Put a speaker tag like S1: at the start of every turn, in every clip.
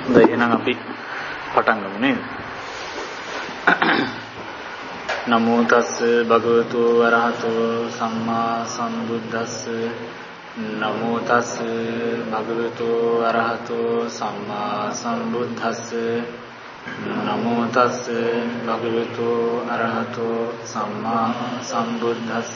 S1: එහෙනම් අපි පටන් ගමු නේද? නමෝ තස්ස භගවතු වරහතෝ සම්මා සම්බුද්දස්ස. නමෝ තස්ස භගවතු වරහතෝ සම්මා සම්බුද්දස්ස. නමෝ තස්ස භගවතු අරහතෝ සම්මා සම්බුද්දස්ස.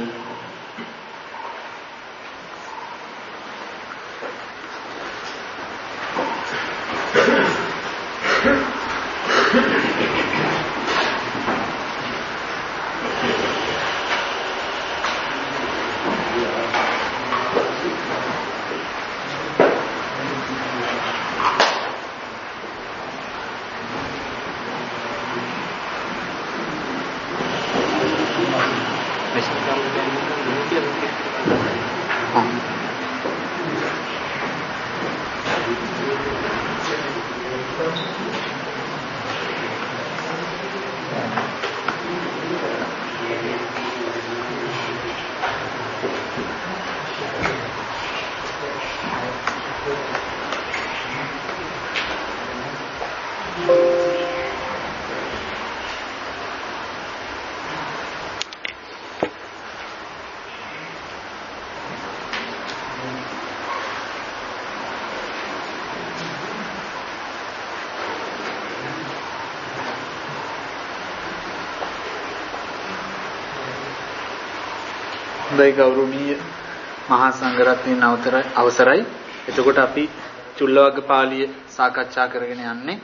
S1: හොඳයි ගෞරවනීය මහා සංඝරත්නයන් අවසරයි. එතකොට අපි චුල්ලවග්ගපාලිය සාකච්ඡා කරගෙන යන්නේ.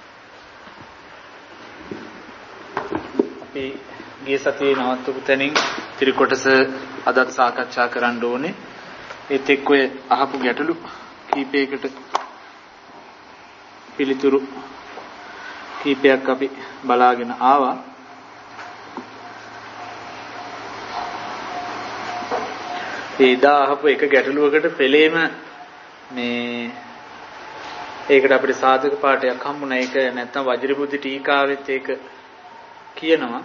S1: අපි ගිය සතියේ නවත්වපු තැනින් ඉතිරි කොටස අදත් සාකච්ඡා කරන්න ඕනේ. ඒත් එක්ක ඔය අහපු ගැටලු කීපයකට පිළිතුරු කීපයක් අපි බලාගෙන ආවා. එදා අහපු එක ගැටලුවකට පෙළේම මේ ඒකට අපිට සාධක පාඩයක් හම්බුණා. ඒක නැත්තම් වජිරබුද්ධි ටීකාවෙත් ඒක කියනවා.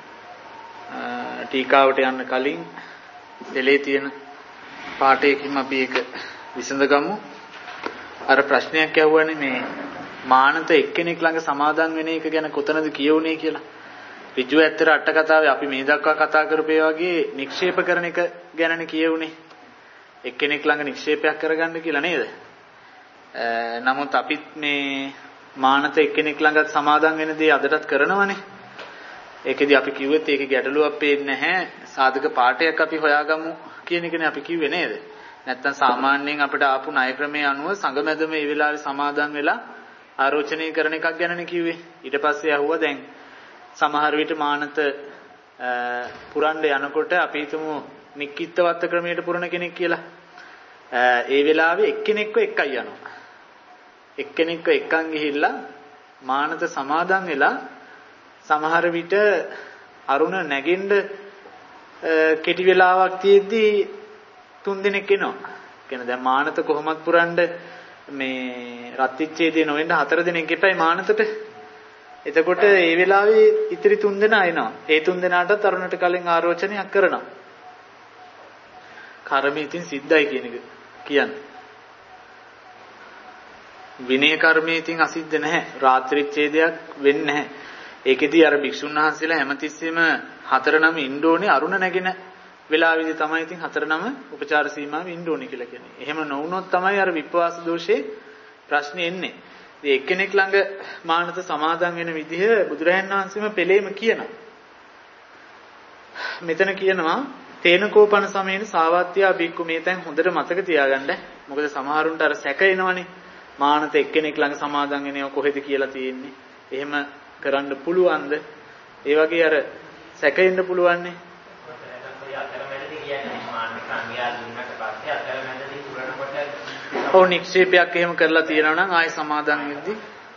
S1: ටීකාවට යන්න කලින් පෙළේ තියෙන පාඩයකින් අපි ඒක විසඳගමු. අර ප්‍රශ්නයක් ඇහුවානේ මේ මානත එක්කෙනෙක් ළඟ සමාදන් වෙන එක ගැන කොතනද කියවුනේ කියලා. ඍජු ඇත්තට අට කතාවේ අපි මේ දක්වා කතා කරපේ වගේ නික්ෂේප කරන එක ගැනනේ කියවුනේ. එක්කෙනෙක් ළඟ නික්ෂේපයක් කරගන්න කියලා නේද? නමුත් අපිත් මේ මානත එක්කෙනෙක් ළඟත් සමාදන් වෙන දේ අදටත් කරනවනේ. ඒකෙදි අපි කිව්වෙත් ඒකේ ගැටලුවක් පේන්නේ නැහැ. සාධක පාඩයක් අපි හොයාගමු කියන එකනේ අපි කිව්වේ නේද? නැත්තම් සාමාන්‍යයෙන් අපිට ආපු ණය ක්‍රමයේ අනුව සංගමැදම මේ වෙලාවේ සමාදන් වෙලා ආරෝචනය කරන එකක් ගැනනේ කිව්වේ. ඊට පස්සේ අහුවා දැන් සමහර විට මානත පුරන්න යනකොට අපි හිතමු නික්කිටවත් ක්‍රමයට පුරන කෙනෙක් කියලා. ඒ වෙලාවේ එක්කෙනෙක්ව එකයි යනවා. එක්කෙනෙක්ව එකන් ගිහිල්ලා මානත සමාදන් වෙලා සමහර විට අරුණ නැගෙන්න කෙටි වෙලාවක් තියෙද්දි 3 දිනක් එනවා. කියන්නේ දැන් මානත කොහොමත් පුරන්න මේ රත්විච්ඡේදය නොවෙන්න 4 දිනක් එපයි මානතට. එතකොට ඒ වෙලාවේ ඉතිරි 3 දෙනා එනවා. ඒ 3 දෙනාටත් අරුණට කලින් ආරෝචනයක් කරනවා. කර්මය ඉතින් සිද්ධයි කියන එක කියන්නේ. විනය කර්මය ඉතින් අසිද්ධ නැහැ. රාත්‍රිච්ඡේදයක් වෙන්නේ නැහැ. ඒකෙදී අර භික්ෂුන් වහන්සේලා හැමතිස්සෙම 4-9 ඉන්න ඕනේ අරුණ නැගෙන වෙලාවෙදී තමයි ඉතින් 4-9 උපචාර සීමාවෙ ඉන්න ඕනේ කියලා කියන්නේ. එහෙම නොවුනොත් තමයි අර විපවාස දෝෂේ ප්‍රශ්නේ එන්නේ. ඉතින් එක්කෙනෙක් ළඟ මානත සමාදන් වෙන විදිහ බුදුරජාණන් වහන්සේම පෙළේම කියනවා. මෙතන කියනවා තේනකෝපන සමයේන සාවත්ත්‍යා බික්කු මේ තැන් හොඳට මතක තියාගන්න. මොකද සමහරුන්ට අර සැක එනවනේ. මානත එක්කෙනෙක් ළඟ සමාදන් වෙනව කොහෙද කියලා තියෙන්නේ. එහෙම කරන්න පුළුවන්ද? ඒ වගේ අර සැක එන්න පුළුවන්නේ. ඔව් නික්ෂේපයක් එහෙම කරලා තියෙනවා නම් ආයෙ සමාදන් වෙද්දි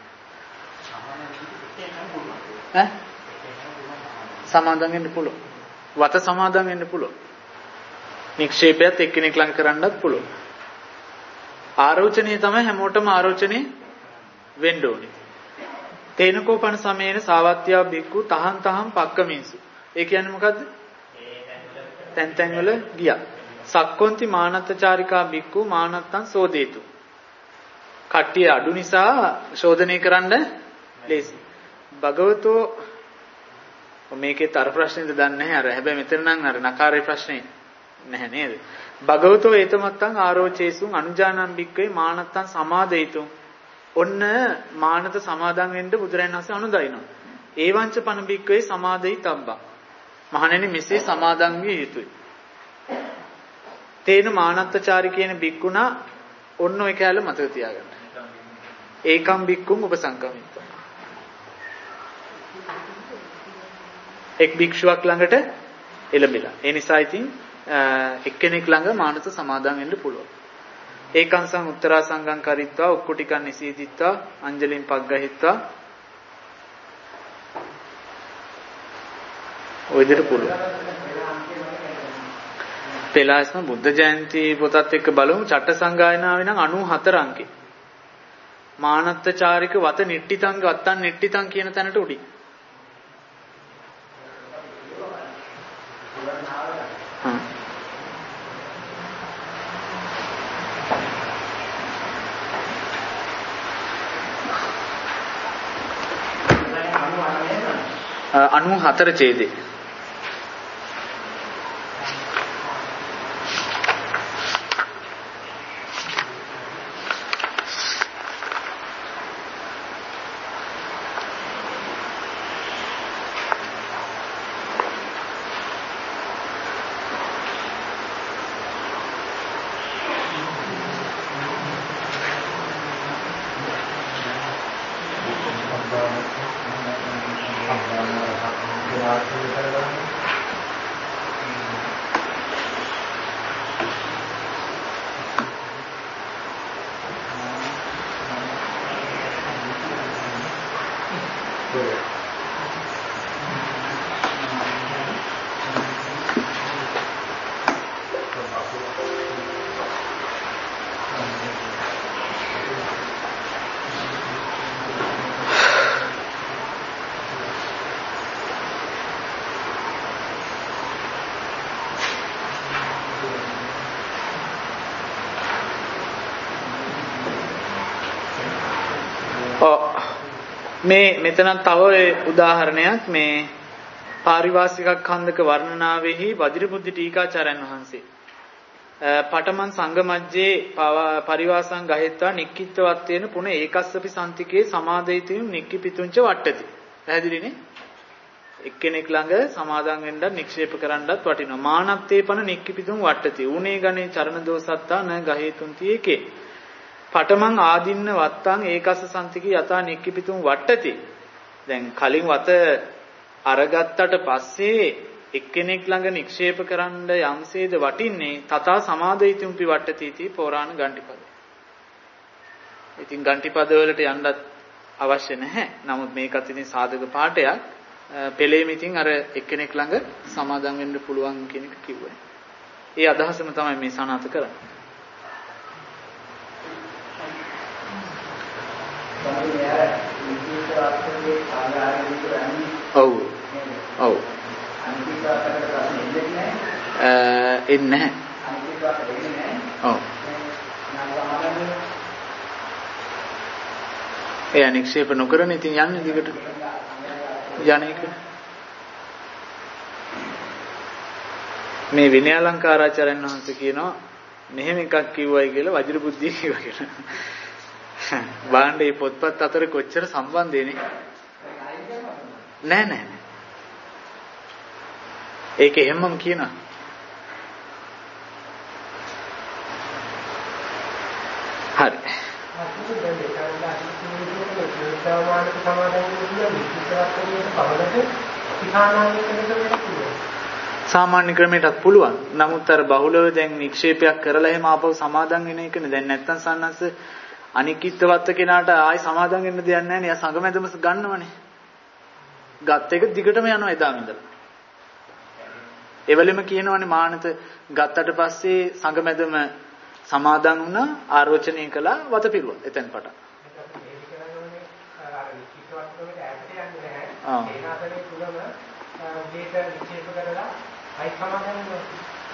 S1: සමාදන් වෙන්න පුළුවන්. වත සමාදන් වෙන්න පුළුවන්. නික්ෂේපයත් එක්කෙනෙක් ළඟ කරන්නත් පුළුවන්. ආරෝචනීය තමයි හැමෝටම ආරෝචනීය වෙන්න ඕනේ. තේනකෝපන සමයේන සාවත්ත්‍යා බික්කු තහන් තහන් පක්කමින්සු. ඒ කියන්නේ මොකද්ද? තැන් තැන් වල ගියා. සක්කොන්ති මානත්තචාරිකා බික්කු මානත්තං සෝදේතු. කට්ටිය අඩු නිසා ශෝධනය කරන්න ලේසි. භගවතෝ මේකේ තර ප්‍රශ්නේද දන්නේ නැහැ. අර හැබැයි මෙතන නම් අර නකාරේ ප්‍රශ්නේ නැහැ නේද? භගවතෝ ඒතමත්තං ආරෝචේසුං අනුජානං බික්කේ මානත්තං සමාදේතුං. ඔන්න මානත සමාදන් වෙන්න බුදුරජාණන් වහන්සේ අනුදයිනවා. ඒවංච පන බික්කේ සමාදෙයි තබ්බා. මහණෙනි මෙසේ සමාදන් විය යුතුයි. තේන මානත්තචාරි කියන බික්කුණා ඔන්න ඔය කැලේ මතක තියාගන්න. ඒකම් බික්කුම් උපසංකමිත්වා. එක් භික්ෂුවක් ළඟට එළඹිලා. ඒ නිසා ඉතින් එක්කෙනෙක් ළඟ මානත සමාදන් වෙන්න පුළුවන්. ඒකංසං උත්තරා සංඝං කරිත්වා උක්කුටිකන් නිසීදිත්වා අංජලින් පග්ගහිත්වා ඔය විදිහට පුළුවන්. පෙළාස්ම බුද්ධ ජයන්ති පොතත් එක්ක බලමු. චට්ට සංගායනාවේ නම් 94 අංකේ. මානත්තචාරික වත නිට්ටිතං වත්තන් නිට්ටිතං කියන තැනට උඩි. අනු 4 ඡේදේ. මේ මෙතන තව උදාහරණයක් මේ පාරිවාසික ඛණ්ඩක වර්ණනාවෙහි වජිරබුද්ධි ටීකාචාර්යන් වහන්සේ පඨමං සංගමජ්ජේ පරිවාසං ගහෙත්වා නික්කිට්ඨවත්තේන පුන ඒකස්සපි සම්තිකේ සමාදේතින් නික්කිපිතුංච වට්ටති. පැහැදිලිනේ? එක්කෙනෙක් ළඟ සමාදන් වෙන්නත් නික්ෂේප කරන්නත් වටිනවා. මානත්තේ පන නික්කිපිතුං වට්ටති. ඌනේ ගණේ චරණ දෝසත්තා න ගහේතුන්ති ඒකේ. පඨමං ආදින්න වත්තං ඒකස්ස සම්තිකේ යතා නික්කිපිතුං වට්ටති. දැන් කලින් වත අරගත්තට පස්සේ එක්කෙනෙක් ළඟ නික්ෂේප කරන්න යම්සේද වටින්නේ තථා සමාදේතුම්පි වට්ටතිති පෝරාණ ගණ්ටිපද. ඉතින් ගණ්ටිපද වලට යන්නත් අවශ්‍ය නැහැ. නමුත් මේකත් ඉතින් සාධක පාඩයක්. පෙළේම ඉතින් අර එක්කෙනෙක් ළඟ සමාදන් වෙන්න පුළුවන් කියන එක කිව්වේ. ඒ අදහසම තමයි මේ සනාථ කරන්නේ. ඔව්. ඔව්. එන්නේ නැහැ. ඔව්. ඒ අනික්ෂේප නොකරන ඉතින් යන්නේ දිගට. යන්නේක. මේ විනය අලංකාරාචාර්යන් වහන්සේ කියනවා මෙහෙම එකක් කිව්වයි කියලා වජිරබුද්ධිය කිව්වා කියලා. බාණ්ඩේ පොත්පත් අතර කොච්චර සම්බන්ධයනේ. නෑ. ඒක එහෙමම කියනවා. හරි. සාමාන්‍ය ක්‍රමයටත් පුළුවන්. නමුත් අර බහුලව දැන් නික්ෂේපයක් කරලා එහෙම ආපහු සමාදන් වෙන එකනේ. දැන් නැත්තම් සන්නස්ස අනිකිට්ඨවත්ත කෙනාට ආයි සමාදන් වෙන්න දෙයක් නැහැ නේ. එයා සංගමෙදම ගන්නවනේ. ගත් එක දිගටම යනවා එදාම ඉඳලා. එවලෙම කියනවනේ මානත ගත්තට පස්සේ සංගමෙදම සමාදන් වුණා ආරෝචනය කළා වත පිරුවා. එතෙන් පටන්.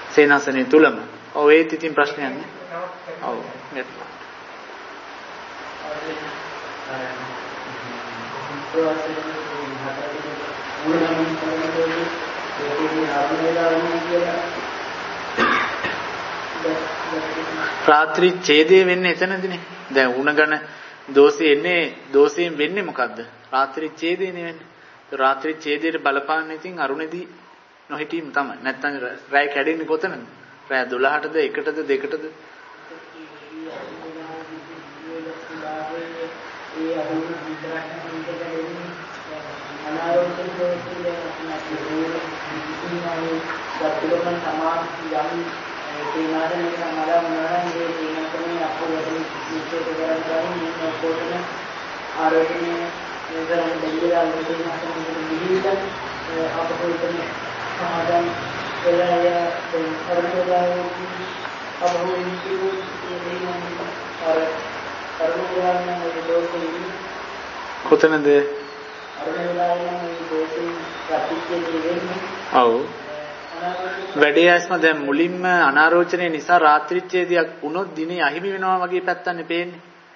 S1: සේනාසනේ තුලම. ඔව් ඒත් ඉතින් ප්‍රශ්නයක් නෑ. ඔව්. රාත්‍රී ඡේදය වෙන්නේ එතනදිනේ. දැන් උණගන දෝෂය එන්නේ දෝෂයෙන් වෙන්නේ මොකද්ද? රාත්‍රී ඡේදයනේ වෙන්නේ. ඒ රාත්‍රී ඡේදයට බලපාන්නේ ඉතින් අරුණේදී නොහිටීම තමයි. නැත්තම් රැය කැඩෙන්නේ කොතනද? රැය 12ටද 1ටද 2ටද? කොතනද? ඔව්. වැඩේ ඇස්ම දැන් මුලින්ම අනාරෝචනයේ නිසා රාත්‍රී ඡේදයක් වුණොත් දිනේ අහිමි වෙනවා වගේ පැත්තන්නේ පේන්නේ.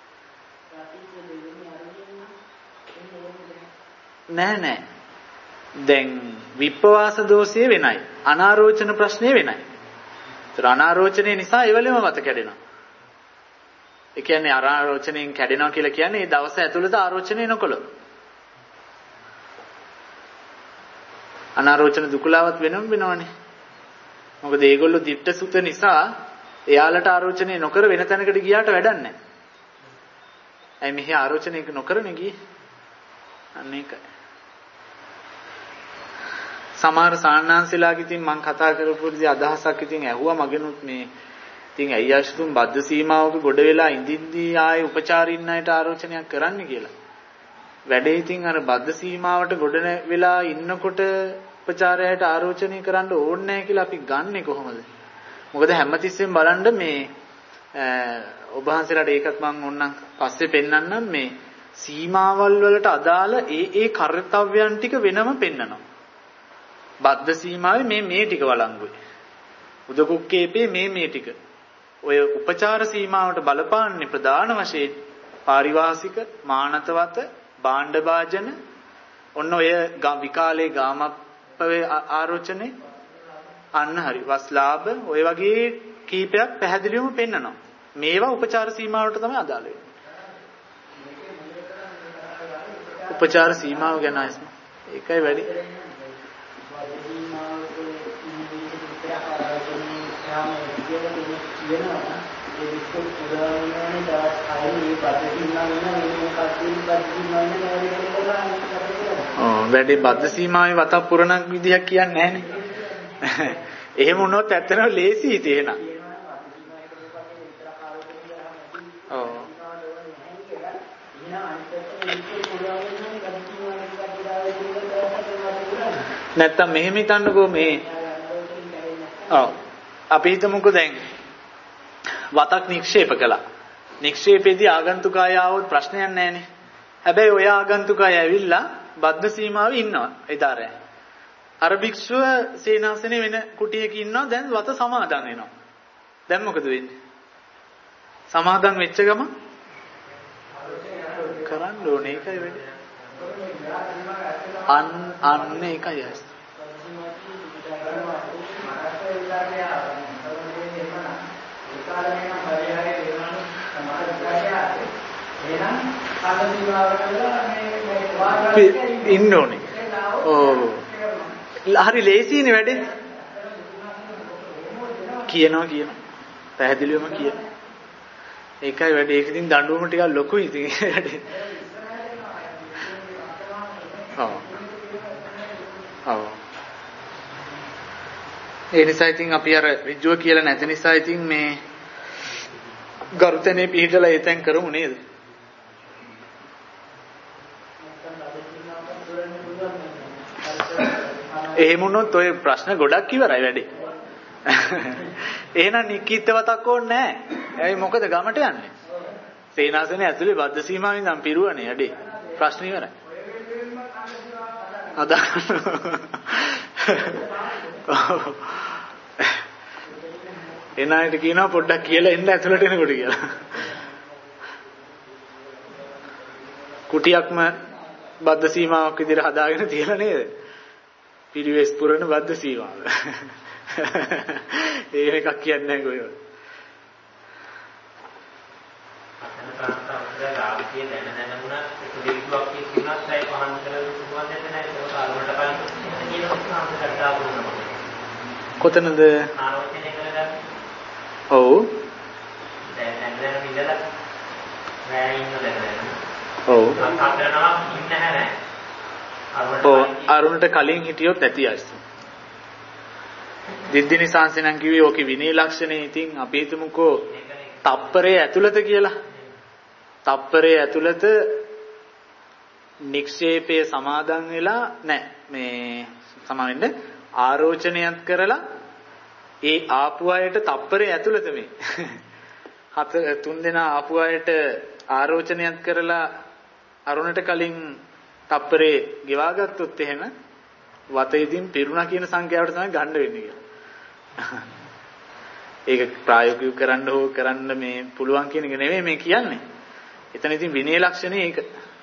S1: නෑ. දැන් විප්පවාස දෝෂය වෙනයි. අනාරෝචන ප්‍රශ්නේ වෙනයි. ඒතර අනාරෝචනයේ නිසා ඒවලෙම වත කැඩෙනවා. ඒ කියන්නේ අනාරෝචනයෙන් කැඩෙනවා කියලා කියන්නේ ඒ දවස ඇතුළත ආරෝචනය නොකළොත්. අනාරෝචන දුකලාවත් වෙනවනේ. මොකද ඒගොල්ලෝ දිට්ඨ සුත නිසා එයාලට ආරෝචනය නොකර වෙන තැනකට ගියාට වැඩක් නැහැ. ඇයි මෙහි ආරෝචනය නොකරනේ ගියේ? අන්න ඒකයි. සමහර සාන්නාන්සලාගෙ ඉතින් මම කතා කරපු අදහසක් ඉතින් ඇහුවා මගෙනුත් මේ ඉතින් ඇයි ආශුතුම් බද්ධ සීමාවක ගොඩ වෙලා ඉඳින්දී ආයේ උපචාරින් අයට ආරෝචනයක් කරන්න කියලා. වැඩේ ඉතින් අර බද්ධ සීමාවට ගොඩ වෙලා ඉන්නකොට උපචාරයට ආරෝචනය කරන්න ඕනේ නැහැ කියලා අපි ගන්නෙ කොහොමද? මොකද හැමතිස්සෙම බලන්න මේ ඔබ වහන්සේලාට ඒකත් මම ඕනනම් පස්සේ පෙන්නන්නම් මේ සීමාවල් වලට අදාළ ඒ කර්තව්‍යයන් ටික වෙනම පෙන්නනවා. බද්ධ සීමාවේ මේ ටික වළංගුයි. උදකුක්කේපේ මේ ටික. ඔය උපචාර සීමාවට බලපාන්නේ ප්‍රධාන වශයෙන් පාරිවාසික මානතවත භාණ්ඩ භාජන ඔන්න ඔය විකාලේ ගාමප්පවේ ආරෝචනේ අන්න හරි වස්ලාභ ඔය වගේ කීපයක් පැහැදිලිවම පෙන්නනවා. මේවා උපචාර සීමාවට තමයි අදාළ වෙන්නේ. උපචාර සීමාව ගැන ඒකයි වැඩි. වැඩි බද්ධ සීමාවේ වතක් පුරණ විදිහක් කියන්නේ නැහනේ. එහෙම වුණොත් ඇත්තටම ලේසි හිතේන. ඔව්. නැත්තම් මෙහෙම හිතන්නකෝ මේ ඔව් අපි හිතමුකෝ දැන් වතක් නික්ෂේප කළා. නික්ෂේපෙදී ආගන්තුකය ආවොත් ප්‍රශ්නයක් නැහැනේ. හැබැයි ඔය ආගන්තුකය ඇවිල්ලා බද්ධ සීමාවේ ඉන්නවා ඒතරේ. අර භික්ෂුව සේනාසනේ වෙන කුටියක ඉන්නවා දැන් වත සමාදන් වෙනවා. දැන් මොකද වෙන්නේ? සමාදන් වෙච්ච ගම කරන්න ඕනේ ඒකයි වෙන්නේ. අන්න ඒකයි ඇස්. ඉන්න ඕනේ. ඔව්. හරි ලේසියිනේ වැඩේ. කියනවා. පැහැදිලිවම කියන. ඒකයි වැඩේ. ඒක ඉතින් දඬුවම ටිකක් ලොකුයි ඉතින් වැඩේ. ඔව්. ඒ නිසා ඉතින් අපි අර ඍජුව කියලා නැති නිසා ඉතින් මේ ගරුතනේ පිළිදලා ඒතෙන් කරමු නේද? එහෙම වුණොත් ඔය ප්‍රශ්න ගොඩක් ඉවරයි වැඩේ. එහෙනම් නික්කිටවතක් ඕනේ නැහැ. ඇයි මොකද ගමට යන්නේ? සේනාසනේ ඇතුලේ බද්ධ සීමාවෙන් නම් පිරුවනේ වැඩේ. ප්‍රශ්න ඉවරයි. එනාට කියනවා පොඩ්ඩක් කියලා එන්න ඇතුළට එනකොට කියලා. කුටියක්ම බද්ධ සීමාවක් විදිහට හදාගෙන තියලා නේද? පිරිවෙස් පුරන බද්ධ සීමාව. ඒ එකක් කියන්නේ නැහැ කොහෙවත්. කොතනද? ඔව්. ඔව්. අරුණට කලින් හිටියොත් ඇති ආයිස්. දිද්දිනි සාංශනන් කිව්වේ ඕකේ විනය ලක්ෂණේ. ඉතින් අපි හිතමුකෝ තප්පරේ ඇතුළත කියලා. තප්පරේ ඇතුළත නික්ෂේපයේ සමාදන් වෙලා නැහැ. මේ සමාවෙන්න ආරෝචනයත් කරලා ඒ ආපු අයට තප්පරේ ඇතුළත මේ තුන් දෙනා ආපු අයට ආරෝචනයත් කරලා අරුණට කලින් තප්පරේ ගෙවා ගත්තොත් එහෙම වතේදීන් පිරුණා කියන සංඛ්‍යාවට තමයි ගන්න වෙන්නේ කියලා. ඒක ප්‍රායෝගිකව කරන්න හෝ කරන්න මේ පුළුවන් කියන එක නෙමෙයි මේ කියන්නේ. එතන ඉතින් විනය ලක්ෂණේ ඒක.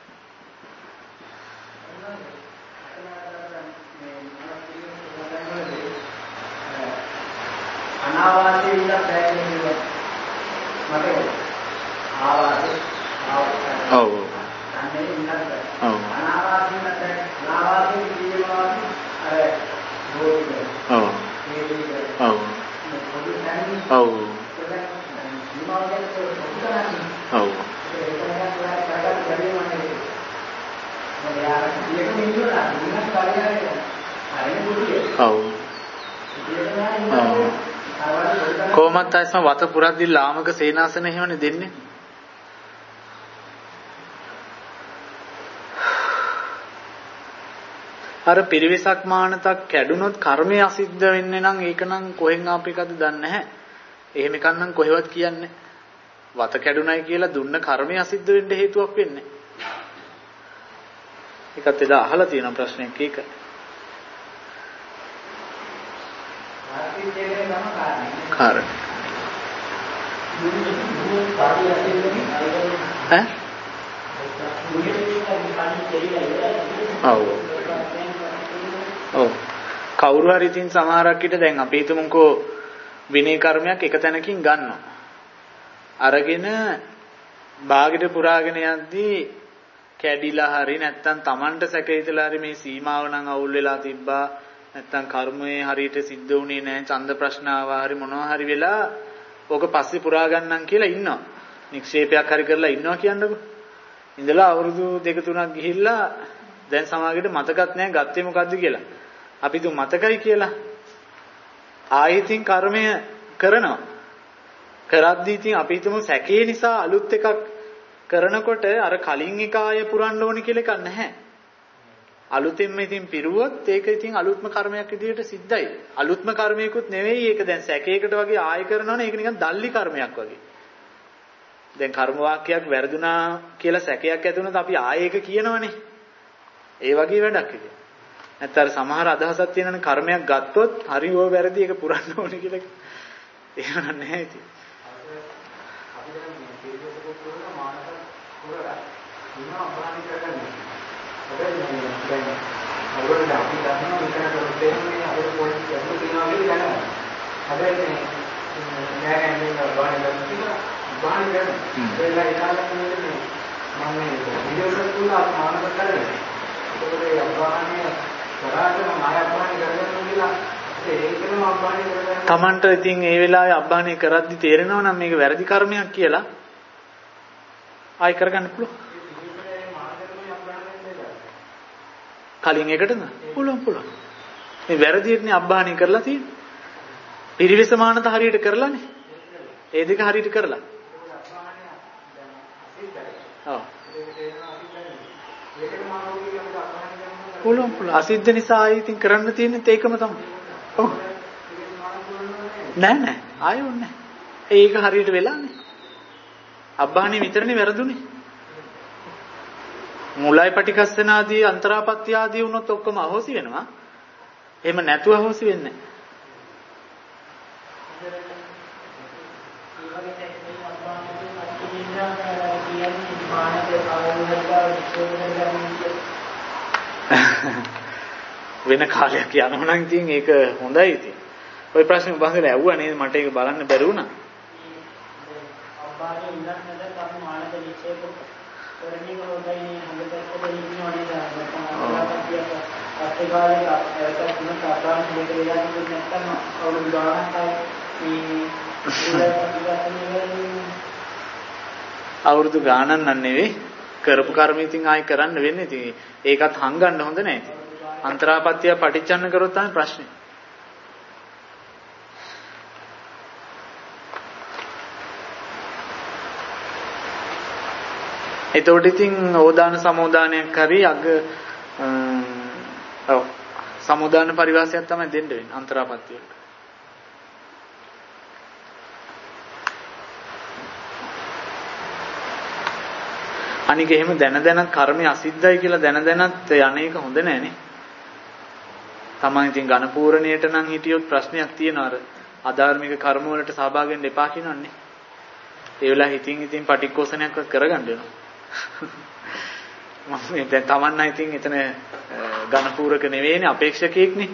S2: අනාවාසී ඉන්න බැහැ මට ආවාසී
S1: ඔව්
S2: අනේ ඉන්නත් බැහැ.
S1: ඔව්
S2: අනාවාසී ඉන්න බැහැ. අනාවාසී කියනවා අර බෝධි.
S1: ඔව් ඔව් ඔව් ඔව් කොහොමත් ඇස්ම වත පුරද්දි ලාමක සේනාසන එහෙමනේ දෙන්නේ. අර පිරිවිසක් මානතක් කැඩුනොත් කර්මය අසිද්ධ වෙන්නේ නම් ඒක නම් කොහෙන් ආපේකද දන්නේ නැහැ. එහෙම එකක් නම් කොහෙවත් කියන්නේ. වත කැඩුනයි කියලා දුන්න කර්මය අසිද්ධ වෙන්න හේතුවක් වෙන්නේ. ඒකත් එදා අහලා තියෙන ප්‍රශ්නයක් ඒක. කාරණා. ඈ? ඔව්. කවුරු හරි ඉතින් සමහරක් විට දැන් අපි හිතමුකෝ විනය කර්මයක් එක තැනකින් ගන්නවා. අරගෙන බාගෙට පුරාගෙන යද්දී කැඩිලා හරි නැත්තම් Tamanට සැකහිතලා හරි මේ සීමාව නම් අවුල් වෙලා තිබ්බා. නැත්තම් කර්මයේ හරියට සිද්ධ වුණේ නැහැ. ඡන්ද ප්‍රශ්න ආවා හරි මොනවා හරි වෙලා ඕක පස්සේ පුරා ගන්නම් කියලා ඉන්නවා. නික්ෂේපයක් හරි කරලා ඉන්නවා කියන්නකෝ. ඉඳලා අවුරුදු 2-3ක් ගිහිල්ලා දැන් සමාගයට මතකත් නැහැ ගත්තේ මොකද්ද කියලා. අපි තු මතකයි කියලා. ආයෙතින් කර්මය කරනවා. කරද්දී ඉතින් අපි හිතමු සැකේ නිසා අලුත් එකක් කරනකොට අර කලින් එක ආය පුරන්න ඕනේ කියලා එකක් නැහැ. අලුතෙන්ම ඉතින් පිරුවොත් ඒක ඉතින් අලුත්ම කර්මයක් විදිහට සිද්ධයි. අලුත්ම කර්මයකුත් නෙවෙයි ඒක දැන් සැකයකට වගේ ආය කරනවනේ ඒක නිකන් දල්ලි කර්මයක් වගේ. දැන් කර්ම වාක්‍යයක් වැරදුනා කියලා සැකයක් ඇති වුණොත් අපි ආයෙ ඒක කියනවනේ. ඒ වගේ වැඩක් ඒක. නැත්නම් සමහර අදහසක් තියෙනනේ කර්මයක් ගත්තොත් හරි ඕ වැරදි ඒක පුරන්න ඕනේ කියලා. එහෙම නැහැ ඉතින්. අපි දැන් මේ පිළිවෙලක පුරන මානසික පුරලා ඉන්නවා අපහානි කරගන්නේ. දැන් අවුරුද්ද අපි දන්නවා මෙතන ප්‍රොටෙන්නේ අපේ පොඩි ගැඹුරු තියනවා කියලා දැනගන්න. හැබැයි මේ නෑනේ බාහිර ගන්නවා බාහිර ගන්න. ඒලා ඉතාලක් නෙවෙයි මම මේ විදියට තුන මානක කරන්නේ. ඒකේ අපහානිය කරාගෙන මාය අපහානිය කරගන්න කියලා ඒකෙනම අපහානිය කරගන්න. Tamanට ඉතින් ඒ වෙලාවේ අපහානිය කරද්දි තේරෙනවා නම් මේක වැරදි කර්මයක් කියලා ආයි කරගන්න පුළුවන්. කලින් එකටද? පුළුවන්. මේ වැරදියටනේ අබ්බාහණය කරලා තියෙන්නේ. පිරිවිසමානත හරියට කරලානේ. ඒ දෙක හරියට කරලා. ඔව්. පුළුවන්. අසිද්ධ නිසා ආයෙ ඉතින් කරන්න තියෙන්නේ ඒකම තමයි. ඔව්. නෑ. ආයෙ ඕනේ නෑ. ඒක හරියට වෙලානේ. අබ්බාහණය විතරනේ වැරදුනේ. මුලයි පටිකස්සන ආදී අන්තරාපත්‍ය ආදී වුණොත් ඔක්කොම අහෝසි වෙනවා. එහෙම නැතුව අහෝසි වෙන්නේ නැහැ. වෙන කාලයක් යනවා නම් ඉතින් ඒක හොඳයි ඉතින්. ওই ප්‍රශ්නේ උඹහල ඇහුවා නේද? මට ඒක බලන්න බැරි වුණා. අබ්බාගේ ඉන්නත් නැද අපි මානක නිශ්චය කරන්නේ කොහොමදයි හොඳට ඉන්නවනේ දැන්. අපේ කාලේ අපිට තුන කාර්යයන් දෙකේ යන්නේ නැත්නම් අවුරුදු 10ක් අවුරුදු ගානක් නන් නෙවෙයි කරපු කර්ම ඉතින් ආයි කරන්න වෙන්නේ. ඉතින් ඒකත් හංගන්න හොඳ නැහැ ඉතින්. අන්තරාපත්‍ය පටිච්චන්න කරොත් තමයි ප්‍රශ්නේ. එතකොට ඉතින් ඕදාන සමෝදානයක් හරි සමෝදාන පරිවාසයක් තමයි දෙන්න වෙන්නේ අන්තරාපත්‍යයට. අනික එහෙම දැන කර්මය අසිද්ධයි කියලා දැනත් යන්නේක හොඳ නෑනේ. තමන් ඉතින් ඝන පූර්ණයට නම් හිටියොත් ප්‍රශ්නයක් තියෙනවා. අර අධාර්මික කර්ම වලට සහභාගී වෙන්න එපා කියනවන්නේ. ඒ වෙලාව ඉතින් පටික්කෝසනයක්වත් කරගන්න වෙනවා. මම දැන් තමන් නම් ඉතින් එතන ඝන පූරක නෙවෙයිනේ අපේක්ෂකයෙක්නේ.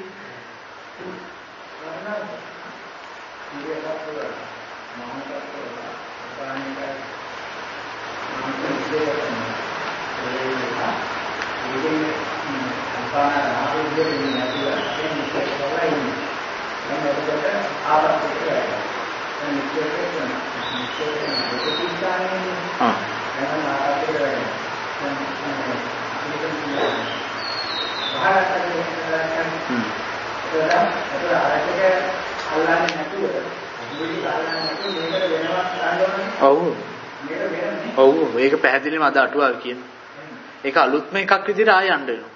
S1: ඔව් ඒක පැහැදිලිවම අද අටුවාව කියන. ඒක අලුත්ම එකක් විදිහට ආය යන්න වෙනවා.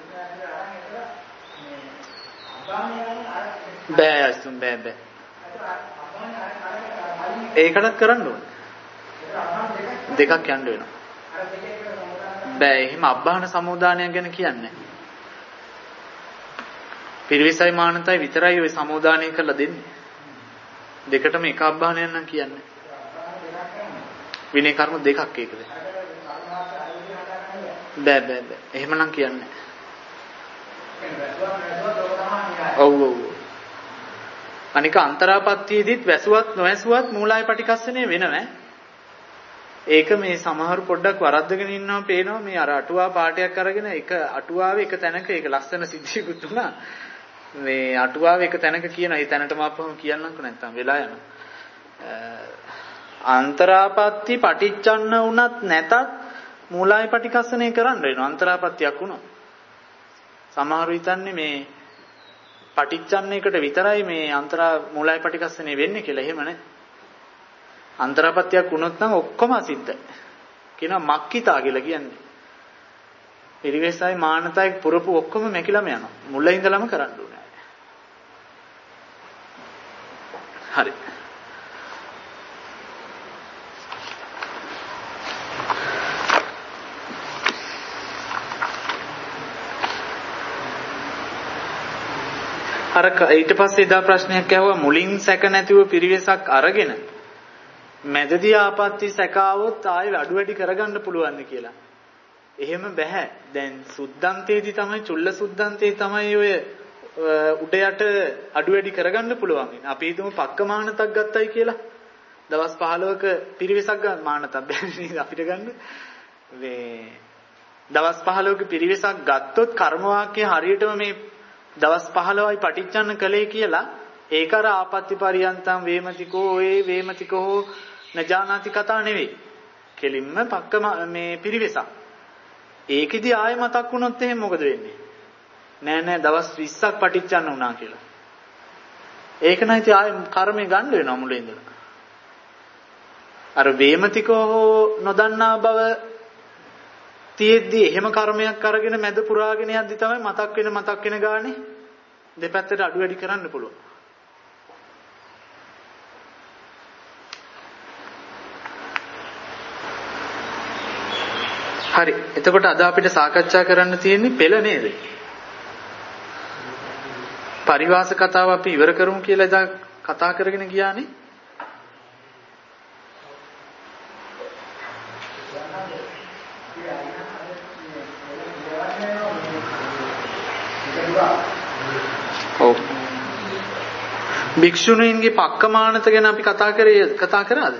S1: බෑ. ඒකටත් කරන්න ඕනේ. දෙකක් යන්න වෙනවා. බෑ එහෙම අබ්බාහන සමුදානය ගැන කියන්නේ. පිරිවිසයි මානතයි විතරයි ওই සමුදානය කරලා දෙන්නේ. දෙකටම එක අබ්බාහනයක් නම් කියන්නේ. විනය කර්ම දෙකක් ඒකද? බෑ. එහෙමනම් කියන්නේ. ඔව්. අනික අන්තරාපත්තියේදීත් වැසුවත් නොවැසුවත් මූලාය පටිකස්සනේ වෙනවෑ. ඒක මේ සමහර පොඩ්ඩක් වරද්දගෙන ඉන්නවා පේනවා මේ අර අටුවා පාඩයක් අරගෙන එක අටුවාවේ එක තැනක ඒක ලස්සන සිද්ධියකුත් වුණා. මේ අටුවාවේ එක තැනක කියනවා. ඒ තැනටම අපහම කියන්නම්කෝ නැත්තම් වෙලා යනවා. අන්තරාපත්ති පටිච්චන්න වුණත් නැතත් මූලාය පටිකස්සනේ කරන්න වෙනවා. අන්තරාපත්තියක් වුණා. සමහරු හිතන්නේ මේ පටිච්චන්නයකට විතරයි මේ අන්තරා මූලාය පටිකස්සනේ වෙන්නේ කියලා. එහෙම නැහැ. අන්තරාපත්තියක් වුණොත් නම් ඔක්කොම අසිද්ධයි. කියනවා මක්කිතා කියලා කියන්නේ. පිරිවෙසයි මානතයි පුරපු ඔක්කොම මැකිලම යනවා. මුල ඉඳලම කරන්න ඕනේ. හරි. අර ඊට පස්සේ එදා ප්‍රශ්නයක් ඇහුවා මුලින් සැක නැතිව පිරිවෙසක් අරගෙන මැදදී ආපත්‍ති සැකාවොත් ආයෙ අඩු වැඩි කරගන්න පුළුවන්ද කියලා. එහෙම බෑ. දැන් සුද්ධන්තේදී තමයි චුල්ල සුද්ධන්තේ තමයි ඔය උඩ යට අඩු වැඩි කරගන්න පුළුවන්. අපි හිතමු පක්ක මානතක් ගත්තයි කියලා. දවස් 15ක පිරිවෙසක් ගන්න මානතක් බැහැ නේද අපිට ගන්න. මේ දවස් 15ක පිරිවෙසක් ගත්තොත් කර්ම වාක්‍ය හරියටම මේ දවස් 15යි පටිච්චන්න කළේ කියලා ඒක අර ආපත්‍ති පරියන්තම් වේමතිකෝ ඒ වේමතිකෝ නජානාති කතා නෙවෙයි. කෙලින්ම පක්ක මේ පිරිවෙසක්. ඒකෙදි ආයෙ මතක් වුණොත් එහෙනම් මොකද වෙන්නේ? නෑ දවස් 20ක් පටිච්චන්න වුණා කියලා. ඒක නම් ඉතින් ආයෙ කර්මය ගන්න වෙනවා මුලින් ඉඳලා. අර වේමතිකෝ නොදන්නා බව තියෙද්දි එහෙම කර්මයක් අරගෙන මැද පුරාගෙන යද්දි තමයි මතක් වෙන ගානේ දෙපැත්තට අඩු වැඩි කරන්න පුළුවන්. හරි. එතකොට අද අපිට සාකච්ඡා කරන්න තියෙන්නේ පෙළ නේද? පරිවාස කතාව අපි ඉවර කරමු කියලා එදා කතා කරගෙන ගියානේ. ඔව්. භික්ෂුණීන්ගේ පක්කමානත ගැන අපි කතා කරාද?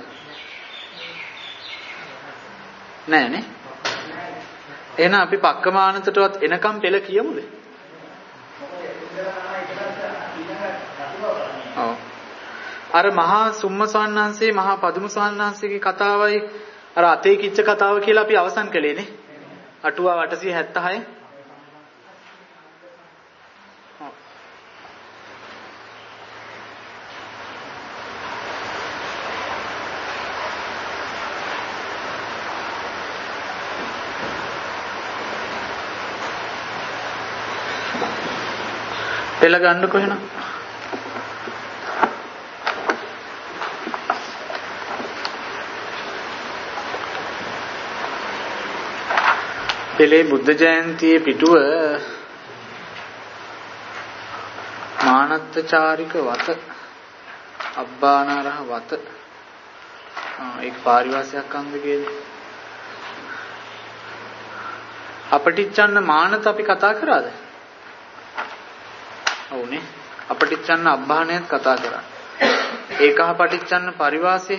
S1: නෑනේ. එහෙනම් අපි පක්කමානතටවත් එනකම් පෙළ කියමුද? ඔව්. අර මහා සුම්ම සවන්හන්සේ මහා පදුම සවන්හන්සේගේ කතාවයි අර අතේ කිච්ච කතාව කියලා අපි අවසන් කළේනේ. අටුවා 876. පෙළ ගන්නකො එහෙනම්. පෙළේ බුද්ධ ජයන්තියේ පිටුව මානත්තචාරික වත අබ්බානාරහ වත ඒක පාරිවාසයක් අංග කියන්නේ. අපටිච්චන්න මානත අපි කතා කරාද? ඔව්නේ. අපටිච්චන්න අබ්බාහණයත් කතා කරා. ඒකහ පටිච්චන්න පරිවාසය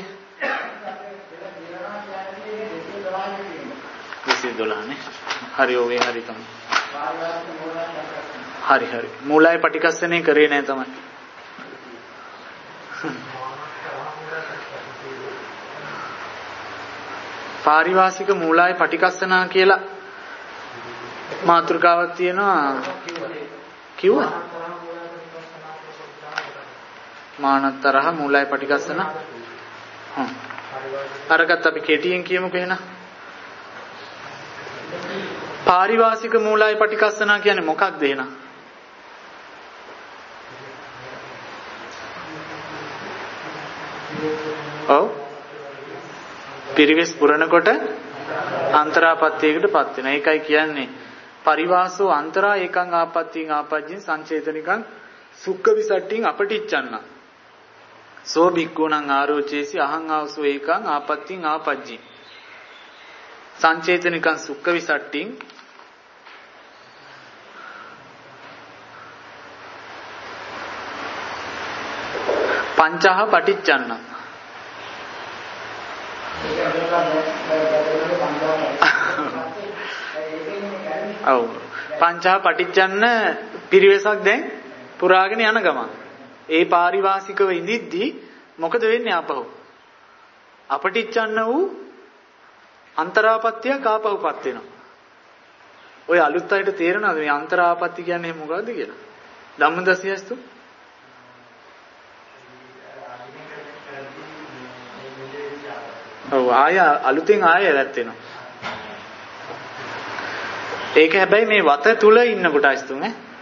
S1: 212 නේ. හරි ඔවේ හරි තමයි. හරි හරි. මූලයි පටිකස්සනේ කරේ නෑ තමයි. පාරිවාසික මූලයි පටිකස්සනා කියලා මාතෘකාවක් තියෙනවා. කිව්වා? මානතරහ මූලයි පටිකස්සන. අරකට අපි කෙටියෙන් කියමුකෝ එහෙනම්. පාරිවාසික මූලයි පටිකස්සනා කියන්නේ මොකක්ද එහෙනම්? ඔව්. පිරිවෙස් පුරනකොට අන්තරාපත්‍යයකටපත් වෙන. ඒකයි කියන්නේ පරිවාසෝ අන්තරා ඒකං ආපත්‍යින් ආපජ්ජින් සංචේතනිකං සුක්ඛ විසට්ඨින් අපටිච්චන්න. සෝ භික්ඛූණං ආරෝචේසි අහං ආවසෝ ඒකං ආපත්‍යින් ආපජ්ජින් සංචේතනිකං සුක්ඛ විසට්ඨින් පංචහ පටිච්චන්න. ඔව්. පංචහ පටිච්චන්න පිරිවෙසක් දැන් පුරාගෙන යන ගමන්. ඒ පාරිවාසිකව ඉඳිද්දී මොකද වෙන්නේ ආපහු? අපටිච්චන්න වූ අන්තරාපත්‍ය කාපහුපත් වෙනවා. ඔය අලුත් අයට තේරෙනවද මේ අන්තරාපත්‍ය කියන්නේ මොකක්ද කියලා? ධම්මදසියස්තු ඔව් ආය අලුතෙන් ආය රැත් වෙනවා. ඒක හැබැයි මේ වත තුල ඉන්න කොටස් තුන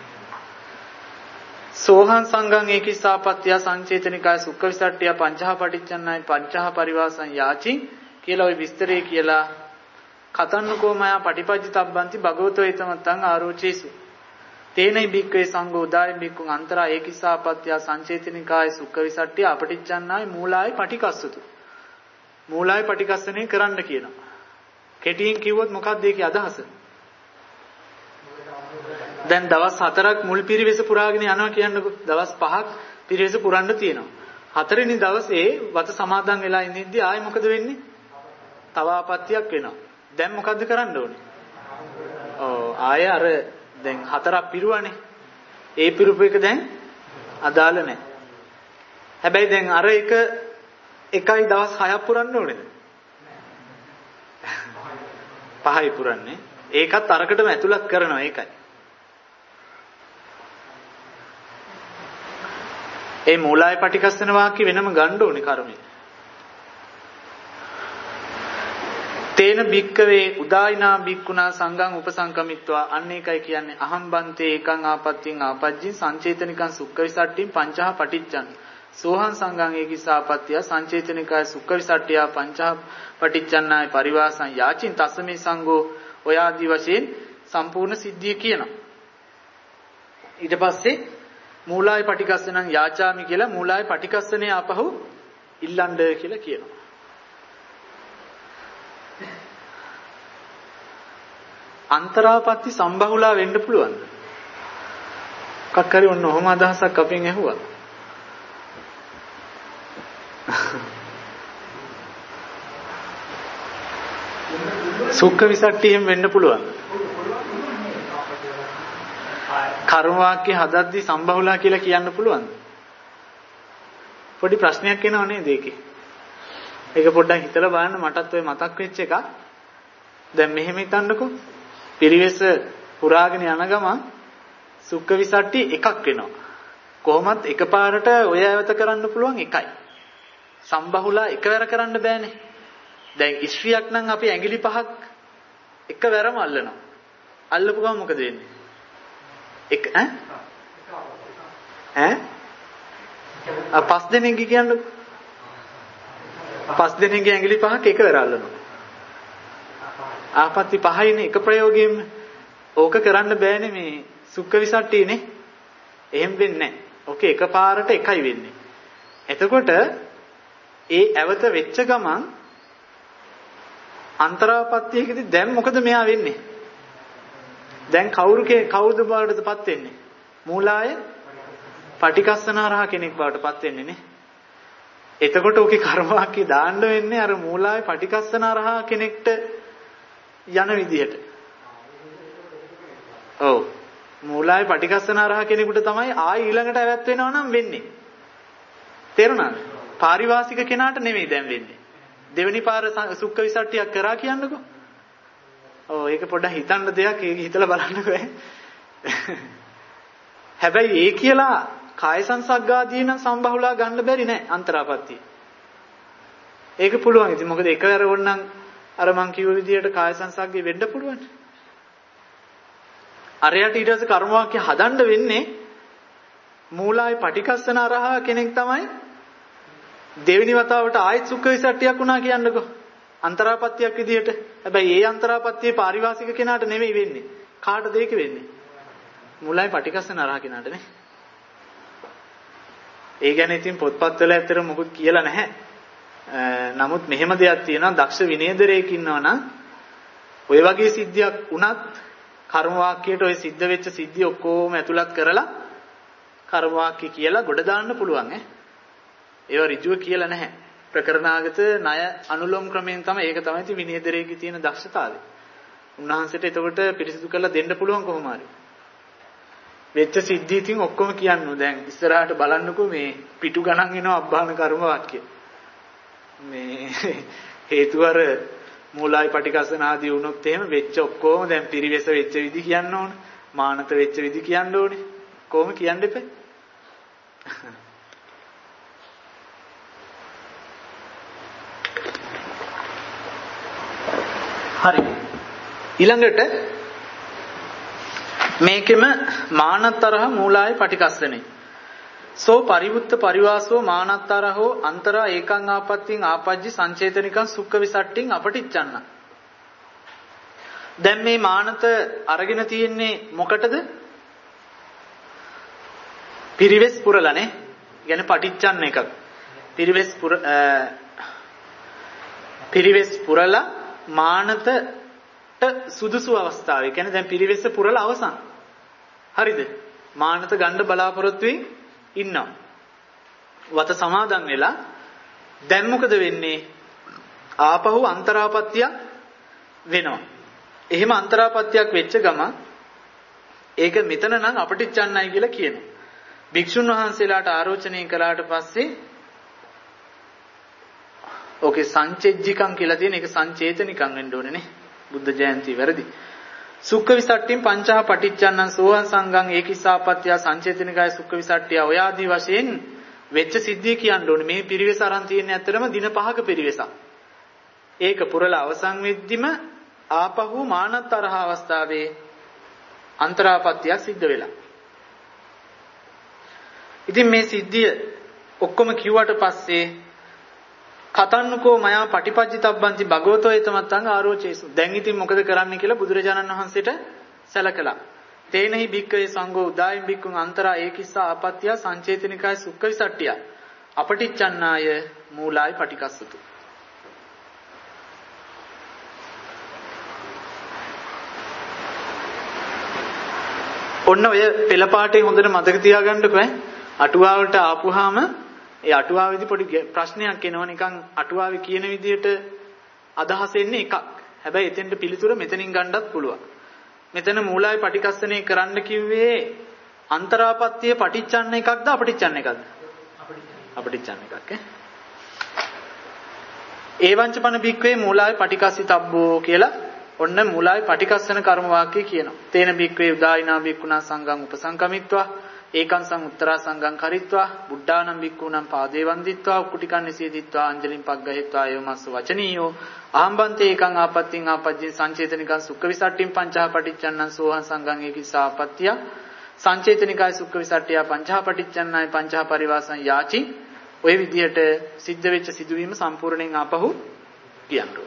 S1: සෝහං සංගං ඒකිස්සාපත්‍ය සංචේතනිකය සුක්ඛ විසට්ඨිය පංචහ පටිච්චන්නයි පංචහ පරිවාසං යාචි කියලා ওই විස්තරේ කියලා කතන්නකෝ මයා පටිපජ්ජිතබ්බන්ති භගවතෝ ඊතමත්තං ආරෝචේසු තේනයි බික්කේ සංඝෝ උදාය බික්කුං අන්තරා ඒකිස්සාපත්‍ය සංචේතනිකය සුක්ඛ විසට්ඨිය අපටිච්චන්නයි මූලයි පටිකස්සතු මූලයි පටිකස්සනේ කරන්න කියනවා. කෙටියෙන් කිව්වොත් මොකක්ද ඒකේ අදහස? දැන් දවස් 4ක් මුල් පිරිවෙස පුරාගෙන යනවා කියන්නකො. දවස් 5ක් පිරිවෙස පුරන්න තියෙනවා. 4 වෙනි දවසේ වත සමාදන් වෙලා ඉඳිද්දී ආයෙ මොකද වෙන්නේ? තව ආපත්‍යක් වෙනවා. දැන් මොකද්ද කරන්න ඕනේ? ආයෙ අර දැන් 4ක් පිරුවානේ. ඒ පිරුපු එක දැන් අදාළ නැහැ. හැබැයි දැන් අර එකයි දවස් 6ක් පුරන්න ඕනේද? 5යි පුරන්නේ. ඒකත් අරකටම ඇතුළත් කරනවා ඒකයි. ඒ මූලයි පටිකස්සන වාක්‍ය වෙනම ගන්න ඕනේ කර්මය. තේන භික්කවේ උදායිනා භික්ඛුනා සංඝං උපසංකමිත්වා අන්න ඒකයි කියන්නේ අහම් බන්තේ ඒකං ආපත්‍යින් ආපජ්ජින් සංචේතනිකං සුක්ඛ විසට්ඨින් පංචහ පටිච්චං සෝහං සංඝං ඒකිස්සාපත්‍ය සංචේතනිකය සුක්ඛ විසට්ඨිය පංචහ පටිච්චන්නාය පරිවාසං යාචින් තස්සමේ සංඝෝ ඔය ආදි වශයෙන් සම්පූර්ණ සිද්ධිය කියනවා. ඊට පස්සේ මූලයි පටිකස්සනං යාචාමි කියලා මූලයි පටිකස්සනේ ආපහු ඉල්ලන්න කියලා කියනවා. අන්තරාපත්‍ය සම්බහුලා වෙන්න පුළුවන්ද? කක්කරි ඔන්න ඔහොම අදහසක් අපෙන් ඇහුවා. සුඛ විසට්ටියෙන් වෙන්න පුළුවන්. කර්ම වාක්‍ය හදද්දි සම්බහුලා කියලා කියන්න පුළුවන්ද? පොඩි ප්‍රශ්නයක් එනව නේද ඒකේ? ඒක පොඩ්ඩක් හිතලා බලන්න. මටත් ඔය මතක් වෙච්ච එකක්. දැන් මෙහෙම හිතන්නකෝ. පිරිවෙස පුරාගෙන යන ගමන් සුඛ විසට්ටි එකක් වෙනවා. කොහොමත් එකපාරට ඔය ඇවත කරන්න පුළුවන් එකයි. සම්බහුලා එකවර කරන්න බෑනේ. දැන් ඉස්ත්‍රියක් නම් අපි ඇඟිලි පහක් එකවරම අල්ලනවා. අල්ලපු ගමන් මොකද වෙන්නේ? එක පස් දෙනෙක්ගේ කියන්නකො. පස් දෙනෙක්ගේ ඇඟිලි පහක් එකවර අල්ලනවා. ආපත්‍ති පහයිනේ එක ප්‍රයෝගයෙන්ම. ඕක කරන්න බෑනේ මේ සුඛ විසට්ටිනේ. එහෙම වෙන්නේ නැහැ. ඕකේ එකපාරට එකයි වෙන්නේ. එතකොට ඒ ඇවත වෙච්ච ගමන් අන්තරාපත්‍යයකදී දැන් මොකද මෙයා වෙන්නේ? දැන් කවුරුද බවටපත් වෙන්නේ? මූලාය පටිකස්සනාරහ කෙනෙක් බවටපත් වෙන්නේ නේ. එතකොට ඔකේ කර්මවාක්‍ය දාන්න වෙන්නේ අර මූලාය පටිකස්සනාරහ කෙනෙක්ට යන විදිහට. ඔව්. මූලාය පටිකස්සනාරහ කෙනෙකුට තමයි ආයි ඊළඟට ඇවත් වෙනව නම් වෙන්නේ. තේරුණාද? පාරිවාසික කෙනාට නෙමෙයි දැන් වෙන්නේ. දෙවෙනි පාර සුඛ විසට්ටියක් කරා කියන්නකෝ. ඔව් ඒක පොඩ්ඩක් හිතන්න දෙයක්. ඒක හිතලා බලන්නකෝ. හැබැයි ඒ කියලා කාය සංසග්ගාදී නම් සම්බහුලා ගන්න බැරි නෑ අන්තරාපත්‍ය. ඒක පුළුවන්. ඉතින් මොකද එකවර වොන්නම් අර මං කිව්ව විදිහට කාය සංසග්ගේ වෙන්න පුළුවන්. අරයට ඊට පස්සේ කර්ම වාක්‍ය හදන්න වෙන්නේ මූලායි පටිකස්සනාරහ කෙනෙක් තමයි දෙවෙනි වතාවට ආයෙත් සුඛ විසට්ටියක් වුණා කියන්නකෝ. අන්තරාපත්‍යයක් විදිහට. හැබැයි ඒ අන්තරාපත්‍යයේ පාරිවාසික කෙනාට නෙමෙයි වෙන්නේ. කාටද ඒක වෙන්නේ? මූලායි පටිකස්සනාරහ කෙනාට නේ. ඒ ගැන ඉතින් පොත්පත්වල ඇත්තට මොකුත් කියලා නැහැ. නමුත් මෙහෙම දෙයක් තියෙනවා. දක්ෂ විනයදරයෙක් ඉන්නවා නම් ඔය වගේ සිද්ධියක් වුණත් කර්ම වාක්‍යයට ඔය සිද්ධ වෙච්ච සිද්ධි ඔක්කොම ඇතුළත් කරලා කර්ම වාක්‍ය කියලා ගොඩ දාන්න පුළුවන් ඈ. ඒවා ඍජුව කියලා නැහැ. ප්‍රකරණාගත ණය අනුලෝම ක්‍රමයෙන් තමයි ඒක තමයි ඉතින් විනයදරයේ තියෙන දක්ෂතාවය. උන්වහන්සේට එතකොට පිරිසිදු කරලා දෙන්න පුළුවන් කොහොම හරි. වෙච්ච සිද්ධි ඉතින් ඔක්කොම කියන්නු. දැන් ඉස්සරහට බලන්නකෝ මේ පිටු ගණන් එනවා අබ්බාන කර්ම වාක්‍ය. මේ හේතු අර මූලායි පටිකස්සන ආදී වුණොත් එහෙම වෙච්ච ඔක්කොම දැන් පිරිවෙස වෙච්ච විදි කියන්න ඕනේ. මානත වෙච්ච විදි කියන්න ඕනේ. කොහොම කියන්න එපේ. හරි. ඊළඟට මේකෙම මානතරහ මූලාය පටිකස්සනේ. සෝ පරිවුත්ත පරිවාසෝ මානතරහෝ අන්තරා ඒකං ආපත්‍තිං ආපජ්ජි සංචේතනිකං සුඛ විසට්ටිං අපටිච්චන්න. දැන් මේ මානත අරගෙන තියෙන්නේ මොකටද? පිරිවෙස් පුරලානේ. කියන්නේ පටිච්චන්න එකක්. පිරිවෙස් පුරලා මානතට සුදුසු අවස්ථාවේ. කියන්නේ දැන් පිරිවෙස පුරලා අවසන්. හරිද? මානත ගන්න බලාපොරොත්තු වෙමින් ඉන්නවා. වත සමාදන් වෙලා දැන් මොකද වෙන්නේ? ආපහු අන්තරාපත්‍යක් වෙනවා. එහෙම අන්තරාපත්‍යක් වෙච්ච ගමන් ඒක මෙතන නම් අපටිච්චන්නයි කියලා කියනවා. භික්ෂුන් වහන්සේලාට ආරෝචනය කළාට පස්සේ ඕකේ සංචෙජ්ජිකම් කියලා තියෙන එක සංචේතනිකම් වෙන්න ඕනේ නේ. බුද්ධ ජයන්ති වැරදි. සුඛ විසට්ටින් පංචහ පටිච්චන්නං සෝහං සංඝං ඒකිසාපත්‍ය සංචේතනිකය සුඛ විසට්ටිය ඔය ආදී වශයෙන් වෙච්ච සිද්ධිය කියන්න ඕනේ. මේ පිරිවෙස අරන් තියෙන්නේ ඇත්තටම දින 5ක පිරිවෙසක්. ඒක පුරලා අවසන් වෙද්දිම ආපහු මානතරහ අවස්ථාවේ අන්තරාපත්‍යක් සිද්ධ වෙලා. ඉතින් මේ සිද්ධිය ඔක්කොම කිව්වට පස්සේ කතන්නකෝ මයා පටිපජ්ජිතබ්බන්ති භගවතෝ ඒතමත්තං ආරෝචේසු. දැන් ඉතින් මොකද කරන්න කියලා බුදුරජාණන් වහන්සේට සැලකලා. තේනහි භික්ඛවේ සංඝෝ උදායම් භික්ඛුන් අන්තරා ඒකිස්සා ආපත්‍ය සංචේතනිකයි සුඛ විසට්ටිය අපටිච්චන්නාය මූලායි පටිකස්සතු. ඔන්න ඔය පෙළ පාටේ හොඳට මතක තියාගන්නකෝ. අටුවාවට ආපුවාම ඒ අටුවාවේදී පොඩි ප්‍රශ්නයක් එනවා. නිකන් අටුවාවේ කියන විදිහට අදහස් එන්නේ එකක්. හැබැයි එතෙන්ට පිළිතුර මෙතනින් ගන්නත් පුළුවන්. මෙතන මූලයි පටිකස්සනේ කරන්න කිව්වේ අන්තරාපත්‍ය පටිච්චන්න එකක්ද අපටිච්චන්න එකක්ද? අපටිච්චන්න එකක් ඒවංචපන භික්ඛවේ මූලයි පටිකස්සිතබ්බෝ කියලා ඔන්න මූලයි පටිකස්සන කර්ම වාක්‍ය කියනවා. තේන භික්ඛවේ උදායිනා භික්ඛුනා සංඝං උපසංකමිත්වා ඒකං සං උත්තරා සංඝං කරිත්වා බුද්ධානම් භික්ඛූනම් පාදේ වන්දිත්වා උක්කුටිකන් නිසීදිත්වා අංජලින් පග්ගහෙත්වා යෝමස්ස වචනීයෝ ආම්බන්තේ ඒකං ආපත්තිං ආපජ්ජේ සංචේතනිකං සුක්ඛ විසට්ඨින් පංචහ පටිච්චන්නං සෝහං සංඝං ඒකිස්සා ආපත්තිය සංචේතනිකයි සුක්ඛ විසට්ඨිය පංචහ පටිච්චන්නයි පංචහ පරිවාසං යාචි ඔය විදිහට සිද්ධ වෙච්ච සිදුවීම සම්පූර්ණයෙන් ආපහු කියනවා.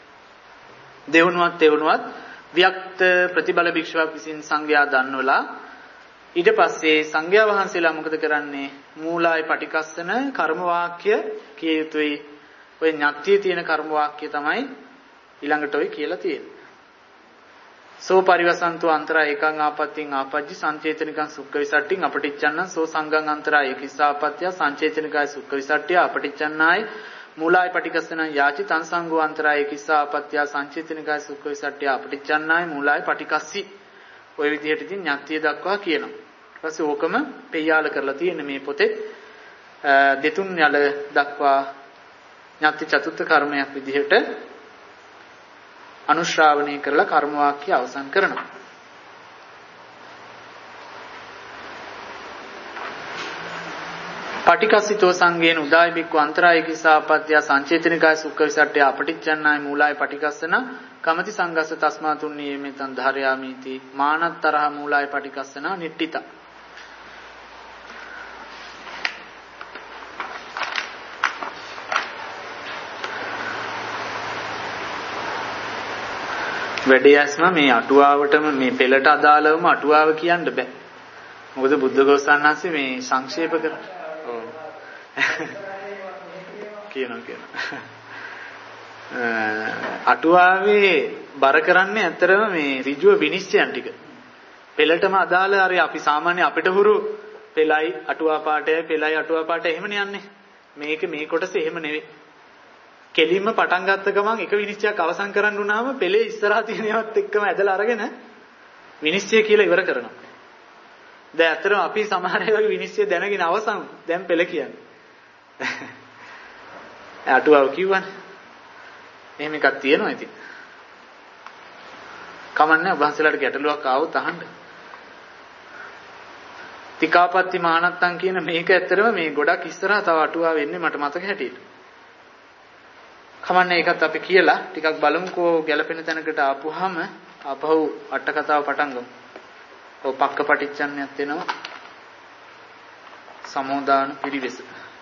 S1: දෙවනුවත් වික්ත ප්‍රතිබල භික්ෂුවක් විසින් සංඝයා දන්වලා ඊට පස්සේ සංඝයා වහන්සේලා මොකද කරන්නේ? මූලයි පටිකස්සන කර්ම වාක්‍ය කිය යුතුයි. ඔය ඥාත්තියේ තියෙන කර්ම වාක්‍ය තමයි ඊළඟට ඔය කියලා තියෙන්නේ. සෝ පරිවසන්තෝ අන්තරා ඒකං ආපත්තිං ආපජ්ජි සංචේතනිකං සුක්ඛ විසට්ඨින් අපටිච්චන්නං සෝ සංඝං අන්තරා ඒකිස්සාපත්‍ය සංචේතනිකයි සුක්ඛ විසට්ඨිය අපටිච්චන්නයි මූලයි පටිකස්සන යාචි තං සංඝෝ අන්තරා ඒකිස්සාපත්‍ය සංචේතනිකයි සුක්ඛ විසට්ඨිය අපටිච්චන්නයි මූලයි පටිකස්සි ඔය විදිහට ඉතින් ඥාත්තිය දක්වා කියනවා. ඊට පස්සේ ඕකම පෙය්‍යාල කරලා තියෙන මේ පොතේ දෙතුන් යල දක්වා ඥාත්ති චතුත්ථ කර්මයක් විදිහට අනුශ්‍රාවණය කරලා කර්ම වාක්‍ය අවසන් කරනවා. පටිකස්සිතෝ සංඝේන උදායි බික්ඛු අන්තරාය කිසාපත්‍ය සංචේතනිකයි සුක්ඛ විසට්ඨිය අපටිච්චන්නයි මූලයි පටිකස්සන කමති සංඝස්ස තස්මාතුන්නී මෙතං ධාරයාමීති මානත්තරහ මූලයි පටිකස්සන නිට්ඨිත. වැඩේස්ම මේ අටුවාවටම මේ පෙළට අදාළවම අටුවාව කියන්න බෑ. මොකද බුද්ධඝෝසානන්සේ මේ සංක්ෂේප කරා. ඔව්. කියනවා. අටුවාවේ බර කරන්නේ ඇත්තරම මේ ඍජුව විනිශ්චයන් ටික. පෙළටම අදාළ හරි අපි සාමාන්‍ය අපිට හුරු පෙළයි අටුවා පාඨයයි පෙළයි අටුවා පාඨය එහෙමනේ යන්නේ. මේක මේ කොටස එහෙම නෙවෙයි. කෙලින්ම පටන් ගත්ත ගමන් එක විනිශ්චයක් අවසන් කරන්න උනාම පෙළේ ඉස්සරහා තියෙන ඒවාත් එක්කම ඇදලා අරගෙන විනිශ්චය කියලා ඉවර කරනවා. දැන් අතරම අපි සමහර ඒවාගේ විනිශ්චය දැනගෙන අවසන් දැන් පෙළ කියන්නේ. අටුවාව කිව්වනේ. එහෙම එකක් තියෙනවා ඉතින්. කමන්නේ වහන්සලාට ගැටලුවක් ආවොත් අහන්න. තිකාපත්ති මහානත්තන් කියන මේක ඇත්තරම මේ ගොඩක් ඉස්සරහා තව අටුවා වෙන්නේ මට මතක හැටියට. කමන්නේ ඒකත් අපි කියලා ටිකක් බලමුකෝ ගැළපෙන තැනකට ආපුවාම අපහු අට කතාව පටන් ගමු. ඔව් පක්ක පටිච්චන්නයක් වෙනවා. සමෝදාන පිරිවෙස.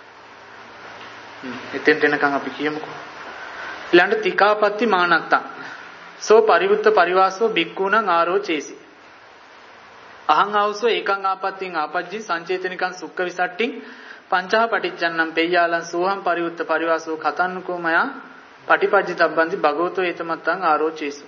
S1: එතෙන්ට එනකන් අපි කියමුකෝ. ඊළඟට තිකාපත්ති මානත්තං. සෝ පරිවුත්ත පරිවාසෝ බික්ඛූණං ආරෝචේසි. අහං ආවසෝ ඒකං ආපත්තිං ආපජ්ජි සංචේතනිකං සුක්ඛ විසට්ඨින් පංචහ පටිච්චන්නම් පෙය්‍යාලං සෝහං පරිවුත්ත පරිවාසෝ කතන්නකෝ මයා පටිපජ්ජිතබ්බන්ති භගවතෝ ඒතමත්තං ආරෝචේසු.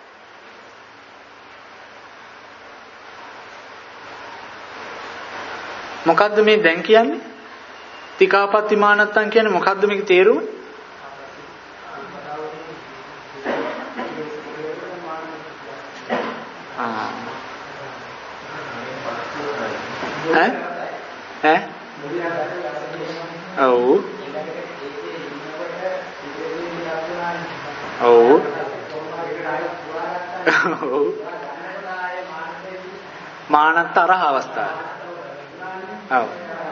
S1: මොකද්ද මේ දැන් කියන්නේ? තිකාපත්ති මානත්තං කියන්නේ මොකද්ද මේක තේරුම? මානත්ත අරහ අවස්ථාව. ඔව්.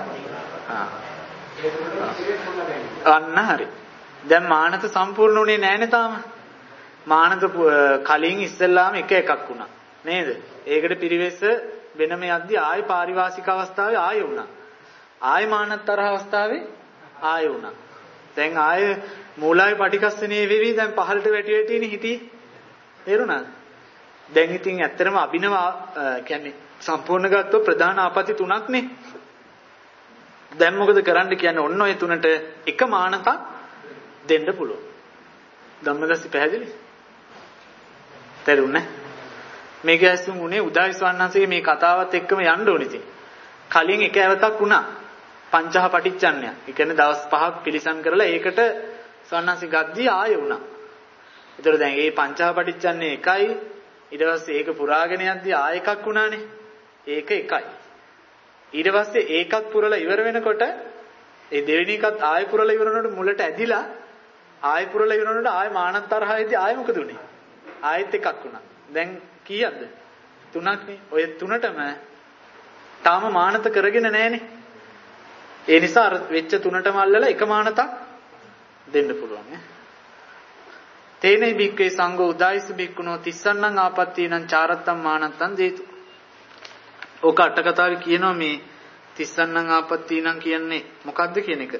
S1: අන්න හරි. දැන් මානත සම්පූර්ණ උනේ නැහැනේ තාම. මානත කලින් ඉස්සෙල්ලාම එක එකක් වුණා. නේද? ඒකට පිරිවෙස වෙනම යද්දි ආයි පාරිවාසික අවස්ථාවේ ආයෙ වුණා. ආයෙ මානත් තරහ අවස්ථාවේ ආයෙ වුණා. දැන් ආයෙ මූලයි පටිකස්සනේ වෙවි දැන් පහළට වැටි වැටිනේ හිටියේ. තේරුණාද? දැන් ඉතින් ඇත්තටම අභිනව කියන්නේ සම්පූර්ණ ගත්තොත් ප්‍රධාන ආපති තුනක් නේ. දැන් මොකද කරන්න කියන්නේ? ඔන්න ඔය තුනට එක මානතක් දෙන්න පුළුවන්. ධම්මදස්සි පැහැදිලි? තේරුණේ? මේක ඇසුම් උනේ උදායි ස්වන්නන්සේගේ මේ කතාවත් එක්කම යන්න ඕනේ ඉතින්. කලින් එක ඇවතක් වුණා. පංචහ පටිච්චන්නය. ඒ කියන්නේ දවස් 5ක් පිළිසම් කරලා ඒකට ස්වන්නන්සේ ගද්දී ආයෙ වුණා. ඒතර දැන් මේ පංචහ පටිච්චන්නේ එකයි. ඊට පස්සේ ඒක පුරාගෙන යද්දී ආයෙ එකක් වුණානේ. ඒක එකයි. ඊට පස්සේ ඒකත් පුරලා ඉවර වෙනකොට ඒ දෙවෙනි එකත් ආයෙ පුරලා ඉවර වෙනකොට මුලට ඇදිලා ආයෙ පුරලා ඉවර වෙනකොට ආයෙ මානත් තරහයේදී ආයෙ මොකද උනේ? ආයෙත් එකක් වුණා. දැන් කීයක්ද? 3ක්නේ. ඔය 3ටම තාම මානත කරගෙන නැහනේ. ඒ නිසා අර වෙච්ච 3ටම අල්ලලා එක මානතක් දෙන්න පුළුවන් ඈ. තේනේ බික්කේ සංඝෝ උදායිස බික්කුණෝ තිස්සන්නං ආපත්තීනං චාරත්තං මානත්තං දේතු. ඕක අට කතාවේ කියනවා මේ තිස්සන්නං ආපත්තීනං කියන්නේ මොකද්ද කියන එක.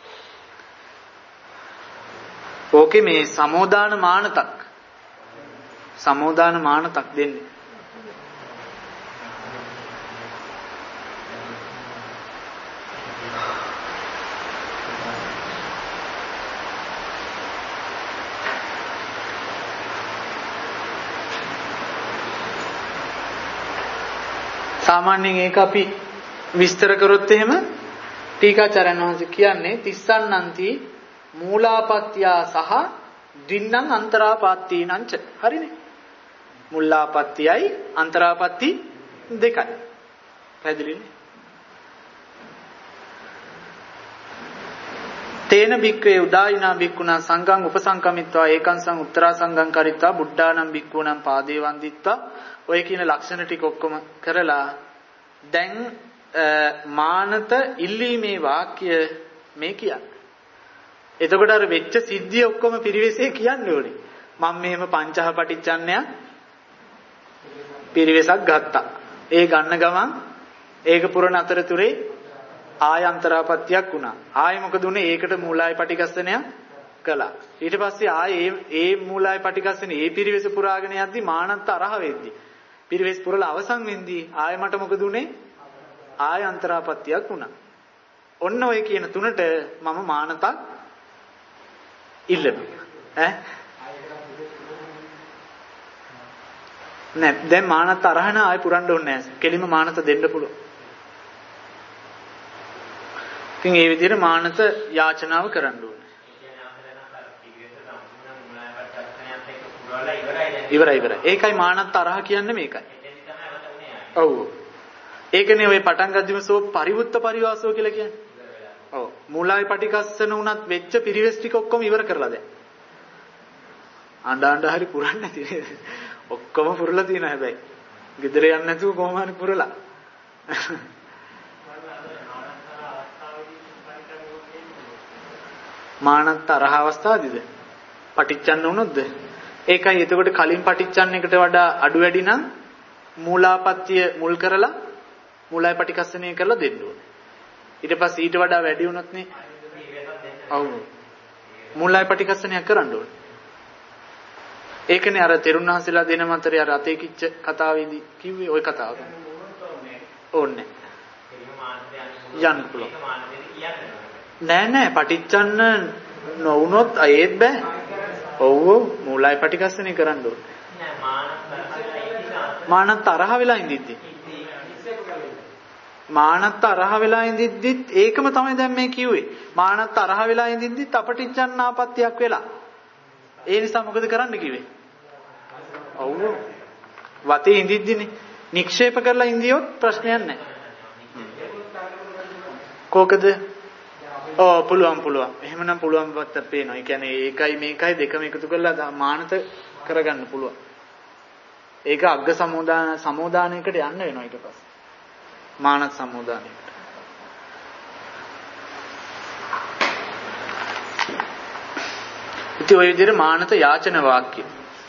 S1: ඕකේ මේ සමෝදාන මානතක් දෙන්නේ. සාමාන්‍යයෙන් ඒක අපි විස්තර කරොත් එහෙම ටීකාචාර්යන් වහන්සේ කියන්නේ තිස්සන්නන්ති මූලාපත්‍යා සහ දින්නම් අන්තරාපත්තීනංච. හරිනේ. මුල්ලාපත්‍යයි අන්තරාපත්ති දෙකයි. පැහැදිලිනේ? තේන බික්කේ උදායිනා බික්කුණා සංඝං උපසංකමිත්වා ඒකංසං උත්තරා සංඝං කරිත්වා බුද්ධානම් බික්කුණං පාදේ වන්දිත්වා ඔය කියන ලක්ෂණ ටික ඔක්කොම කරලා දැන් මානත ඉල්ලීමේ වාක්‍ය මේ කියන්නේ. එතකොට අර වෙච්ච සිද්ධිය ඔක්කොම පිරිවෙසේ කියන්න ඕනේ. මම මෙහෙම පංචහ පටිච්චන්නය පිරිවෙසක් ගත්තා. ඒ ගන්න ගමන් ඒක පුරන අතරතුරේ ආය අන්තරාපත්‍යක් වුණා. ආයෙ මොකද උනේ? ඒකට මූලාය පටිගස්සනයක් කළා. ඊට පස්සේ ආයේ ඒ මූලාය පටිගස්සනේ ඒ පිරිවෙස පුරාගෙන යද්දි මානත් අරහ වෙද්දි පිරිවෙස් පුරලා අවසන් වෙද්දී ආයෙ මට මොකද උනේ? ආය අන්තරාපත්‍යක් වුණා. ඔන්න ඔය කියන තුනට මම මානතක් ඉල්ලනවා. නෑ දැන් මානත් අරහන ආයෙ පුරන්න ඕනේ නෑ. කෙලිම මානත දෙන්න පුළුවන්. ඉතින් ඒ විදිහට මානත යාචනාව කරන්න ඕනේ. ඉවරයි. ඒකයි මානත් තරහ කියන්නේ මේකයි. ඔව්. ඒකනේ ඔය පටන් ගද්දිම සෝ පරිවුත්ත පරිවාසෝ කියලා කියන්නේ. ඔව්. මූලාය පටිකස්සන උනත් වෙච්ච පිරිවෙස් ටික ඔක්කොම ඉවර කරලා දැන්. අඬ හරි පුරන්නේ නැති නේද? ඔක්කොම පුරලා තියෙනවා හැබැයි. ගෙදර යන්නේ නැතුව කොහොම හරි පුරලා. මානත් තරහ අවස්ථාවේදීද? පටිච්චන්න වුණොත්ද? ඒකයි එතකොට කලින් පටිච්චන්න එකට වඩා අඩු වැඩි නම් මූලාපත්‍ය මුල් කරලා මූලයි පටිකස්සනය කරලා දෙන්න ඕනේ. ඊට පස්සේ ඊට වඩා වැඩි වුණොත් නේ. ඔව්. මූලයි පටිකස්සනය කරන්න ඕනේ. ඒකනේ අර තෙරුණාන්සලා දෙන මතරේ අර අතේ කිච්ච කතාවේදී කිව්වේ ওই කතාව. ඕනේ. යන්න පුළුවන්. නෑ පටිච්චන්න නොවුනොත් ඒත් බෑ. ඔව් මූලයි පටිකස්සනේ කරන්න ඕනේ. මානත් තරහ වෙලා ඉඳිද්දි. මානත් තරහ වෙලා ඉඳිද්දිත් ඒකම තමයි දැන් මේ කිව්වේ. මානත් තරහ වෙලා ඉඳිද්දිත් අපටිච්චන්න ආපත්‍යක් වෙලා. ඒ නිසා මොකද කරන්න කිව්වේ? ඔව්. වතේ ඉඳිද්දිනේ නික්ෂේප කරලා ඉඳියොත් ප්‍රශ්නයක් නැහැ. කොකද? පුළුවන්. එහෙමනම් පුළුවන් වත් පේනවා. ඒ කියන්නේ ඒකයි මේකයි දෙකම එකතු කරලා මානත කරගන්න පුළුවන්. ඒක අග්ග සමෝදානයකට යන්න වෙනවා ඊට පස්සේ. මානත් සමෝදානයකට. ඉතින් ඔය විදිහට මානත යාචන වාක්‍ය.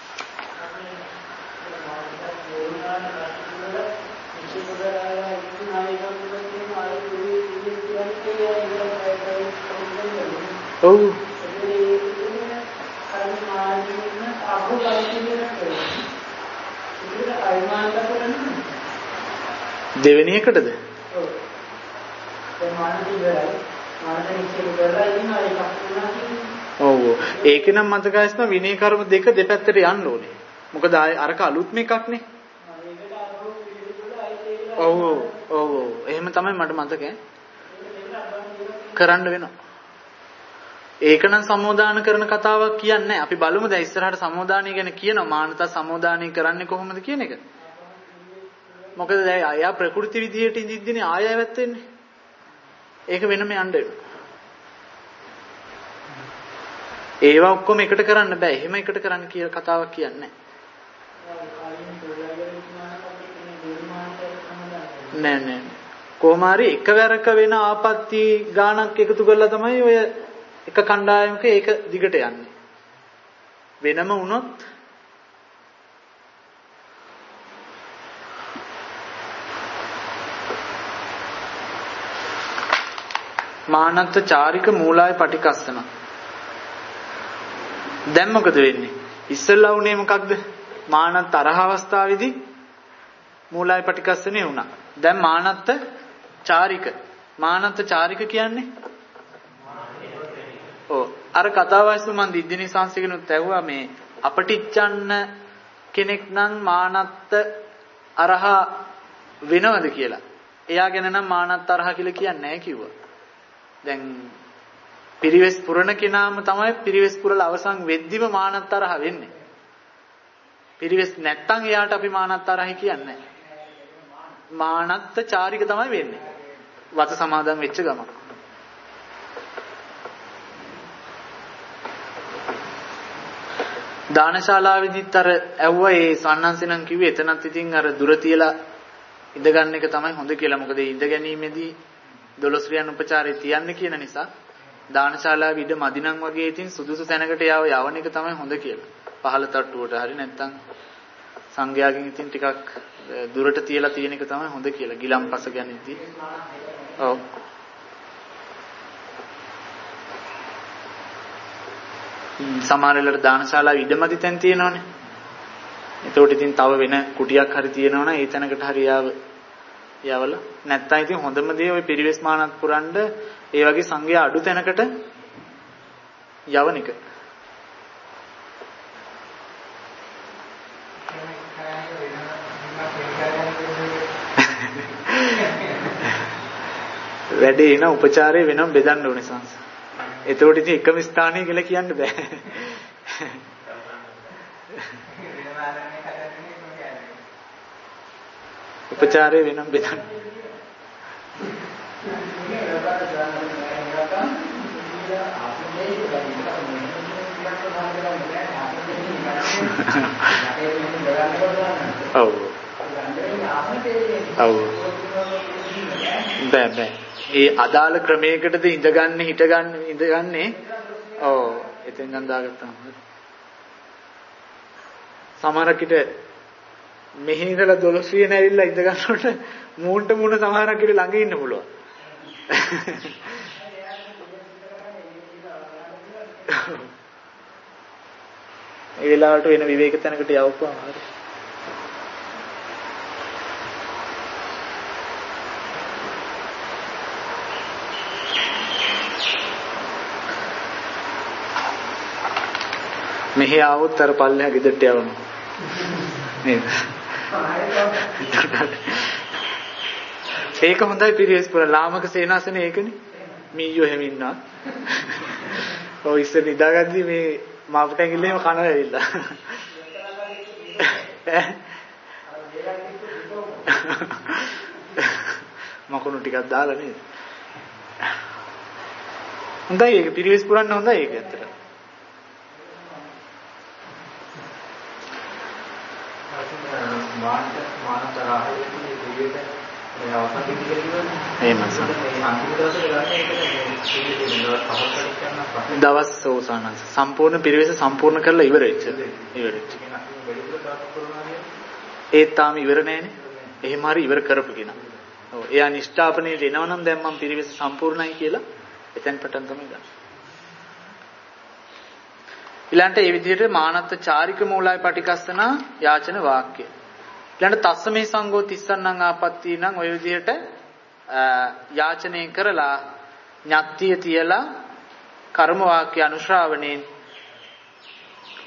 S1: ඔව්. දෙවෙනි එකටද? ඔව්. ඒක නම් මතකයිස්ම විනය කර්ම දෙක දෙපැත්තට යන්න ඕනේ. මොකද අරක අලුත්ම එකක් නේ. ඔව් එහෙම තමයි මට මතක කරන්න වෙනවා. ඒක නම් සම්මෝදාන කරන කතාවක් කියන්නේ. අපි බලමු දැන් ඉස්සරහට සම්මෝදානිය ගැන කියනවා. මානත සම්මෝදානිය කරන්නේ කොහොමද කියන එක. මොකද දැන් ආයා ප්‍රകൃති විදියට ඉඳිද්දිනේ ආයෙත් වෙන්නේ. ඒක වෙනම යන්න වෙනවා. ඒවා ඔක්කොම එකට කරන්න බෑ. එහෙම එකට කරන්න කියලා කතාවක් කියන්නේ නෑ. කොහොම හරි එකවරක වෙන ආපත්‍ති ගානක් එකතු කරලා තමයි ඔය එක කණ්ඩායමක ඒක දිගට යන්නේ. වෙනම වුණොත් මානත්ත චාරික මූලාය පටිකස්සන. දැන් මොකද වෙන්නේ? ඉස්සෙල්ලා උනේ මොකක්ද? මානත්ත අරහ අවස්ථාවේදී මූලාය පටිකස්සනේ වුණා. දැන් මානත්ත චාරික. මානත්ත චාරික කියන්නේ අර කතාවයිසු මන් දිද්දිනී සංසිකනුත් ඇහුවා මේ අපටිච්චන්න කෙනෙක් නම් මානත්ත අරහ වෙනවද කියලා. එයා ගැන නම් මානත්ත අරහ කියලා කියන්නේ නැහැ කිව්වා. දැන් පිරිවෙස් පුරණ කෙනාම තමයි පිරිවෙස් පුරලා අවසන් වෙද්දිම මානත්ත අරහ වෙන්නේ. පිරිවෙස් නැත්තම් එයාට අපි මානත්ත අරහයි කියන්නේ නැහැ. මානත්ත චාරික තමයි වෙන්නේ. වත සමාදන් වෙච්ච ගමන්. දානශාලාවේදීත් අර ඇව්වා ඒ සන්නන්සෙනම් කිව්වේ එතනත් ඉතින් අර දුර තියලා ඉඳ ගන්න එක තමයි හොඳ කියලා. මොකද ඉඳ ගැනීමේදී 12 රියන් උපචාරය තියන්නේ කියන නිසා දානශාලාවේ ඉඳ මදිනම් වගේ ඉතින් සුදුසු තැනකට යවන එක තමයි හොඳ කියලා. පහළ තට්ටුවට හරි නැත්තම් සංඝයාගෙන් ඉතින් ටිකක් දුරට තියලා තියෙන එක තමයි හොඳ කියලා. ගිලම්පස ගැනීමදී. ඔව්. සමහර වෙලාවට දානශාලාවේ ඉඩමදි තැන් තියෙනවනේ. ඒතකොට ඉතින් තව වෙන කුටියක් හරි තියෙනවනේ ඒ තැනකට හරි යවල නැත්තම් ඉතින් හොඳම දේ ওই පිරිවෙස් මානත් පුරන්න ඒ වගේ සංඝයා අඩු තැනකට යවන එක. වැඩේ එන උපචාරය වෙනම බෙදන්න ඕනේ සංස. එතකොට ඉතින් එකම ස්ථානය කියලා කියන්න බෑ. උපචාරය වෙනම බෙදන්න. ඔව්. බෑ. ඒ අදාළ ක්‍රමයකටද ඉඳගන්නේ. ඔව්. එතෙන් ගන් දාගත්තාම. සමහරකිට මෙහි ඉඳලා 12 රියන ඇවිල්ලා ඉඳ ගන්නකොට මූණට මූණ සමහරකිට ළඟ ඉන්න පුළුවන්. ඒ වෙලාවට වෙන විවේක තැනකට යවපුවාම හරි. මෙහි ආවොත් අර පල්ලෙහා ගෙදරට යවනවා. නේද? ඒක හොඳයි පිරිවෙස් පුර ලාමක සේනාසනේ ඒකනේ. මීයෝ හැම ඉන්නවා. ඔය ඉස්සර නිදාගද්දි මේ මාපට ඇඟිල්ලේම කන වැවිලා. මකුණු ටිකක් දාලා නේද? හොඳයි ඒක පිරිවෙස් පුරන්න හොඳයි ඒක ඇත්තට. දවස් සෝසානස් සම්පූර්ණ පිරිවෙස සම්පූර්ණ කරලා ඉවරෙච්ච. ඒත් තාම ඉවර නෑනේ. එහෙම හරි ඉවර කරපු කෙනා. ඔව් එයා නිෂ්ඨාපනයේ එනවනම් දැන් මම පිරිවෙස සම්පූර්ණයි කියලා එතෙන් පටන් තමයි ගන්න. ඊළඟට ඒ විදිහට මානත්ත චාරික මූලයි පටිකස්සන යාචන වාක්‍ය. ඊළඟට තස්සමේ සංඝෝ තිස්සන්නං ආපත්ති නම් ඔය විදිහට යාචනය කරලා ඥාත්තිය තියලා කර්ම වාක්‍ය අනුශ්‍රාවණයෙන්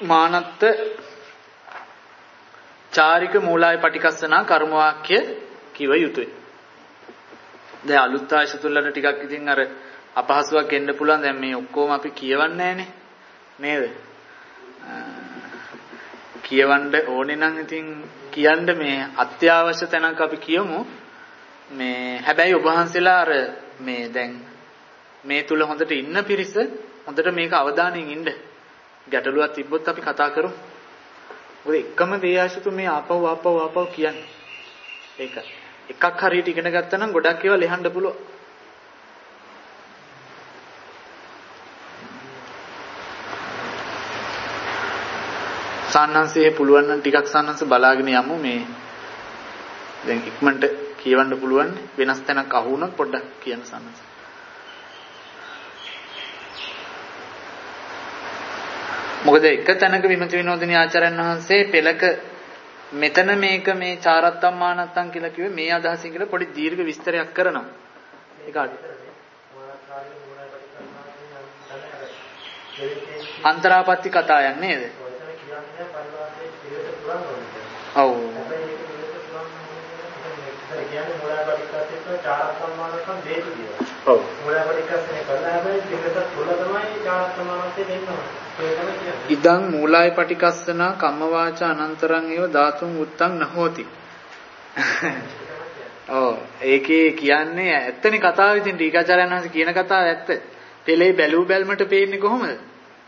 S1: මානත්ත චාරික මූලයි පටිකස්සන කර්ම වාක්‍ය කිව යුතුයි. දැන් අලුත් ආයත තුලට ටිකක් ඉතින් අර අපහසුයක් එන්න පුළුවන්. දැන් මේ ඔක්කොම අපි කියවන්නේ නැහනේ. නේද? කියවන්න ඕනේ නම් ඉතින් කියන්න මේ අත්‍යවශ්‍ය තැනක් අපි කියමු. මේ හැබැයි ඔබ වහන්සේලා අර මේ දැන් මේ තුල හොඳට ඉන්න පිරිස හොඳට මේක අවධානයෙන් ඉන්න. ගැටලුවක් තිබ්බොත් අපි කතා කරමු. මොකද එකම දේශතු මේ ආපහු කියන්නේ. ඒක එකක් හරියට ඉගෙන ගත්තා නම් ගොඩක් ඒවා ලියන්න පුළුවන්. සාන්නංශයේ පුළුවන් නම් ටිකක් සාන්නංශ බලාගෙන යමු මේ දැන් ඉක්මනට කියවන්න පුළුවන් වෙනස් තැනක් අහු වුණොත් පොඩ්ඩක් කියන්න සාන්නංශ. මොකද එක තැනක විමති විනෝදිනී ආචාර්යයන් වහන්සේ පෙළක මෙතන මේක මේ චාරත්තම් මානත්තම් කියලා කිව්වේ මේ අදහසින් කියලා පොඩි දීර්ඝ විස්තරයක් කරනවා. ඒක අන්තරාපත්ති කතාවක් නේද? ඔව්. ඔව්. ඉදං මූලාය පටිකස්සන කම්ම වාචා අනන්තරං ඒව ධාතුන් උත්තං නහෝති. ඔව් ඒකේ කියන්නේ ඇත්තනේ කතාව ඉතින් ටීකාචාර්යයන් වහන්සේ කියන කතාව ඇත්ත. පෙළේ බැලූ බැල්මට පේන්නේ කොහොමද?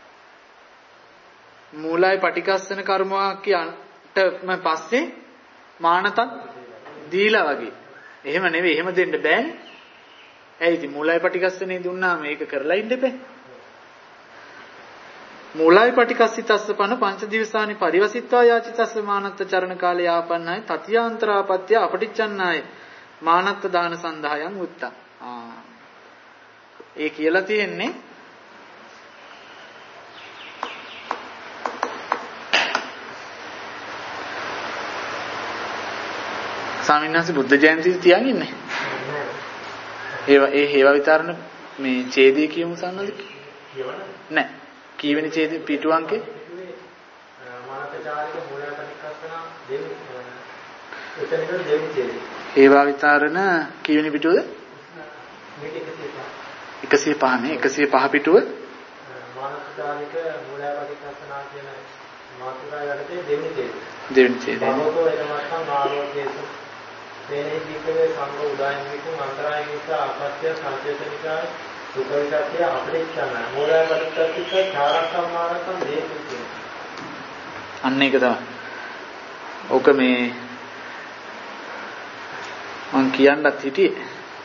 S1: මූලාය පටිකස්සන කර්මවාක්‍යයන්ටම පස්සේ මානතක් දීලා වගේ. එහෙම නෙවෙයි එහෙම දෙන්න බෑනේ. ඇයි ඉතින් මූලාය පටිකස්සනේ දුන්නාම මේක කරලා ඉන්න බෑ. මූලාය පටිකස්සිතස්ස පන පංච දිවසානි පරිවසිත්වා යාචිතස්ස මානත්ත චරණ කාලේ ආපන්නයි තතියාන්තරාපත්‍ය අපටිච්චන්නාය මානත්ත දාන සන්දායන් උත්තා. ඒ කියලා තියෙන්නේ ස්වාමීන් වහන්සේ බුද්ධ ජයන්ති තියන් ඉන්නේ. ඒ හේවා විතරන මේ ඡේදයේ කියමු සන්නද? කියවන නෑ. කීවෙනි ඡේදයේ පිටු අංකේ? මානතචාරික මූලය පරික්කස්සන දෙවි එතනක දෙවි ඡේදය. හේවා විතරන කීවෙනි පිටුවද? 105 නේ 105 පිටුව මානතචාරික මූලය පරික්කස්සන කියන මාතෘකාව යටතේ දෙවි ඡේදය. දෙවි ඡේදය. බවතෝ එනමත්නම් ආලෝකයේසු මේනේ දීකේ සංඝ උදායන විකුන් අන්තරාය නිසා අපත්‍ය සංචේතනිකාය සුඛවිචාරය අපරික්ෂණ මූලය පරික්කස්සිත චාරක්කම් මානකම් දේකුත්. අන්න ඒක තමයි. ඕක මේ මං කියන්නත් හිටියේ.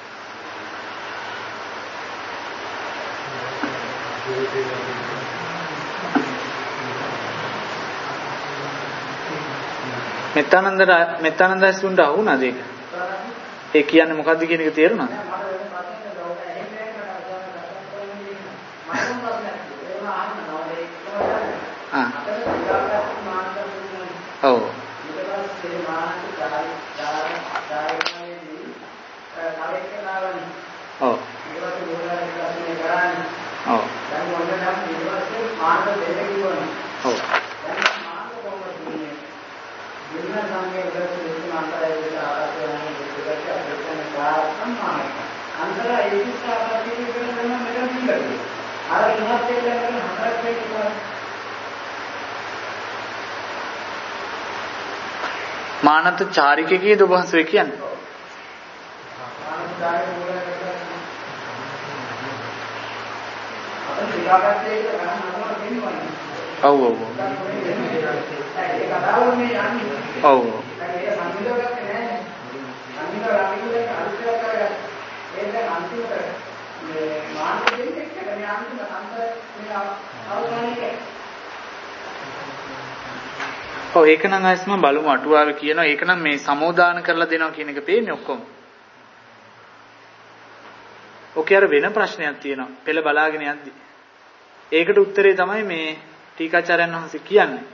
S1: මෙත්තානන්ද ඇසුන්ට අහුණාද ඒක? ඒ කියන්නේ මොකද්ද කියන එක තේරුණාද? ඔව්. ඔව්. මානත චාරිකකයේ දොබහසේ කියන්නේ. ඔව් ඔව්. ඔව්. ඔව් ඒක නම් ආයෙත් මම බලමු අටුවාවේ කියනවා ඒක නම් මේ සමෝදාන කරලා දෙනවා කියන එක පේන්නේ ඔක්කොම. ඔකේ අර වෙන ප්‍රශ්නයක් තියෙනවා. පෙළ බලාගෙන යද්දි. ඒකට උත්තරේ තමයි මේ ටීකාචාර්යයන් වහන්සේ කියන්නේ.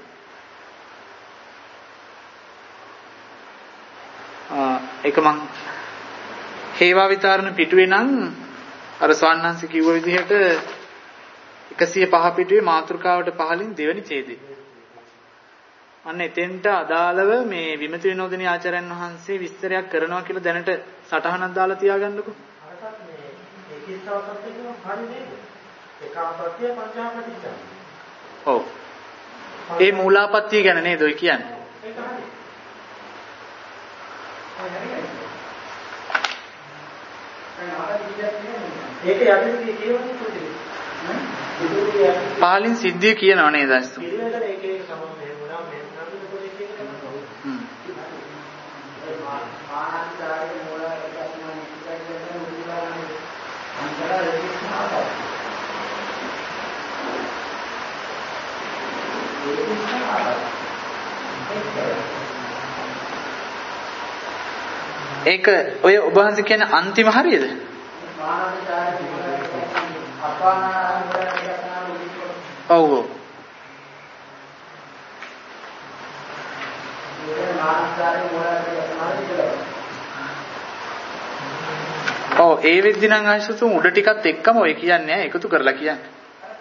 S1: ඒක මං හේවා විතරණ පිටුවේ නම් අර ස්වාමීන් කිව්ව විදිහට 105 පිටුවේ මාතෘකාවට පහලින් දෙවෙනි ඡේදය. අන්න එතෙන්ට අදාළව මේ විමති විනෝදිනී ආචාර්යයන් වහන්සේ විස්තරයක් කරනවා කියලා දැනට සටහනක් දාලා තියාගන්නකෝ.
S2: අරකට මේ ඒකීස්තාවකට කියනවා හරි නේද? ඒකාපත්‍ය පංචාපටිච්ච.
S1: ඔව්. ඒ මූලාපත්‍ය ගැන නේද ඔය කියන්නේ?
S2: ඒක හරි. ඒක යටින් කියවන්නේ කොහොමද?
S1: පාලින් සිද්ධිය කියනවා නේද අස්තු?
S2: පිළිවෙලට ඒක සමම මෙහෙම වුණා මෙහෙම නම් පොඩි කියන එක තමයි. මානසිකාරයේ මූලයක් තමයි ඉස්සරහට මුලින්ම අන්තරා රෙකිස්නාව.
S1: ඒක ඔය ඔබ වහන්සේ කියන්නේ අන්තිම හරියද? ඔව් ඔව්. ඔව් ඒ වෙද්දි නම් ආයසතුන් උඩ ටිකත් එක්කම ඔය කියන්නේ එකතු කරලා කියන්නේ.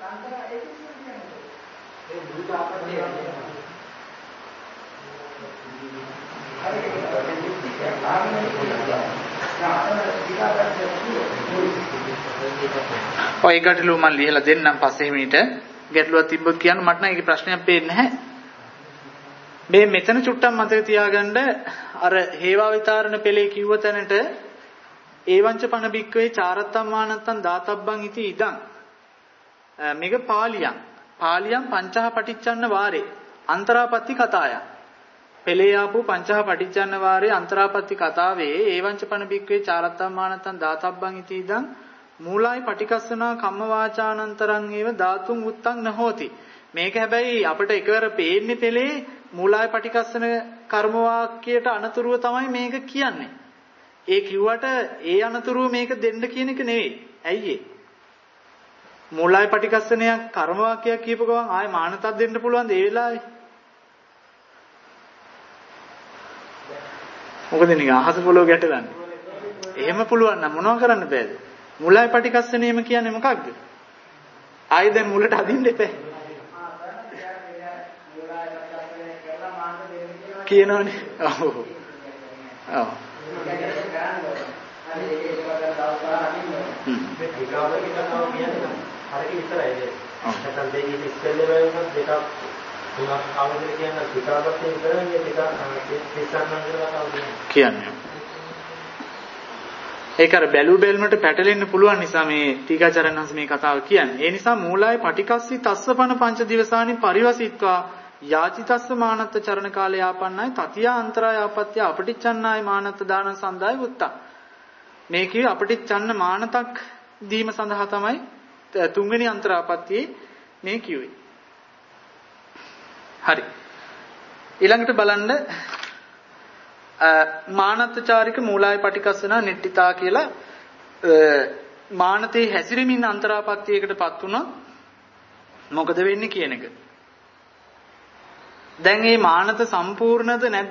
S1: ඔය ගැටලුව මම ලියලා දෙන්නම් පස්සේ මිනිට ගැටලුවක් තිබ්බොත් කියන්න මට නම් ඒකේ ප්‍රශ්නයක් පේන්නේ නැහැ. මේ මෙතන චුට්ටක් මතක තියාගන්න අර හේවා විතරණ පෙළේ කිව්ව තැනට ඒවංච පන බික්කවේ චාරත්තම් මානත්තම් දාතබ්බං ඉති ඉදං මේක පාලියම් පංචහ පටිච්චන්න වාරේ අන්තරාපත්ති කතාය පෙළේ ආපු පංචහ පටිච්චන්න වාරේ අන්තරාපත්ති කතාවේ ඒවංච පන බික්කවේ චාරත්තම් මානත්තම් දාතබ්බං ඉති ඉදං මූලයි පටිකස්සනා කම්ම වාචානන්තරං ඒව ධාතුන් උත්තං නහෝති. මේක හැබැයි අපිට එකවර පේන්නේ පෙළේ මූලයි පටිකස්සන කර්ම වාක්‍යයට අනතුරුව තමයි මේක කියන්නේ. ඒ කිව්වට ඒ අනතුරුව මේක දෙන්න කියන එක නෙවෙයි. ඇයි ඒ? මූලයි පටිකස්සනයක් කර්ම වාක්‍යයක් කියපු ගමන් ආයේ මානතක් දෙන්න පුළුවන්ද ඒ වෙලාවේ? මොකද නිකන් අහස පොළොව ගැටලන්නේ. එහෙම පුළුවන් නම් මොනව කරන්න බෑද? මුලයි පටිකස්සනේම කියන්නේ මොකක්ද? ආයෙ දැන් මුලට අදින්න එපා. කියනවනේ. ඔව්. ඔව්. කියන්නේ ඒක අර බැලු බැලමට පැටලෙන්න පුළුවන් නිසා මේ ටීකාචාර්යන් වහන්සේ මේ කතාව කියන්නේ. ඒ නිසා මූලයි පටිකස්සි තස්සපන පංච දිවසානි පරිවසිත්වා යාචිතස්ස මානත්ත චරණ කාලේ ආපන්නයි තතියා අන්තරාය ආපත්‍ය අපටිච්චන්නාය මානත්ත දාන සඳාය වුත්තා. මේ කිව්වේ අපටිච්චන්න මානතක් දීම සඳහා තමයි තුන්වෙනි අන්තරාපත්‍යයේ මේ කිව්වේ. හරි. ඊළඟට බලන්න මානත්තචාරික මූලයි පටිකස්සනා නිට්ඨිතා කියලා මානතේ හැසිරෙමින් අන්තරාපත්‍යයකටපත් වුණා මොකද වෙන්නේ කියන එක. දැන් මේ මානත සම්පූර්ණද නැද්ද?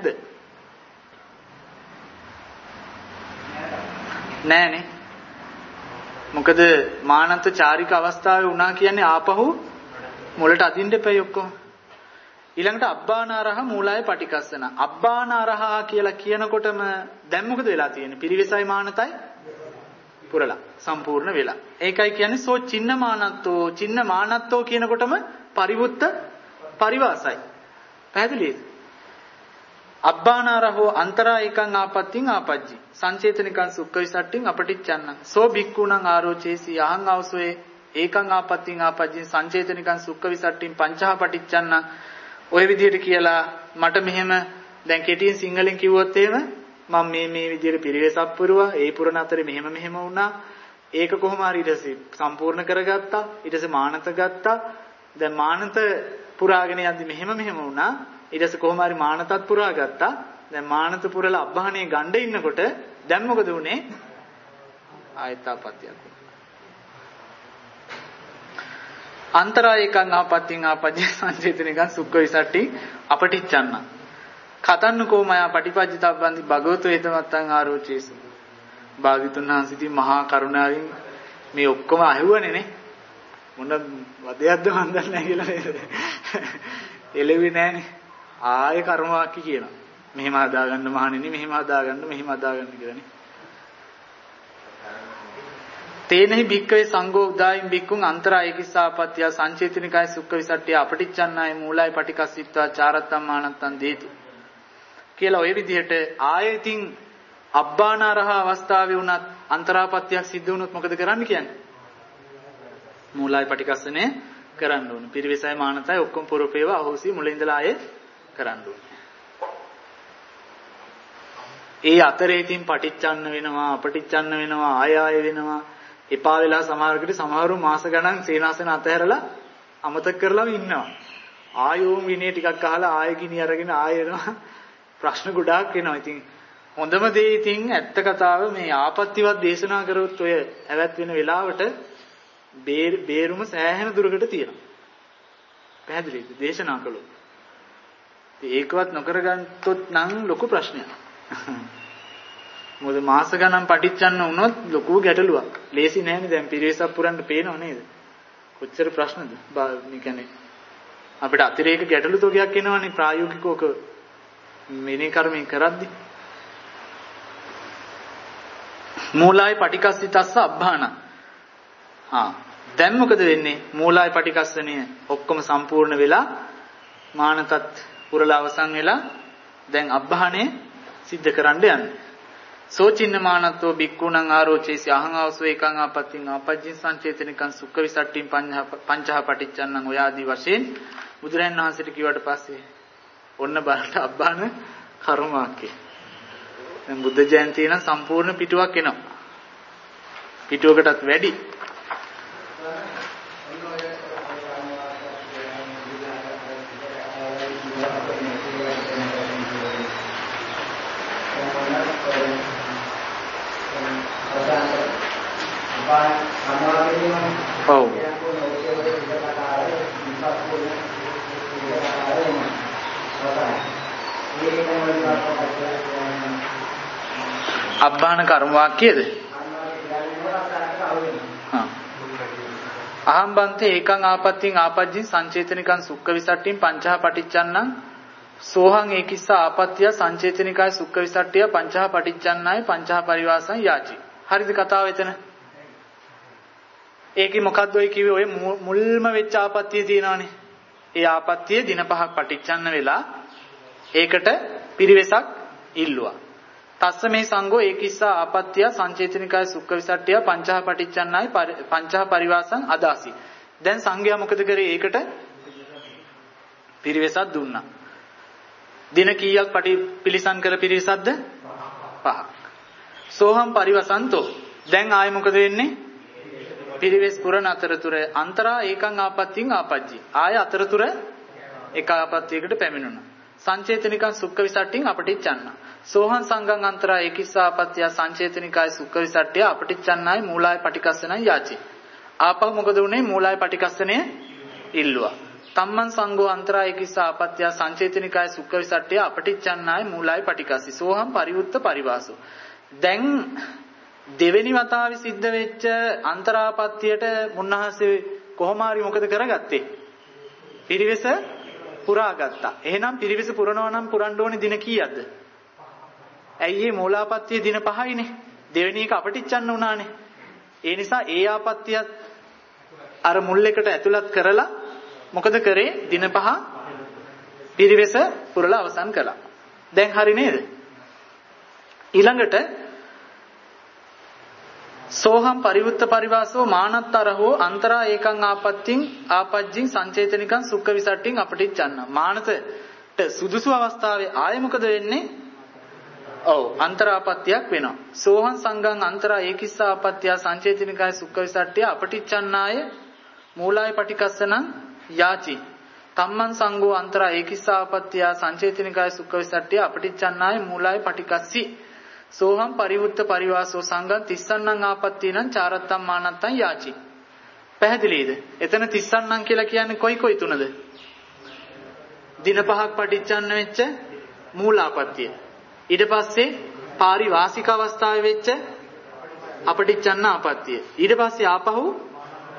S1: නෑනේ. මොකද මානත්තචාරික අවස්ථාවේ වුණා කියන්නේ ආපහු මුලට අදින්න එපයි ඔක්කොම. ඊළඟට අබ්බානාරහ මූලයි පටිකස්සන. අබ්බානාරහ කියලා කියනකොටම දැන් මොකද වෙලා තියෙන්නේ? පිරිවෙසයි මානතයි පුරලා සම්පූර්ණ වෙලා. ඒකයි කියන්නේ සෝ චින්න මානත්තෝ කියනකොටම පරිවුත්ත පරිවාසයි. පැහැදිලිද? අබ්බානාරහෝ අන්තරා ඒකං ආපත්‍තිං ආපජ්ජි. සංචේතනිකං සුක්ඛ විසට්ටිං අපටිච්චන්න. සෝ භික්ඛුණං ආරෝචේසි අහං අවසෝයේ ඒකං ආපත්‍තිං ආපජ්ජි සංචේතනිකං සුක්ඛ විසට්ටිං පංචහ පටිච්චන්න. ඔය විදිහට කියලා මට මෙහෙම දැන් කෙටියෙන් සිංහලෙන් කිව්වොත් එහෙම මම මේ විදිහට පිරිවෙසක් පුරුවා ඒ පුරණ අතරේ මෙහෙම වුණා ඒක කොහොම හරි ඊට පස්සේ සම්පූර්ණ කරගත්තා ඊට පස්සේ මානත ගත්තා දැන් මානත පුරාගෙන යද්දි මෙහෙම වුණා ඊට පස්සේ කොහොම හරි මානතත් පුරා ගත්තා දැන් මානත පුරලා අබ්බහනේ ගණ්ඩ ඉන්නකොට දැන් මොකද උනේ ආයතාපත්‍යක් අන්තරායකං ආපත්‍තිං ආපජ්ජ සංචේතනිකං සුක්ඛ විසට්ටි අපටිච්චන්න කතන්නකෝ මයා පටිපජ්ජිතබ්බන්ති භගවතු හේතමත්තං ආරෝචේසු භාග්‍යතුන් වහන්සේ මහා කරුණාවෙන් මේ ඔක්කොම අහුවනේ නේ මොන වදයක්ද මන් දන්නේ නැහැ කියලා නේද එළෙවි නැහනේ ආයේ කර්ම වාක්‍ය කියනවා. මෙහෙම හදාගන්න මහණෙනි, මෙහෙම හදාගන්න, මෙහෙම හදාගන්න කියලානේ. තේනෙහි භික්කවේ සංඝෝ උදායින් භික්ඛුන් අන්තරා ඒකිස්සාපත්‍ය සංචේතනිකයි සුක්ඛ විසට්ඨිය අපටිච්චන්නාය මූලයි පටිකස්සිට්වා චාරත්තම් මානත්තම් දේතු කියලා ඔය විදිහට ආයෙතින් අබ්බානාරහ අවස්ථාවේ වුණත් අන්තරාපත්‍යක් සිද්ධ වුණොත් මොකද කරන්න කියන්නේ? මූලයි පටිකස්සනේ කරන්න ඕනේ. පිරිවෙසයි මානතයි ඔක්කොම පුරපේව අහෝසි මුලින් ඉඳලා ආයේ කරන්න ඕනේ. ඒ අතරේ ඉතින් පටිච්චන්න වෙනවා, අපටිච්චන්න වෙනවා, ආය වෙනවා. එපා වෙලා සමහරකට සමහරු මාස ගණන් සීනාසන අතහැරලා අමතක කරලාම ඉන්නවා. ආයෝම් විනේ ටිකක් අහලා ආයෙ ගිනි අරගෙන ආයෙ එනවා. ප්‍රශ්න ගොඩාක් එනවා. ඉතින් හොඳම දේ ඉතින් ඇත්ත කතාව මේ ආපත්‍යවත් දේශනා කරොත් ඔය ඇවත් වෙන වෙලාවට බේරුම සෑහෙන දුරකට තියෙනවා. පැහැදිලිද? දේශනා කළොත්. ඒකවත් නොකර ගන්නතොත් නම් ලොකු ප්‍රශ්නයක්. මොකද මාස ගණන් පටිච්චන්න වුණොත් ලොකු ගැටලුවක්. ලේසි නෑනේ දැන් පිරිවෙසක් පුරන්න පේනව නේද? කොච්චර ප්‍රශ්නද? මේ කියන්නේ අපිට අතිරේක ගැටලු තෝගයක් එනවනේ ප්‍රායෝගිකවක මෙනේ කර්මයෙන් කරද්දි. මූලයි පටිකස්සිතස්ස අබ්බාන. දැන් මොකද වෙන්නේ? මූලයි පටිකස්සනේ ඔක්කොම සම්පූර්ණ වෙලා මානතත් පුරලා අවසන් වෙලා දැන් අබ්බානේ සිද්ධ කරන්න යන්නේ. සෝචින්න මානත්තෝ බික්කුණං ආරෝචේසි අහං ආවසෝ ඒකං ආපත්තිං ආපජ්ජින් සංචේතනිකං සුක්ඛ විසට්ඨින් පංචහ පටිච්චන්නං ඔය ආදී වශයෙන් බුදුරයන් වහන්සේට කිව්වට පස්සේ ඔන්න බලන්න අබ්බාන කර්ම වාක්‍යය. දැන් බුද්ධ ජයන්තිය නම් සම්පූර්ණ පිටුවක් එනවා. පිටුවකටත් වැඩි. ඔව්. අබ්බාන කර්ම වාක්‍යයේද? අහම්බන්තේ ඒකං ආපත්තිං ආපජ්ජින් සංචේතනිකං සුක්ඛ විසට්ඨින් පංචහ පටිච්චන්නං සෝහං ඒකිස්ස ආපත්‍ය සංචේතනිකයි සුක්ඛ විසට්ඨිය පංචහ පටිච්චන්නයි පංචහ පරිවාසං යාචි. හරිද කතාව එතන? ඒකේ මොකද්ද ඔය කිව්වේ? ඔය මුල්ම වෙච්ච ආපත්‍ය තියෙනවානේ. ඒ ආපත්‍ය දින 5ක් පටිච්චන්න වෙලා ඒකට පිරිවෙසක් ඉල්ලුවා. තස්ස මේ සංඝෝ ඒකිස්සා ආපත්‍ය සංචේතනිකයි සුක්ඛ විසට්ඨිය පංචහ පටිච්චන්නයි පංචහ පරිවාසං අදාසි. දැන් සංඝයා මොකද කරේ? ඒකට පිරිවෙසක් දුන්නා. දින කීයක් පිළිසන් කළ පිරිවෙසක්ද? 5ක්. සෝහම් පරිවසන්තෝ. දැන් ආයෙ මොකද වෙන්නේ? පිරිවෙස් පුරන අතරතුර අන්තරා ඒකං ආපත්තිං ආපජ්ජි. ආය අතරතුර එක ආපත්‍යයකට පැමිණුණා. සංචේතනිකං සුක්ඛ විසට්ඨින් අපටිච්චන්න. සෝහං සංඝං අන්තරා ඒකිස්ස ආපත්‍ය සංචේතනිකයි සුක්ඛ විසට්ඨිය අපටිච්චන්නයි මූලයි පටිකස්සනයි යාචි. ආපහු මොකද උනේ? මූලයි පටිකස්සනේ ඉල්ලුවා. තම්මන් සංඝෝ අන්තරා ඒකිස්ස ආපත්‍ය සංචේතනිකයි සුක්ඛ විසට්ඨිය අපටිච්චන්නයි මූලයි පටිකස්සි. සෝහං පරිවුත්ත පරිවාසෝ. දැන් දෙවෙනි වතාවේ සිද්ධ වෙච්ච අන්තරාපත්‍යයට මුන්නහසේ කොහොම හරි මොකද කරගත්තේ? පිරිවෙස පුරාගත්තා. එහෙනම් පිරිවෙස පුරනවා නම් පුරන්න ඕනේ දින කීයක්ද? ඇයි මේ මූලාපත්‍ය දින 5යිනේ. දෙවෙනි එක අපටිච්චන්න උනානේ. ඒ නිසා ඒ ආපත්‍යයත් අර මුල් එකට ඇතුළත් කරලා මොකද කරේ? දින 5 පිරිවෙස පුරලා අවසන් කළා. දැන් හරි නේද? ඊළඟට සෝහම් පරිවුත්ත පරිවාසෝ මානත්තරහෝ අන්තරා ඒකං ආපත්තිං ආපජ්ජින් සංචේතනිකං සුක්ඛ විසට්ඨින් අපටිච්චන්න. මානතට සුදුසු අවස්ථාවේ ආයෙ මොකද වෙන්නේ? ඔව් අන්තරාපත්‍යක් වෙනවා. සෝහං සංඝං අන්තරා ඒකිස්ස ආපත්‍ය සංචේතනිකයි සුක්ඛ විසට්ඨිය අපටිච්චන්නාය මූලයි පටිකස්සනං යාචි. තම්මන් සංඝෝ අන්තරා ඒකිස්ස ආපත්‍ය සංචේතනිකයි සුක්ඛ විසට්ඨිය අපටිච්චන්නාය මූලයි පටිකස්සි. සෝහම් පරිවුත්ත පරිවාසෝ සංඝං තිස්සන්නං ආපත්තීනං චාරත්තම් මානත්තං යාචි. පැහැදිලිද? එතන තිස්සන්නං කියලා කියන්නේ කොයි තුනද? දින 5ක් පටිච්චන්න වෙච්ච මූලාපත්‍ය. ඊට පස්සේ පාරිවාසික අවස්ථාවේ වෙච්ච අපටිච්චන්න ආපත්‍ය. ඊට පස්සේ ආපහු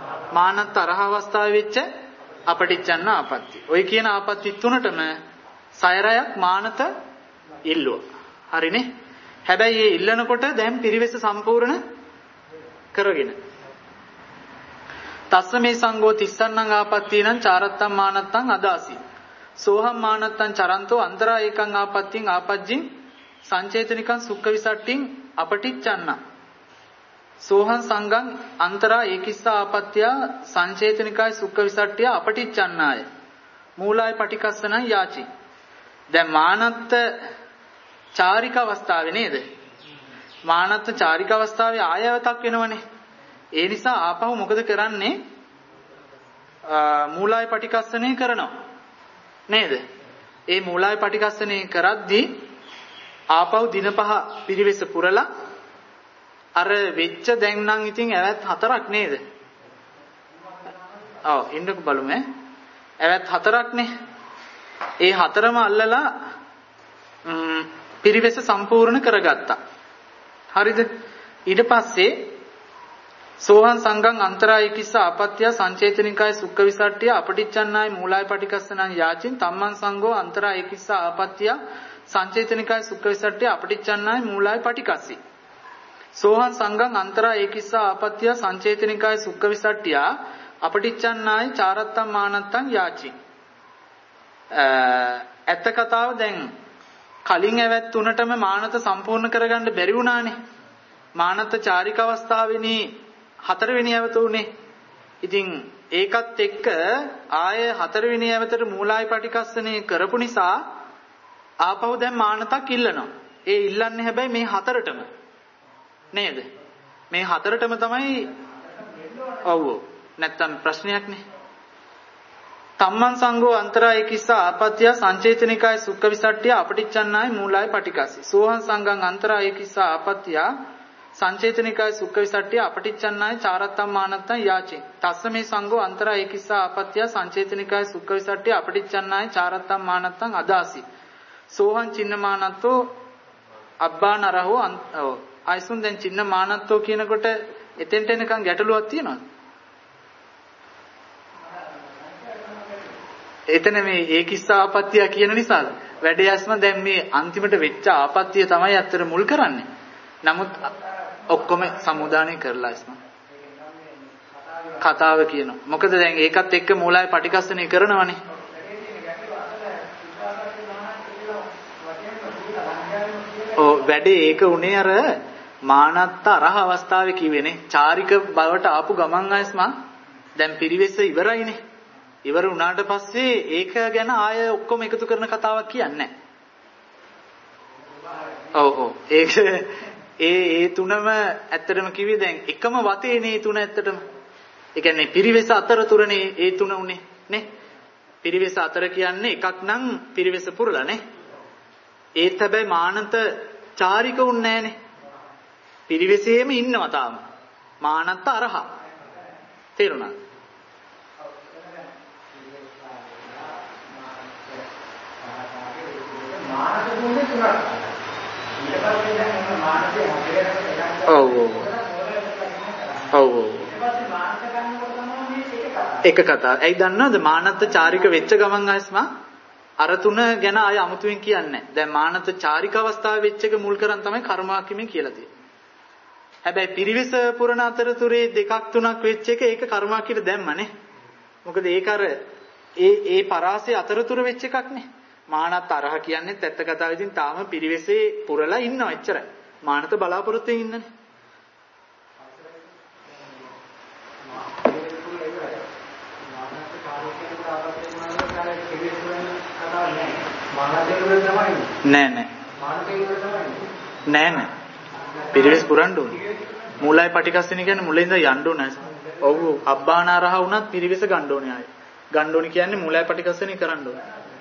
S1: මානත්ත අරහ අවස්ථාවේ වෙච්ච අපටිච්චන්න ආපත්‍ය. ඔය කියන ආපත්‍ය තුනටම සයරයක් මානත ඉල්ලුවා. හරිනේ. හැබැයි මේ ඉල්ලනකොට දැන් පිරිවෙස සම්පූර්ණ කරගෙන. තස්ස මේ සංඝෝ තිස්සන්නං ආපත්තීනං චාරත්තං මානත්තං අදාසි. සෝහම් මානත්තං චරන්තෝ අන්තරා ඒකං ආපත්තිං ආපජ්ජින් සංචේතනිකං සුක්ඛ විසට්ටිං අපටිච්චන්න. සෝහං සංඝං අන්තරා ඒකිස්සා ආපත්‍ය සංචේතනිකයි සුක්ඛ විසට්ටිය අපටිච්චන්නාය. මූලයි පටිකස්සනං යාචි. දැන් මානත්ත චාරික අවස්ථාවේ නේද? මානත්ත චාරික අවස්ථාවේ ආයවතක් වෙනවනේ. ඒ නිසා ආපහු මොකද කරන්නේ? මූලයි පටිකස්සනේ කරනවා. නේද? ඒ මූලයි පටිකස්සනේ කරද්දී ආපහු දින 5 පිරිවෙස පුරලා අර වෙච්ච දැන් නම් ඉතින් ඇවැත් 4ක් නේද? ඔව් ඉන්නක බලමු ඈ. ඇවැත් 4ක්නේ. ඒ 4ම අල්ලලා පිරිවෙස සම්පූර්ණ කරගත්තා. හරිද? ඊට පස්සේ සෝහං සංඝං අන්තරායිකිස්ස ආපත්‍ය සංචේතනිකාය සුක්ඛ විසට්ඨිය අපටිච්චන්නාය මූලයි පටිකස්සනං යාචින් තම්මං සංඝෝ අන්තරායිකිස්ස ආපත්‍ය සංචේතනිකාය සුක්ඛ විසට්ඨිය අපටිච්චන්නාය මූලයි පටිකස්සි. සෝහං සංඝං අන්තරායිකිස්ස ආපත්‍ය සංචේතනිකාය සුක්ඛ විසට්ඨිය අපටිච්චන්නාය චාරත්තං මානත්තං යාචි. ඇත්ත කතාව දැන් කලින් ඇවැත් තුනටම මානත සම්පූර්ණ කරගන්න බැරි වුණානේ. මානත චාරික අවස්ථාවේදී 4 වෙනි ඇවත උනේ. ඉතින් ඒකත් එක්ක ආය 4 වෙනි ඇවතට මූලයි පටිකස්සනේ කරපු නිසා ආපහු දැන් මානතක් ඉල්ලනවා. ඒ ඉල්ලන්නේ හැබැයි මේ 4ටම. නේද? මේ 4ටම තමයි ඔව් නැත්තම් ප්‍රශ්නයක් නේ. තම්මං සංඝෝ අන්තරායිකිස්ස ආපත්‍ය සංචේතනිකාය සුක්ඛ විසට්ඨිය අපටිච්චන්නාය මූලයි පටිකස්සි. සෝහං සංඝං අන්තරායිකිස්ස ආපත්‍ය සංචේතනිකාය සුක්ඛ විසට්ඨිය අපටිච්චන්නාය චාරත්තං මානත්තං යාචි. තස්ස මේ සංඝෝ අන්තරායිකිස්ස ආපත්‍ය සංචේතනිකාය සුක්ඛ විසට්ඨිය අපටිච්චන්නාය චාරත්තං මානත්තං අදාසි. සෝහං චින්න මානත්තෝ අබ්බා නරහෝ අයිසුන් දැන් චින්න මානත්තෝ කියනකොට එතෙන්ට එනකන් ගැටලුවක් තියෙනවද? එතන මේ ඒකිස්ස ආපත්‍ය කියන නිසාද? වැඩයස්ම දැන් මේ අන්තිමට වෙච්ච ආපත්‍ය තමයි අතර මුල් කරන්නේ. නමුත් ඔක්කොම සමුදානය කරලා ඉස්ම කතාව කියනවා. මොකද දැන් ඒකත් එක්ක මූලයි පටිකස්සනේ කරනවනේ. ඔව් වැඩේ ඒක උනේ අර මානත්ත අරහ අවස්ථාවේ කිව්වේනේ. චාරික බවට ආපු ගමන් ආයස්ම දැන් පිරිවෙස ඉවරයිනේ. ඉවර වුණාට පස්සේ ඒක ගැන ආය ඔක්කොම එකතු කරන කතාවක් කියන්නේ නැහැ. ඔව් ඒක ඒ තුනම ඇත්තටම කිව්වේ දැන් එකම වතේනේ ඒ තුන ඇත්තටම. ඒ කියන්නේ පිරිවෙස අතර තුරනේ ඒ තුන උනේ නේ. පිරිවෙස අතර කියන්නේ එකක් නම් පිරිවෙස පුරලා නේ. ඒත් හැබැයි මානත චාරික උන්නේ නැහනේ. පිරිවෙසේම ඉන්නවා තාම. මානත්ත අරහ. තේරුණාද? එක කතාව. ඇයි දන්නවද මානත්ත චාරික වෙච්ච ගමන් ආස්මා අර තුන ගැන ආය අමුතුවෙන් කියන්නේ නැහැ. දැන් මානත්ත චාරික අවස්ථාවේ වෙච්ච එක මුල් කරන් තමයි කර්මාකිමේ කියලා තියෙන්නේ. හැබැයි පිරිවෙස පුරණ අතරතුරේ දෙකක් තුනක් වෙච්ච එක ඒක කර්මාකිට දැම්මනේ. මොකද ඒක අර ඒ පරාසය අතරතුර වෙච්ච එකක් නේ. මානත් අරහ කියන්නේ ඇත්ත කතාවෙදින් තාම පිරිවෙසේ පුරලා ඉන්නවා එච්චරයි. මානත බලාපොරොත්තුෙන් ඉන්නනේ. නෑ. පිරිවෙස් පුරන්න ඕනේ. මූලයි පටිකස්සනේ කියන්නේ මුලින් ඉඳන් යන්න ඕනේ. ඔව් අබ්බානාරහ වුණත් පිරිවෙස ගන්න ඕනේ ආයේ. ගන්න ඕනේ කියන්නේ මූලයි පටිකස්සනේ කරන්න ඕනේ.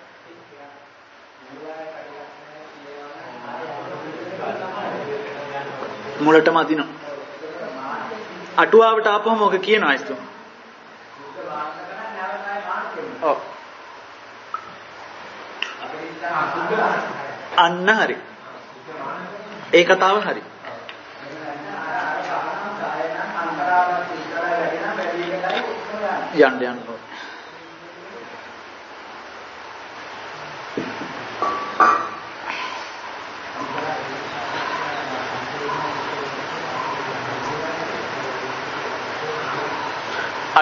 S1: මුලටම අදිනවා. අටුවාවට ආපුවම ඔක කියනවා ඇස්තු. ඔව්. අන්න හරි. ඒ කතාව හරි. යන්න.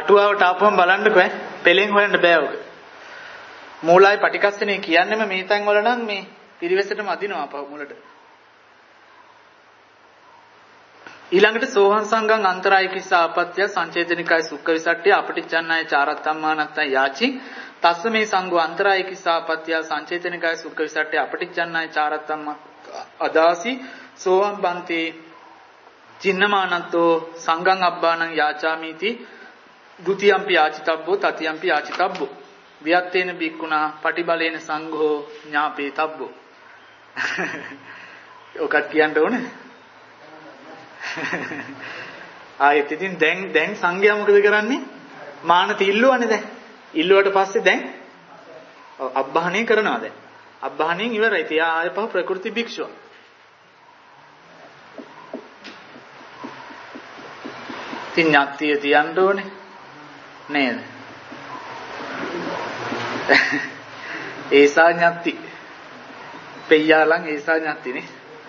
S1: අටුවාවට ආපුවම බලන්නකෝ ඈ. පෙලෙන් හොයන්න බෑ ඔක. මූලයි පටිකස්සනේ කියන්නේම මේ තැන් වල නම් මේ පිරිවෙසටම අදිනවා අපහ මුලට. ඊළඟට සෝහං සංගම් අන්තරාය කිස්ස ආපත්‍ය සංචේතනිකයි සුක්ඛ විසට්ඨිය අපටිච්චන්නය චාරත්තම්මානත්තං යාචි තස්ස මේ සංඝෝ අන්තරාය කිස්ස ආපත්‍ය සංචේතනිකයි සුක්ඛ විසට්ඨිය අපටිච්චන්නය චාරත්තම්මා අදාසි සෝහං බන්තේ චින්නමානත්තෝ සංගම් අබ්බානං යාචාමිති ဒ ුතියම්පි යාචිතබ්බෝ තතියම්පි යාචිතබ්බෝ වියත්තේන බික්කුණා පටිබලේන සංඝෝ ඥාපේ තබ්බෝ. ඔකත් කියන්න ඕනේ. ආයෙත් ඉතින් දැන් සංඝයා මොකද කරන්නේ? මානත ඉල්ලුවනේ දැන්. ඉල්ලුවට පස්සේ දැන් අබ්බහණය කරනවා දැන්. අබ්බහණයෙන් ඉවරයි. ඉතින් ආයෙ පහ ප්‍රකෘති භික්ෂුව. ඉතින් ඥාතිය තියන්න ඕනේ නේද? ඒසා ඥාති. පෙయ్యාලන් ඒසා ඥාතිනේ.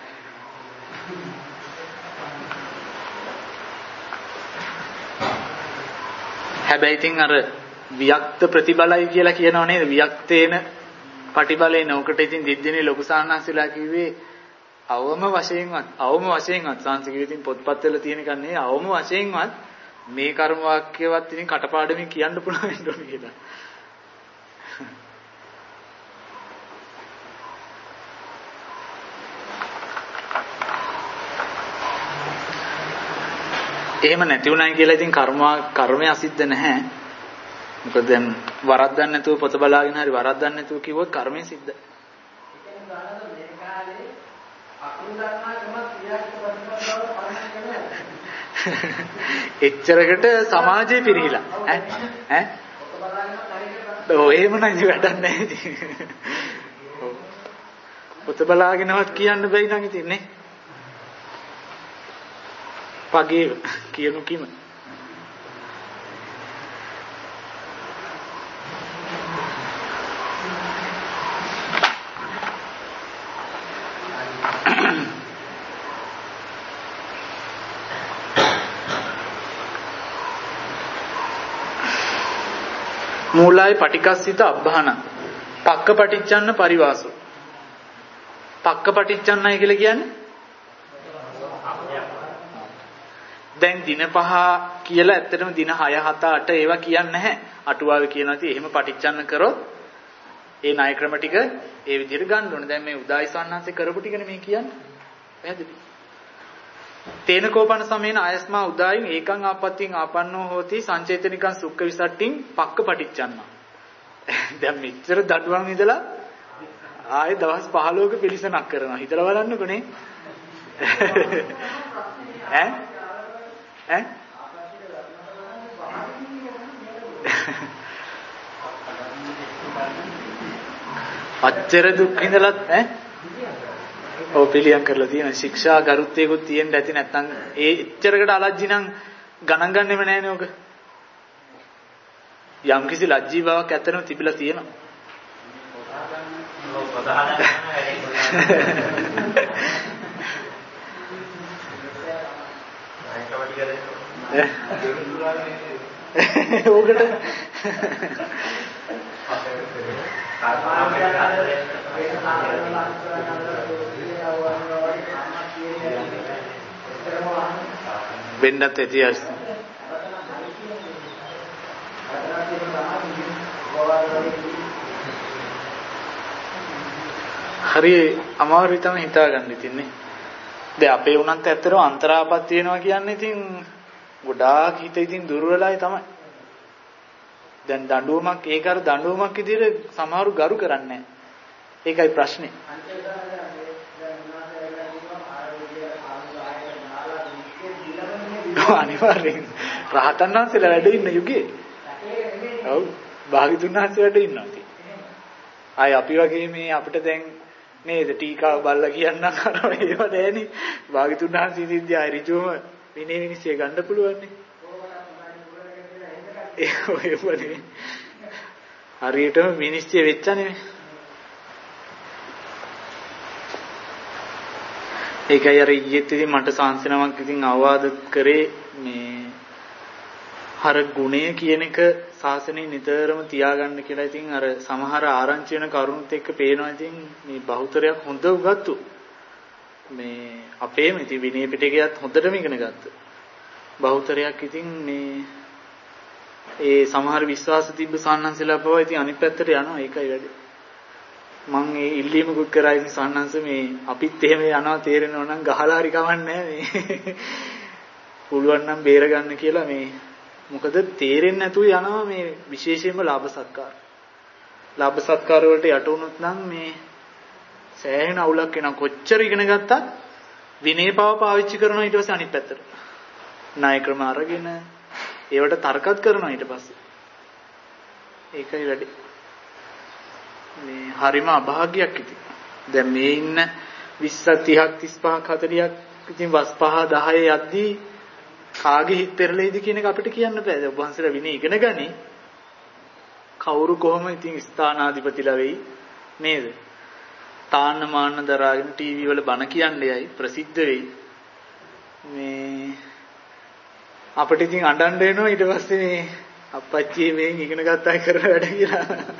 S1: හැබැයි ඉතින් අර වියක්ත ප්‍රතිබලයි කියලා කියනව නේද? වියක්තේන පටිබලේන. උකට ඉතින් දිද්දිනේ ලොකු සාහනස්ලා කිව්වේ අවම වශයෙන්වත් සංස්කෘතිය ඉතින් පොත්පත් වල තියෙන එක නෙවෙයි. අවම වශයෙන්වත් මේ කර්ම වාක්‍යවත් ඉතින් කටපාඩමින් කියන්න පුළුවන් වෙන්න ඕනේ කියලා. එහෙම නැති උනායි කියලා ඉතින් කර්මය අසිද්ධ නැහැ. මොකද දැන් වරද්දන්න නැතුව පොත බලාගෙන හරි වරද්දන්න නැතුව කිව්වොත් කර්මය සිද්ධ. එච්චරකට සමාජයේ පිරිහිලා ඈ ඔව් එහෙම නම් වැඩක් නැහැ ඉතින්. පොත බලාගෙනවත් කියන්න බැයි නම් ඉතින් නේ. පගේ කියනු කිම මූලයි පටිකස්සිත අබ්බහන පක්ක පටිච්චන්න පරිවාසෝ. පක්ක පටිච්චන්නයි කියලා කියන්නේ දැන් දින 5 කියලා ඇත්තටම දින 6 7 8 ඒවා කියන්නේ නැහැ. අටුවාවේ කියනවා ඉතින් එහෙම පටිච්චන්න කරොත් ඒ ණය ක්‍රම ටික ඒ විදිහට ගන්න ඕනේ. දැන් මේ උදායිසවන්හන්සේ කරපු ටිකනේ මේ කියන්නේ. පැහැදිලි. තේන කෝපන සමේන ආයස්මා උදායින් ඒකං ආපත්‍යින් ආපන්නෝ හෝති සංචේතනිකං සුක්ඛ විසට්ඨින් පක්ක පටිච්චන්න. දැන් මෙච්චර දඩුවම් ඉඳලා ආයේ දවස් 15ක පිළිසනක් කරනවා. හිතලා බලන්නකෝ නේ. ඈ අච්චර දුක් විඳලත් ඔව් පිළියම් කරලා තියෙන ශික්ෂා ගරුත්වයකුත් තියෙන්න ඇති නැත්නම් ඒ එච්චරකට අලජ්ජි නම් ගණන් ගන්නෙම නැහැනේ ඔක. යම් කිසි ලැජ්ජී බවක් ඇත්තටම තිබිලා තියෙනවා. ඕකට වෙන්නත් ඇතියස් හරි අමාරුයි තමයි හිතා ගන්න ඉතින්නේ. දැන් අපේ උනන්ත ඇත්තටම අන්තරාපත් වෙනවා කියන්නේ ඉතින් ගොඩාක් හිත ඉතින් දුර්වලයි තමයි. දැන් දඬුවමක් ඒක අර දඬුවමක් විදිහට සමහරු ගරු කරන්නේ නැහැ. ඒකයි ප්‍රශ්නේ. අනිවාර්යෙන් රහතන් වහන්සේලා වැඩ ඉන්න යුගයේ. ඔව් භාග්‍යතුන් වහන්සේ වැඩ ඉන්නවා ඉතින්. ආයි අපි වගේ මේ අපිට දැන් නේද ටීකාව බල්ලා කියන්නම් අර ඒව නෑනේ. භාග්‍යතුන් වහන්සේ සිද්ධිය ආයි ඍජුවම විනය විනිශ්චය ගන්න පුළුවන් නේ. ඒ වගේ හරියටම විනිශ්චය වෙච්ච නෙමෙයි. ඒකයි අර ඊයේත් ඉතින් මට සාංශනමක් ඉතින් අවවාද කරේ මේ අර ගුණය කියන එක සාසනේ නිතරම තියාගන්න කියලා ඉතින් අර සමහර ආරංචි වෙන කරුණුත් එක්ක පේනවා ඉතින් මේ බහුතරයක් හොඳ උගත්තු මේ අපේම ඉතින් විනය පිටකයත් හොඳටම ඉගෙන ගත්තා. බහුතරයක් ඉතින් මේ ඒ සමහර විශ්වාස තිබ්බ සාන්නංශලා පවා ඉතින් අනිත් පැත්තට යනවා. ඒකයි වැඩි. මම ඒ ඉල්ලීමකුත් කරා ඉතින් සාන්නංශ මේ අපිත් එහෙම යනවා තේරෙනව නම් ගහලා හරි කවන්නේ නැහැ. පුළුවන් නම් බේර ගන්න කියලා මේ මොකද තේරෙන්නේ නැතුව යනවා මේ විශේෂයෙන්ම ලාභ සත්කාර. ලාභ සත්කාර වලට යට වුණොත් නම් මේ සෑහෙන අවුලක් වෙනවා. කොච්චර ඉගෙන ගත්තත් විනය පව පාවිච්චි කරනවා ඊට පස්සේ අනිත් පැත්තට. ණය ක්‍රම අරගෙන ඒවට තර්කත් කරනවා ඊට පස්සේ. ඒකයි වැඩි. මේ හරිම අභාග්‍යයක් ඉතින්. දැන් මේ ඉන්න 20ක් 30ක් 35ක් 40ක් ඉතින් වස් 5 10 යද්දී කාගේ හිත පෙරලෙයිද කියන එක අපිට කියන්න බෑ. ඔබ වහන්සේලා විනය ඉගෙන ගනි. කවුරු කොහොම ඉතින් ස්ථානාධිපතිලා වෙයි නේද? තාන්න මාන්න දරාගෙන ටීවී වල බණ කියන්නේ යයි ප්‍රසිද්ධ වෙයි. මේ අපිට ඉතින් අඬන්න වෙනවා ඊට පස්සේ මේ අප්පච්චි මේ ඉගෙන ගත්තා කරන වැඩ කියලා.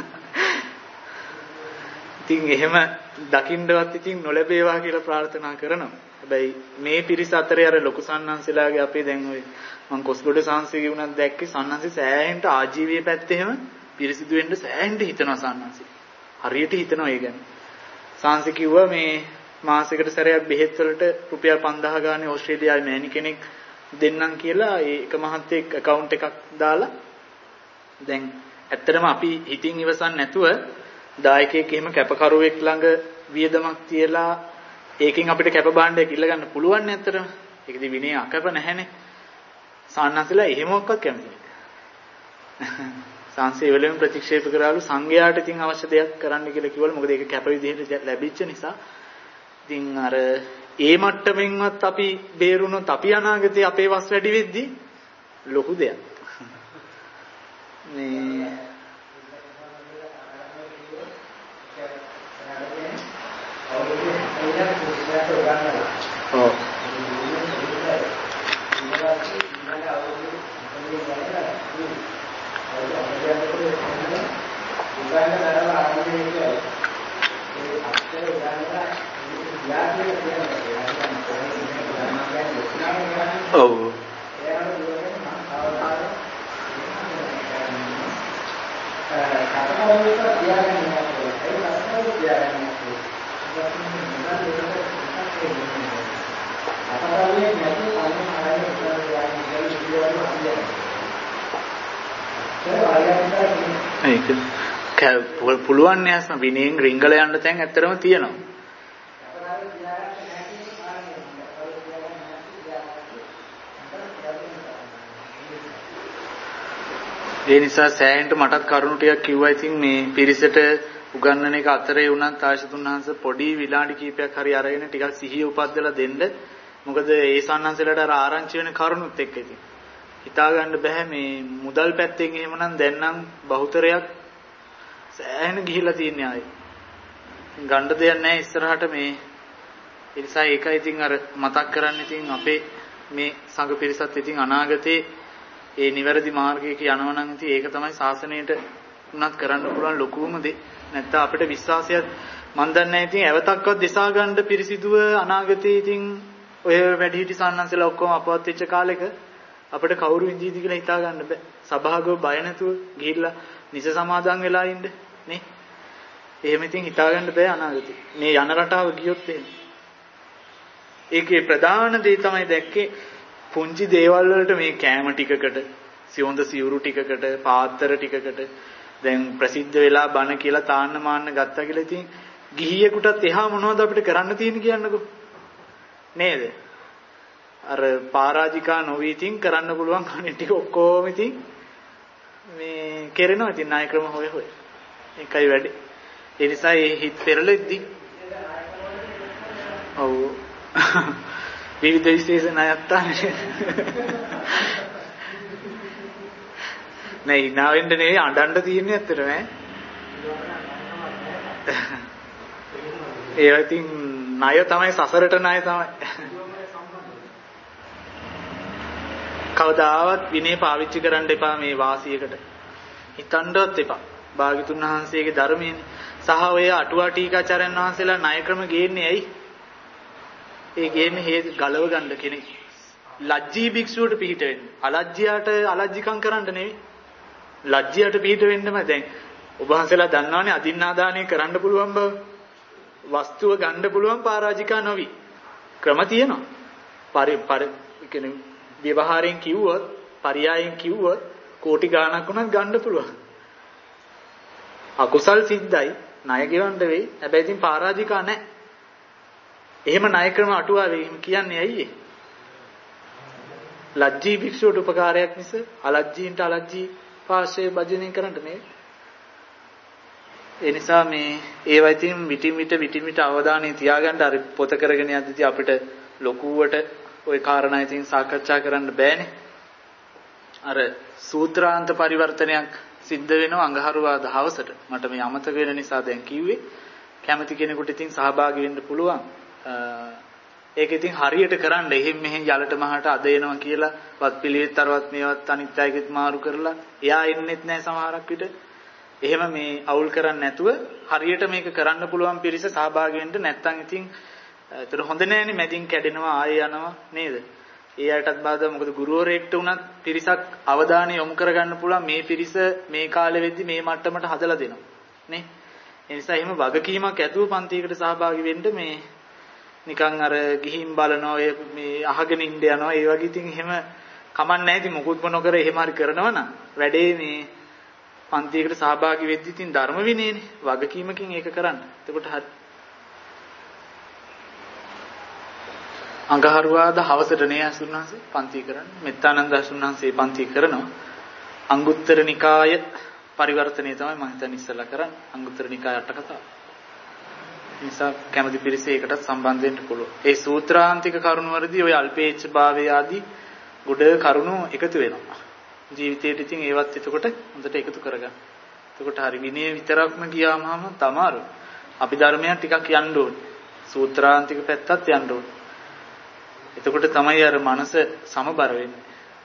S1: ඉතින් එහෙම දකින්නවත් ඉතින් නොලැබේවා කියලා ප්‍රාර්ථනා කරනවා. හැබැයි මේ පිරිස අතරේ අර ලොකු සන්නංශලාගේ අපේ දැන් ඔය මම කොස්ගොඩ සාංශිකේ වුණත් දැක්කේ සන්නංශي සෑහෙන්න ආජීවයේ පැත්තේ එහෙම පිරිසිදු වෙන්න සෑහෙන්න හිතනවා සන්නංශي. හරියට හිතනවා ඒ ගැන. සාංශි කිව්වා මේ මාසෙකට සැරයක් බෙහෙත් වලට රුපියල් 5000 ගානේ ඕස්ට්‍රේලියාවේ මෑණි කෙනෙක් දෙන්නම් කියලා ඒ එක මහත්තයෙක් account එකක් දාලා දැන් ඇත්තටම අපි හිතින් ඉවසන්නේ නැතුව දායකයෙක් එහෙම කැපකරුවෙක් ළඟ වියදමක් තියලා ඒකෙන් අපිට කැප භාණ්ඩයක් ඉල්ල ගන්න පුළුවන් නේ ඇත්තටම. ඒකදී විනය අකැප නැහැනේ. සාන්නන්සලා එහෙමවත් කැමති නෑ. සංසේ වලින් ප්‍රතික්ෂේප කරාලු සංඝයාට ඉතින් අවශ්‍ය දෙයක් කරන්න කියලා කිව්වලු. මොකද ඒක කැප විදිහට ලැබිච්ච නිසා. ඉතින් අර ඒ මට්ටමින්වත් අපි බේරුණොත් අපි අනාගතේ අපේ වස් වැඩි වෙද්දී ලොකු දෙයක්. මේ පුළුවන් නෑස්ම විනයෙන් රිංගල යන්න තැන් ඇත්තටම තියෙනවා. ඒ නිසා සෑහෙන්න මටත් කරුණු ටිකක් කිව්වා. ඉතින් මේ පිරිසට උගන්වන එක අතරේ වුණත් ආශිතුන්හන්ස පොඩි විනාඩි කිහිපයක් හරි අරගෙන ටිකක් සිහිය උපද්දලා දෙන්න. මොකද ඒ සන්නන්සලට ආරංචි වෙන කරුණුත් එක්ක ඉතින් හිතා ගන්න බෑ මේ මුදල් පැත්තෙන් එහෙමනම් දැන් නම් බහුතරයක් සෑහෙන ගිහිලා තියන්නේ ආයේ. ගන්න දෙයක් නැහැ ඉස්සරහට මේ. ඒ නිසා ඒකයි ඉතින් අර මතක් කරන්න ඉතින් අපේ මේ සංඝ පිරිසත් ඉතින් අනාගතේ ඒ නිවැරදි මාර්ගයක යනවා නම් ඉතින් ඒක තමයි ශාසනයට උනත් කරන්න පුළුවන් ලොකුම දේ. නැත්නම් අපිට විශ්වාසයක් මන් දන්නේ නැහැ ඉතින් ඇවතක්වත් දිසා ගන්න පිරිසිදුව අනාගතේ ඉතින් ඔය වැඩිහිටි සන්නන්සලා ඔක්කොම අපවත් වෙච්ච කාලෙක අපිට කවුරු ඉඳීද කියලා හිතා ගන්න බෑ. සභාගව බය නැතුව ගිහිල්ලා නිස සමාදන් වෙලා ඉන්න නේ. එහෙම ඉතින් හිතා ගන්න බෑ අනාගතේ. මේ යන රටාව ගියොත් එහෙම. ඒකේ ප්‍රධාන දේ තමයි දැක්කේ පුංචි දේවල් වලට මේ කෑම ටිකකට, සියොඳ සිවුරු ටිකකට, පාත්‍ර ටිකකට දැන් ප්‍රසිද්ධ වෙලා බණ කියලා තාන්න මාන්න ගත්තා කියලා ඉතින් ගිහියෙකුටත් එහා මොනවද අපිට කරන්න තියෙන්නේ කියන්නකෝ. නේද? අර පරාජිකා නොවී ඉතින් කරන්න පුළුවන් අනේ ටික ඔක්කොම ඉතින් මේ කෙරෙනවා ඉතින් ණය ක්‍රම හොය හොය. ඒකයි වැඩි. ඒ නිසා මේ හිත පෙරලෙද්දි ඔව් විවිධ විශේෂ ණයත්තානේ. නෑ ඉනාවෙන්ද නෙවෙයි අඬන්න තියෙන්නේ ඇත්තටම ඈ. ඒ ඉතින් ණය තමයි සසරට ණය තමයි. කවදාවත් විනය පාවිච්චි කරන්න එපා මේ වාසියකට. හිතන්නවත් එපා. භාග්‍යතුන් වහන්සේගේ ධර්මයෙන් සහ ඔය අටුවා ටීකාචාර්යන් වහන්සේලා ණය ක්‍රම ගේන්නේ ඇයි? ඒ ගේන්නේ හේතු ගලව ගන්න කෙනෙක්. ලජ්ජී භික්ෂුවට පිහිට වෙන්න. අලජ්ජියට අලජ්ජිකම් කරන්න නෙවෙයි. ලජ්ජියට පිහිට වෙන්නම දැන් ඔබ වහන්සේලා දන්නවනේ අදින්නාදානය කරන්න පුළුවන් බව. වස්තුව ගන්න පුළුවන් පරාජිකා නොවි. ක්‍රම තියෙනවා. කියන්නේ ව්‍යවහාරයෙන් කිව්වොත්, පරියායෙන් කිව්වොත් කෝටි ගාණක් වුණත් ගන්න පුළුවන්. අකුසල් සිද්ධයි ණය ගෙවන්න වෙයි. හැබැයි ඉතින් පරාජිකා නැහැ. එහෙම ණය ක්‍රම අටුවාවේ එහෙම කියන්නේ ඇයි ඒ? ලජ්ජී භික්ෂුවට උපකාරයක් මිස අලජ්ජීන්ට අලජ්ජී පාර්ශ්වයේ භජනය කරන්න නෙවෙයි. ඒ නිසා මේ ඒවා ඉතින් විටින් විට අවධානය තියාගන්න අර පොත කරගෙන යද්දී අපිට ලොකුවට ওই කාරණා ඉතින් සාකච්ඡා කරන්න බෑනේ. අර සූත්‍රාන්ත පරිවර්තනයක් සිද්ධ වෙනවා අඟහරුවාද හවසට. මට මේ අමතක වෙන නිසා දැන් කිව්වේ. කැමති කෙනෙකුට ඉතින් සහභාගී වෙන්න පුළුවන්. ඒක ඉතින් හරියට කරන්න එහෙම මෙහෙන් යලට මහට අද එනවා කියලා වත් පිළිවෙත්තරවත් මේවත් අනිත් අයගෙත් මාරු කරලා එයා එන්නෙත් නැහැ සමහරක් විට. එහෙම මේ අවුල් කරන්නේ නැතුව හරියට මේක කරන්න පුළුවන් පිරිස සහභාගී වෙන්න නැත්නම් ඉතින් ඒතර හොඳ නෑනේ මැදින් කැඩෙනවා ආයෙ යනවා නේද? ඒ අයටත් බාධා මොකද ගුරුවරයෙක්ට උනත් පිරිසක් අවධානය යොමු කරගන්න පුළුවන් මේ පිරිස මේ කාලෙ වෙද්දි මේ මට්ටමට හදලා දෙනවා නේ. ඒ නිසා එහෙම වගකීමක් ඇතුව පන්තියකට සහභාගී වෙන්න මේ නිකන් අර ගිහින් බලනවා ඔය මේ අහගෙන ඉන්න යනවා ඒ වගේ ඉතින් එහෙම කමක් නැහැ. ඉතින් මොකුත්ම නොකර එහෙම හරි කරනවා නම් වැඩේ මේ පන්තියකට සහභාගී වෙද්දි ඉතින් ධර්ම විනයනේ වගකීමකින් ඒක කරන්න. එතකොට හරි. අඟහරුවාද හවසට නේ අසුන්හන්සේ පන්ති කරන්නේ. මෙත්තානන්ද අසුන්හන්සේ පන්ති කරනවා. අංගුත්තර නිකාය පරිවර්තනය තමයි මම හිතන්නේ ඉස්සලා කරන්නේ. අංගුත්තර නිකාය අට කතාව. නිසා කැමති පිරිස ඒකටත් සම්බන්ධ වෙන්න පුළුවන්. ඒ සූත්‍රාන්තික කරුණ වලදී ওই අල්පේච්ඡ භාවය ආදී ගොඩ කරුණු එකතු වෙනවා. ජීවිතේට ඉතින් ඒවත් එතකොට හොඳට එකතු කරගන්න. එතකොට හරි විනය විතරක්ම ගියාම තමාරු. අපි ධර්මයක් ටිකක් යන්න ඕනේ. සූත්‍රාන්තික පැත්තත් යන්න ඕනේ. එතකොට තමයි අර මනස සමබර වෙන්නේ.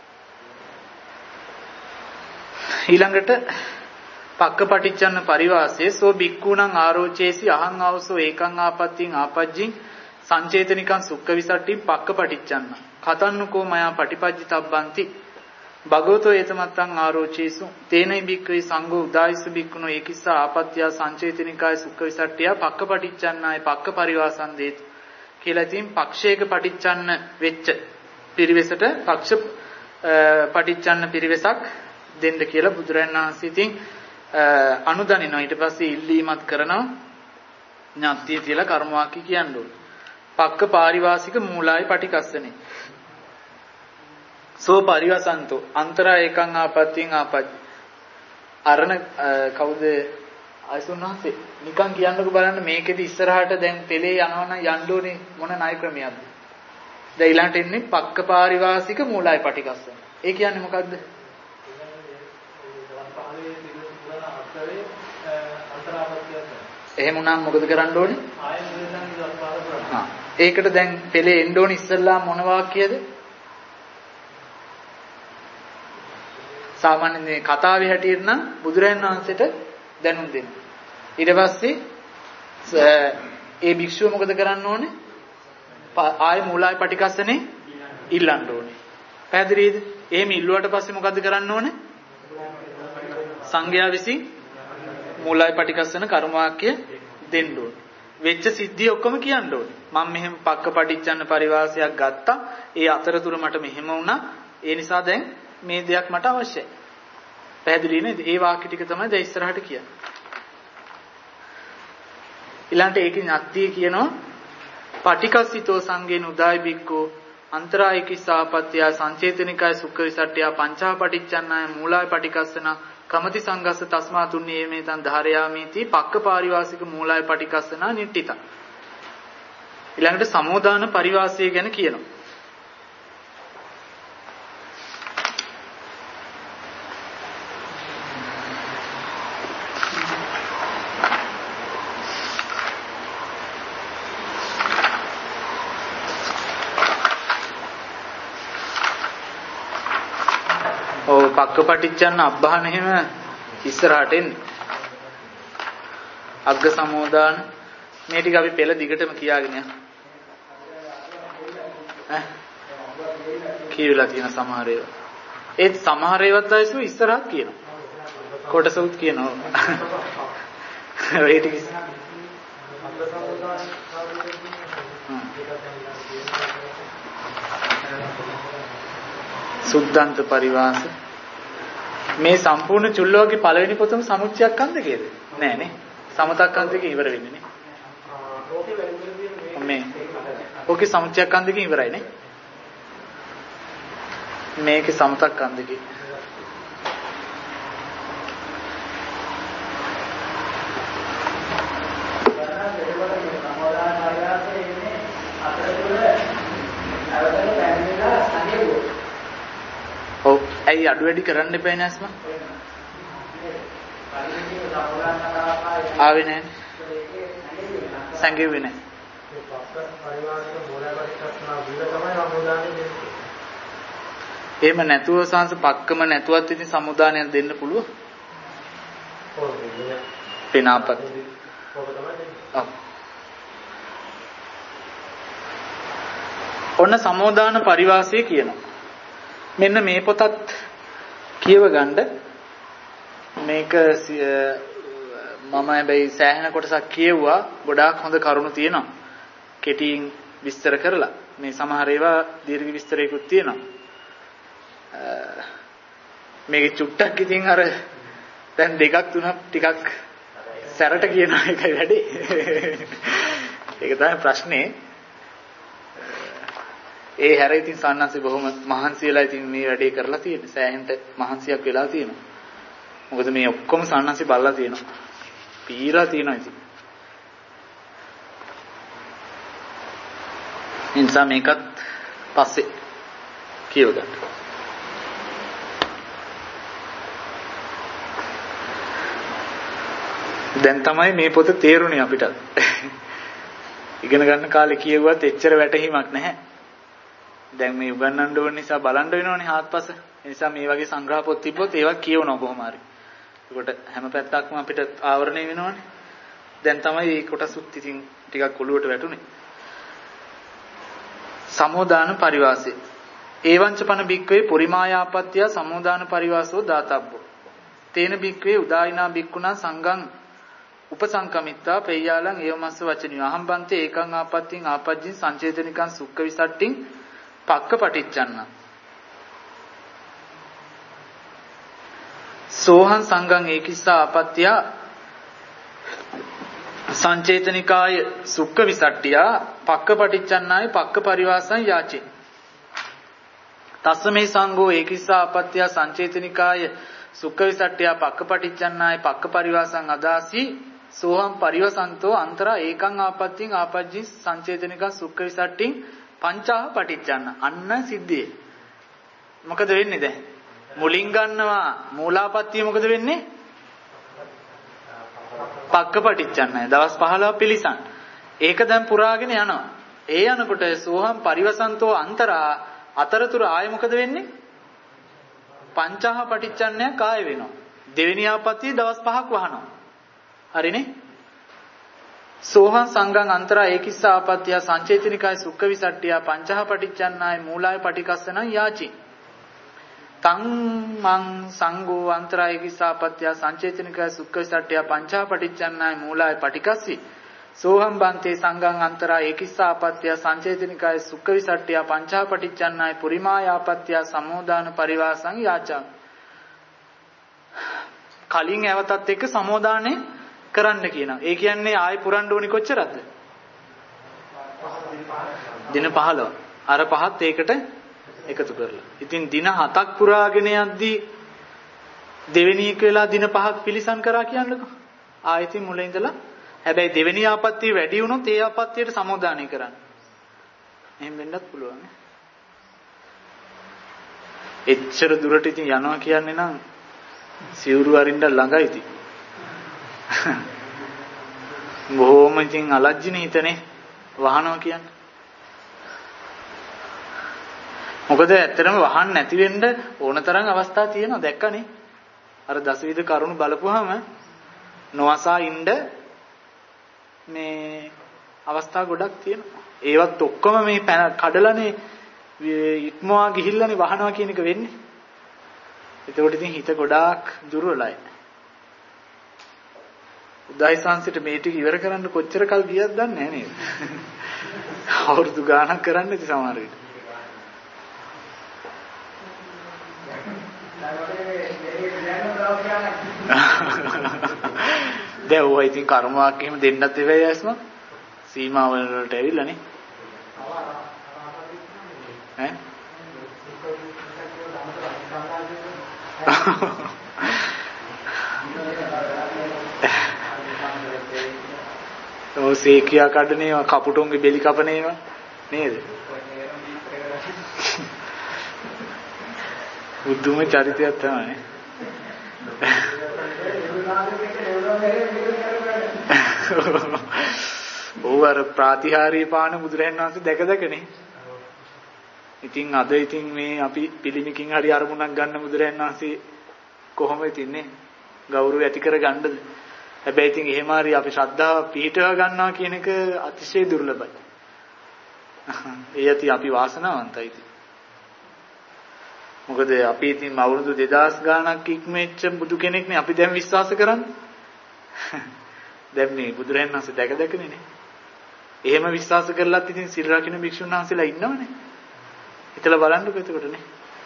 S1: ඊළඟට පක්කපටිච්චන්න පරිවාසයේ සෝ බික්කුණං ආරෝචේසි අහං ආවසෝ ඒකං ආපත්තිං ආපජ්ජින් සංචේතනිකං සුක්ඛ විසට්ටි පක්කපටිච්චන්න කතන්නකෝ මයා පටිපජ්ජිතබ්බන්ති භගවතෝ ඒතමත්තං ආරෝචේසු තේනයි බික්කවේ සංඝෝ උදායිස බික්කුණෝ ඒකිස්ස ආපත්‍ය සංචේතනිකාය සුක්ඛ විසට්ටිය පක්කපටිච්චන්නාය පක්ක පරිවාසං දේතු කියලා ඉතින් පක්ෂයක පටිච්චන්න වෙච්ච පිරිවෙසට පක්ෂ පටිච්චන්න පිරිවෙසක් දෙන්න කියලා බුදුරජාණන් වහන්සේ ඉතින් අනුදනිනවා. ඊට පස්සේ ඉල්ලීමක් කරනවා ඥාත්තිය කියලා කර්ම වාක්‍ය කියන්න ඕන. පක්ක පාරිවාසික මූලායි පටිකස්සනේ. සෝ පරිවසන්තෝ අන්තරා ඒකං ආපත්තිං ආපජ්ජ. අරණ කවුද අයසුන්හන්සේ නිකන් කියන්නකෝ බලන්න මේකෙදි ඉස්සරහට දැන් පෙළේ යනවනම් යන්න ඕනේ මොන ණය ක්‍රමයක්ද? දැන් ඊළඟට එන්නේ පක්ක පාරිවාසික මූලායි පටිකස්සන. ඒ කියන්නේ මොකද්ද? එහෙම උනම් මොකද කරන්න ඕනේ? ඒකට දැන් පෙළේ එන්න ඕනේ ඉස්සල්ලා මොන වාක්‍යයද? සාමාන්‍යයෙන් මේ කතාවේ හැටියට නම් බුදුරජාණන් වහන්සේට දැනුම් දෙන්න. ඊට පස්සේ ඒ භික්ෂුව මොකද කරන්න ඕනේ? ආයේ මූලායි පටිකස්සනේ ඉල්ලන්න ඕනේ. පැහැදිලිද? එහෙම ඉල්ලුවට පස්සේ මොකද කරන්න ඕනේ? සංඝයා විසින් මූලායි පටිකස්සන කර්ම වාක්‍ය දෙන්න ඕනේ. වෙච්ච සිද්ධිය ඔක්කොම කියන්න ඕනේ. මම මෙහෙම පක්ක පටිච්චන්න පරිවාසයක් ගත්තා. ඒ අතරතුර මට මෙහෙම වුණා. ඒ නිසා දැන් මේ දෙයක් මට අවශ්‍යයි. පැහැදිලි නේද? ඒ වාක්‍ය ටික තමයි දැන් ඉස්සරහට කියන්නේ. ඊළඟට ඒකේ ඥාත්තිය කියනවා පටිකස්සිතෝ සංගේන උදායි බික්කෝ අන්තරායිකිසාපත්‍ය සංචේතනිකය සුඛ විසට්ඨය පංචා පටිච්චන්නාය මූලාය පටිකස්සන කමති සංගස්ස තස්මා තුන්නේ මේතන් ධාරයාමීති පක්ක පාරිවාසික මූලාය පටිකස්සන නිට්ඨිත. ඊළඟට සමෝදාන පරිවාසය ගැන කියනවා. පක්කපටිච්චන්න අබ්බහන එහෙම ඉස්සරහට එන්නේ. අග්ග සමෝදාන මේ ටික අපි පෙළ දිගටම කියාගෙන යනවා. කියවිලා තියෙන සමහර ඒවා. ඒත් සමහර ඒවාත් ආයෙත් ඉස්සරහට කියනවා. කොටසුත් කියනවා. ඒ ටික සුද්ධාන්ත පරිවාස මේ සම්පූර්ණ චුල්ලෝගේ පළවෙනි පොතම සමුච්චයක්ඛන්දකේද? නෑ නේ. සමතක්ඛන්දකේ ඉවර වෙන්නේ නේ. මේ ඕකේ සමුච්චයක්ඛන්දකේ ඉවරයි නේ. මේකේ සමතක්ඛන්දකේ ඇයි අඩු වැඩි කරන්න එපා නේ අස්ම? ආවේ නැහැ. සංගෙව්වේ නැහැ. එහෙම නැතුව සංස පක්කම නැතුවත් ඉතින් සමුදානයක් දෙන්න පුළුවන්. පිනාපත්. ඔන්න සමෝදාන පරිවාසය කියනවා. මෙන්න මේ පොතත් කියව ගන්න මේක මම හැබැයි සෑහෙන කොටසක් කියවුවා. ගොඩාක් හොඳ කරුණු තියෙනවා. කෙටියෙන් විස්තර කරලා මේ සමහර ඒවා දීර්ඝ විස්තරයකුත් තියෙනවා. මේක චුට්ටක් ඉතින් අර දැන් දෙකක් තුනක් ටිකක් සැරට කියන එකයි වැඩේ. ඒක තමයි ප්‍රශ්නේ. ඒ හැර ඉතින් සන්නස්සේ බොහොම මහන්සි වෙලා ඉතින් මේ වැඩේ කරලා තියෙන්නේ. සෑහෙන්න මහන්සියක් වෙලා තියෙනවා. මොකද මේ ඔක්කොම සන්නස්සේ බලලා තියෙනවා. පීරා තියෙනවා ඉතින්. ඉන්සා මේකත් පස්සේ කියව ගන්න. දැන් තමයි මේ පොත තේරුණේ අපිට. ඉගෙන ගන්න කාලේ කියුවත් එච්චර වැටහීමක් නැහැ. දැන් මේ උගන්වන්න ඕන නිසා බලන්න වෙනවනේ හාත්පස. ඒ නිසා මේ වගේ සංග්‍රහ පොත් තිබ්බොත් ඒවා කියවනවා කොහොම හරි. ඒකට හැම පැත්තක්ම අපිට ආවරණය වෙනවනේ. දැන් තමයි මේ කොටසුත් ඉතින් ටිකක් ඔලුවට වැටුනේ. සමෝදාන පරිවාසය. ඒවංචපන බික්කවේ පුරිමායාපත්‍ය සමෝදාන පරිවාසෝ දාතබ්බෝ. තේන බික්කවේ උදායිනා බික්කුණා සංඝං උපසංකමිත්තා පෙය්‍යාලං ඒවමස්ස වචනිය අහම්බන්තේ ඒකං ආපත්‍තින් ආපජ්ජින් සංචේතනිකං සුක්ඛ විසට්ටින් පක්ක පටිච්චන්න සෝහං සංඝං ඒකිස්සා ආපත්‍ය සංචේතනිකාය සුක්ඛ විසට්ටියා පක්ක පටිච්චන්නාය පක්ක පරිවාසං යාචේ තස්සමේ සංඝෝ ඒකිස්සා ආපත්‍ය සංචේතනිකාය සුක්ඛ විසට්ටියා පක්ක පටිච්චන්නාය පක්ක පරිවාසං අදාසි සෝහං පරිවසන්තෝ අන්තරා ඒකං ආපත්‍තින් ආපජ්ජි සංචේතනික සුක්ඛ විසට්ටින් පංචාහ පටිච්චන්න අන්න සිද්ධියේ මොකද වෙන්නේ දැන් මුලින් ගන්නවා මූලාපත්තිය මොකද වෙන්නේ පක්ක පටිච්චන්නයි දවස් 15 පිළිසන් ඒක දැන් පුරාගෙන යනවා ඒ යනකොට සෝහං පරිවසන්තෝ අන්තරා අතරතුර ආය මොකද වෙන්නේ පංචාහ පටිච්චන්නය කාය වෙනවා දෙවෙනි ආපත්තිය දවස් 5ක් වහනවා හරිනේ සෝහං සංඝං අන්තරා ඒකිස්ස ආපත්‍ය සංචේතනිකාය සුක්ඛ විසට්ඨිය පංචහ පටිච්චන්නාය මූලාය පටිකස්සනං යාචි තං මං සංඝෝ අන්තරා ඒකිස්ස ආපත්‍ය සංචේතනිකාය සුක්ඛ විසට්ඨිය පංචහ පටිච්චන්නාය මූලාය පටිකස්සි සෝහං බන්තේ සංඝං අන්තරා ඒකිස්ස ආපත්‍ය සංචේතනිකාය සුක්ඛ විසට්ඨිය පංචහ පටිච්චන්නාය පුරිමායාපත්‍ය සමෝදාන පරිවාසං යාචා කලින් ඇවතත් එක්ක සමෝදානේ කරන්න කියනවා. ඒ කියන්නේ ආයෙ පුරන්න ඕනි කොච්චරද? දින 15. අර පහත් ඒකට එකතු කරලා. ඉතින් දින 7ක් පුරාගෙන යද්දී දෙවෙනි එක වෙලා දින 5ක් පිළිසන් කරා කියන්නකෝ. ආයෙත් මුලින් ඉඳලා හැබැයි දෙවෙනි ආපත්තිය වැඩි වුණොත් ඒ ආපත්තියට සමෝදානය කරන්න. එහෙම වෙන්නත් පුළුවන්. එච්චර දුරට ඉතින් යනවා කියන්නේ නම් සිවුරු අරින්න ළඟයි ඉතින්. බොහොම ඉතින් අලජ්ජින හිතනේ වහනවා කියන්නේ. මොකද ඇත්තටම වහන්න නැති වෙන්න ඕන තරම් අවස්ථා තියෙනවා දැක්කනේ. අර දසවිධ කරුණු බලපුවාම නොඅසා ඉන්න මේ අවස්ථා ගොඩක් තියෙනවා. ඒවත් ඔක්කොම මේ කඩලානේ ඉක්මවා ගිහිල්ලානේ වහනවා කියන එක වෙන්නේ. එතකොට ඉතින් හිත ගොඩාක් දුර්වලයි. උදායිසංශයට මේ ටික ඉවර කරන්න කොච්චර කල් ගියක්ද දන්නේ නැහැ නේද? අවුරුදු ගාණක් කරන්න ඉතින් සමහර විට. දැන් ඔය ඉතින් කර්මාවක් එහෙම දෙන්නත් එපැයි ඇස්ම සීමාව වලට ඇවිල්ලානේ. ඈ? ඔය සීකියා කඩනේ කපුටුන්ගේ බෙලි කපනේවා නේද? බුදුම චරිතයක් තමයි. ඕවර ප්‍රාතිහාර්ය පාන බුදුරජාණන් වහන්සේ දැකදකනේ. ඉතින් අද ඉතින් මේ අපි පිළිමිකින් හරි අරමුණක් ගන්න බුදුරජාණන් වහන්සේ කොහොමද ඉතින්නේ ගෞරවය ඇති කර ගන්නද? හැබැයි ඉතින් එහෙම හරි අපි ශ්‍රද්ධාව පිහිටව ගන්නවා කියන එක අතිශය දුර්ලභයි. ඒ යටි අපි වාසනාවන්තයි ඉතින්. මොකද අපි ඉතින් අවුරුදු 2000 ගාණක් ඉක්මෙච්ච බුදු කෙනෙක්නේ අපි දැන් විශ්වාස කරන්නේ. දැන් මේ බුදුරජාණන් වහන්සේ දැකනේ නේ. එහෙම විශ්වාස කරලත් ඉතින් සිල් රකින්න භික්ෂුන් වහන්සේලා ඉන්නවනේ. හිතලා බලන්නකෝ එතකොට නේ.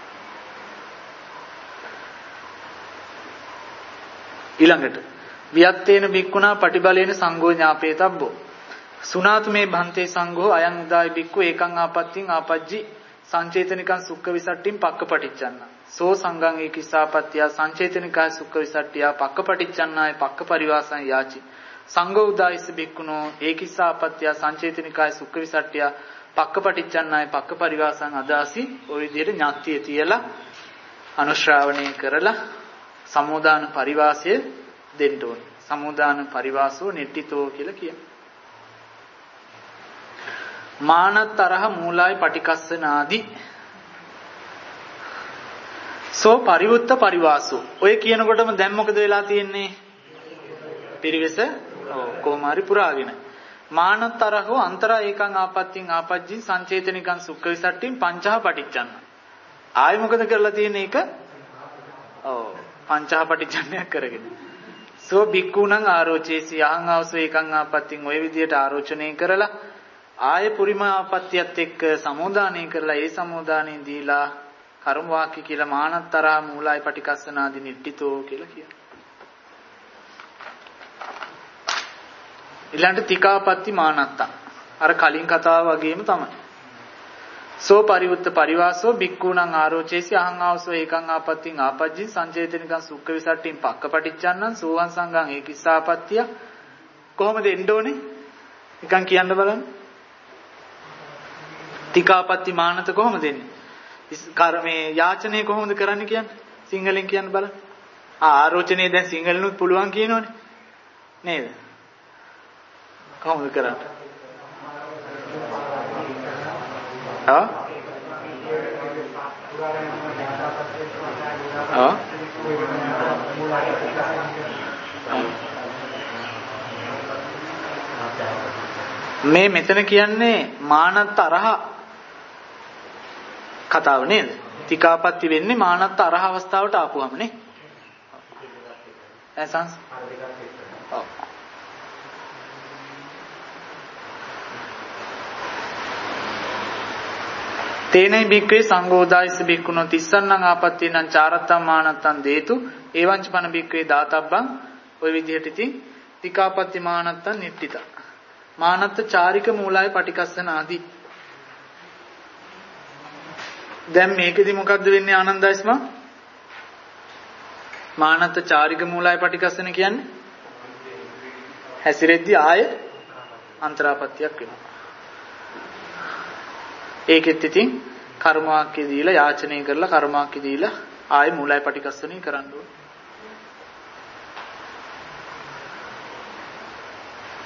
S1: ඊළඟට වියත්තේන භික්ඛුනා පටිබලේන සංඝෝ ඥාපේ තබ්බෝ සුනාත මේ භන්තේ සංඝෝ අයං උදායි භික්ඛු ඒකං ආපත්තිං ආපජ්ජි සංචේතනිකං සුක්ඛ විසට්ඨින් පක්කපටිච්චන්න සෝ සංඝං ඒකිසාපත්තිය සංචේතනිකා සුක්ඛ විසට්ඨිය පක්කපටිච්චන්නාය පක්ක පරිවාසං යාචි සංඝෝ උදායිස භික්ඛුනෝ ඒකිසාපත්තිය සංචේතනිකා සුක්ඛ විසට්ඨිය පක්කපටිච්චන්නාය පක්ක පරිවාසං අදාසි ඔය විදිහට ඥාත්තිය තියලා අනුශ්‍රාවණය කරලා සමෝදාන පරිවාසය දෙන්න ඕනේ. සමෝදාන පරිවාසෝ නෙට්ටිතෝ කියලා කියනවා. මානතරහ මූලයි පටිකස්සනාදි සෝ පරිවුත්ත පරිවාසෝ ඔය කියනකොටම දැන් මොකද වෙලා තියෙන්නේ? පිරිවෙස කොහොම හරි පුරාගෙන මානතරහෝ අන්තරා ඒකං ආපත්‍තිං ආපජ්ජින් සංචේතනිකං සුක්ඛ විසට්ඨින් පංචහ පටිච්චන්න ආයි මොකද කරලා තියෙන්නේ ඒක? පංචහ පටිච්චන්නයක් කරගෙන සෝ බික්කුණං ආරෝචේසි අහං ආවසෝ ඒකං ආපත්‍තිං ඔය විදියට ආරෝචනය කරලා ආය පුරිම ආපත්‍යත් එක්ක සමෝදානය කරලා ඒ සමෝදානෙන් දීලා කර්ම වාක්‍ය කියලා මානතරා මූලයි පටිකස්සනාදි නිට්ටිතෝ කියලා කියනවා. ඊළඟට තිකාපත්ති මානත්තා අර කලින් කතාව වගේම තමයි. සෝ පරිවුත්ත පරිවාසෝ බික්කුණං ආරෝචේසි අහං ආවසෝ ඒකං ආපත්‍තිං ආපජ්ජින් සංචේතනිකං සුක්ඛ විසට්ඨින් පක්කපටිච්චන්නං සෝවන් සංඝං ඒකිස්සාපත්තිය කොහොමද එන්න ඕනේ? නිකන් කියන්න බලන්න. තිකාපත්ති මානත කොහොමද එන්නේ? කර්මයේ යාචනය කොහොමද කරන්නේ කියන්නේ? සිංහලෙන් කියන්න බලන්න. ආරෝචනයේ දැන් සිංහලෙනුත් පුළුවන් කියනෝනේ. නේද? කොහොමද කරන්නේ? මේ මෙතන කියන්නේ මානත් අරහ කතාව නේද? තිකාපත්ති වෙන්නේ මානත් අරහ අවස්ථාවට ආපුවම නේ. ඇසන්ස්. ඔව්. තේනයි බික්කේ සංඝෝදායිස බික්කුණෝ තිස්සන්නං ආපත්තේනං චාරත්තම් මානත්තං දේතු එවංච පන බික්කේ දාතබ්බං ඔය විදිහට ඉතින් තිකාපත්ති මානත්තං නිට්ටිත මානත්ත චාරික මූලයි පටිකස්සන ආදී. දැන් මේකෙදි මොකද්ද වෙන්නේ ආනන්දයිස්ම? මානත්ත චාරික මූලයි පටිකස්සන කියන්නේ හැසිරෙද්දී ආය අන්තරාපත්තියක් වෙනවා. ඒකෙත් ඉතින් කර්මවාක්‍ය දීලා යාචනය කරලා කර්මවාක්‍ය දීලා ආයෙ මූලයි පටිකස්සනේ කරන්න ඕනේ.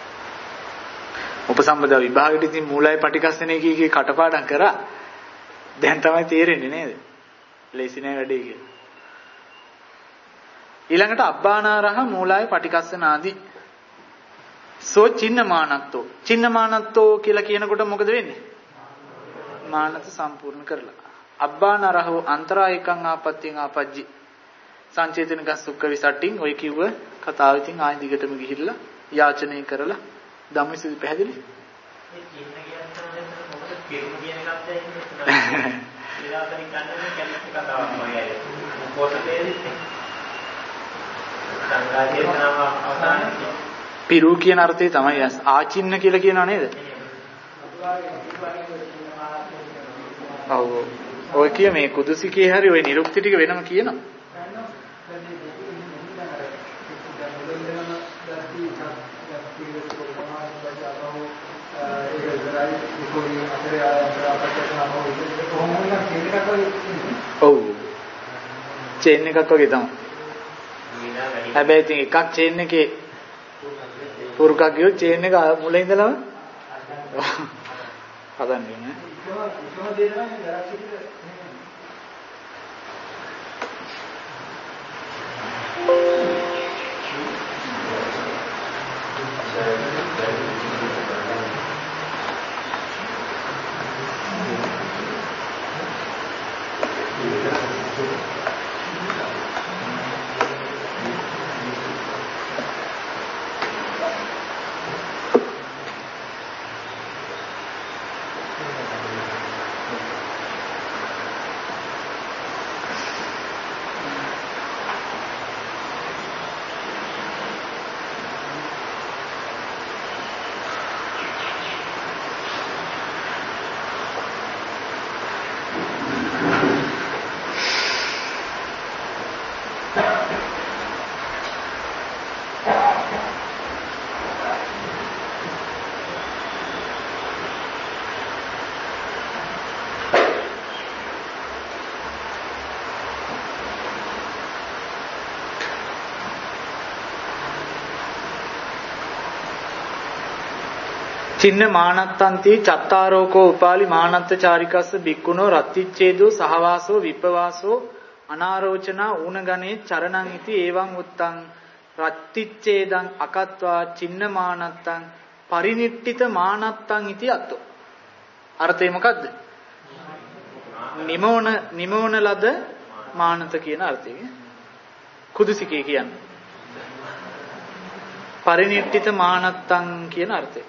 S1: උපසම්පදා විභාගෙට ඉතින් මූලයි පටිකස්සනේ කීකේ කටපාඩම් කරා. දැන් තමයි තේරෙන්නේ නේද? ලේසි නෑ වැඩේ කියලා. ඊළඟට අබ්බානාරහ මූලාය පටිකස්සනාදී. සෝ චින්නමානත්තෝ. චින්නමානත්තෝ කියලා කියනකොට මොකද වෙන්නේ? මානත සම්පූර්ණ කරලා. අබ්බානාරහෝ අන්තරායකං ආපත්‍යෙන් ආපජ්ජි. සංචේතනික සුඛ විසට්ටින් ඔය කිව්ව කතාව ඉතින් ආයෙ දිගටම ගිහිල්ලා යාචනය කරලා ධම්මවිසුද්ධි පැහැදිලි.
S2: ඒ චින්න කියන්නේ මොකද පිරුම කියන එකක් දැනෙන්නේ. ඊළාතරින් ගන්න කැලේ කතාවක් වගේ. පොතේදිත් සංගායනාව අවසානයේ
S1: පිරු කියන අර්ථය තමයි ආචින්න කියලා කියනවා නේද? ඔව්. ඔය කිය මේ කුදුසිකේ හරි ඔය නිරුක්ති ටික වෙනම කියනවා. ඔව්. චේන් එකක් වගේ තමයි. හැබැයි ඉතින් එකක් චේන් එකේ පුරුකක් ගියොත් චේන් එක මුලින් ඉඳලම හදන්නේ නේ. චින්න මානත්තන්ති චත්තාරෝකෝ උපාලි මානත්ත චාරිකස්ස බික්කුණෝ රත්තිච්ඡේදෝ සහවාසෝ විපවාසෝ අනාරෝචනා ඌනගනේ චරණං ඉති එවං උත්තං රත්තිච්ඡේදං අකත්වා චින්න මානත්තං පරිනිට්ඨිත මානත්තං ඉති අත්තෝ. අර්ථය මොකද්ද? නිමෝන ලද මානත කියන අර්ථය. කුදුසිකේ කියන්නේ පරිනිට්ඨිත මානත්තං කියන අර්ථය.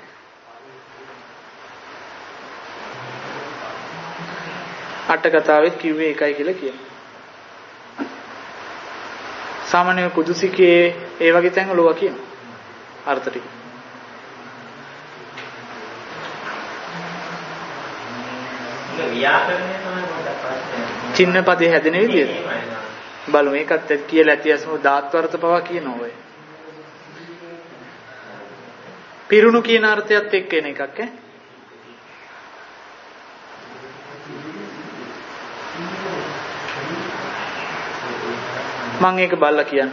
S1: අට කතාවෙත් කිව්වේ එකයි කියලා කියනවා. සාමාන්‍ය කුදුසිකේ ඒ වගේ තැන් වල කියනවා. අර්ථ ටික.
S2: ව්‍යාකරණය තමයි පොඩ්ඩක් ප්‍රශ්නය.
S1: චින්නපදේ හැදෙන විදිහට. බලමු මේකත් කියලා ඇති අසම ධාත්වර්ථ පවා කියනවා ඔය. පිරුණු කියන අර්ථයත් එක්ක එන එකක් ඈ. මම ඒක බලලා කියන්න.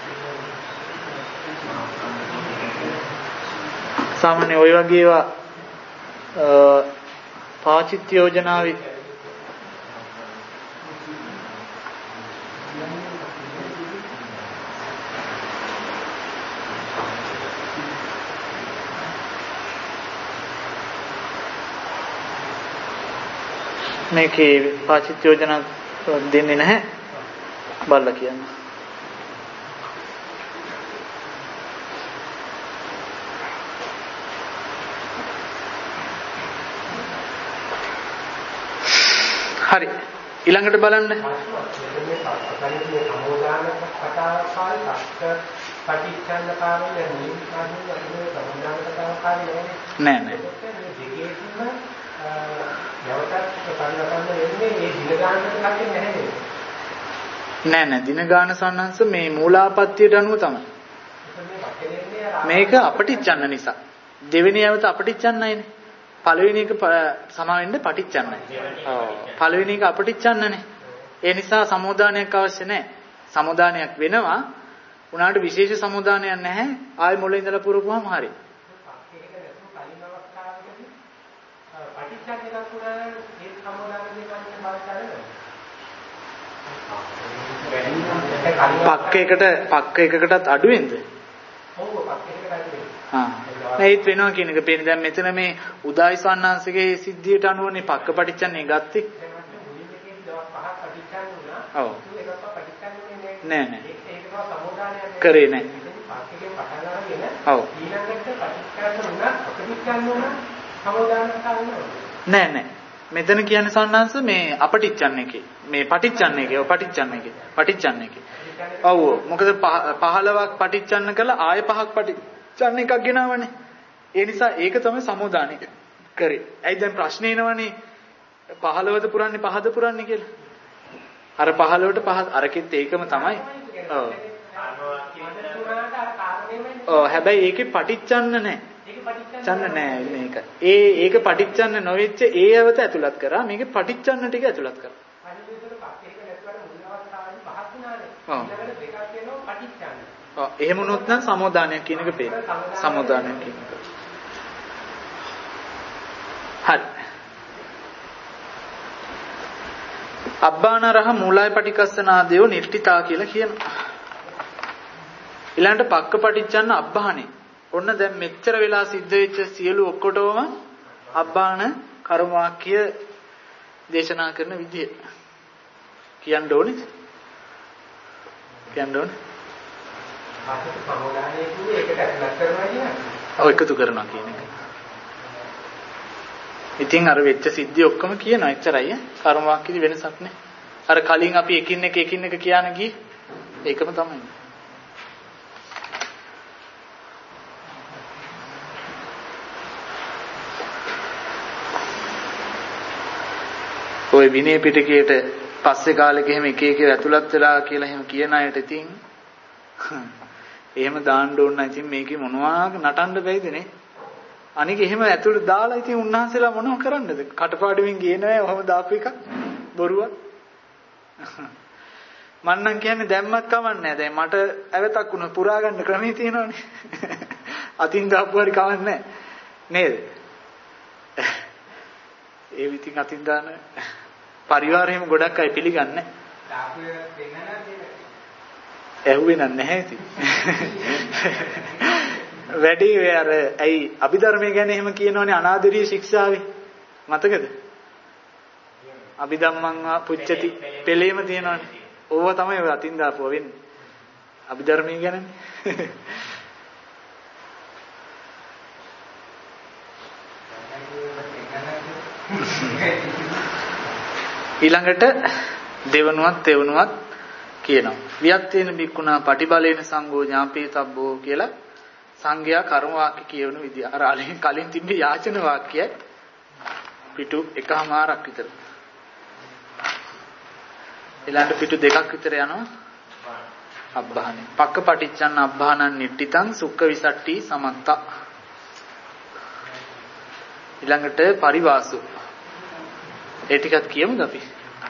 S1: සාමාන්‍ය ওই වගේ ඒවා පාචිත්‍ය යෝජනාවේ මේකේ පාචිත්‍ය යෝජනා දෙන්නේ නැහැ. බලලා කියන්න. හරි. ඊළඟට බලන්න. නෑ නෑ. නෑ නෑ දින ගාන සම්හංශ මේ මූලාපත්‍යයට අනුව තමයි. මේක අපටිච්චන්න නිසා. දෙවෙනි යවත අපටිච්චන්නයිනේ. පළවෙනි එක සමාවෙන්න පටිච්චන්නයි. ඔව්. පළවෙනි එක අපටිච්චන්නනේ. ඒ නිසා සමුදානයක් අවශ්‍ය නැහැ. සමුදානයක් වෙනවා. උනාට විශේෂ සමුදානයක් නැහැ. ආයෙ මුලින් ඉඳලා පුරපුවාම හරි.
S2: පටිච්චසමුප්පාද එකක් වුණා ඒ සමුදාන දෙකක්
S1: පක්ක එකකටත් අඩුවෙන්ද?
S2: ඔව් පක්ක එකකට අඩුවෙන්.
S1: ඒත් වෙනවා කියන එක පේන්නේ. දැන් මෙතන මේ උදායි සන්නාංශගේ සිද්ධියට අනුවනේ පක්ක පටිච්චන්නේ ගත්තේ. ඔව්. නෑ නෑ. කරේ නෑ. ඔව්. නෑ නෑ. මෙතන කියන්නේ සන්නාංශ මේ අපටිච්චන්නේ එකේ. මේ පටිච්චන්නේ එකේ. ඔව් පටිච්චන්නේ එකේ. ඔව්. මොකද 15ක් පටිච්චන්න කළා ආය 5ක් පටිච්චන්න එකක් ගෙනාවනේ. ඒ නිසා ඒක තමයි සමුදානෙ කරේ. ඇයි දැන් ප්‍රශ්නේ එනවනේ 15ද පුරන්නේ 5ද පුරන්නේ කියලා. අර 15ට 5 අරකෙත් ඒකම තමයි. ඔව්. ඔව් හැබැයි ඒකේ පටිච්චන්න නැහැ. චන්න නෑ මේක. ඒක පටිච්චන්න නොවෙච්ච ඒ අවත ඇතුළත් කරා. මේකේ පටිච්චන්න ටික ඇතුළත් කරා. ඔව්. එහෙම වුණොත් නම් සමෝදානයක් කියන එක පේන. සමෝදානයක් කියන එක. හරි. අබ්බානරහ මූලයි පටිකස්සනාදේව නිර්ටිතා කියලා කියනවා. ඊළඟට පක්ක පටිච්චන්න අබ්බහනේ. ඔන්න දැන් මෙච්චර වෙලා සිද්ධ වෙච්ච සියලු ඔක්කොටම අබ්බාන කර්ම වාක්‍ය දේශනා කරන විදිය කියන්න ඕනේ. කියන්න ඕනේ.
S2: ආසත් සමුදායේ දුවේ ඒකට ඇතුළත් කරනවා කියන්නේ.
S1: ඔව් එකතු කරනවා කියන එක. ඉතින් අර වෙච්ච සිද්ධි ඔක්කොම කියනවා එච්චරයි කර්ම වාක්‍යෙදි වෙනසක් නැහැ. අර කලින් අපි එකින් එක කියන ගියේ ඒකම තමයි. ඔය විනය පිටකයට පස්සේ කාලෙක එහෙම එක එක ඇතුළත් වෙලා කියලා එහෙම කියන අයට ඉතින් එහෙම දාන්න ඕන නම් ඉතින් මේකේ මොනවා නටන්න බැයිද නේ? අනික එහෙම ඇතුළට දාලා ඉතින් උන්වහන්සේලා මොනව කරන්නද? කටපාඩමින් ගියේ නෑ ඔහම දාපු එකක් බොරුවක්. මන්නම් කියන්නේ දැම්මත් කමන්නේ නෑ. දැන් මට ඇවතක් වුණා පුරා ගන්න ක්‍රමේ තියෙනවනේ. අතින් දාපු හරි කමන්නේ නේද? ඒ විදිහින් අතින් දාන පරිවාරෙම ගොඩක් අය පිළිගන්නේ
S2: දාපු එක දෙන්නලා
S1: ඇහුවේ නැහැ ඉතින්. වැඩි අර ඇයි අභිධර්මයේ ගැන එහෙම කියනවනේ අනාදරීය ශික්ෂාවේ මතකද? අභිධම්මං පුච්චති පෙළේම තියෙනවනේ. ඕවා තමයි ඔය අතින් දාපුවා වෙන්නේ. අභිධර්මයේ ගැනනේ. ඊළඟට දෙවනුවත් තෙවනුවත් කියනවා. වියත්තේන බික්කුණා පටිබලේන සංඝෝ ඥාපේතබ්බෝ කියලා සංඝයා කර්ම වාක්‍ය කියවන විදිය. අර කලින් තිබ්බ යාචන වාක්‍යය පිටු එකමාරක් විතර. ඊළඟට පිටු දෙකක් විතර යනවා අබ්බහනේ. පක්ක පටිච්චන්න අබ්බහනන් නිට්ටිතං සුක්ඛ විසට්ටි සමත්ත. ඊළඟට පරිවාසු. ඒ ටිකත් කියමුද අපි?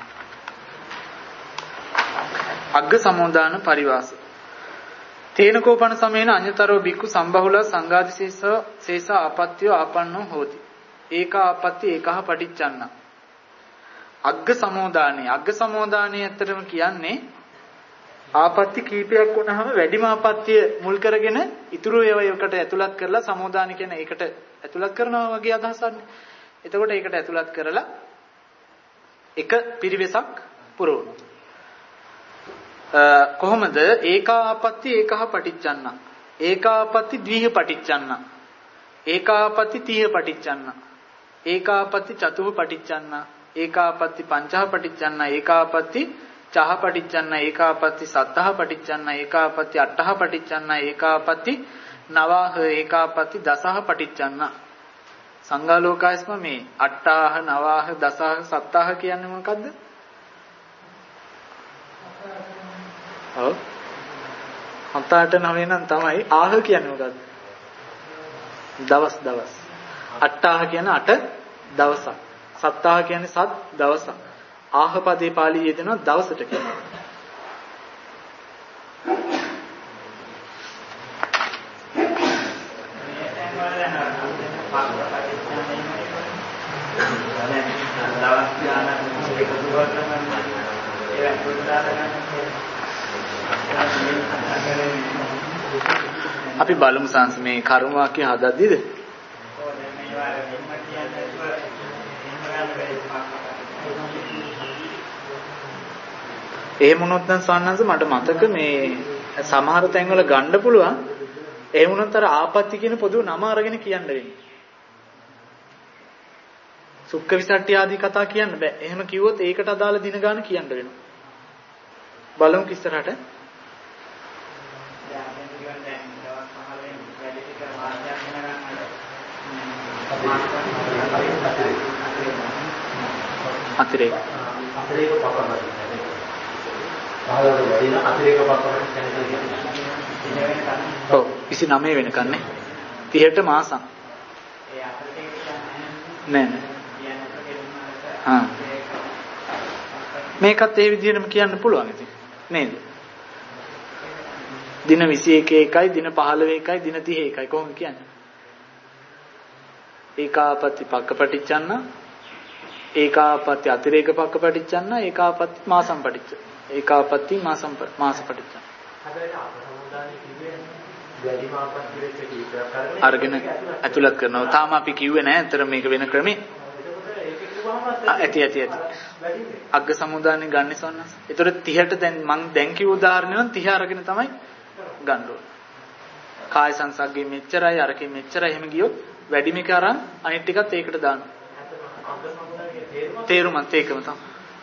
S1: අග්ග සමෝදාන පරිවාස. තේනකෝපන සමේන අඤ්‍යතරෝ බික්කු සම්බහුල සංඝාදිශේෂ සේස ආපත්‍යෝ ආපන්නෝ හෝති. ඒක ආපත්‍ය ඒකහ පටිච්චන්න. අග්ග සමෝදානේ. අග්ග සමෝදානේ ඇත්තටම කියන්නේ ආපත්‍ය කීපයක් වුණාම වැඩිම ආපත්‍ය මුල් කරගෙන ඉතුරු ඒවායකට ඇතුළත් කරලා සමෝදාන කියන ඒකට ඇතුළත් කරනවා වගේ අදහසක්නේ. එතකොට ඒකට ඇතුළත් කරලා එක පිරිවෙසක් පුරවනවා. කොහොමද? ඒකාපත්‍ය ඒකහ පටිච්චන්න. ඒකාපත්‍ය ද්විහ පටිච්චන්න. ඒකාපත්‍ය තීහ පටිච්චන්න. ඒකාපත්‍ය චතුහ පටිච්චන්න. ඒකාපත්‍ය පංචහ පටිච්චන්න. ඒකාපත්‍ය චහ පටිච්චන්න. ඒකාපත්‍ය සත්තහ පටිච්චන්න. ඒකාපත්‍ය අට්ඨහ පටිච්චන්න. ඒකාපත්‍ය නවහ ඒකාපත්‍ය දසහ පටිච්චන්න. සංඝාලෝකායස්ම මේ අට්ඨාහ නවහ දසහ සත්තහ කියන්නේ මොකද්ද? ඔව් 7 8 9 නම් තමයි. ආහ කියන්නේ මොකද්ද? දවස්. අට්ඨාහ කියන්නේ 8 දවසක්. සත්තහ කියන්නේ 7 දවසක්. ආහ පදේ පාළියේ දෙනවා දවසට කියලා.
S2: දවස් ගානක් එකතු කරගන්න ඒක පුරුද්දාගෙන
S1: අපි බලමු සංස් මේ කර්ම වාක්‍ය හදද්දිද? එහෙම වුණොත් නම් සන්නංශ මට මතක මේ සමහර තැන්වල ගන්න පුළුවන්. එහෙම වුණොත් අර ආපත්‍ය කියන පොදු නම අරගෙන කියන්න වෙන්නේ. සුක්ඛ විසට්ටි ආදී කතා කියන්න බෑ. එහෙම කිව්වොත් ඒකට අදාළ දින ගාන කියන්න වෙනවා. බලමු ඉස්සරහට. අතිරේක පපරයි. පහළට වැඩින අතිරේක පපරයි කැනකල් කියන්නේ. ඔව් 29 වෙනකන් නේ. 30ට මාසම්. ඒ අතිරේක නෑ නෑ. හා. මේකත් ඒ විදිහටම කියන්න පුළුවන් ඉතින්. නේද? දින 21 එකයි දින 15 එකයි දින 30 එකයි කොහොමද කියන්නේ? ඒකාපත්ති පක්කපටිච්චන්න ඒකාපත්ති අතිරේක පක්කපටිච්චන්න ඒකාපත්ති මාසම් පටිච්ච ඒකාපත්ති මාස පටිච්චන්න අරගෙන ඇතුළත් කරනවා. තාම අපි කිව්වේ නැහැ. අතර මේක වෙන ක්‍රමේ. ඇති. අග්ග සමුදානෙ ගන්න සොන්නස්. ඒතර 30ට දැන් මම දැන් කිව්ව උදාහරණය නම් 30 අරගෙන තමයි ගන්න ඕනේ. කාය සංසග්ගේ මෙච්චරයි අරකින් මෙච්චරයි එහෙම ගියොත් වැඩිම එක අරන් අනිත් ටිකත් ඒකට දානවා. තේරුමත් ඒකම තමයි.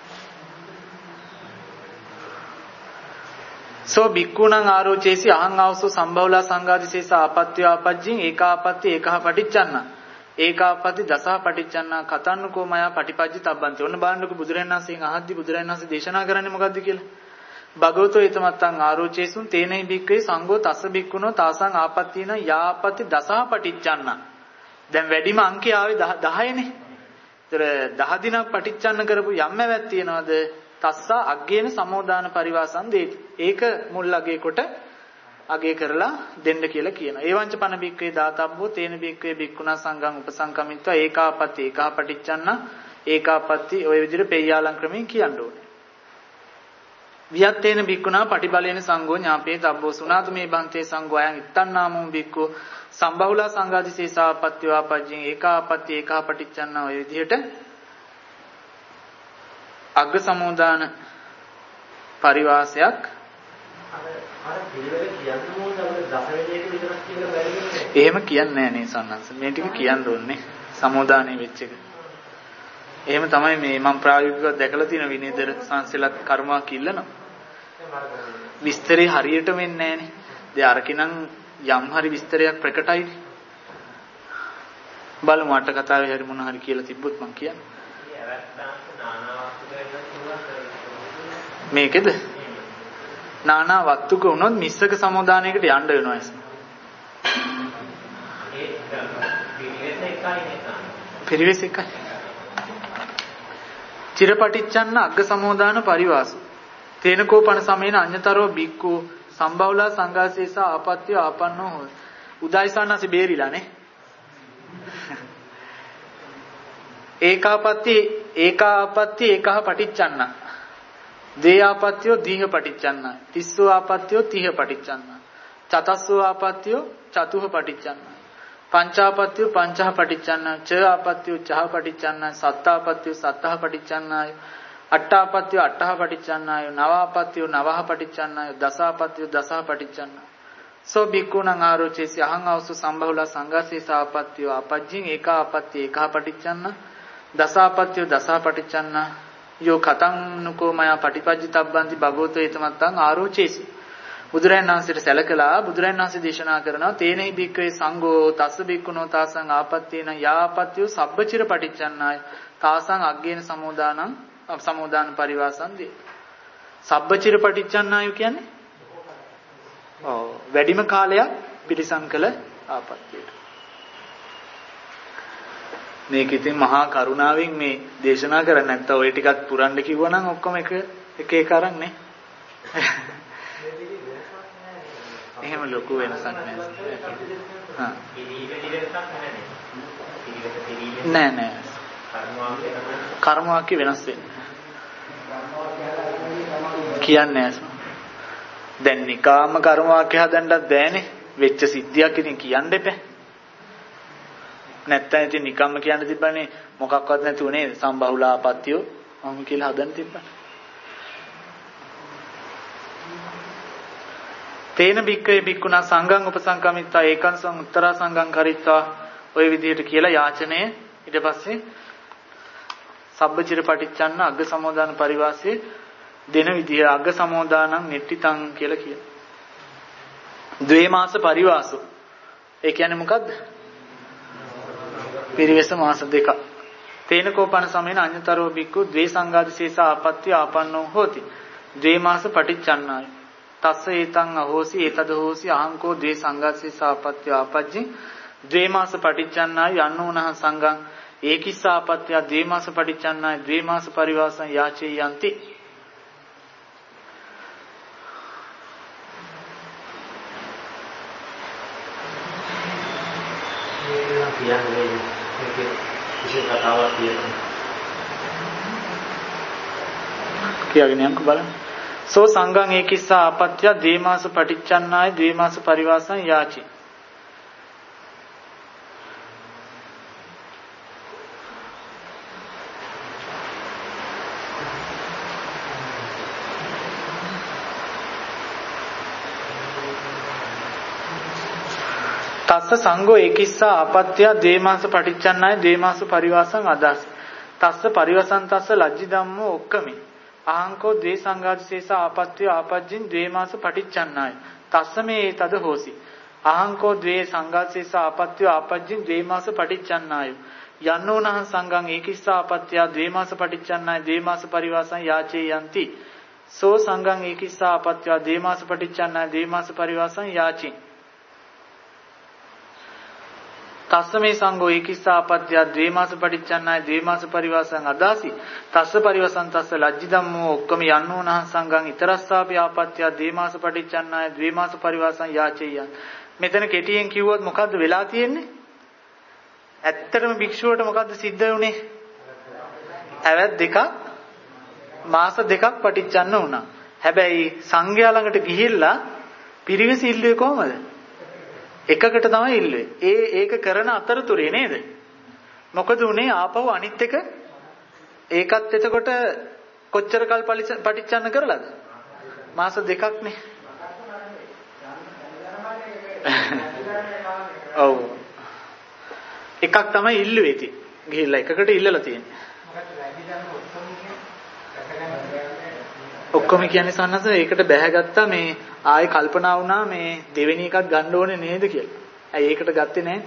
S1: සෝ බික්කුණං ආරෝචේසි අහං ආවසෝ සම්බවලා සංඝාදිශේෂ ආපත්‍ය ආපජ්ජින් ඒකාපත්‍ය ඒකහ පටිච්චන්න ඒකාපත්‍ය දසහ පටිච්චන්න කතන්නකෝ මයා පටිපජ්ජි තබ්බන්ති. ඔන්න බලන්නකො බුදුරජාණන් වහන්සේගෙන් අහද්දි බුදුරජාණන් වහන්සේ දේශනා කරන්නේ මොකද්ද කියලා. භගවතෝ ඊතමත්තං ආරෝචේසුන් තේනයි බික්කේ සංඝෝ තස්ස බික්කුණෝ තාසං ආපත්‍යන යාපත්‍ය දසහ පටිච්චන්න. දැන් වැඩිම අංකය ආවේ 10නේ. ඒතර 10 දිනක් පටිච්චන්න කරපු යම් වැවක් තියනවාද? තස්ස අග්ගේන සමෝදාන පරිවාසං දේති. ඒක මුල් අගේ කොට අගේ කරලා දෙන්න කියලා කියනවා. ඒවංච පන බික්කේ දාතබ්බෝ තේන බික්කේ බික්කුණා සංඝං උපසංකමිත්වා ඒකාපත්‍ය ඒකහ පටිච්චන්න ඒකාපත්‍ය ඔය විදිහට පෙය්‍යාලං ක්‍රමයෙන් කියන්න ඕනේ. වියත්තේන බික්කුණා පටිබලේන සංඝෝ ඥාපේ තබ්බෝ සුනාතු මේ බන්තේ සංඝෝ අයං ඉත්තන්නාමෝ බික්කෝ සම්බහුලා සංඝාදිශේෂාපත්‍ය වාපජ්ජින් ඒකාපත්‍ය ඒකහ පටිච්චන්න ඔය විදිහට අග්ග සමෝදාන පරිවාසයක්
S2: අර පිළිවෙල කියන්න ඕනේ අපේ දසවෙනි එක විතරක් කියලා බැරිනේ.
S1: එහෙම කියන්නේ නැහැ නේ සන්නංශ. මේ ටික කියන්න ඕනේ සමෝදානේ වෙච්ච එක. එහෙම තමයි මේ මම ප්‍රායෝගිකව දැකලා තියෙන විනීතර සංසලත් කර්මවා කිල්ලනවා. විස්තරේ හරියට වෙන්නේ නැහනේ. දැන් අරකිනම් යම් හරි විස්තරයක් ප්‍රකටයි. බලමු අට කතාවේ හරි මොන හරි කියලා තිබ්බොත් මම කියන්නේ. මේකෙද? නානා වත්තුක වුණොත් මිස්සක සමුදානයකට යන්න වෙනවා එස්. පිරිවෙස් එකයි. චිරපටිච්චන්න අග්ග සමෝදාන පරිවාසු. තේනකෝපන සමේන අඤ්‍යතරෝ බික්කු සම්බවලා සංඝාසේස ආපත්‍ය ආපන්නෝ හොය. උදායිසන්නසි බේරිලානේ. ඒකාපත්‍ය ඒකහ පටිච්චන්න. දේයාපත්‍යෝ දීහ පටිච්චන්න. තිස්සෝ ආපත්‍යෝ තීහ පටිච්චන්න. චතස්සෝ ආපත්‍යෝ චතුහ පටිච්චන්න. පංචාපත්‍යෝ පංචහ පටිච්චන්න. ච ආපත්‍යෝ චහ පටිච්චන්න. සත්තාපත්‍යෝ සත්තහ පටිච්චන්නය. අට්ඨාපත්‍යෝ අට්ඨහ පටිච්චන්නය. නවාපත්‍යෝ නවහ පටිච්චන්නය. දසාපත්‍යෝ දසහ පටිච්චන්න. සෝ බික්කුණං ආරෝචේසි අහං අවසු සම්බහුලා සංඝාසේස ආපත්‍යෝ ආපජ්ජින් ඒකාපත්‍ය ඒකහ පටිච්චන්න. දසාපත්‍යෝ දසහ පටිච්චන්න. යෝ කතං මයා පටිපජ්ජි තබ්බන්ති භගවතෝ ඊතමත්තං ආරෝචේසි. බුදුරයන් වහන්සේට සැලකලා බුදුරයන් වහන්සේ දේශනා කරනවා තේනයි බික්කේ සංඝෝ තස්ස බික්කුණෝ තාසං ආපත්තේන යාපත්‍යෝ සබ්බචිර පටිච්චන්නාය තාසං අග්ගේන සමෝදාන පරිවාසං දේ. සබ්බචිර පටිච්චන්නාය කියන්නේ වැඩිම කාලයක් පිරිසම් කළ ආපත්‍යයට. මේක ඉතින් මහා කරුණාවෙන් මේ දේශනා කරන්නේ නැත්නම් ඔය ටිකත් පුරන්න කිව්වනම් ඔක්කොම එක අරන් නේ. එහෙම ලොකු වෙනසක් නැහැ. හා. නෑ. කර්ම වාක්‍ය වෙනස් වෙන්නේ. කියන්නේ දැන් නිකාම කර්ම වාක්‍ය හදන්නත් බෑනේ. වෙච්ච සිද්ධියක් ඉතින් කියන්න එපා. නැත්තම් ඉතින් නිකම්ම කියන්න තිබ්බනේ මොකක්වත් නැතුව නේද? සම්බහුල ආපත්‍යෝ මම කියලා හදන්න තිබ්බා. තේන බික්කේ බික්කුණා සංඝං උපසංකමිත්තා ඒකංසං උත්තරා සංඝං කරිත්වා ඔය විදිහට කියලා යාචනය ඊට පස්සේ සබ්බචිර පටිච්චන්න අග්ග සමෝදාන පරිවාසයේ දෙන විදිහ අග්ග සමෝදානං නිට්ඨිතං කියලා කියන. ද්වේ මාස පරිවාසෝ. ඒ කියන්නේ මොකද්ද? පිරිවෙස මාස දෙක. තේන කෝපන සමේන අඤ්ඤතරෝ බික්කු ද්වේ සංඝාදිශේෂ ආපත්‍ය ආපන්නෝ හෝති. ද්වේ මාස පටිච්චන්නාය. තස්ස ඒතං අහෝසි ඒතද හෝසි අහංකෝ ද්වේ සංඝාදිශේෂ ආපත්‍ය ආපජ්ජි ද්වේ මාස පටිච්චන්නාය යන්නෝනහ සංඝං ඒකිස්සාපත්‍ය ද්වේ මාස පටිච්චන්නාය ද්වේ මාස පරිවාසං යාචේයන්ති.
S2: කියන්නේ මේක විශේෂ කතාවක් කියනවා.
S1: කියගෙන යන්නකෝ බලන්න. සෝ සංඝං ඒකිස්සා ආපත්‍ය ද්වේ මාස පටිච්චන්නාය ද්වේ මාස පරිවාසං යාචි. තස්ස සංඝෝ ඒකිස්සා ආපත්‍ය ද්වේ මාස පටිච්චන්නාය ද්වේ මාස පරිවාසං අදාස. තස්ස පරිවසං තස්ස ලජ්ජි ධම්මෝ ඔක්කමි. අහංකෝ ද්වේ සංඝාදිශේෂ ආපත්‍ය ආපජ්ජින් ද්වේ මාස පටිච්චන්නාය. තස්ස මේ තද හෝසි. අහංකෝ ද්වේ සංඝාදිශේෂ ආපත්‍ය ආපජ්ජින් ද්වේ මාස පටිච්චන්නාය. යන්නෝනහං සංඝං ඒකිස්සා ආපත්‍ය ද්වේ මාස පටිච්චන්නාය ද්වේ මාස පරිවාසං යාචේ යන්ති. සෝ සංඝං ඒකිස්සා ආපත්‍ය ද්වේ මාස පටිච්චන්නාය ද්වේ මාස පරිවාසං යාචි. තස්ස මේ සංඝෝ ඒකිස්සා ආපත්‍ය ද්වේ මාස පටිච්චන්නාය ද්වේ මාස පරිවාසං අදාසි. තස්ස පරිවසං තස්ස ලජ්ජි ධම්මෝ ඔක්කම යන්නෝනහං සංඝං ඊතරස්සාපි ආපත්‍ය ද්වේ මාස පටිච්චන්නාය ද්වේ මාස පරිවාසං යාචේයන්. මෙතන කෙටියෙන් කිව්වොත් මොකද්ද වෙලා තියෙන්නේ? ඇත්තටම භික්ෂුවට මොකද්ද සිද්ධ වුනේ? හැවැත් දෙකක් මාස දෙකක් පටිච්චන්න වුණා. හැබැයි සංඝයා ළඟට ගිහිල්ලා පිරිවෙස ඉල්ලුවේ කොහමද? එකකට තමයි ඉල්ලුවේ. ඒක කරන අතරතුරේ නේද? මොකද උනේ ආපහු අනිත් එක ඒකත් එතකොට කොච්චර කල් පටිච්චන්න කරලාද? මාස දෙකක්නේ. ඔව්. එකක් තමයි ඉල්ලුවේ ඉතින්. ගිහිල්ලා එකකට ඉල්ලලා තියෙන්නේ. ඔක්කොම කියන්නේ සන්නස ඒකට බැහැගත්තා මේ ආයෙ කල්පනා වුණා මේ දෙවෙනි එකක් ගන්න ඕනේ නේද කියලා. ඇයි ඒකට ගත්තේ නැහැ?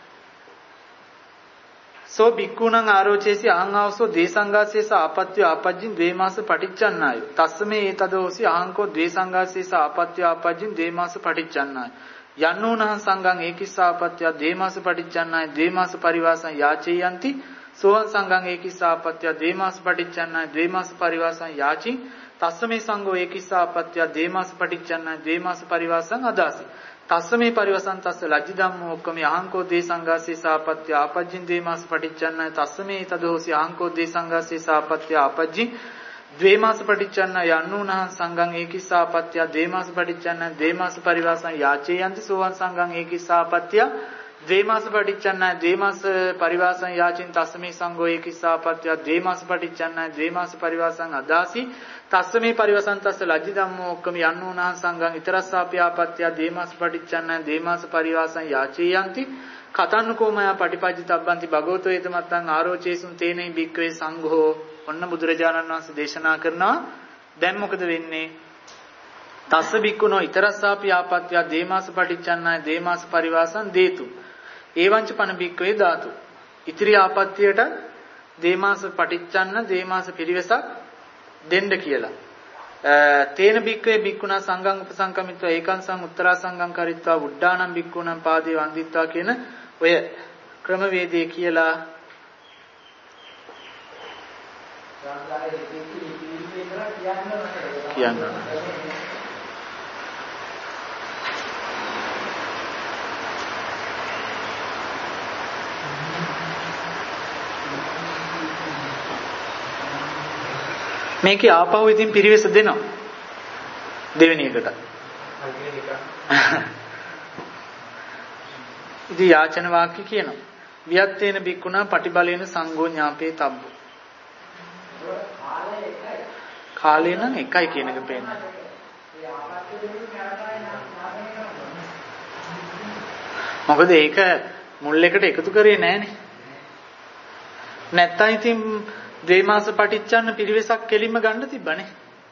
S1: සෝ බික්කුණං ආරෝචේසි අහං ආවසෝ දේසංගාසේස ආපත්‍ය ආපජ්ජින් ද්වේ මාස පටිච්චන්නාය. තස්සමේ ඒතදෝසි අහංකෝ දේසංගාසේස ආපත්‍ය ආපජ්ජින් ද්වේ මාස පටිච්චන්නාය. යන්නෝනහං සංඝං ඒකිස්සා ආපත්‍ය ද්වේ මාස පටිච්චන්නාය ද්වේ මාස පරිවාසං යාචේයන්ති. සෝහං සංඝං ඒකිස්සා ආපත්‍ය ද්වේ මාස පටිච්චන්නාය ද්වේ මාස පරිවාසං යාචි. තස්සමේ සංඝෝ ඒකිස්සා ආපත්‍ය ද්වේ මාස පටිච්චන්නාය ද්වේ මාස පරිවාසං අදාසි. තස්සමේ පරිවසං තස්ස ලජ්ජි ධම්මෝ ඔක්කම අහංකෝ දේ සංඝාසේ සාපත්‍ය ආපජ්ජින් ද්වේ මාස පටිච්චන්නාය. තස්සමේ තදෝසි අහංකෝ දේ සංඝාසේ සාපත්‍ය ආපජ්ජින් ද්වේ මාස පටිච්චන්නාය. යන්නෝනහං සංඝං ඒකිස්සා ආපත්‍ය ද්වේ මාස පටිච්චන්නාය ද්වේ මාස පරිවාසං යාචේ යන්ති. සෝවන් සංඝං ඒකිස්සා ආපත්‍ය ද්වේ මාස පටිච්චන්නාය ද්වේ මාස පරිවාසං යාචින්. තස්සමේ සංඝෝ ඒකිස්සා ආපත්‍ය ද්වේ මාස පටිච්චන්නාය ද්වේ මාස පරිවාසං අදාසි. තස්සමේ පරිවසං තස්ස ලජ්ජි ධම්මෝ ඔක්කම යන්නෝනහං සංඝං ඊතරස්සාපි ආපත්‍ය ද්වේ මාස පටිච්චන්නාය ද්වේ මාස පරිවාසං යාචේ යන්ති. කතන්නකෝමයා පටිපජ්ජිතබ්බන්ති භගවතෝ ඒතමත්තං ආරෝචේසුන් තේනේ බික්කවේ සංඝෝ. ඔන්න බුදුරජාණන් වහන්සේ දේශනා කරනවා දැන් මොකද වෙන්නේ? තස්ස බික්කුණෝ ඊතරස්සාපි ආපත්‍ය ද්වේ මාස පටිච්චන්නාය ද්වේ මාස පරිවාසං දේතු. ඒවංච පන බික්කවේ ධාතු. ඉතිරි ආපත්‍යයට ද්වේ මාස පටිච්චන්න ද්වේ මාස පිරිවසක් දෙන්න කියලා. තේන බික්කවේ බික්කුණා සංඝං උපසංකමිත්වා ඒකංසං උත්තරා සංඝං කරිත්වා උඩ්ඩානම් බික්කුණං පාදේ වන්දිත්වා කියන ඔය ක්‍රමවේදයේ කියලා කියන්න. මේකේ ආපහු ඉතින් පිරිවෙස දෙනවා දෙවෙනි එකට. ඉතින් යාචන වාක්‍ය කියනවා වියත්තේන බික්කුණා පටිබලේන සංඝෝ ඥාපේ තබ්බෝ. කාලය නම් එකයි කියන එක පේන්නේ. මොකද ඒක මුල් එකට එකතු කරේ නෑනේ. නැත්තම් ඉතින් ද්වේමාස පටිච්චන්න පිරිවෙසක් කෙලින්ම ගන්න තිබ්බනේ.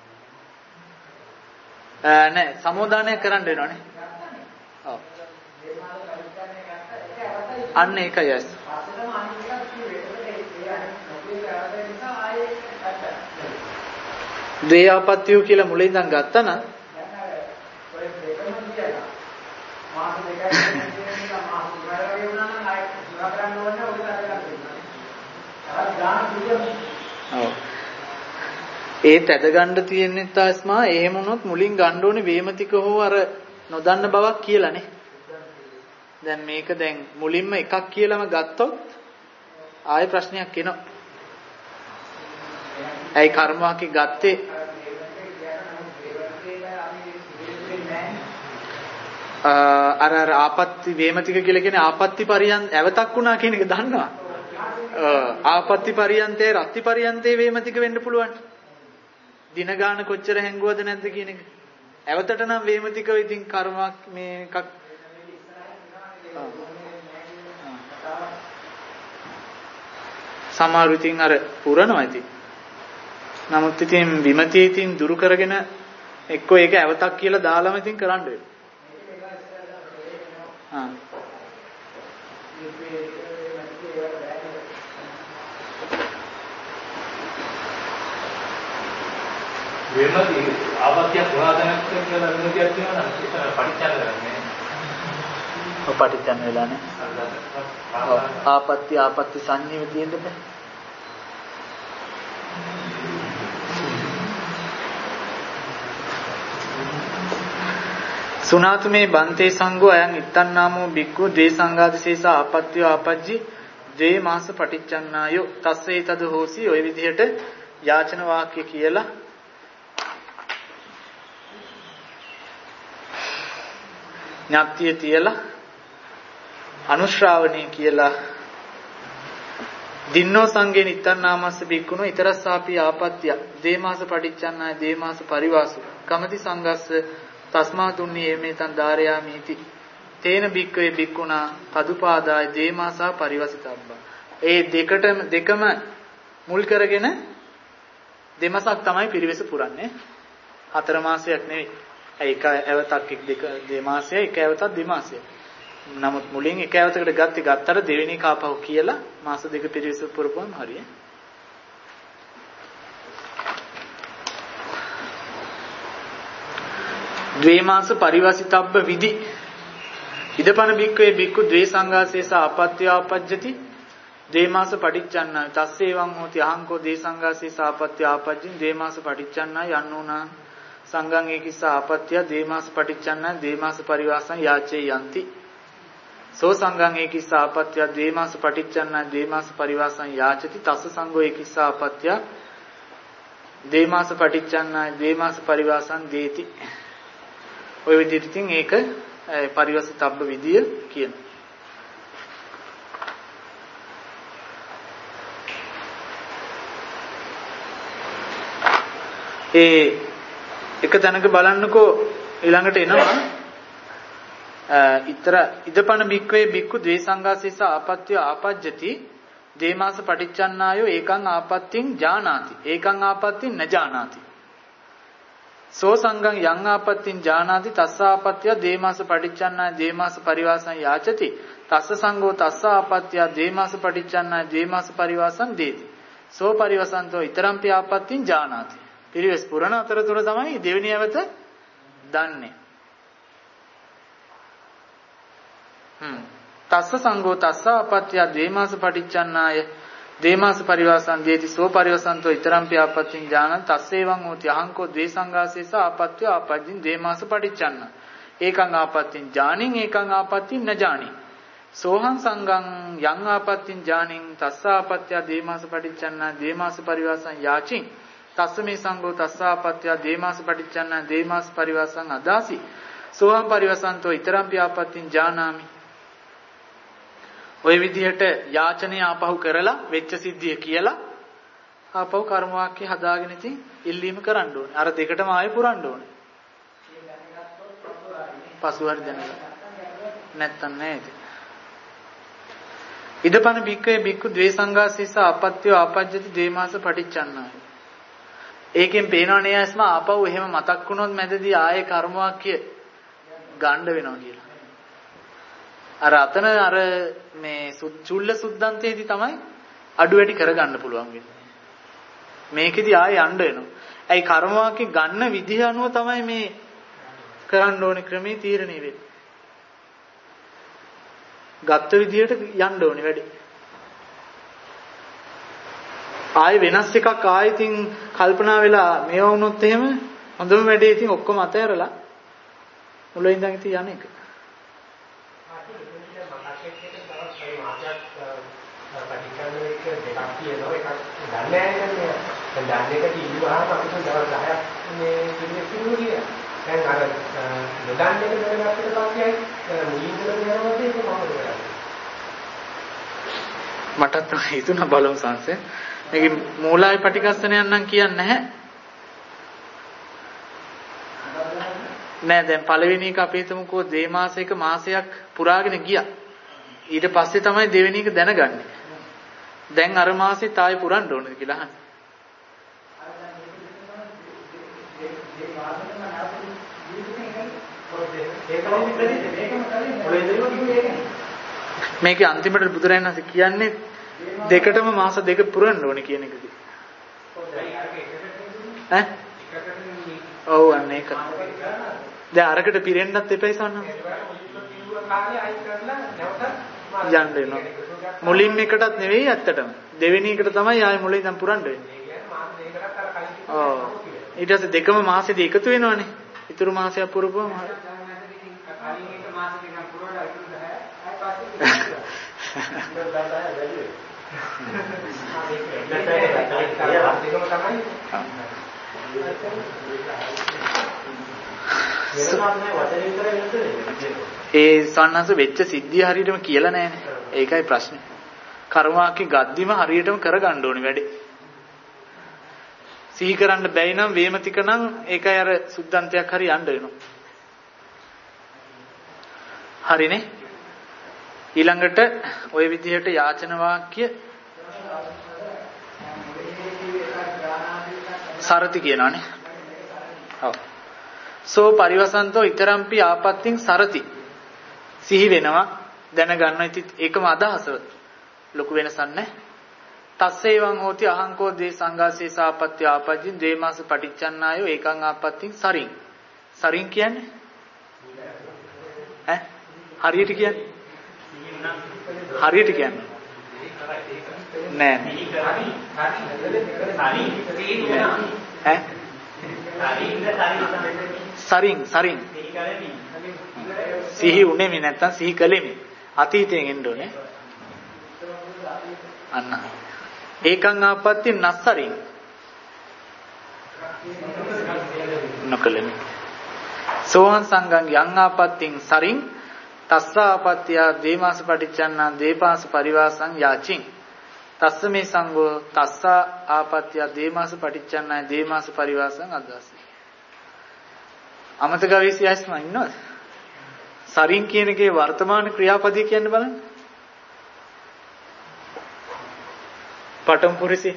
S1: නෑ සමෝදානයක් කරන්න වෙනවනේ. ඔව්. අන්න ඒකයි ඇස්. ද්වේයාපත්‍යෝ කියලා මුලින් ඉඳන් ගත්තා නම් ඒත් ඇද ගන්න තියෙන්නේ තාස්මා එහෙම වුණොත් මුලින් ගන්න ඕනේ වේමතික හෝ අර නොදන්න බවක් කියලානේ. දැන් මේක දැන් මුලින්ම එකක් කියලාම ගත්තොත් ආයෙ ප්‍රශ්නයක් එනවා. ඇයි කර්මවාක්‍ය ගත්තේ? අර ආපත්‍ති වේමතික කියලා කියන්නේ ආපත්‍ති පරියන්ත ඇවතක් වුණා කියන එක දන්නවා. ආපත්‍ති පරියන්තේ රත්ති පරියන්තේ වේමතික වෙන්න පුළුවන්. දින ගාන කොච්චර හැංගුවද නැද්ද කියන එක. ඇවතට නම් වේමතිකව ඉතින් කර්මයක් මේ එකක් සමහර ඉතින් අර පුරනවා ඉතින්. නමුත් ඉතින් විමතිය ඉතින් දුරු කරගෙන එක්කෝ ඒක ඇවතක් කියලා දාලාම ඉතින් කරන්න වෙනවා.
S2: වෙනදී ආපත්‍ය පුරාදනක් කියලා විනෝදයක් තියෙනවා නම් ඒක පරිච්ඡේද කරන්නේ.
S1: ඔය පරිච්ඡේද වෙලානේ. ආපත්‍ය සංජීව තියෙන්න බෑ. සුනාතුමේ බන්තේ සංඝෝ අයං ඉත්තන්නාමෝ බික්ඛු ද්වේ සංඝාදිශේෂ ආපත්‍ය ආපජ්ජි ද්වේ මාස පටිච්චන්නායෝ තස්සේ තද හෝසි ඔය විදිහට යාචන වාක්‍ය කියලා ඥාත්‍ය තියලා අනුශ්‍රාවණී කියලා දින්නෝ සංඝේ නිත්තන්නාමස්ස බික්ඛුනෝ ඊතරස්සාපි ආපත්‍ය ද්වේ මාස පටිච්චන්නාය ද්වේ මාස පරිවාසු කමති සංඝස්ස තස්මා තුන්නි එමෙතන් ධාරයාමීති තේන බික්කවේ බික්කුණා පදුපාදාය දේමාසා පරිවසිතබ්බා. ඒ දෙකම මුල් කරගෙන දෙමසක් තමයි පිරිවෙස පුරන්නේ. 4 මාසයක් නෙවෙයි. ඒක ඇවතක් දෙක දෙමාසය එක ඇවතක් දෙමාසය. නමුත් මුලින් එක ඇවතකට ගත්තට දෙවෙනි කාපහු කියලා මාස දෙක පිරිවෙස පුරපුවම හරියයි. ද්වේ මාස පරිවසිතබ්බ විදි ඉදපන බික්කවේ බික්කු ද්වේ සංඝාසේස ආපත්‍ය ආපජ්ජති ද්වේ මාස පටිච්චන්නා තස්සේවං හෝති අහංකෝ ද්වේ සංඝාසේස ආපත්‍ය ආපජ්ජින් ද්වේ මාස පටිච්චන්නා යන්නෝනා සංඝං ඒකිස්ස ආපත්‍ය ද්වේ මාස පටිච්චන්නා ද්වේ මාස පරිවාසං යාචේ යන්ති සෝ සංඝං ඒකිස්ස ආපත්‍ය ද්වේ මාස පටිච්චන්නා ද්වේ මාස පරිවාසං යාචති තස්ස සංඝෝ ඒකිස්ස ආපත්‍ය ද්වේ මාස පටිච්චන්නා ද්වේ මාස පරිවාසං දේති. ඔය විදිහට ඉතින් ඒක පරිවසිතබ්බ විදිය කියන. එක තැනක බලන්නකෝ ඊළඟට එනවා ඉදපන බික්කවේ බික්කු ද්වේ සංඝාසේස ආපත්‍ය ආපජ්ජති ද්වේ මාස පටිච්චන්නායෝ ඒකං ආපත්‍තින් ජානාති ඒකං ආපත්‍තින් න ජානාති සෝ සංඝං යං ආපත්‍තින් ජානාති තස්ස ආපත්‍ය ද්වේ මාස පටිච්චන්නාය ද්වේ මාස පරිවාසං යාචති තස්ස සංඝෝ තස්ස ආපත්‍ය ද්වේ මාස පටිච්චන්නාය ද්වේ මාස පරිවාසං දේති සෝ පරිවසන්තෝ ඊතරම්පි ආපත්‍තින් ජානාති. පිරිවෙස් පුරණ අතරතුර තමයි දෙවෙනි අවත දන්නේ. තස්ස සංඝෝ තස්ස ආපත්‍ය ද්වේ මාස පටිච්චන්නාය ද්වේ මාස පරිවාසං දේති සෝ පරිවසන්තෝ ඊතරම්පි ආපත්‍තින් ජානං තස්සේවං හෝති අහංකෝ ද්වේ සංඝාසේස ආපත්‍ය ආපජ්ජින් ද්වේ මාස පටිච්චන්න ඒකං ආපත්‍තින් ජානින් ඒකං ආපත්‍තින් න ජානි සෝහං සංඝං යං ආපත්‍තින් ජානින් තස්ස ආපත්‍ය ද්වේ මාස පටිච්චන්න ද්වේ මාස පරිවාසං යාචින් තස්ස මේ සංඝෝ තස්සාපත්‍ය දේමාස පටිච්චන්න දේමාස පරිවාසං අදාසි සෝහම් පරිවසන්තෝ ඊතරම්පි ආපත්‍තින් ජානාමි. ওই විදිහට යාචනය ආපහු කරලා වෙච්ච සිද්ධිය කියලා ආපහු කර්ම වාක්‍ය හදාගෙන ඉතින් ඉල්ලීම කරන්න ඕනේ. අර දෙකටම ආයෙ පුරන්න ඕනේ. පසුවර දැනගන්න. නැත්තම් නෑ ඉතින්. ඉදපන බික්කේ බික්කු ද්වේ සංඝාසීස ආපත්‍යෝ ආපජ්ජති දේමාස පටිච්චන්නාය. ඒකෙන් පේනව නේ ඇස්ම ආපහු එහෙම මතක් වුණොත් මැදදී ආයේ කර්ම වාක්‍ය ගන්න වෙනවා කියලා. අර අතන අර මේ චුල්ල සුද්ධන්තයේදී තමයි අඩු වැඩි කරගන්න පුළුවන් වෙන්නේ. මේකෙදි ආයෙ යන්න වෙනවා. ඇයි කර්ම වාක්‍ය ගන්න විදිහ අනුව තමයි මේ කරන්න ඕනේ ක්‍රමේ තීරණය වෙන්නේ. ගත්ත විදිහට යන්න ඕනේ වැඩි. ආයෙ වෙනස් එකක් ආයෙ ඉතින් කල්පනා වෙලා මේව වුණොත් එහෙම හොඳම වැඩේ ඉතින් ඔක්කොම අතහැරලා මුලින් ඉඳන් ඉතින් යන්නේ ඒක. මටත් හිතුණා බලමු සංසේ. මේකේ මූලයි පටිගස්සනයක් නම් කියන්නේ නැහැ. නෑ දැන් පළවෙනි එක අපි හිතමුකෝ දේමාසයක මාසයක් පුරාගෙන ගියා. ඊට පස්සේ තමයි දෙවෙනි එක දැනගන්නේ. දැන් අර මාසෙත් ආයෙ පුරන්න ඕනද කියලා අහන්නේ. මේකේ අන්තිමට බුදුරජාණන් වහන්සේ කියන්නේ දෙකටම මාස දෙක පුරන්න ඕනේ කියන එකද? ඈ? ඔව් අන්න ඒක. දැන් අරකට පිරෙන්නත් එපයි සන්න. යන්න වෙනවා. මුලින්ම එකටත් නෙවෙයි ඇත්තටම. දෙවෙනි එකට තමයි ආයෙ මුලින් ඉඳන් පුරන්න වෙන්නේ. ඔව්. ඊට පස්සේ දෙකම මාසෙදී එකතු වෙනවනේ. ඊතුරු මාසයක් පුරපුවම හරි. ඒ සන්නස වෙච්ච සිද්ධිය හරියටම කියලා නැහැනේ. ඒකයි ප්‍රශ්නේ. කර්මාකේ ගද්දිම හරියටම කරගන්න ඕනේ වැඩේ. සිහි කරන්න බැයි නම් වේමතික නම් ඒකයි අර සුද්ධන්තයක් හරි යන්න වෙනවා. හරිනේ. ඊළඟට ওই විදිහට යාචන වාක්‍ය සරති කියනවානේ. ඔව්. සෝ පරිවසන්තෝ ඊතරම්පි ආපත්‍තින් සරති. සිහි වෙනවා දැනගන්න ඉතින් ඒකම අදහස. ලොකු වෙනසක් නැහැ. තස්සේවං හෝති අහංකෝ දේ සංඝාසේ සාපත්‍ය ආපජ්ජින් දේමාස පටිච්චන්නායෝ ඒකං ආපත්‍තින් සරින්. සරින් කියන්නේ ඈ හරියට කියන්නේ හරියට කියන්නේ නෑ ඈ සරින් සිහි උනේමි නැත්තම් සිහි කළෙමි අතීතයෙන් එන්න ඕනේ අන්න ඒකං ආපත්‍ති නස්සරින් නොකළෙමි සෝහං සංඝං යං ආපත්‍තින් සරින් තස්ස ආපත්‍ය දේමාස පටිච්චන්නා දේපාස පරිවාසං යාචින් තස්ස මේ සංඝෝ තස්ස ආපත්‍ය දේමාස පටිච්චන්නා දේමාස පරිවාසං අදාසි අමතක විශ්යස්ම ඉන්නවද සරින් කියන එකේ වර්තමාන ක්‍රියාපදයේ කියන්න බලන්න පඨම පුරුෂේ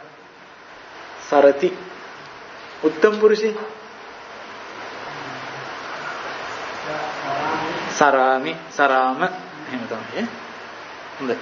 S1: සරති උත්තම පුරුෂේ සරාමි සරාම එහෙම තමයි හොඳයි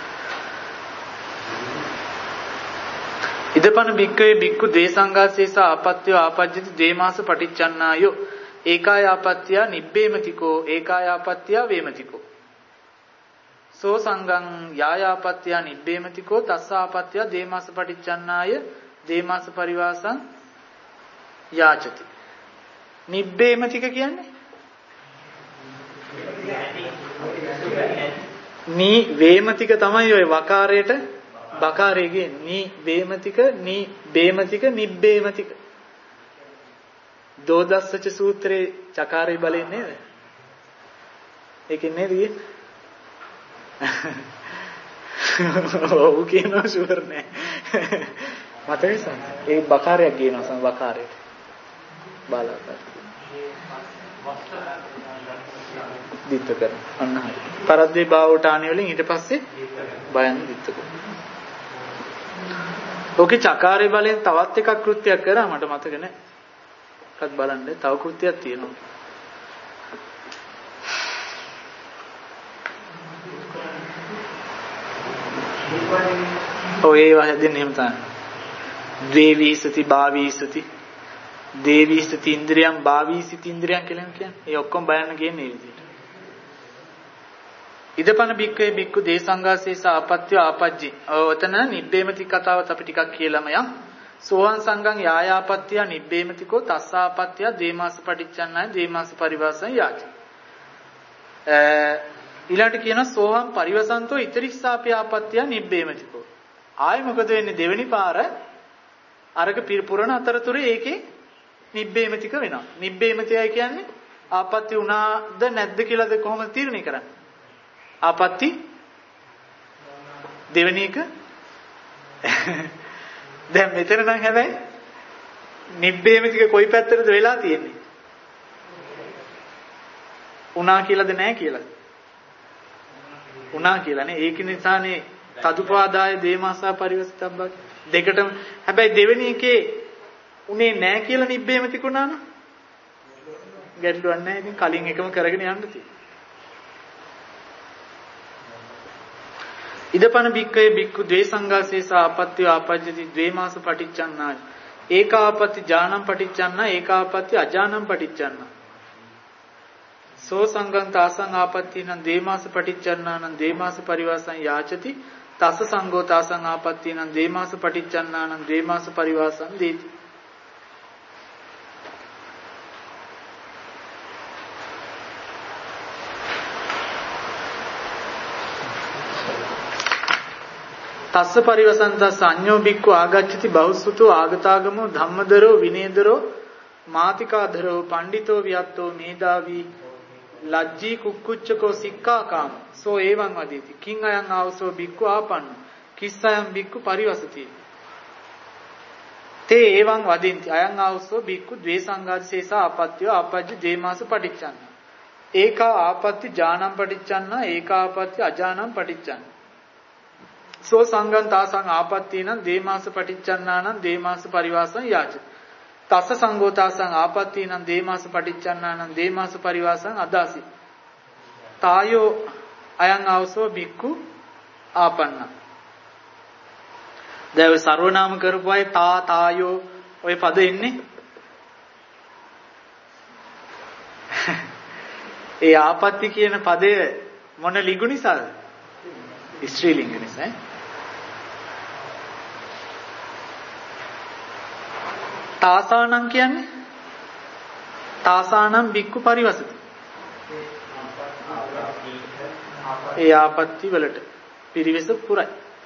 S1: ඉදපන බික්කවේ බික්කු දේසංගාසේස ආපත්‍යෝ ආපජ්ජති දේමාස පටිච්චන්නායෝ ඒකාය ආපත්‍ය නිබ්බේමතිකෝ ඒකාය ආපත්‍ය වේමතිකෝ සෝ සංගං යායාපත්‍ය නිබ්බේමතිකෝ තස්ස ආපත්‍ය දේමාස පටිච්චන්නාය දේමාස පරිවාසං යාචති නිබ්බේමතික කියන්නේ නී වේමතික තමයි ඔය වකාරයට බකාරයේ නිබේමතික නිබේමතික නිබ්බේමතික දෝදස්සච සූත්‍රයේ චකාරේ බලන්නේ නේද? ඒකේ නේද? ඔව් කියනවා ෂුවර් නෑ. මතකයි සම්. ඒ බකාරයක් කියනවා සම් බකාරයට. බාලකට. දිත්ත කරන. අන්න හරි. පරද්දේ භාවෝටාණි වලින් ඊට පස්සේ බයන් දිත්ත කරන. ඔකේ චකාරේ බලෙන් තවත් එකක් කෘත්‍යයක් කරා මට මතක නෑ. එකක් බලන්න තව කෘත්‍යයක් තියෙනවා. ඔය ඒවා හැදෙන්නේ එහෙම තමයි. දේවී සති භාවී සති දේවී සති ඉන්ද්‍රියම් භාවී සති ඉන්ද්‍රියම් කියලා කියන්නේ. ඒ ඔක්කොම බලන්න කියන්නේ මේ විදිහට. ඉදපන බික්කේ බික්කු දේසංගාසේස ආපත්‍ය ආපජ්ජි. ඔතන නිබ්බේමති කතාවත් අපි ටිකක් කියලාම යම්. සෝවාන් සංඝං යායාපත්‍ය නිබ්බේමතිකෝ තස්සාපත්‍ය දේමාස පටිච්චන්නයි දේමාස පරිවාසං යාච. ඊළාට කියන සෝවාන් පරිවසන්තෝ ඉතරිස්සාපි ආපත්‍ය නිබ්බේමතිකෝ. ආයෙ මොකද වෙන්නේ දෙවෙනි පාර අරක පුරණ අතරතුරේ ඒකේ නිබ්බේමතික වෙනවා. නිබ්බේමතියයි කියන්නේ ආපත්‍ය උනාද නැද්ද කියලාද කොහොමද තීරණය කරන්නේ? ආපත්‍ය දෙවෙනි එක දැන් මෙතන නම් හැබැයි නිබ්බේමතික කොයි පැත්තටද වෙලා තියෙන්නේ? උනා කියලාද නැහැ කියලාද? උනා කියලානේ. ඒක නිසානේ තදුපාදාය දේමාසා පරිවසිතබ්බක් දෙකටම. හැබැයි දෙවෙනි එකේ උනේ නැහැ කියලා නිබ්බේමතික උනා නම් ගැටලුවක් නැහැ. ඉතින් කලින් එකම කරගෙන යන්න තියෙනවා. ඉදපන බික්කේ බික්කු ද්වේසංගාසේස ආපත්‍ය ආපජ්ජති ද්වේමාස පටිච්චන්නාය ඒකාපත්‍ය ඥානම් පටිච්චන්නා ඒකාපත්‍ය අඥානම් පටිච්චන්නා සෝ සංගං තාසං ආපත්තිනං දේමාස පටිච්චන්නානං දේමාස පරිවාසං යාචති තස්ස සංඝෝ තාසං ආපත්තිනං දේමාස පටිච්චන්නානං දේමාස පරිවාසං දේති. තස්ස පරිවසන්ත සංඤෝ බික්ඛු ආගච්ඡති බහුසුතෝ ආගතාගමෝ ධම්මදරෝ විනේදරෝ මාතිකාදරෝ පණ්ඩිතෝ වියත්තෝ මේදාවි ලජ්ජී කුක්කුච්චකෝ සික්ඛාකාම සෝ එවං වදීති කිං අයං ආවසෝ බික්ඛු ආපන්න කිස්සයන් බික්ඛු පරිවසති තේ එවං වදින්ති අයං ආවසෝ බික්ඛු ද්වේසංගාසේස ආපත්‍ය ආපජ්ජ දේමාස පටිච්චන්න ඒකා ආපත්‍ය ඥානම් පටිච්චන්න ඒකා ආපත්‍ය අඥානම් පටිච්චන්න සෝ සංගං තාසං ආපත්තීනං දේමාස පටිච්චන්නානං දේමාස පරිවාසං යාච තස්ස සංඝෝ තාසං ආපත්තීනං දේමාස පටිච්චන්නානං දේමාස පරිවාසං අදාසි තායෝ අයං ආවසෝ බික්ඛු ආපන්න. දැන් සර්වනාම කරපුවයි තායෝ ඔය පද එන්නේ ඒ ආපත්‍ති කියන පදය මොන ලිඟු නිසාද? ස්ත්‍රී ලිංග නිසා. තාසානම් කියන්නේ තාසානම් බික්කු පරිවසති. ඒ ආපත්‍ති වලට පිරිවෙස පුරයි.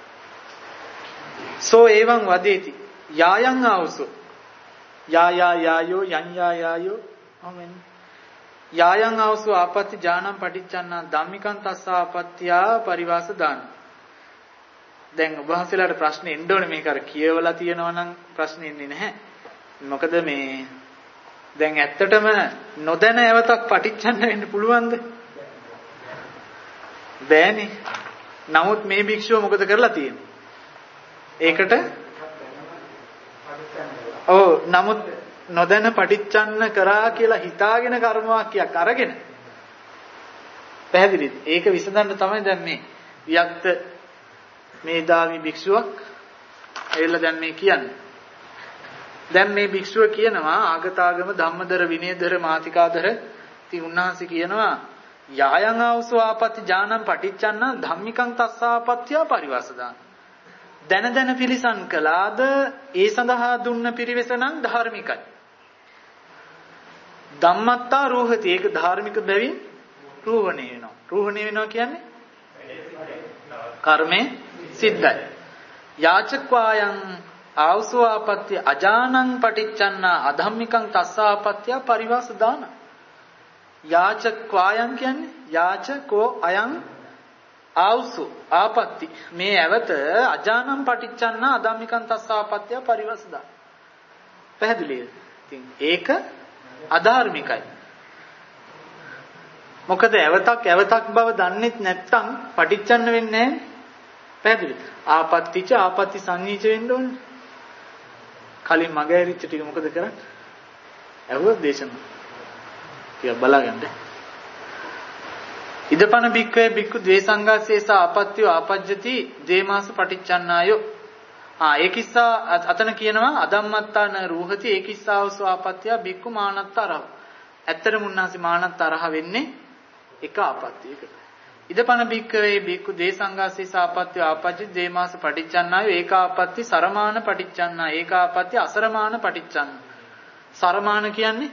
S1: සෝ එවං වදේති යායන් ආවසෝ යායෝ යන් යායෝ අමෙන් යායන් ආවසෝ ආපත්‍ති ඥානම් පටිච්චන්නා ධම්මිකං තස්ස ආපත්‍යා පරිවාස දාන. දැන් ඔබ වහන්සේලාට ප්‍රශ්න එන්න ඕනේ මේක අර කියවලා තියෙනවා නම් ප්‍රශ්න එන්නේ නැහැ. මොකද මේ දැන් ඇත්තටම නොදැන ඇවතක් පටිච්චන්න වෙන්න පුළුවන්ද? බෑනේ. නමුත් මේ භික්ෂුව මොකද කරලා තියෙන්නේ? ඒකට නමුත් නොදැන පටිච්චන්න කරා කියලා හිතාගෙන කර්ම වාක්‍යයක් අරගෙන පැහැදිලිද? ඒක විසඳන්න තමයි දැන් මේ වික්ත මේදාවි භික්ෂුවක් එල්ල දැන් මේ කියන්නේ. දැන් මේ භික්ෂුව කියනවා ආගතාගම ධම්මදර විනයදර මාතිකාදර ඉතින් උන්වහන්සේ කියනවා යායන් ආවසෝ ආපත්‍ති ඥානම් පටිච්චන්න ධම්මිකං තස්සාපත්‍යා පරිවාසදාන. දැන පිළිසන් කළාද ඒ සඳහා දුන්න පිරිවෙස නම් ධාර්මිකයි. ධම්මත්තා රෝහති ඒක ධාර්මික බැවින් රෝහණේ වෙනවා. රෝහණේ වෙනවා කියන්නේ කර්මය සිද්ධයි. යාචක්වායන් ආවසෝආපත්‍ය අජානං පටිච්චන්නා අධම්මිකං තස්සාපත්‍ය පරිවාස දාන. යාචක්වායන් කියන්නේ යාචකෝ අයං ආවසු ආපත්‍ති මේ ඇවත අජානං පටිච්චන්නා අධම්මිකං තස්සාපත්‍ය පරිවාස දාන. පැහැදිලිද? ඉතින් ඒක අධාර්මිකයි. මොකද ඇවතක් බව දන්නෙත් නැත්නම් පටිච්චන්න වෙන්නේ නැහැ. පැහැදිලිද? ආපත්‍තිච ආපත්‍ති සංනීච වෙන්න ඕනේ. කලින් මග ඇරිච්ච ටික මොකද කරන්නේ? ඇහුවොත් දේශනා. ටිකක් බලාගන්න. ඉදපන බික්කේ බික්කු ද්වේසංගාසේස ආපත්‍තිය ආපජ්ජති දේමාස පටිච්චන්නායෝ. ඒකිස්සා අතන කියනවා අදම්මත්තාන රූහති ඒකිස්සාවස ආපත්‍තිය බික්කු මානත්තරව. ඇත්තටම උන්වහන්සේ මානත්තරහ වෙන්නේ එක ආපත්‍තියකට. ඉදපන බික්කවේ බික්කු දේසංගාසේස ආපත්‍තිය ආපජ්ජති දේමාස පටිච්චන්නායෝ ඒකාපත්‍ති සරමාන පටිච්චන්නා ඒකාපත්‍ති අසරමාන පටිච්චන්න. සරමාන කියන්නේ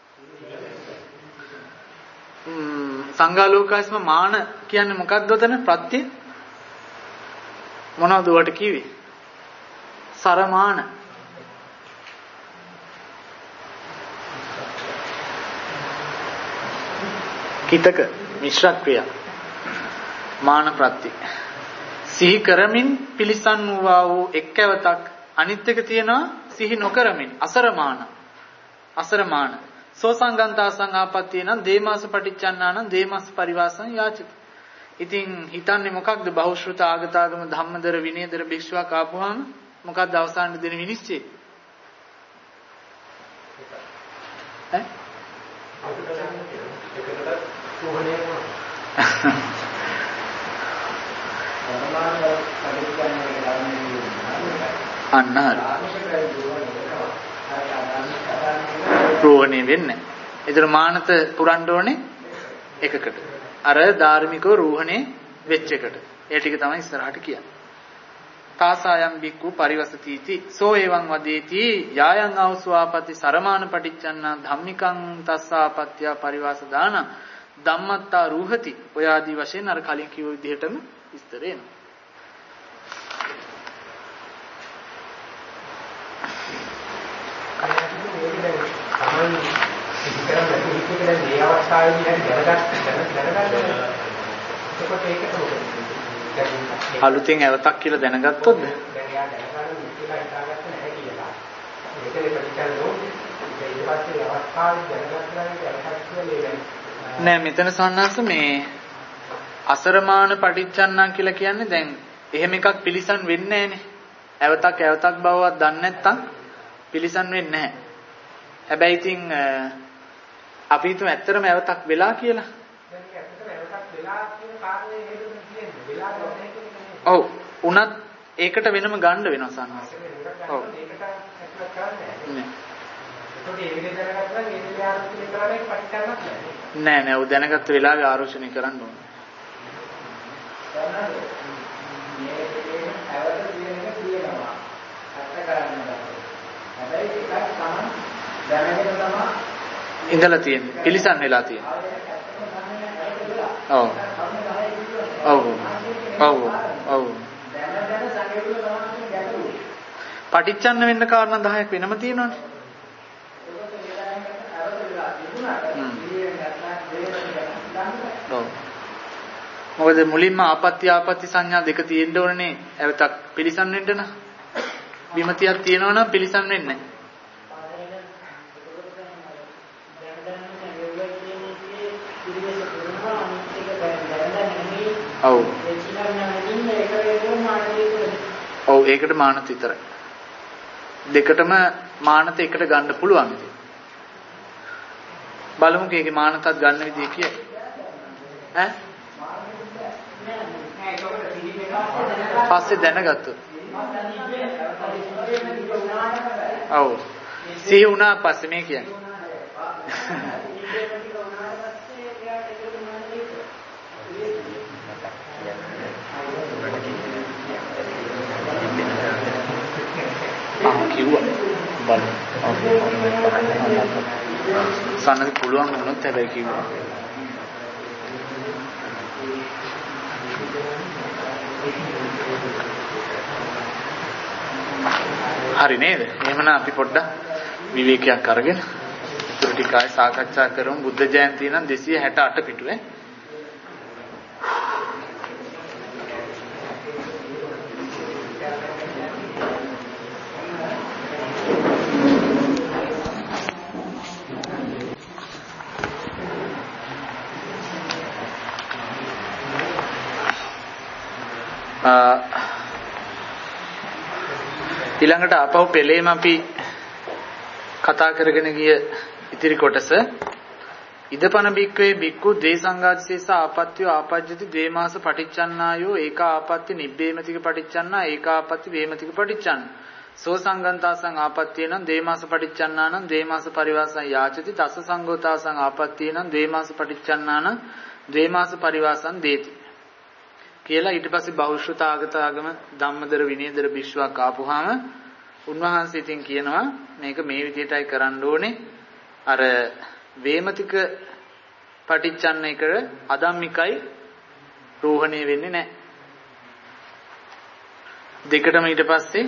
S1: සංඝාලෝකයස්ම මාන කියන්නේ මොකක්ද උතන ප්‍රත්‍ය මොනවද උවට කිව්වේ? සරමාන. කිතක මිශ්‍ර ක්‍රියා මාන ප්‍රත්‍ය. සිහි කරමින් පිලිසන් වූවා වූ එක්කවතක් අනිත් එක තියෙනවා සිහි නොකරමින් අසරමාන. අසරමාන සෝ සංගන්තා සංආපත්තිය නම් දේමාස පටිච්චන්නා නම් දේමාස පරිවාසං යාචිත. ඉතින් හිතන්නේ මොකක්ද? බහුශ්‍රුත ආගතාගම ධම්මදර විනයදර භික්ෂුවක් ආපුවාම මොකක්ද අවසාන දෙන විනිශ්චය? ඈ? අන්නහර රෝහණේ වෙන්නේ. ඒතර මානත පුරන්න ඕනේ එකකට. අර ධාර්මිකව රෝහණේ වෙච්ච එකට. ඒ ටික තමයි ඉස්සරහට කියන්නේ. තාසායම් බික්කු පරිවසතිති සෝ එවං වදේති යායන් ආවසුආපති සරමාන පටිච්චන්නා ධම්මිකං තස්සාපත්‍ය පරිවාස දාන ධම්මත්තා රූහති. ඔය ආදී වශයෙන් අර කලින් කිව්ව විදිහටම විස්තර එනවා. අලුතෙන් ඇවතක් කියලා දැනගත්තොත් නෑ මෙතන සන්නස්ස මේ අසරමාන පටිච්චන්නා කියලා කියන්නේ දැන් එහෙම එකක් පිළිසන් වෙන්නේ නෑනේ. ඇවතක් බවවත් දන්නේ නැත්තම් පිළිසන් වෙන්නේ නැහැ. හැබැයි ඉතින් අපි හිතමු ඇත්තටම ඇවතක් වෙලා කියලා. ඔව් උනත් ඒකට වෙනම ගන්න වෙනවා සන්නස්ස. ඔව්. නෑ ඔය දැනගත්ත වෙලාවේ ආරෝචනය කරන්න ඕනේ. ඉඳලා තියෙන්නේ පිළිසන් වෙලා තියෙන්නේ. ඔව්. පටිච්චන්න වෙන්න කාරණා 10ක් වෙනම තියෙනවනේ. මොකද මුලින්ම ආපත්‍ය සංඥා දෙක තියෙන්න ඕනේ. ඇවතක් පිළිසන් වෙන්න නම් විමතියක් තියෙනවා නම් පිළිසන් වෙන්නේ නැහැ. ඔව් ඒකට මානත විතරයි. දෙකටම මානත එකට ගන්න පුළුවන් ඉතින්. බලමුකෝ ඒකේ මානතත් ගන්න විදිය කියයි. ඈ? පස්සේ දැනගත්තොත්. ඔව්. සිහි වුණා පස්සේ මේ කියන්නේ. කිව්වා බල සන්නද පුළුවන් වුණොත් හැබැයි කිව්වා හරි නේද? එහෙමනම් අපි පොඩ්ඩක් විවේකයක් අරගෙන ඉතුරු ටික ආයෙ සාකච්ඡා කරමු. බුද්ධ ජයන්තිය නම් 268 පිටුවේ. ඊළඟට ආපහු පෙළේම අපි කතා කරගෙන ගිය ඉතිරි කොටස ඉදපන බික්කවේ බික්කු ද්වේ සංඝාතිසේස ආපත්‍යෝ ආපජ්ජති ද්වේ මාස පටිච්චන්නායෝ ඒක ආපත්‍ය නිබ්බේමතික පටිච්චන්නා ඒක ආපත්‍ය වේමතික පටිච්චන්න සෝ සංගන්තාසං ආපත්‍යේනම් ද්වේ මාස පටිච්චන්නානම් ද්වේ මාස පරිවාසං යාචති තස්ස සංඝෝතාසං ආපත්‍යේනම් ද්වේ මාස පටිච්චන්නානම් ද්වේ මාස පරිවාසං දේති කියලා ඊට පස්සේ බෞද්ධතාගත ආගම ධම්මදර විනයදර විශ්වාක ආපුහාම උන්වහන්සේ ඉතින් කියනවා මේක මේ විදිහටයි කරන්න ඕනේ අර වේමතික පටිච්චන්න එක අදම්මිකයි රෝහණය වෙන්නේ නැහැ දෙකටම ඊට පස්සේ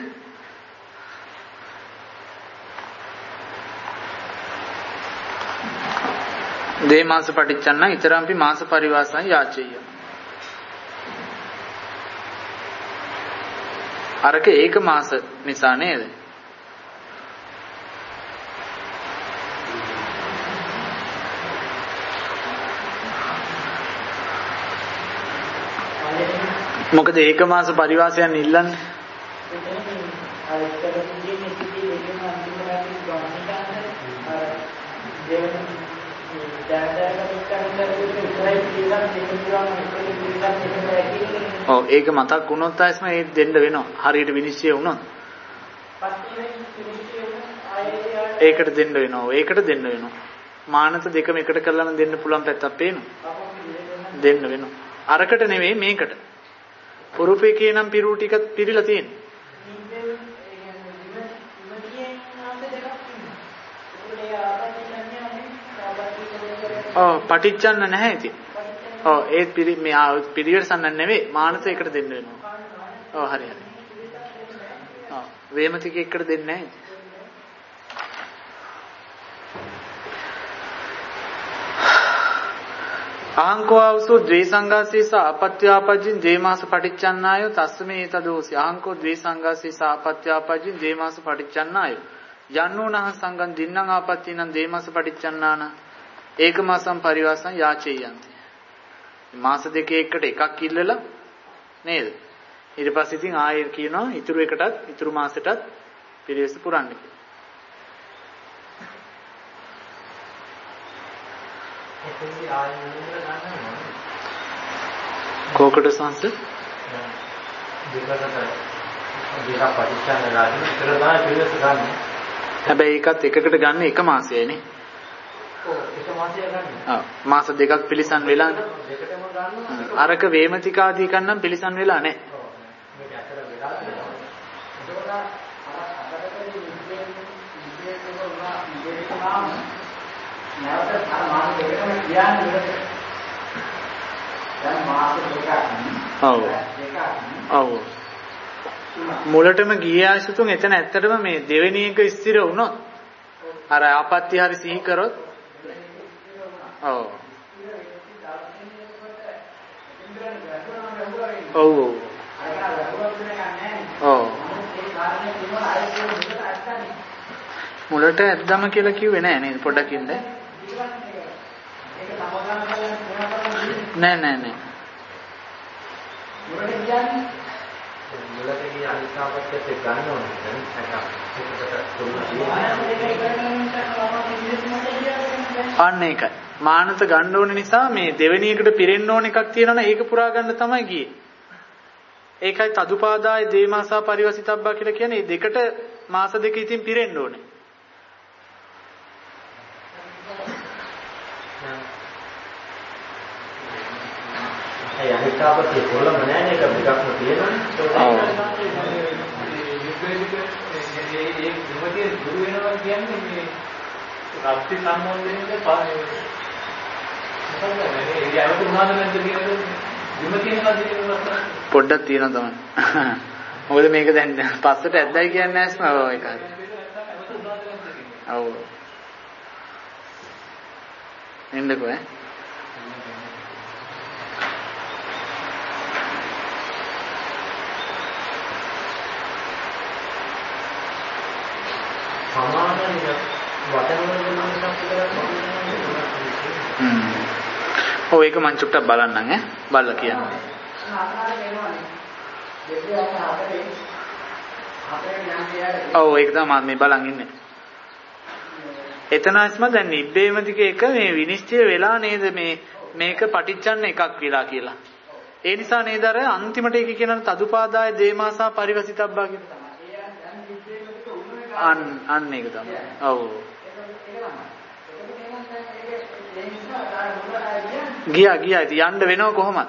S1: දේ මාස පටිච්චන්න ඊතරම්පි මාස පරිවාසං යාචෙය අරක ඒක මාස නිසා නේද? මොකද ඒක මාස පරිවාසයන් ඉල්ලන්නේ? ඔව් ඒක මතක් වුණොත් ආයෙත් මේ දෙන්න වෙනවා. හරියට විනිශ්චය වුණොත්. ඒකට දෙන්න වෙනවා. ඒකට දෙන්න වෙනවා. මානත දෙකම එකට කරලාම දෙන්න පුළුවන් පැත්තක් පේනවා. දෙන්න වෙනවා. අරකට නෙවෙයි මේකට. පුරුපේකේ නම් පිරු ටික පිරීලා තියෙනවා. පටිච්චන්න නැහැ ඉතින්. ඒ පිරිවර්සන්න නෙවෙයි මානස එකට දෙන්න වෙනවා. හරි හරි. වේමතික එකට දෙන්නේ නැහැ ඉතින්. අහංකෝ ආවසෝ ද්වේ සංඝාසීස ආපත්‍යාපජ්ජින් ද්වේ මාස පටිච්චන්නායෝ තස්මේ තදෝසි අහංකෝ ද්වේ සංඝාසීස ආපත්‍යාපජ්ජින් ද්වේ මාස පටිච්චන්නායෝ යන්නෝනහ සංඝං දින්නම් ආපත්‍තිනම් ද්වේ මාස පටිච්චන්නාන ඒක මාසම් පරිවාසං යාචේයන්ති මාස දෙකේ එකට එකක් ඉල්ලලා නේද ඊට පස්සේ ඉතින් ආයෙ කියනවා ඉතුරු එකටත් ඉතුරු මාසෙටත් පිරිවෙස පුරන්න කියලා.
S2: ඒකේ ආයෙ නිමුල ගන්නවා.
S1: කෝකට සංස
S2: දෙකකට පරිච්ඡන්න ගන්න ඉතල තමයි පිරිවෙස ගන්න.
S1: හැබැයි ඒකත් එකකට ගන්න එක මාසයනේ. මාස දෙකක් පිළිසන් වෙලා අරක වේමතිකාදී කන්නම් පිළිසන් වෙලා නැහැ. ඔව්. මුලටම ගිය ආශතුන් එතන ඇත්තටම මේ දෙවෙනි එක ස්ථිර වුණොත් අර ආපත්‍ය හරි සිහි කරොත් ඔව් මුලට ඇද්දම කියලා කිව්වේ නෑ නේද පොඩ්ඩක් ඉන්න නෑ
S2: මුලට ගිය අනිත්‍යපත්‍යත් ගන්න ඕනේ
S1: අන්න ඒකයි මානත ගන්න ඕන නිසා මේ දෙවෙනි එකට පිරෙන්න ඕන එකක් තියෙනවනේ ඒක පුරා ගන්න තමයි ගියේ. ඒකයි තදුපාදාය දේමාසා පරිවසිතබ්බා කියලා කියන්නේ මේ දෙකට මාස දෙක ඉතින් පිරෙන්න ඕනේ.
S2: ඒ අනිත්‍යපත්‍ය කොළම නෑනේ ඒක දෙකක්ම තියෙනවනේ. ඒ විමතිය දුරු වෙනවා කියන්නේ මේ රාත්‍රී සම්මෝධනයේ පානේ
S1: පොඩ්ඩක් තියෙනවා තමයි. මොකද මේක දැන් පස්සට ඇද්දයි කියන්නේ නැස්ම ඔය එකයි. ඔව්. එන්නකෝ ඈ. ඔව් ඒක මං චුට්ටක් බලන්නම් ඈ. බලලා කියන්න. ඔව් ඒක තමයි මම මේ බලන් ඉන්නේ. එතනස්ම දැන් නිබ්බේමතික එක මේ විනිශ්චය වෙලා නේද මේක පටිච්චන්න එකක් විලා කියලා. ඒ නිසා නේද අර අන්තිමට ඒක කියන තදුපාදාය දේමාසා පරිවසිතබ්බා කියලා. අන්න ඒක තමයි. ඔව්. ගියා ඉතින් යන්න වෙනව කොහොමද?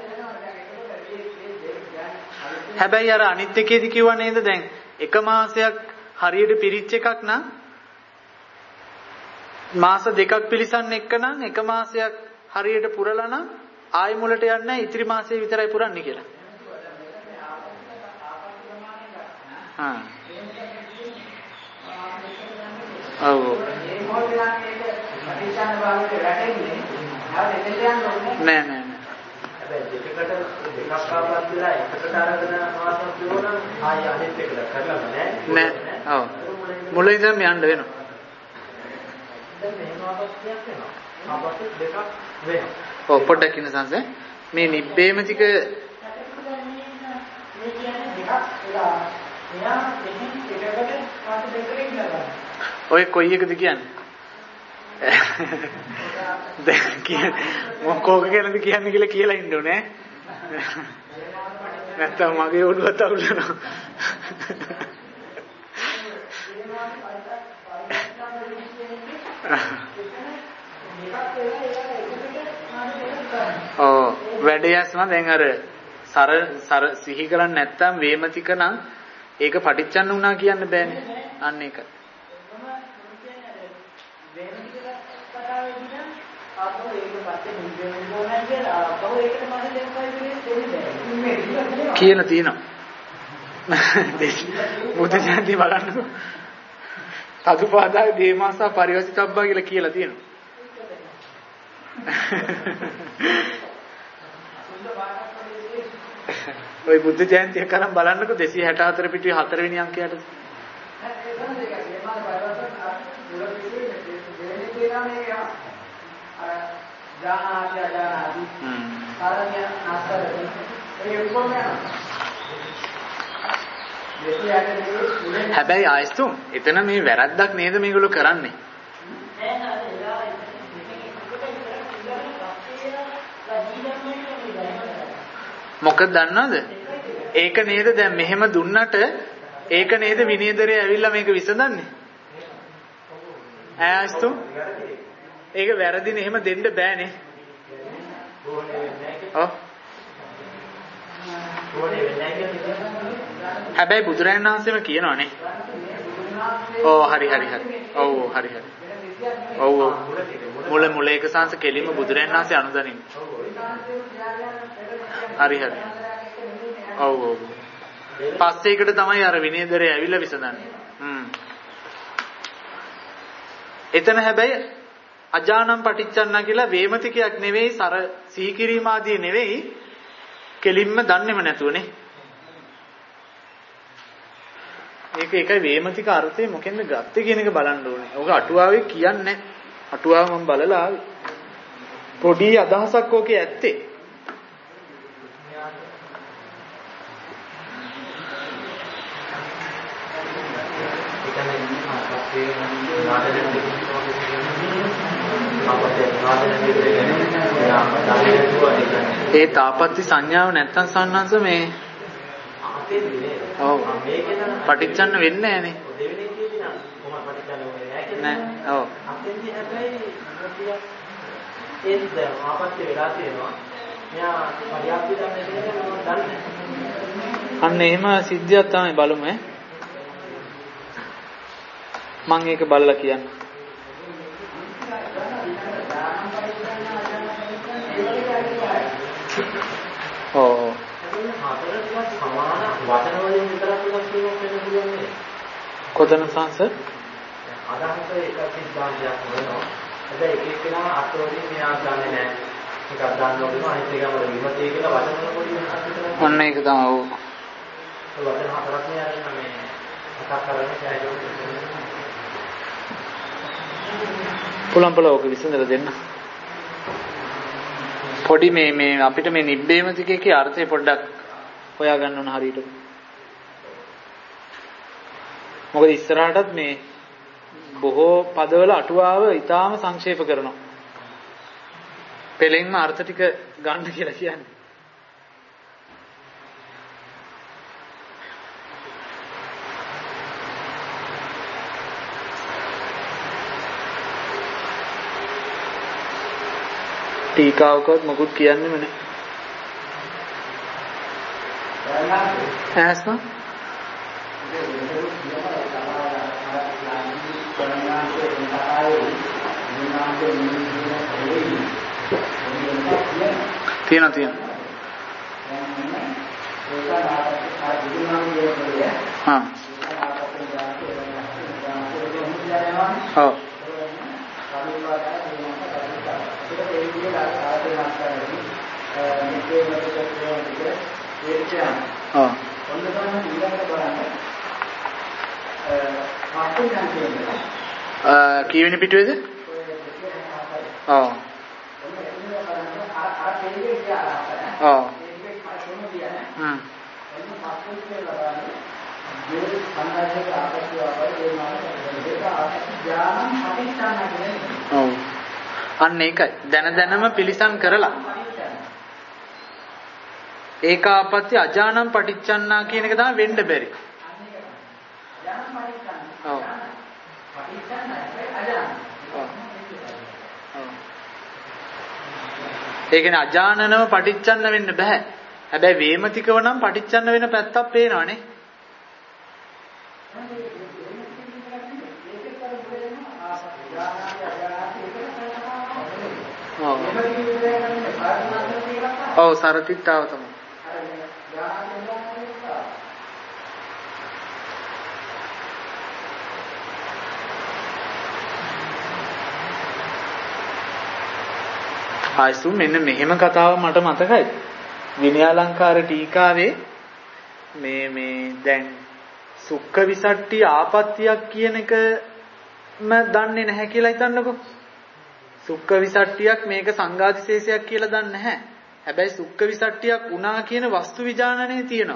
S1: හැබැයි අර අනිත් එකේදී කිව්වා නේද දැන් එක මාසයක් හරියට පිරිච්ච එකක් නම් මාස දෙකක් පිළිසන්න එක්ක නම් එක මාසයක් හරියට පුරලා නම් ආයි මුලට යන්නේ නැහැ ඉතිරි මාසෙ විතරයි පුරන්නේ කියලා. හා. ඔව්. නෑ.
S2: හැබැයි දෙකක් ආපස්සට වෙලා එකකට අරගෙන මාසයක් දුවනවා ආයෙ අනිත් එකට කරලා නෑ.
S1: ඔව්. මුලින් ඉඳන් යන්න වෙනවා.
S2: දැන් මෙහෙම ආපස්සයක් වෙනවා. ආපස්සෙ දෙකක් වෙනවා.
S1: ඔව් පොඩ්ඩක් ඉන්න සංස මේ නිබ්බේමතික ඔය කොයි එකද කියන්නේ? දැන් කියන්නේ මොකෝක ගැනද කියන්නේ කියලා ඉන්න ඕනේ. නැත්තම් මගේ ඔළුවත් අවුල් වෙනවා. ඔව් වැඩේස්ම දැන් අර සර සිහි කරන්නේ නැත්තම් වේමතික නම් ඒක පටිච්චන්න වුණා කියන්න බෑනේ. අන්න ඒක. කියලා තියෙනවා. බුද්ධ ජයන්ති බලන්නකෝ. තදුපාදාය දේමාසා පරිවසිතබ්බා කියලා තියෙනවා. ඔය බුද්ධ ජයන්තිය කරන් බලන්නකෝ 264 පිටුවේ 4 වෙනි අංකයට. හැබැයි ආයස්තු එතන මේ වැරද්දක් නේද මේගොල්ලෝ කරන්නේ? මොකද දන්නවද? ඒක නේද දැන් මෙහෙම දුන්නට ඒක නේද විනීදරේ ඇවිල්ලා මේක විසඳන්නේ? ආයස්තු ඒක වැරදිනේ එහෙම දෙන්න බෑනේ. ඔව්. හැබැයි බුදුරජාණන් වහන්සේම කියනවානේ. ඔව් හරි. ඔව් හරි. ඔව් මුල එක සංස කෙලින්ම බුදුරජාණන් වහන්සේ අනුදනින්. හරි. ඔව්. පස්සේ එකට තමයි අර විනයදරේ ඇවිල්ලා විසඳන්නේ. එතන හැබැයි අජානම් පටිච්චන්න කියලා වේමතිකයක් නෙවෙයි සර සීකිරීම ආදී නෙවෙයි කෙලින්ම දන්නේම නැතුවනේ. මේක එකයි වේමතික අර්ථය මොකෙන්ද ගත්තේ කියන එක බලන්න ඕනේ. ඔක අටුවාවේ කියන්නේ නැහැ. අටුවාව මම බලලා ආවේ. පොඩි අදහසක් ඕකේ ඇත්තේ. ඒ තාපත්‍ය සංඥාව නැත්තම් සන්නංශ මේ ඔව් පටිච්චන්න වෙන්නේ නැහනේ. නෑ ඔව් අන්න එහෙම සිද්ධියක් තමයි බලමු ඈ. මම ඒක බලලා කියන්න. ඔව්
S2: හතරක් සමාන වචන වලින්
S1: කොතන සංස?
S2: අදහස එකක් සිද්ධාන්තයක් වෙනවා. හැබැයි එක එක්කෙනා අත්වලින් මෙයා ගන්නෙ නැහැ. එකක් ගන්න ඕනේ අනිත් එක අපේ විමතේ කියලා වචන වල පොඩි වෙනසක් තියෙනවා.
S1: ඔන්න ඒක තමයි. ඔව්.
S2: ඒ වචන හතරක් නේ අරගෙන මේ කතා කරන්නේ සෑහෙන.
S1: පුලම්පල ඔක විසඳලා දෙන්න. පොඩි මේ අපිට මේ නිබ්බේමතිකයේ අර්ථය පොඩ්ඩක් හොයාගන්න ඕන හරියට. මොකද ඉස්සරහටත් මේ බොහෝ පදවල අටුවාව ඊටාම සංක්ෂේප කරනවා. පෙළෙන්ම අර්ථ ටික ගන්න කියලා කියන්නේ. ටීකාවකවත් මොකුත් කියන්නෙම නැහැ. ඇස්ම තියෙනවා. හා. ඔව්. කීවෙනි පිටුවේද? ඔව්. ඔව්. ඔව්. අන්න ඒකයි. දැනම පිළිසම් කරලා. ඒකාපත්‍ය අජානම් පටිච්චන්නා කියන එක තමයි වෙන්න බැරි. ඔව්. ඒ කියන්නේ අජානනව පටිච්චන්න වෙන්න බෑ. හැබැයි වේමතිකව නම් පටිච්චන්න වෙන පැත්තක් පේනවනේ. ඔව් සරතිත්තාව තමයි. ආයිසු මෙන්න මෙහෙම කතාව මට මතකයි. විනයාලංකාර ටීකාවේ මේ දැන් සුක්ඛ විසට්ටි ආපත්‍තියක් කියන එකම දන්නේ නැහැ කියලා හිතන්නකෝ. සුක්ඛ විසට්ටියක් මේක සංඝාදිශේෂයක් කියලා දන්නේ නැහැ. හැබැයි සුක්ඛ විසට්ටියක් වුණා කියන වස්තු විඥානනේ තියෙනවා.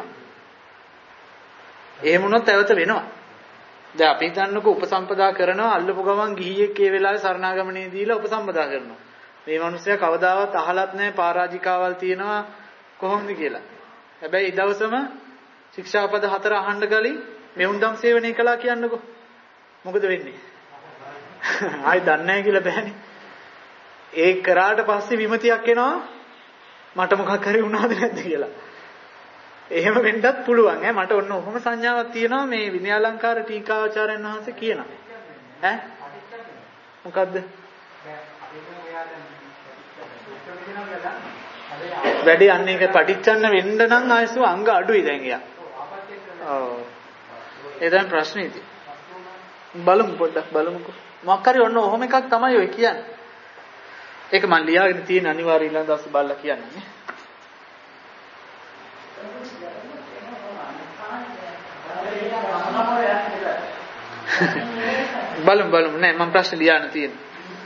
S1: එහෙම වුණොත් ඇවත වෙනවා. දැන් අපි හිතන්නකෝ උපසම්පදා කරනවා අල්ලපු ගමන් ගිහියෙක් ඒ වෙලාවේ සරණාගමනේ දීලා උපසම්පදා කරනවා. මේ මිනිස්සයා කවදාවත් අහලත් නැහැ පරාජිකාවල් තියෙනවා කොහොමද කියලා. හැබැයි ඒ දවසම ශික්ෂාපද 4 අහන්න ගලින් මෙවුන්දම් සේවනය කළා කියන්නකෝ. මොකද වෙන්නේ? ආයි දන්නේ නැහැ කියලා බෑනේ. ඒ කරාට පස්සේ විමතියක් එනවා මට මොකක් හරි වුණාද නැද්ද කියලා. එහෙම වෙන්නත් පුළුවන් ඈ මට ඔන්න ඔහොම සංඥාවක් තියෙනවා මේ විනයාලංකාර ටීකාචාර්යයන් වහන්සේ කියනවා. ඈ මොකද්ද? වැඩි අන්න එක පටිච්චන්න වෙන්න නම් ආයසු අංග අඩුයි දැන් එයා. ඔව්. ඒ තමයි ප්‍රශ්නේ ඉතින්. බලමු පොඩ්ඩක් බලමුකෝ. මොකක් හරි ඔන්න ඔහොම එකක් තමයි ඔය කියන්නේ. ඒක මම ලියාගෙන තියෙන අනිවාර්ය ඊළඟ දවසේ බලලා කියන්නේ. බලමු නෑ මම ප්‍රශ්න ලියාගෙන තියෙනවා.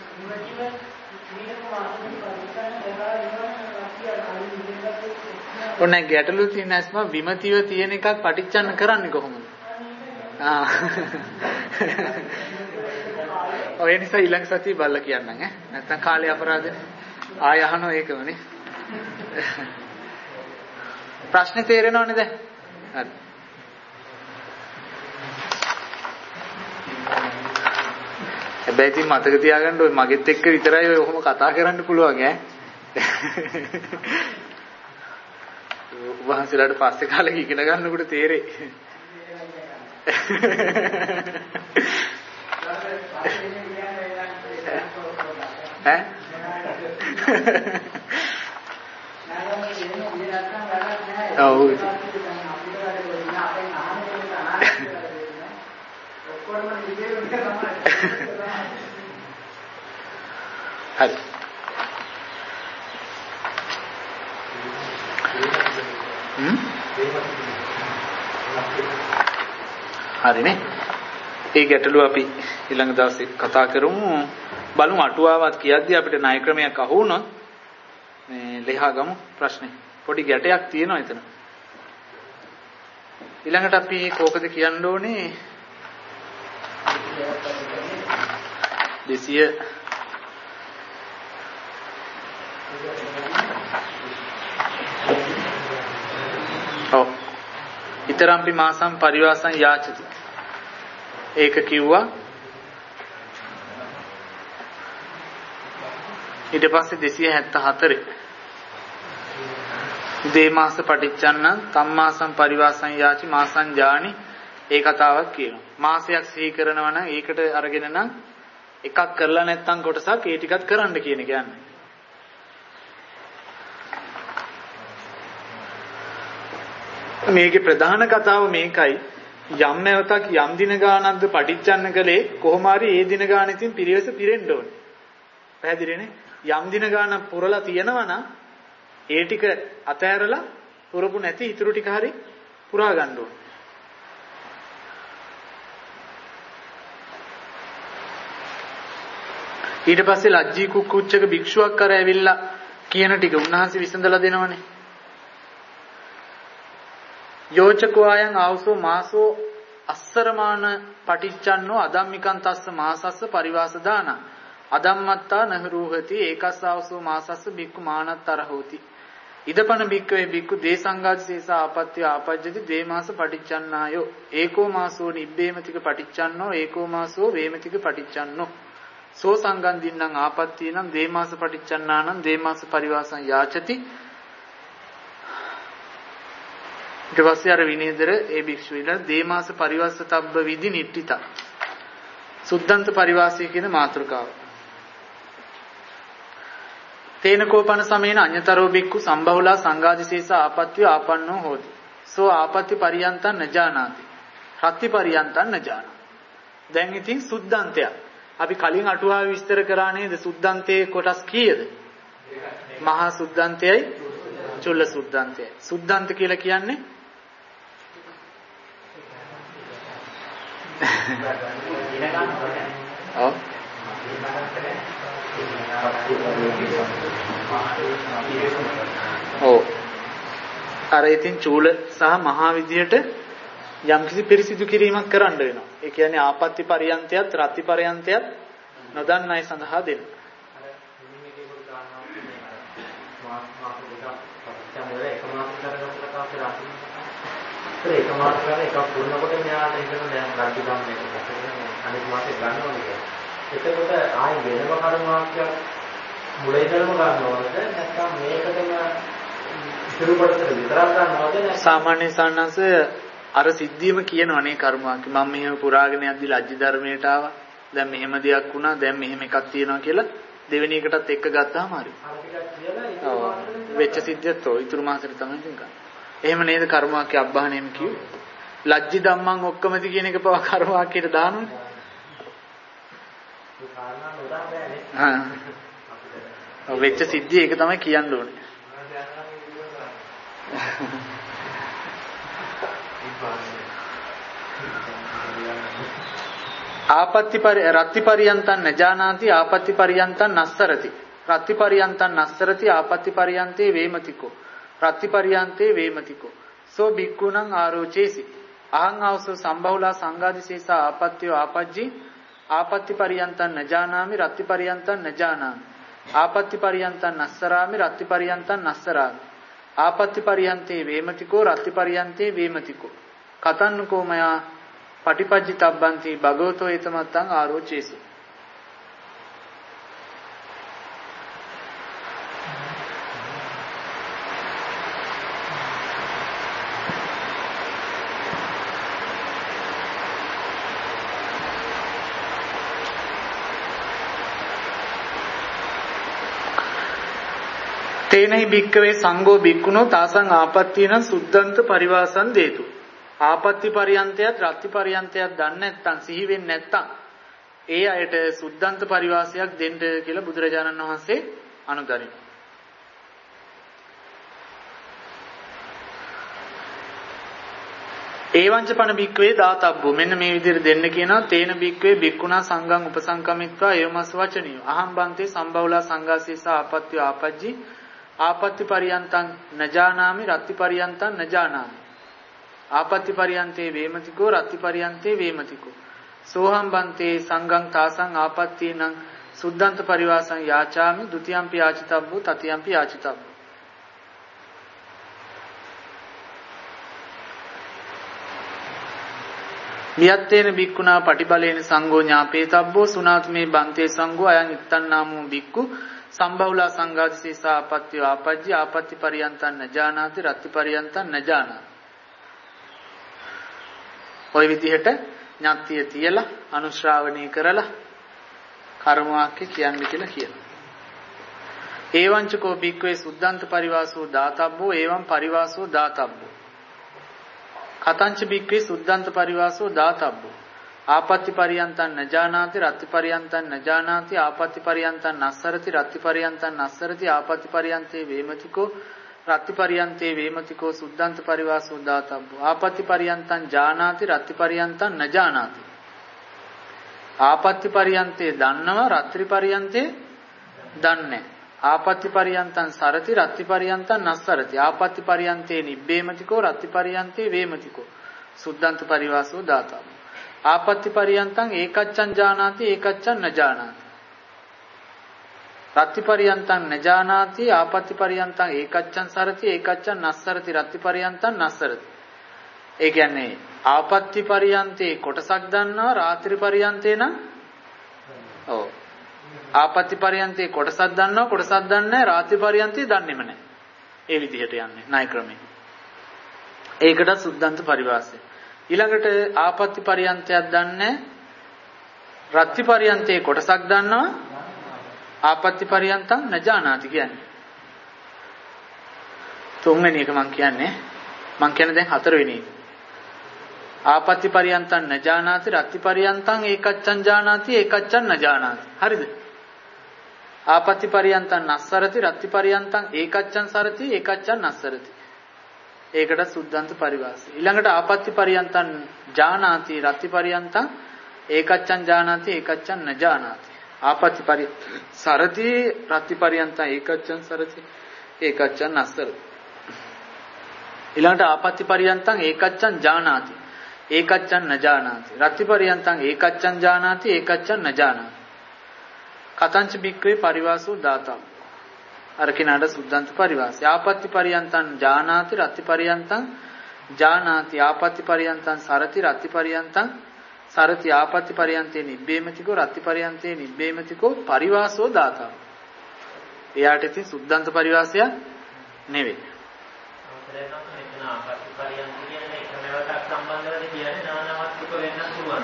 S1: ඔන්න ගැටලු තියෙන ඇස්ම විමතිව තියෙන එකක් පටිච්චන්න කරන්නේ කොහොමද? ඔය නිසා ඊළඟ සතිය බලලා කියන්නම් ඈ. නැත්තම් කාලේ අපරාධනේ. ආය අහනවා ඒකමනේ. ප්‍රශ්නේ තේරෙනවනේ දැන්? හරි. හැබැයි ඉතින් මතක තියාගන්න ඔය මගෙත් එක්ක විතරයි ඔය ඔහොම කතා කරන්න පුළුවන් ඈ. වහන්සේලාට පස්සේ කාලෙක ඉගෙන ගන්නකොට තේරෙයි. ඈ? ඔව්. හරි. හරිනේ. ඒ ගැටලුව අපි ඊළඟ දවසේ කතා කරමු. බලමු අටුවාවත් කියද්දී අපිට ණය ක්‍රමයක් අහු වුණොත් මේ ලියා ගමු ප්‍රශ්නේ. පොඩි ගැටයක් තියෙනවා එතන. ඊළඟට අපි කෝකද කියන්න ඕනේ 200 ඔව් ඊතරම්පි මාසම් පරිවාසං යාචති ඒක කිව්වා ඊට පස්සේ 274 දේමාස පටිච්චන්න තම්මාසම් පරිවාසං යාචි මාසං ජානි ඒ කතාවක් කියනවා මාසයක් සිහි කරනවා නම් ඒකට අරගෙන නම් එකක් කරලා නැත්නම් කොටසක් ඒ ටිකත් කරන්න කියන කියන්නේ මේකේ ප්‍රධාන කතාව මේකයි යම් නැවතක් යම් දින ගානක්ද පටිච්චන්න කලේ කොහොම හරි ඒ දින ගානෙකින් පිරිවෙස පිරෙන්න ඕනේ පැහැදිලිනේ යම් දින ගානක් පුරලා තියෙනවා නම් ඒ ටික අතෑරලා පුරපු නැති ඉතුරු ටික හරි පුරා ගන්න ඕනේ ඊට පස්සේ ලජ්ජී කුක්කුච්චක භික්ෂුවක් කර ඇවිල්ලා කියන ටික උන්වහන්සේ විසඳලා දෙනවනේ යෝචකෝ ආයන් ආවසෝ මාසෝ අස්සරමාන පටිච්චන්නෝ අදම්මිකං තස්ස මාසස්ස පරිවාස දාන අදම්මත්තා නහරූහති ඒකස්ස ආවසෝ මාසස්ස බික්කු මානත්තර හෝති ඉදපන බික්කවේ බික්කු දේසංගාදිසේස ආපත්‍ය ආපජ්ජති දේමාස පටිච්චන්නායෝ ඒකෝ මාසෝ නිබ්බේමතික පටිච්චන්නෝ ඒකෝ මාසෝ වේමතික පටිච්චන්නෝ සෝ සංගම් දින්නම් ආපත්තිනම් දේමාස පටිච්චන්නානම් දේමාස පරිවාසං යාචති ඊට පස්සේ අර විනේදර ඒ භික්ෂුවිලා දේමාස පරිවස්සතබ්බ විදි නිට්ඨිත සුද්ධන්ත පරිවාසය කියන මාතෘකාව තේන කෝපන සමේන අඤ්‍යතරෝ බික්කු සම්බහුලා සංඝාදිශේෂ ආපත්‍ය ආපන්නෝ හෝති සෝ ආපත්‍ය පරියන්තං නජානාති රත්ති පරියන්තං නජානා දැන් ඉතින් සුද්ධන්තය අපි කලින් අටුවාව විස්තර කරා නේද සුද්ධන්තයේ කොටස් කීයද මහා සුද්ධන්තයයි චුල්ල සුද්ධන්තයයි සුද්ධන්ත කියලා කියන්නේ ඔව් ඔව් අර ඉතින් චූල සහ මහා විදියට යම්කිසි පිරිසිදු කිරීමක් කරන්න වෙනවා. ඒ කියන්නේ ආපත්‍ති පරියන්තයත් රත්ති පරියන්තයත් නොදන්න අය සඳහා දෙන්න. ඒක මාස කරලා එකක් පුරනකොට මෙයාට හිතන දැන් රාජ්‍ය ගම්මේ අනිත් මාසේ ගන්න ඕනේ කියලා. එතකොට ආයි වෙනම කර්මාක්ෂය මුලින්දම ගන්න ඕනද නැත්නම් මේකටම ඉතුරු කොටස විතරක් ගන්නවද නැත්නම් සාමාන්‍ය සාන්නංශ අර සිද්ධියම කියනවනේ කර්මාක්ෂය මම මෙහෙම පුරාගෙන යද්දි ලජ්ජි ධර්මයට ආවා. දැන් මෙහෙම දෙයක් වුණා දැන් මෙහෙම එකක් තියෙනවා කියලා දෙවෙනි එකටත් එක්ක ගත්තාම හරි. අර ටිකක් කියලා ඔව් වෙච්ච සිද්ධියත් ඔය ඉතුරු මාසෙට තමයි ගන්නේ. එහෙම නේද කර්මාක්‍ය අබ්බහණයම කිව්වේ. ලජ්ජි ධම්මං ඔක්කොමද කියන එක පව කර්මාක්‍යයට දානවනේ. ඒ කාරණා නොදා බෑනේ. ඔව් වෙච්ච සිද්ධිය ඒක තමයි කියන්න ඕනේ. ආපත්‍ති රත්ති පරියන්තං නජානාති ආපත්‍ති පරියන්තං නස්සරති රත්ති පරියන්තං නස්සරති ආපත්‍ති පරියන්තේ වේමතිකෝ රත්ති පරියන්තේ වේමතිකෝ සෝ බික්කුණං ආරෝචේසි අහං ආවසෝ සම්බහුලා සංඝාදිශේෂ ආපත්‍යෝ ආපජ්ජි ආපත්‍ති පරියන්තං නජානාමි රත්ති පරියන්තං නජානාමි ආපත්‍ති පරියන්තං නස්සරාමි රත්ති පරියන්තං නස්සරාමි ආපත්‍ති පරියන්තේ වේමතිකෝ රත්ති පරියන්තේ වේමතිකෝ කතන්නකෝ මයා පටිපජ්ජිතබ්බන්ති භගවතෝ ඒතමත්තං ආරෝචේසි තේනයි භික්කවේ සංඝෝ භික්ඛුනෝ තාසං ආපත්තීන සුද්ධන්ත පරිවාසං දේතු ආපත්‍ති පරියන්තයත් රත්ති පරියන්තයත් දන්නේ නැත්නම් සිහි වෙන්නේ නැත්නම් ඒ අයට සුද්ධන්ත පරිවාසයක් දෙන්න කියලා බුදුරජාණන් වහන්සේ අනුගමනය. ඒවංච පන බික්කවේ දාතබ්බෝ මෙන්න මේ විදිහට දෙන්න කියනවා තේන බික්කවේ බික්කුණා සංඝං උපසංකමිත්වා එවමස් වචනියෝ අහම් බන්තේ සම්බවලා සංඝාසීස ආපත්‍ය ආපජ්ජි ආපත්‍ති පරියන්තං නජානාමි රත්ති පරියන්තං නජානාමි ආපත්‍ති පරියන්තේ වේමතිකෝ රත්ති පරියන්තේ වේමතිකෝ සෝහම් බන්තේ සංඝං තාසං ආපත්තීනං සුද්ධන්ත පරිවාසං යාචාමි ဒ ුතියම්පි යාචිතබ්බෝ තතියම්පි යාචිතබ්බෝ වියත්තේන බික්කුණා පටිබලේන සංඝෝ ඥාපේතබ්බෝ සුනාත්මේ බන්තේ සංඝෝ අයං ඉත්තන්නාමෝ බික්කු සම්බහුලා සංඝාදිසීස ආපත්‍ය ආපජ්ජි ආපත්‍ති පරියන්තං නජානාති රත්ති පරියන්තං නජානාති ඔය විදිහට ඥාතිය තියලා අනුශ්‍රාවණී කරලා කර්ම වාක්‍ය කියන්නේ කියලා කියනවා. ඒවංචකෝ බික්කවේ සුද්ධන්ත පරිවාසෝ දාතබ්බෝ එවං පරිවාසෝ දාතබ්බෝ කතංච බික්කවේ සුද්ධන්ත පරිවාසෝ දාතබ්බෝ ආපත්‍ති පරියන්තං නජානාති රත්ති පරියන්තං නජානාති ආපත්‍ති පරියන්තං නස්සරති රත්ති පරියන්තං නස්සරති ආපත්‍ති පරියන්තේ වේමතිකෝ රත්ති පරියන්තේ වේමතිකෝ සුද්ධන්ත පරිවාසෝ දාතබ්බෝ ආපත්‍ති පරියන්තං ජානාති රත්ති පරියන්තං නජානාති ආපත්‍ති පරියන්තේ දන්නවා රත්ති පරියන්තේ දන්නේ ආපත්‍ති පරියන්තං සරති රත්ති පරියන්තං නස්සරති ආපත්‍ති පරියන්තේ නිබ්බේමතිකෝ රත්ති පරියන්තේ වේමතිකෝ සුද්ධන්ත පරිවාසෝ දාතබ්බෝ ආපත්‍ති පරියන්තං ඒකච්ඡං ජානාති ඒකච්ඡං නජානාති රත්ති පරියන්තං නජානාති ආපත්‍ති පරියන්තං ඒකච්ඡං සරති ඒකච්ඡං නස්සරති රත්ති පරියන්තං නස්සරති ඒ කියන්නේ ආපත්‍ති පරියන්තේ කොටසක් දන්නවා රාත්‍රි පරියන්තේ නම් ඔව් ආපත්‍ති පරියන්තේ කොටසක් දන්නවා කොටසක් දන්නේ නැහැ රාත්‍රි පරියන්තේ දන්නේම නැහැ ඒ විදිහට යන්නේ ණය ක්‍රමයෙන් ඒකට සුද්ධන්ත පරිවාසය ඊළඟට ආපත්‍ති පරියන්තයක් දන්නේ රත්ති පරියන්තේ කොටසක් දන්නවා ආපත්‍ති පරියන්තං නජානාති කියන්නේ තුන්වෙනි එක මම කියන්නේ දැන් හතරවෙනි එක ආපත්‍ති පරියන්තං නජානාති රත්ති පරියන්තං ඒකච්ඡං ජානාති ඒකච්ඡං නජානාති හරිද ආපත්‍ති පරියන්තං නස්සරති රත්ති පරියන්තං ඒකච්ඡං සරති ඒකච්ඡං නස්සරති ඒකට සුද්ධන්ත පරිවාසය ඊළඟට ආපත්‍ති පරියන්තං ජානාති රත්ති පරියන්තං ඒකච්ඡං ජානාති ඒකච්ඡං නජානාති ආපත්‍ති පරි සරති රත්ති පරියන්තං ඒකච්ඡං සරති ඒකච්ඡං නස්සරති ඊළඟට ආපත්‍ති පරියන්තං ඒකච්ඡං ජානාති ඒකච්ඡං නජානාති රත්ති පරියන්තං ඒකච්ඡං ජානාති ඒකච්ඡං නජානාති කතංච බික්කවේ පරිවාසෝ දාතම් අර කිනාට සුද්ධන්ත පරිවාසය ආපත්‍ති පරියන්තං ජානාති රත්ති පරියන්තං ජානාති ආපත්‍ති පරියන්තං සරති රත්ති පරියන්තං සරති ආපත්‍ති පරියන්තේ නිබ්බේමතිකෝ රත්ති පරියන්තේ නිබ්බේමතිකෝ පරිවාසෝ දාතම් එයාට ඉතින් සුද්ධන්ත පරිවාසය නෙවෙයි ආපත්‍ති පරියන්ත කියන්නේ එකමවටක් සම්බන්ධවද කියන්නේ නානවස්තුක වෙන්නත් පුළුවන්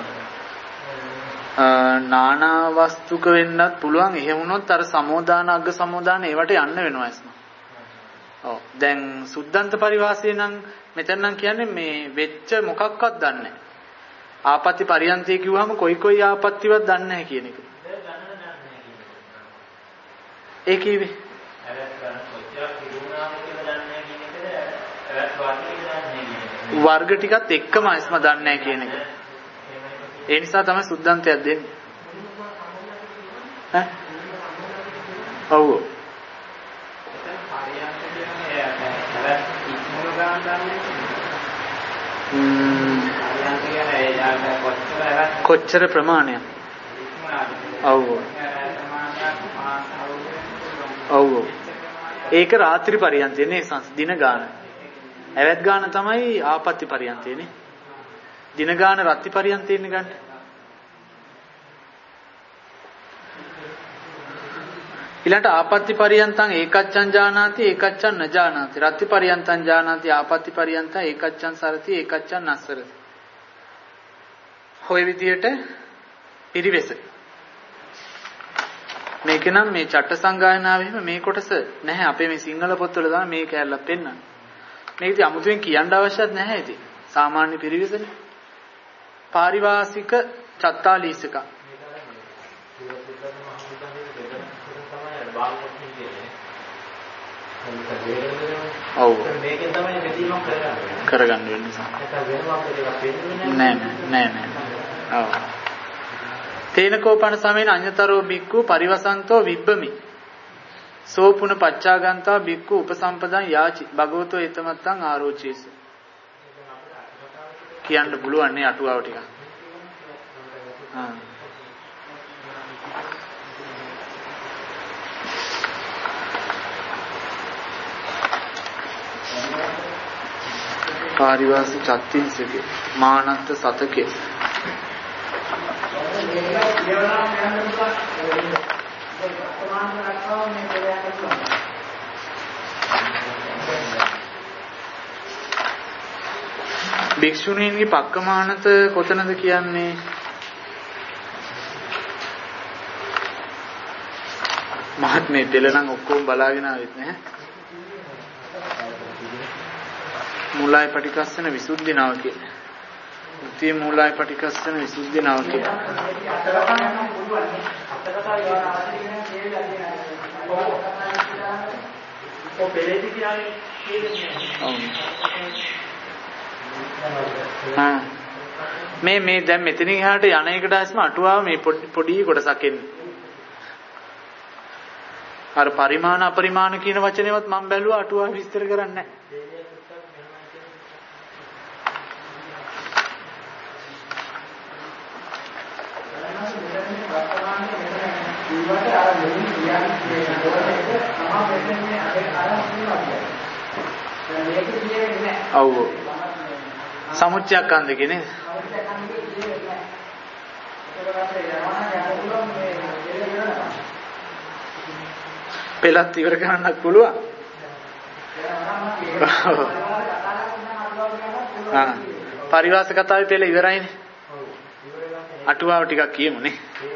S1: නානා වස්තුක වෙන්නත් පුළුවන් එහෙම වුණොත් අර සමෝදාන අග්ග සමෝදාන ඒවට යන්න වෙනවා එස්ම. ඔව් දැන් සුද්ධන්ත පරිවාසය නම් මෙතන නම් කියන්නේ මේ වෙච්ච මොකක්වත් දන්නේ නැහැ. ආපත්‍ති පරියන්තය කිව්වම කොයි ආපත්‍තිවත් දන්නේ නැහැ කියන එක. ඒ කිව්වේ වර්ග ටිකත් එක්කම එස්ම දන්නේ නැහැ කියන එක. ඒ නිසා තමයි සුද්ධන්තයක් දෙන්නේ. ඈ? ඔව්. කොච්චර ප්‍රමාණයක්? ඔව්. ඔව්. ඒක රාත්‍රි පරියන්තයනේ දින ගාන. ඇවැත් ගාන තමයි ආපත්‍ති පරියන්තයනේ. දින ගාන රත්ති පරියන්තයෙන් ගන්න. ඊළඟට ආපත්‍ති පරියන්තං ඒකච්ඡං ජානාති ඒකච්ඡං නජානාති රත්ති පරියන්තං ජානාති ආපත්‍ති පරියන්තං ඒකච්ඡං සරති ඒකච්ඡං නස්සරති හොය විදියට පිරිවෙස මේක නම් මේ චට්ට සංගායනාවෙම මේ කොටස නැහැ අපේ මේ සිංහල පොත්වල දාන මේ කැලලක් පෙන්නන මේක ඉතින් අමුතුවෙන් කියන්න අවශ්‍යත් නැහැ ඉතින් සාමාන්‍ය පිරිවිසනේ. පාරිවාසික චත්තාලීසක. ඔව්. මේකෙන් තමයි මෙතීමක් කරගන්න වෙන්නේ. නෑ. ඔව්. තේනකෝපන සමේන අඤ්‍යතරෝ බික්ඛු පරිවසන්තෝ විබ්බමි. සෝපුන පච්චාගන්තා බික්ඛු උපසම්පදං යාචි භගවතෝ ඒතමත්තං ආරෝචේස. කියන්න පුළුවන් නේ අටුවාව ටික. පාරිවාසික චත්තිංසකේ මානත්ත සතකේ භික්ෂුණීන්ගේ පක්කමානත කොතනද කියන්නේ? මහත්මේ දෙල නම් ඔක්කොම බලාගෙන ආවෙත් නැහැ. මූලයි පටිකස්සන විසුද්ධි නාවකේ. මුතිය මූලයි පටිකස්සන විසුද්ධි නාවකේ. මේ දැන් මෙතනින් එහාට යන එකට ඇස්ම අටුවාව මේ පොඩි කොටසක් එන්නේ. අර පරිමාණ අපරිමාණ කියන වචනේවත් මම බැලුවා අටුවාව විස්තර කරන්නේ නැහැ. ඔව් සමුච්චයක්ඛන්ද කියන්නේ පෙළත් ඉවර කරන්නත් පුළුවන්. පරිවාස කතාවේ පෙළ ඉවරයිනේ. අටුවාව ටිකක් කියමුනේ.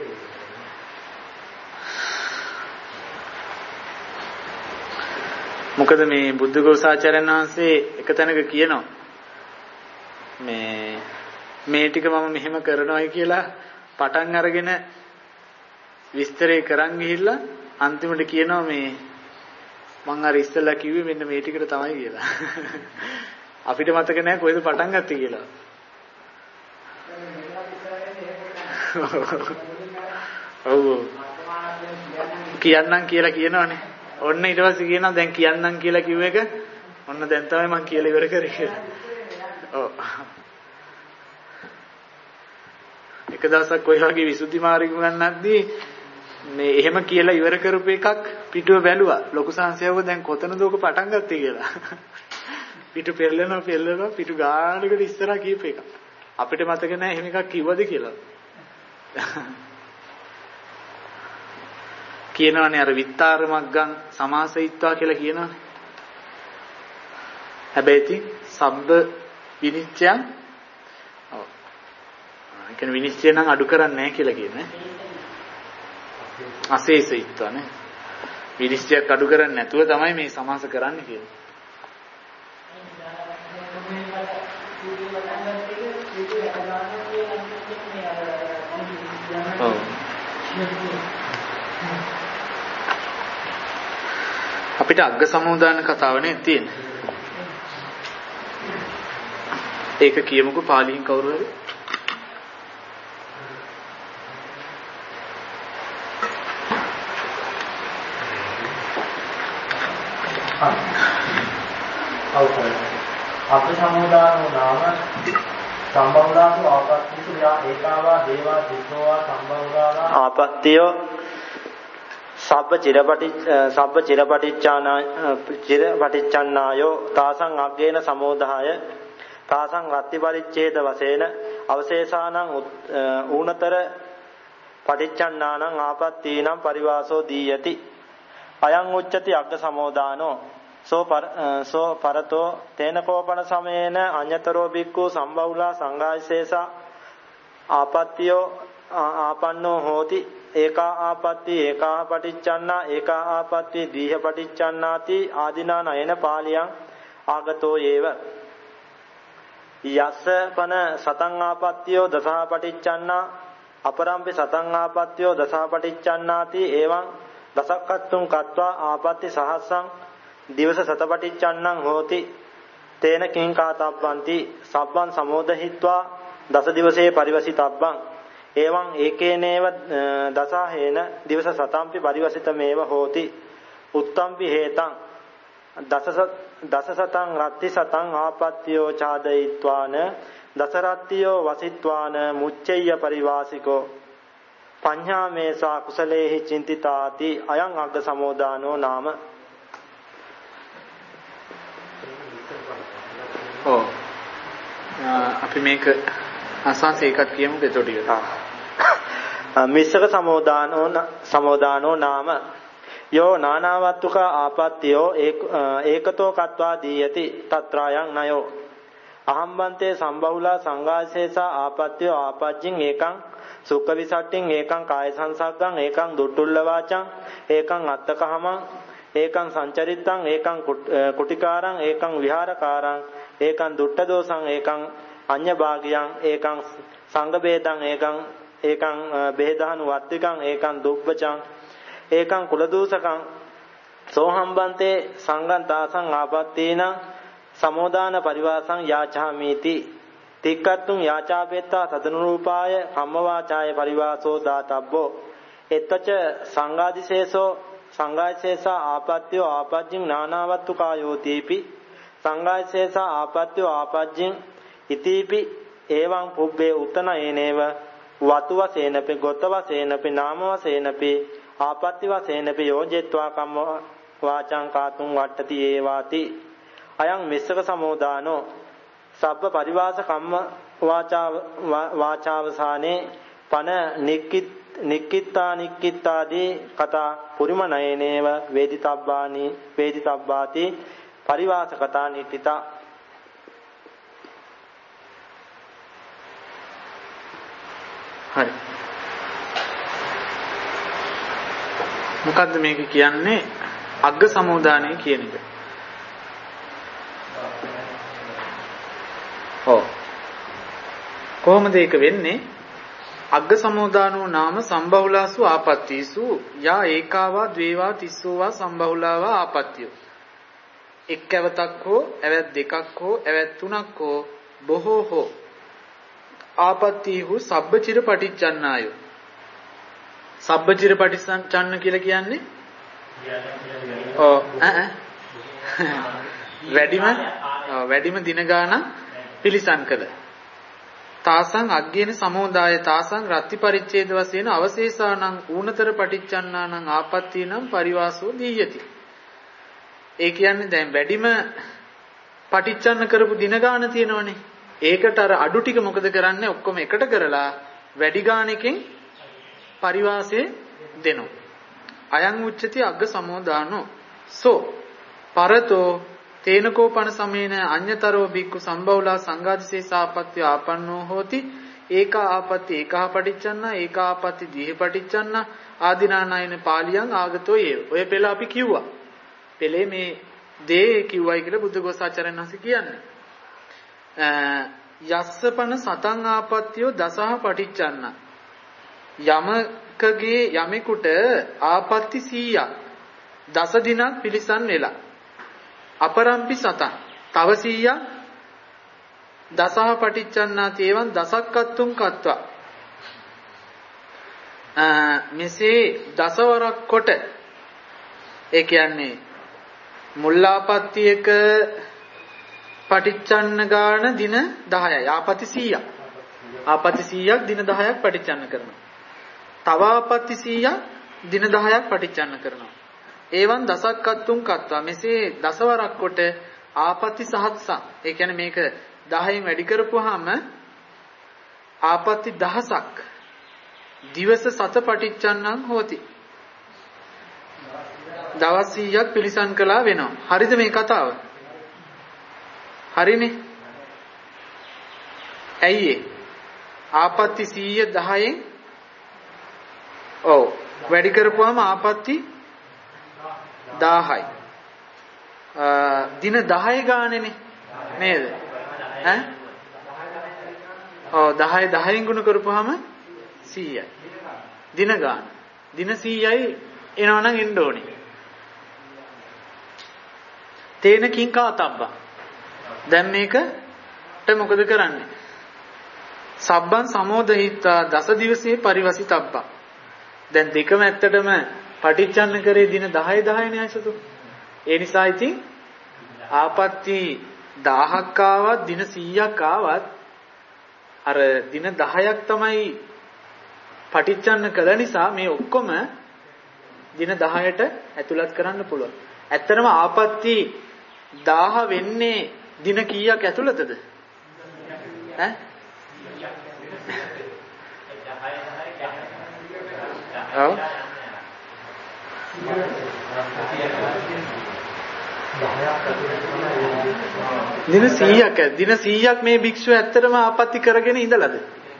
S1: මොකද මේ බුද්ධඝෝසාචාර්යයන් වහන්සේ එක තැනක කියනවා මේ ටික මම මෙහෙම කරනවායි කියලා පටන් අරගෙන විස්තරේ කරන් ගිහිල්ලා අන්තිමට කියනවා මේ මං අර ඉස්සෙල්ලා කිව්වේ මෙන්න මේ ටිකට තමයි කියලා. අපිට මතක නැහැ කොහෙද පටන් ගත්තේ කියලා. ඔව් කියන්නම් කියලා කියනවනේ. ඔන්න ඊට පස්සේ කියනවා දැන් කියන්නම් කියලා කිව්ව එක ඔන්න දැන් තමයි මං කියලා ඉවර කරේ කියලා. ඔව්. එක දවසක් ඔය වගේ විසුද්ධි මාර්ගය ගන්නද්දී මේ එහෙම කියලා ඉවර කරපු එකක් පිටුව බැලුවා. ලොකු සංසයව දැන් කොතනද ඔක පටන් ගත්තේ කියලා. පිටු පෙරලනවා පිටු ගානකට ඉස්සරහා කීප එක. අපිට මතක නැහැ එහෙම එකක් කිව්වද කියලා. කියනවනේ අර විත්තාර මග්ගං සමාසයිත්වා කියලා කියනවනේ. හැබැයි ඉතින් සබ්බ විනිශ්චයන් ඔව්. ඒ කියන්නේ විනිශ්චය නම් අඩු කරන්නේ නැහැ කියලා කියන්නේ. අශේෂයිත්වා නේ. විනිශ්චයක් අඩු කරන්නේ නැතුව තමයි මේ සමාස කරන්නේ කියන්නේ. ඔව්. අපිට අග්ග සමුදාන කතාවනේ තියෙන්නේ. ඒක කියමුකෝ පාලියෙන් කවුරු හරි.
S2: අග්ග සමුදානෝ නාම සම්බවදාතු ආපත්තිසු යා ඒකාවා දේවා දිස්සෝවා සම්බවදාලා ආපත්තියෝ සබ්බ චිරපටිච්ඡන්නායෝ තාසං අග්ගේන සමෝදාය තාසං රත්ති පරිච්ඡේද වශයෙන් අවශේෂානං ඌනතර පටිච්ඡන්නානං ආපත්තීනම් පරිවාසෝ දීයති අයං උච්චති අග්ග සමෝදානෝ සෝ පරතෝ තේනකෝපන සමේන අඤ්‍යතරෝ බික්ඛු සම්බවුලා සංඝායිසේසා ආපත්තියෝ ආපන්නෝ හෝති ඒකා ආපත්ති ඒකා පටිච්චන්නා ඒකා ආපත්ති දීහ පටිච්චන්නාති ආදිනා නයන පාලියං ආගතෝ යේව යස්ස පන සතං ආපත්‍යෝ දසහ පටිච්චන්නා අපරම්පි සතං ආපත්‍යෝ දසහ පටිච්චන්නාති එවං දසක්කත්තුං කତ୍වා ආපත්‍ති සහස්සං දිවස සතපටිච්චන්නං හෝති තේන කිං කාතබ්බන්ති සබ්බං සමෝදහිත්වා දස දිවසේ පරිවසිතබ්බං එවං ඒකේනේව දසහේන දිවස සතම්පි පරිවසිතමේව හෝති උත්තම්පි හේතං දස සතං රත්ති සතං ආපත්‍යෝ ඡාදයිත්වාන දස රත්තියෝ වසිත්වාන මුච්චෙය්‍ය පරිවාසිකෝ පඤ්ඤාමේසා කුසලේහි චින්තිතාති අයං අග්ග සමෝදානෝ නාම.
S1: අපි මේක අසංස ඒකත් කියමු දෙතෝ ටික.
S2: මිස්සක සමෝදානෝ නාම යෝ නානාවත්තුක ආපත්‍යෝ ඒකතෝ කତ୍වා දීයති තත්‍රායන් නයෝ අහම්බන්තේ සම්බහුලා සංඝාසේසා ආපත්‍යෝ ආපජ්ජින් ඒකං සුඛ විසට්ඨින් ඒකං කාය සංසග්ගං ඒකං දුට්ටුල්ල වාචං ඒකං අත්තකහමං ඒකං සංචරිත්තං ඒකං කුටිකාරං ඒකං විහාරකාරං ඒකං දුට්ඨ දෝසං ඒකං අඤ්ඤ භාගියං ඒකං සංඝ බේදං ඒකං බේදානු වත්තිකං ඒකං දුබ්බචං ඒකං කුල දූසකං සෝහම්බන්තේ සංඝං තාසං ආපත්තේන සමෝදාන පරිවාසං යාචාමීති තික්කත්තුං යාචාපෙත්තා සදනුරූපාය කම්මවාචාය පරිවාසෝ දාතබ්බෝ එත්තච සංඝාදිශේෂා ආපත්‍යෝ ආපජ්ජින් නානාවත්තු කායෝතිපි සංඝාදිශේෂා ආපත්‍යෝ ආපජ්ජින් ඉතිපි එවං පුබ්බේ උත්තන ඒනේව වතු වසේනපි ගොත වසේනපි නාම වසේනපි ආපත්‍ති වසේනපි යෝජෙත්වා කම්ම වාචං කාතුං වට්ටති ඒවාති අයං මිස්සක සමෝදානෝ සබ්බ පරිවාස කම්ම වාචාවසානේ පන නික්කිත්තාදී කතා පුරිමනයනේව වේදිතබ්බාති පරිවාස කතා නිට්ඨිතා.
S1: හරි. මොකද්ද මේක කියන්නේ? අග්ග සමෝදානය කියන එක. කොහොමද ඒක වෙන්නේ? අග්ග සමෝදානෝ නාම සම්බහුලාසු ආපත්තීසු යා ඒකාවා ද්වේවා තිස්සෝවා සම්බහුලාවා ආපත්තියෝ. එක් ඇවතක් හෝ ඇවැත් දෙකක් හෝ ඇවැත් තුනක් හෝ බොහෝ හෝ ආපත්තීහු සබ්බචිර පටිච්චන්නායෝ. සබ්බචිර පටිච්චන්න කියලා කියන්නේ වැඩිම දින ගාන පිළිසන් කළ තාසං අග්ගේන සමෝදාය තාසං රත්ති පරිච්ඡේද වශයෙන් අවශේෂානං ඌනතර පටිච්චන්නානං ආපත්තීනම් පරිවාසෝ දීයති. ඒ කියන්නේ දැන් වැඩිම පටිච්චන්න කරපු දින ගාන තියෙනවනේ. ඒකට අර අඩු ටික මොකද කරන්නේ? ඔක්කොම එකට කරලා වැඩි ගානකින් පරිවාසයේ දෙනවා. අයං උච්චති අග්ග සමෝදානෝ සෝ පරතෝ තේනකෝ පන සමේන අඤ්‍යතරෝ බික්කු සම්බවුලා සංඝාදිශේෂාපත්‍ය ආපන්නෝ හෝති ඒක ආපත්‍ය ඒකහ පටිච්චන්නා ඒක ආපත්‍ය දීහ පටිච්චන්නා ආදිනානයන පාලියන් ආගතෝ ඒ. ඔය පෙළ අපි කිව්වා. පෙළේ මේ දේ කිව්වයි කියලා බුද්ධඝෝසාචාර්යන් වහන්සේ කියන්නේ. යස්සපන සතං ආපත්‍යෝ දසහ පටිච්චන්නා. යමකගේ යමෙකුට ආපත්‍ති 100ක් දස දිනක් පිළිසන් වෙලා අපරම්පි සතං තව 100ක් දසහ පටිච්චන්නාති එවං දසක්කත්තුං කତ୍වා මෙසේ දසවරක් කොට ඒ කියන්නේ මුල්ලාපත්තියක පටිච්චන්න ගාන දින 10යි ආපත්‍ති 100ක් ආපත්‍ති 100ක් දින 10ක් පටිච්චන්න කරනවා. තව ආපත්‍ති 100ක් දින 10ක් පටිච්චන්න කරනවා. ඒවන් දසක්කත්තුං කତ୍වා මෙසේ දසවරක් කොට ආපත්‍ති සහත්සං ඒ කියන්නේ මේක 10න් වැඩි කරපුවාම ආපත්‍ති 1000ක් දිවස සත පටිච්චන්නං හෝති. දවස් 100ක් පිළිසන් කළා වෙනවා. හරිද මේ කතාව? හරිනේ. ඇයි ඒ? ආපත්‍ති 100 10න් ඔව් වැඩි කරපුවාම ආපත්‍ති 1000යි. දින 10 ගානේනේ නේද? ඔව් 10 10න් ගුණ කරපුවාම 100යි. දින ගන්න. දින 100යි එනවනම් එන්න ඕනේ. තේන කිංකාතබ්බා. දැන් මේකට මොකද කරන්නේ? සබ්බන් සමෝදහිතා දස දිවසේ පරිවසිතබ්බා. දැන් දෙකම ඇත්තටම පටිච්චන්න කරේ දින 10 10නේ අයිසතු. ඒ නිසා ඉතින් ආපත්‍ති 1000ක් ආවත් දින 100ක් ආවත් අර දින 10ක් තමයි පටිච්චන්න කළ නිසා මේ ඔක්කොම දින 10ට ඇතුළත් කරන්න පුළුවන්. ඇත්තටම ආපත්‍ති 1000 වෙන්නේ දින කීයක් ඇතුළතද? ඈ? ඔව්. දින 100ක් මේ භික්ෂුව ඇත්තටම ආපත්‍ති කරගෙන ඉඳලාද?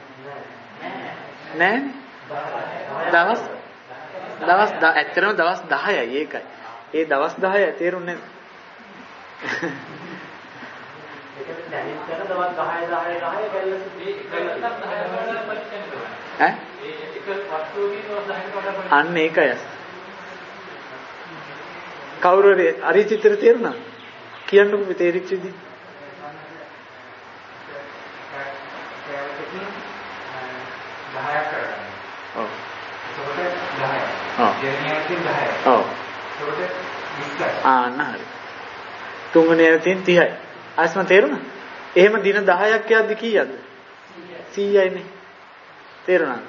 S1: නෑ. දවස් ඇත්තටම දවස් 10යි ඒකයි. ඒ දවස් 10 තේරුන්නේ නැද්ද? අන්න ඒකයි. කවුරු හරි අරි චිත්‍ර තේරුණා? කියන්නකෝ මේ තේරිච්ච විදිහ. ඔව්. ආන්න හරි. තුන්වෙනි ඇතින් 30යි. ආස්ම තේරුණා? එහෙම දින 10ක් යද්දි කීයක්ද? 100යිනේ. තේරුණාද?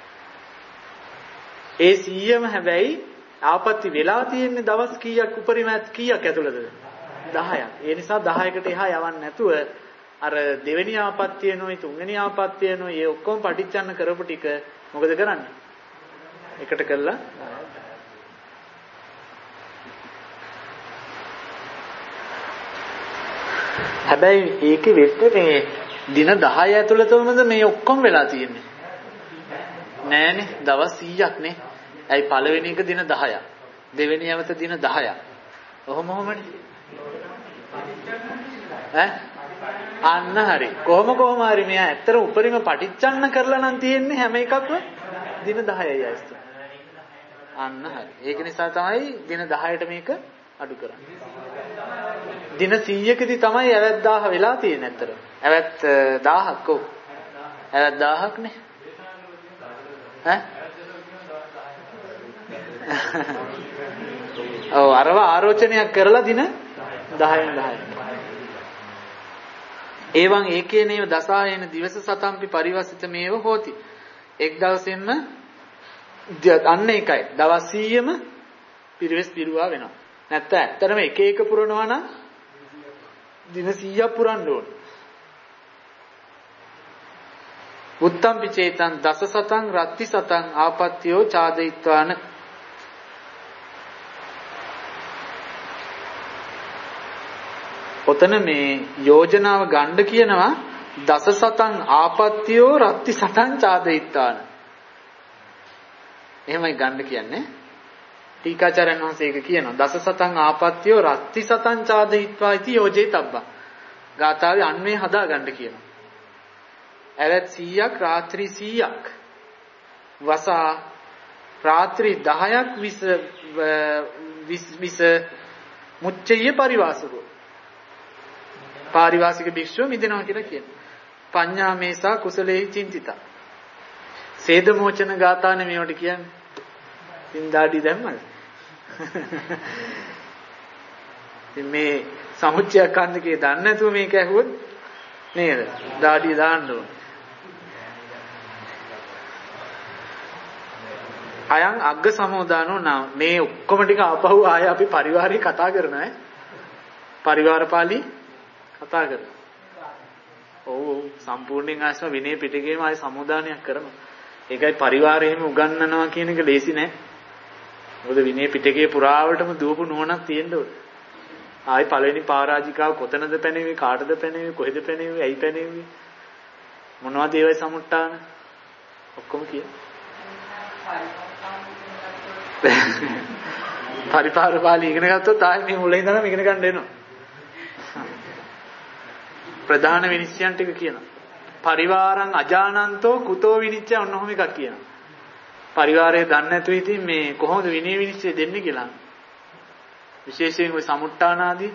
S1: ඒ 100ම හැබැයි ආපත්‍ති වෙලා තියෙන්නේ දවස් කීයක් උපරිම කීයක් ඇතුළතද? 10ක්. ඒ නිසා 10කට එහා යවන්න නැතුව අර දෙවෙනි ආපත්‍තිය නොයි තුන්වෙනි ආපත්‍තිය නොයි ඒ ඔක්කොම පටිච්චන්න කරපු ටික මොකද කරන්නේ? එකට කළා හැබැයි ඒකෙ වෙන්නේ මේ දින 10 ඇතුළතමද මේ ඔක්කොම වෙලා තියෙන්නේ? නෑනේ දවස් 100ක් නේ. ඇයි පළවෙනි එක දින 10ක්. දෙවෙනි යවත දින 10ක්. ඔහොමනේ. ඈ? අන්න හරි. කොහොම හරි මෙයා ඇත්තට උපරිම පටිච්චන්න කරලා නම් තියෙන්නේ හැම එකක්ම දින 10යි ඇස්ත. අන්න හරි. ඒක නිසා තමයි දින 10ට මේක අඩු කරන්නේ. දින 100කදී තමයි ඇවැත් 1000 වෙලා තියෙන්නේ ඇත්තට. ඇවැත් 1000ක් ඔව්. ඇවැත් 1000ක් නේ. ඈ? ඔව් අරව ආරෝචනයක් කරලා දින 10න් 10. එවං ඒකේනේව දසායන දිවස සතම්පි පරිවසිත මේව හෝති. එක් දවසෙන්ම අන්න එකයි. දවස් 100ම පිරිවෙස් පිරුවා වෙනවා. නැත්නම් ඇත්තටම එක එක පුරනවා නම් දින 100ක් පුරන්න ඕන. උත්තම් පිචේතං දස සතං රත්ති සතං ආපත්‍යෝ චාදයිත්වාන. ඔතන මේ යෝජනාව ගන්න කියනවා දස සතං ආපත්‍යෝ රත්ති සතං චාදයිත්වාන. එහෙමයි ගන්න කියන්නේ. ටීකාචාර්යන් වහන්සේ ඒක කියනවා. දස සතං ආපත්‍යෝ රත්ති සතං චාදයිත්වා इति යෝජේතබ්බා. ගාථාවේ අන්වේ හදා ගන්න කියනවා. ඇවැත් 100ක් රාත්‍රී 100ක් වසා රාත්‍රී 10ක් විස මුච්චය පරිවාසකෝ. පාරිවාසික භික්ෂුව මිදෙනවා කියලා කියනවා. පඤ්ඤා මේසා කුසලේ චින්තිතා. සේද මොචන ගාථානේ මේවට කියන්නේ. සින්දාඩි දැම්මද? මේ සමුච්චයක් කන්දකේ දන්නේ නැතුව මේක ඇහුවොත් නේද? දාඩිය දාන්න ඕන. අයං අග්ග සමෝදානෝ නා මේ ඔක්කොම ටික ආපහු ආය අපි පරිවාරේ කතා කරනවා ඈ. පරිවාර පාළි කතා කරනවා. ඔව් සම්පූර්ණයෙන් ආශ්‍රම විනය පිටකේම ආය සමුදානයක් කරනවා. ඒකයි පරිවාරයෙම උගන්වනවා කියන එක ලේසි නෑ. මොකද විනය පිටකේ පුරාවටම දුවපු නුවණක් තියෙන්න ඕනේ. ආයි පළවෙනි පරාජිකාව කොතනද පැනෙන්නේ කාටද පැනෙන්නේ කොහෙද පැනෙන්නේ ඇයි පැනෙන්නේ මොනවද ඒවයි සමුට්ටාන ඔක්කොම කියන. පරිපාර පාළි ඉගෙන ගත්තොත් ආයි මේ මුලින් ඉඳන්ම ඉගෙන ගන්න වෙනවා. ප්‍රධාන විනිශ්චයන් ටික කියනවා. පරිවාරං අජානන්තෝ කුතෝ විනිච්ඡය ඔන්න ඔහොම එකක් කියනවා. පරිවාරය දන්නේ නැතුව ඉතින් මේ කොහොමද විනය විනිශ්චය දෙන්නේ කියලා. විශේෂයෙන් ওই සමුට්ඨාන ආදී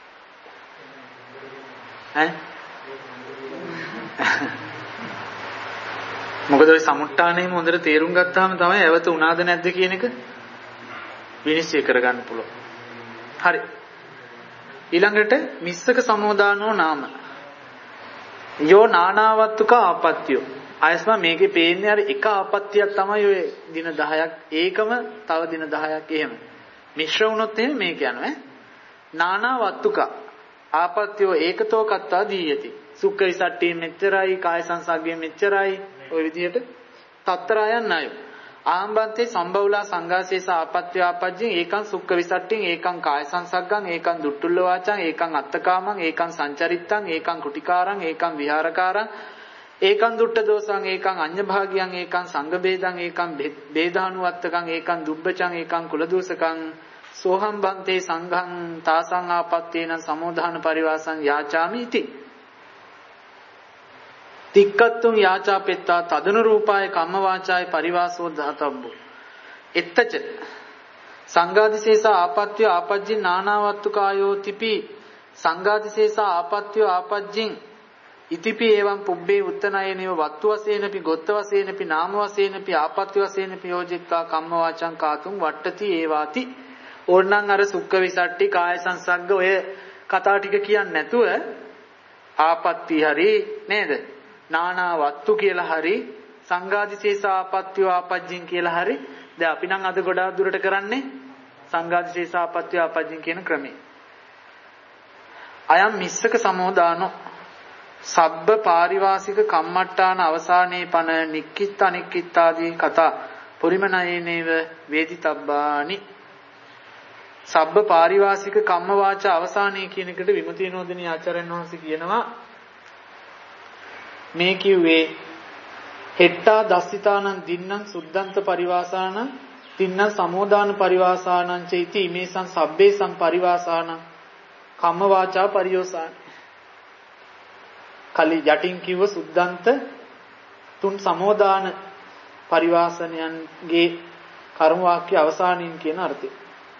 S1: මොකද ওই සමුට්ඨානෙම හොඳට තේරුම් ගත්තාම තමයි ඇවත උනාද නැද්ද කියන එක විනිශ්චය කරගන්න පුළුවන්. හරි. ඊළඟට මිස්සක සමෝදානෝ නාම. යෝ නානාවත්තුක ආපත්‍යෝ. ආයස්ම මේකේ පේන්නේ අර එක ආපත්‍යයක් තමයි ඔය දින 10ක් ඒකම තව දින 10ක් එහෙම. මිශ්‍ර වුණොත් එහෙම මේක යනවා නානාවත්තුක ආපත්‍යෝ ඒකතෝ කත්තා දීයති. සුඛ විසට්ටි මෙච්චරයි කාය සංසග්ගය මෙච්චරයි ඔය විදිහට තත්තරයන් ණය. ආම්බන්තේ සම්බවුලා සංඝාසේස ආපත්‍ය ආපජ්ජින් ඒකං සුඛ විසට්ටින් ඒකං කාය සංසග්ගං ඒකං දුට්ටුල්ල වාචං ඒකං අත්තකාමං ඒකං සංචරිත්තං ඒකං කුටිකාරං ඒකං විහාරකාරං ඒකං දුට්ට දෝසං ඒකං අඤ්ඤ භාගියං ඒකං සංඝ බේදං ඒකං බේදානුවත්තකං ඒකං දුබ්බචං ඒකං කුලදූසකං සෝහම් බන්තේ සංඝං තාසං ආපත්තේන සමෝධාන පරිවාසං යාචාමි इति තික්කත්තුම් යාචාපෙත්තා තදනු රූපාය කම්ම වාචාය පරිවාසෝ දාතබ්බෝ එත්තච සංඝාදිශේෂ ආපත්‍ය ආපජ්ජින් නානාවත්තු කායෝ තිපි සංඝාදිශේෂ ආපත්‍ය ආපජ්ජින් ඉතිපි එවං පුබ්බේ උත්තනයනේව වත්තු වශයෙන්පි ගොත්ත වශයෙන්පි නාම වශයෙන්පි ආපත්‍ය වශයෙන්පි යෝජිත්වා කම්ම වාචං කාතුම් වට්ටති ඒවාති ඕනනම් අර සුක්ඛ විසට්ටි කාය සංසග්ග ඔය කතා ටික කියන්නේ නැතුව ආපත්‍ය හරි නේද නානා වත්තු කියලා හරි සංඝාදිශේෂ ආපත්‍ය ආපජ්ජින් කියලා හරි දැන් අපි නම් අද ගොඩාක් දුරට කරන්නේ සංඝාදිශේෂ ආපත්‍ය ආපජ්ජින් කියන ක්‍රමය. අයම් මිස්සක සමෝදානෝ සබ්බ පාරිවාසික කම්මට්ටාන අවසානයේ පන නික්කිත් අනික්කිත් ආදී කතා පුරිමනයේනේව වේදිතබ්බානි. සබ්බ පාරිවාසික කම්ම වාචා අවසානයේ කියන එකට විමුක්ති නෝදිනී ආචාර්යන් වහන්සේ කියනවා මේ කිව්වේ හෙට්ටා දස්සිතානං දින්නම් සුද්ධන්ත පරිවාසාන තින්න සමෝදාන පරිවාසානං චෛති ඉමේසං සබ්බේසං පරිවාසාන කම්ම වාචා පරියෝසාන. කලි යටින් කිව්ව සුද්ධන්ත තුන් සමෝදාන පරිවාසනයන්ගේ කර්ම වාක්‍ය අවසානයෙන් කියන අර්ථය.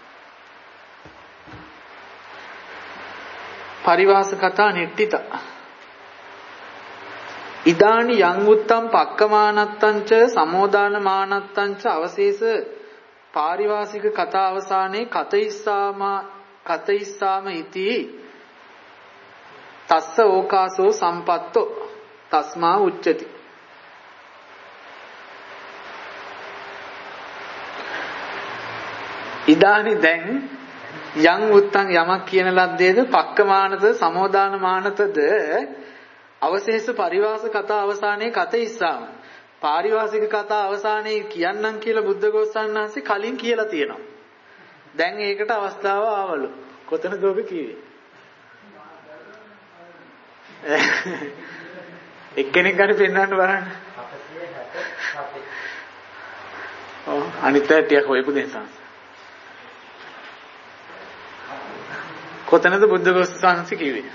S1: පරිවාස කතා නෙට්ටිත ඉදානි යං උත්තම් පක්කමානත්තං ච සමෝදාන මානත්තං ච අවශේෂ පාරිවාසික කතා අවසානයේ කතයිස්සාම ඉති තස්ස ඕකාසෝ සම්පත්තෝ තස්මා උච්චති. ඉදානි දැන් යං උත්තං යමක් කියන ලද්දේද පක්කමානද සමෝදාන මානතද අවශේෂ පරිවාස කතා අවසානයේ කතයිස්සාම පාරිවාසික කතා අවසානයේ කියන්නම් කියලා බුද්ධඝෝසාන වහන්සේ කලින් කියලා තියෙනවා. දැන් ඒකට අවස්ථාව ආවලු. කොතනද ඔබ කිව්වේ? එක්කෙනෙක් ගන්න පෙන්නන්න බලන්න. ඔව් අනිත් පැටියක් හොයපු දෙන්නා. කොතනද බුද්ධඝෝසාන වහන්සේ කිව්වේ?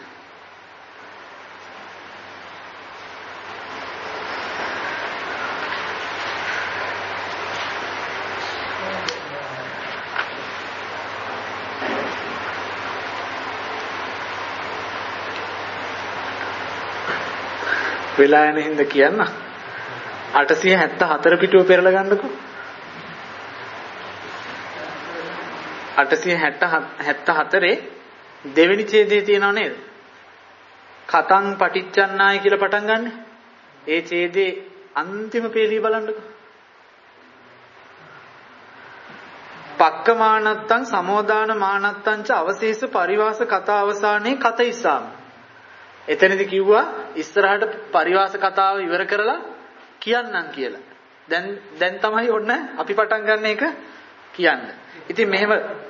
S1: වෙලා යන හින්දා කියන්න 874 පිටුව පෙරලා ගන්නකො 874 දෙවෙනි ඡේදයේ තියෙනව නේද කතං පටිච්චන්නාය කියලා පටන් ගන්න ඒ ඡේදයේ අන්තිම පේළිය බලන්නකො පක්කමානත්තං සමෝදාන මානත්තං ච අවශේෂ පරිවාස කතා අවසානයේ කතයිස්සාම එතනදි කිව්වා ඉස්සරහට පරිවාස කතාව ඉවර කරලා කියන්නම් කියලා. දැන් තමයි ඔන්න අපි පටන් ගන්න එක කියන්න. ඉතින් මෙහෙම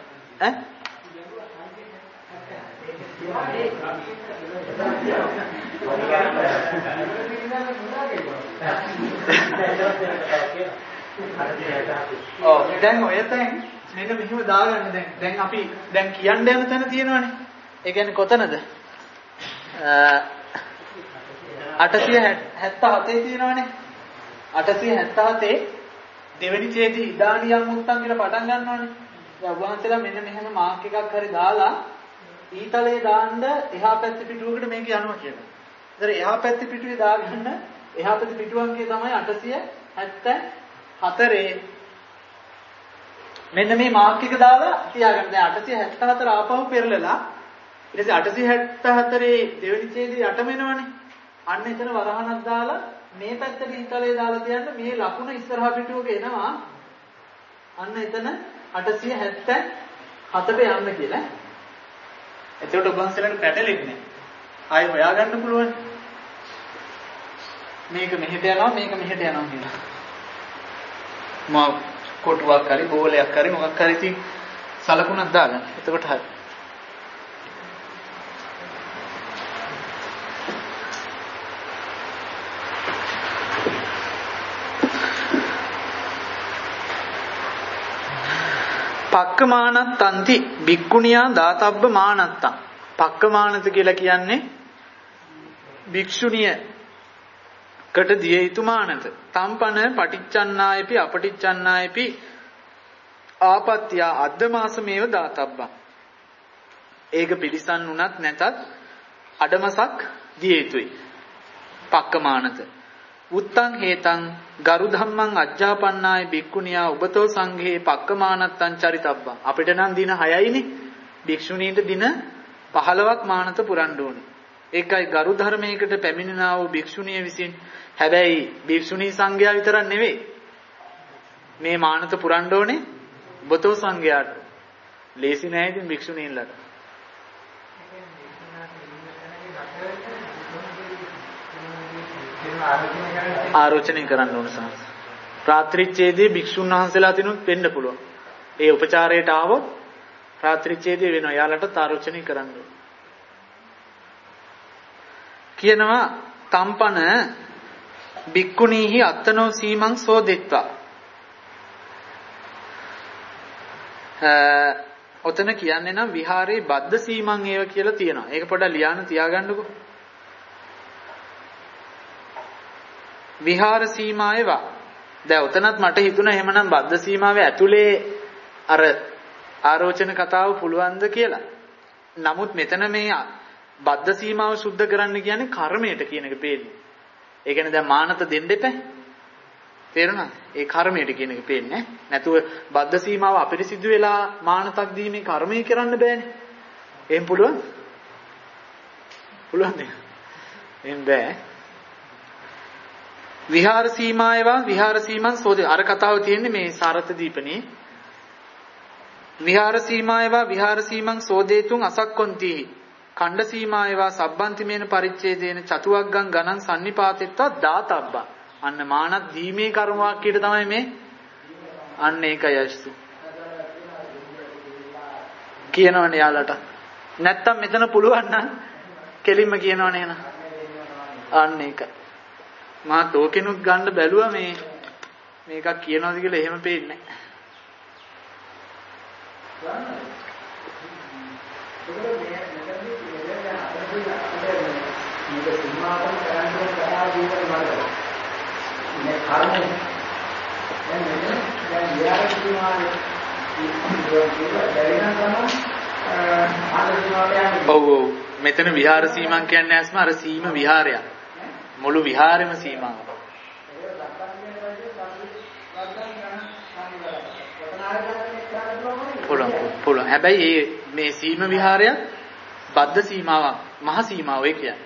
S1: දැන් ඔය තැන් මේක මෙහෙම දාගන්න දැන් අපි දැන් කියන්න යන තැන තියෙනවනේ. ඒ කියන්නේ කොතනද? 877 තියෙනවනේ. 877 දෙවෙනි ඡේදයේ ඉදානියම් මුත්තන් කියලා පටන් ගන්නවනේ. දැන් වහන්සේලා මෙන්න මෙහෙම මාක් එකක් හරි දාලා ඊතලේ දාන්න එහා පැත්තේ පිටුවකට මේක යනවා කියලා. ඒතර එහා පැත්තේ පිටුවේ දාගන්න එහා පැත්තේ පිටුවන්ගේ තමයි 874 මෙන්න මේ මාක් එක දාලා තියාගන්න. දැන් 874 ආපහු පෙරලලා ඊට පස්සේ 874 දෙවෙනි ඡේදයේ 8 වෙනවනේ. අන්න එතන වරහණක් දාලා මේ පැත්තට ඊතලේ දාලා තියන්න මේ ලකුණ ඉස්සරහා පිටුවක එනවා. අන්න එතන 877ට යන්න කියලා. එතකොට ඔබ වහන්සේලාට පැටලෙන්නේ නැහැ. ආයෙ හොයාගන්න පුළුවන්. මේක මෙහෙට යනවා මේක මෙහෙට යනවා කියලා. මා කොටුවක් හරි බෝලයක් හරි මොකක් හරි ඉතින් සලකුණක් දාගන්න. එතකොට හරි. පක්කමානත්තන්ති භික්ඛුනියා දාතබ්බ මානත්තං. පක්කමානත කියලා කියන්නේ භික්ෂුණියකට දිය යුතු මානත. තම්පන පටිච්චන්නායපි අපටිච්චන්නායපි ආපත්‍ය අද්දමාසමේව දාතබ්බං. ඒක පිළිසන් උනත් නැතත් අඩමසක් දිය යුතුයි. පක්කමානත. උත්තං හේතං ගරු ධම්මං අජ්ජාපන්නාය භික්ඛුනියා උබතෝ සංඝේ පක්කමානත්තං චරිතබ්බං. අපිට නම් දින 6යිනේ. භික්ෂුණීන්ට දින 15ක් මානත පුරන්න ඕනේ. ඒකයි ගරු ධර්මයකට පැමිණෙනා වූ භික්ෂුණිය විසින්. හැබැයි භික්ෂුණී සංඝයා විතරක් නෙවෙයි. මේ මානත පුරන්න ඕනේ උබතෝ සංඝයාට. ලේසි නෑ ඉතින් භික්ෂුණීන්ලට. ආරෝචනය කරන්න ඕන සමහර. රාත්‍රිච්ඡේදයේ භික්ෂුන් වහන්සේලා දිනුත් වෙන්න පුළුවන්. ඒ උපචාරයට ආවොත් රාත්‍රිච්ඡේදයේ වෙනවා. යාලට ආරෝචනය කරන්න ඕන. කියනවා තම්පන භික්ඛුනීහි අත්තනෝ සීමං සෝදෙත්වා. ඔතන කියන්නේ නම් විහාරේ බද්ද සීමං ඒව කියලා තියෙනවා. ඒක පොඩ්ඩක් ලියාන තියාගන්නකෝ. විහාර සීමාවේවා. දැන් උතනත් මට හිතුණා එහෙමනම් බද්ද සීමාවේ ඇතුලේ අර ආරෝචන කතාව පුළුවන්ද කියලා. නමුත් මෙතන මේ බද්ද සීමාව සුද්ධ කරන්න කියන්නේ කර්මයට කියන එක පේන්නේ. ඒ කියන්නේ දැන් මානත දෙන්න එපා. තේරුණාද? ඒ කර්මයට කියන එක පේන්නේ නැතුව බද්ද සීමාව අපිරිසිදු වෙලා මානතක් දීමේ කර්මය කරන්න බෑනේ. එහෙම පුළුවන්? පුළුවන්ද? එහෙම බෑ. විහාර සීමායවා විහාර සීමං සෝදේ. අර කතාව තියෙන්නේ මේ සාරත දීපනේ. විහාර සීමායවා විහාර සීමං සෝදේතුන් අසක්කොන්ති. ඛණ්ඩ සීමායවා සබ්බන්තිමේන පරිච්ඡේදේන චතුවග්ගං ගණං සම්නිපාතෙත්තා දාතබ්බා. අන්න මානත් දීමේ කර්ම වාක්‍යයට තමයි මේ. අන්න ඒකයි අයිසු. කියනවනේ යාලට. නැත්තම් මෙතන පුළුවන් නම් කෙලින්ම කියනවනේ එහෙනම්. අන්න ඒකයි. මා තෝකෙනුත් ගන්න බැලුවා මේකක් කියනවාද කියලා එහෙම පේන්නේ නැහැ. ඔව් මෙතන විහාර සීමන් කියන්නේ ඇස්ම අර සීම විහාරයක්. මුළු විහාරෙම සීමාවක්. පුළුවන්. හැබැයි මේ සීම විහාරය බද්ධ සීමාවක්, මහ සීමාව ඒ කියන්නේ.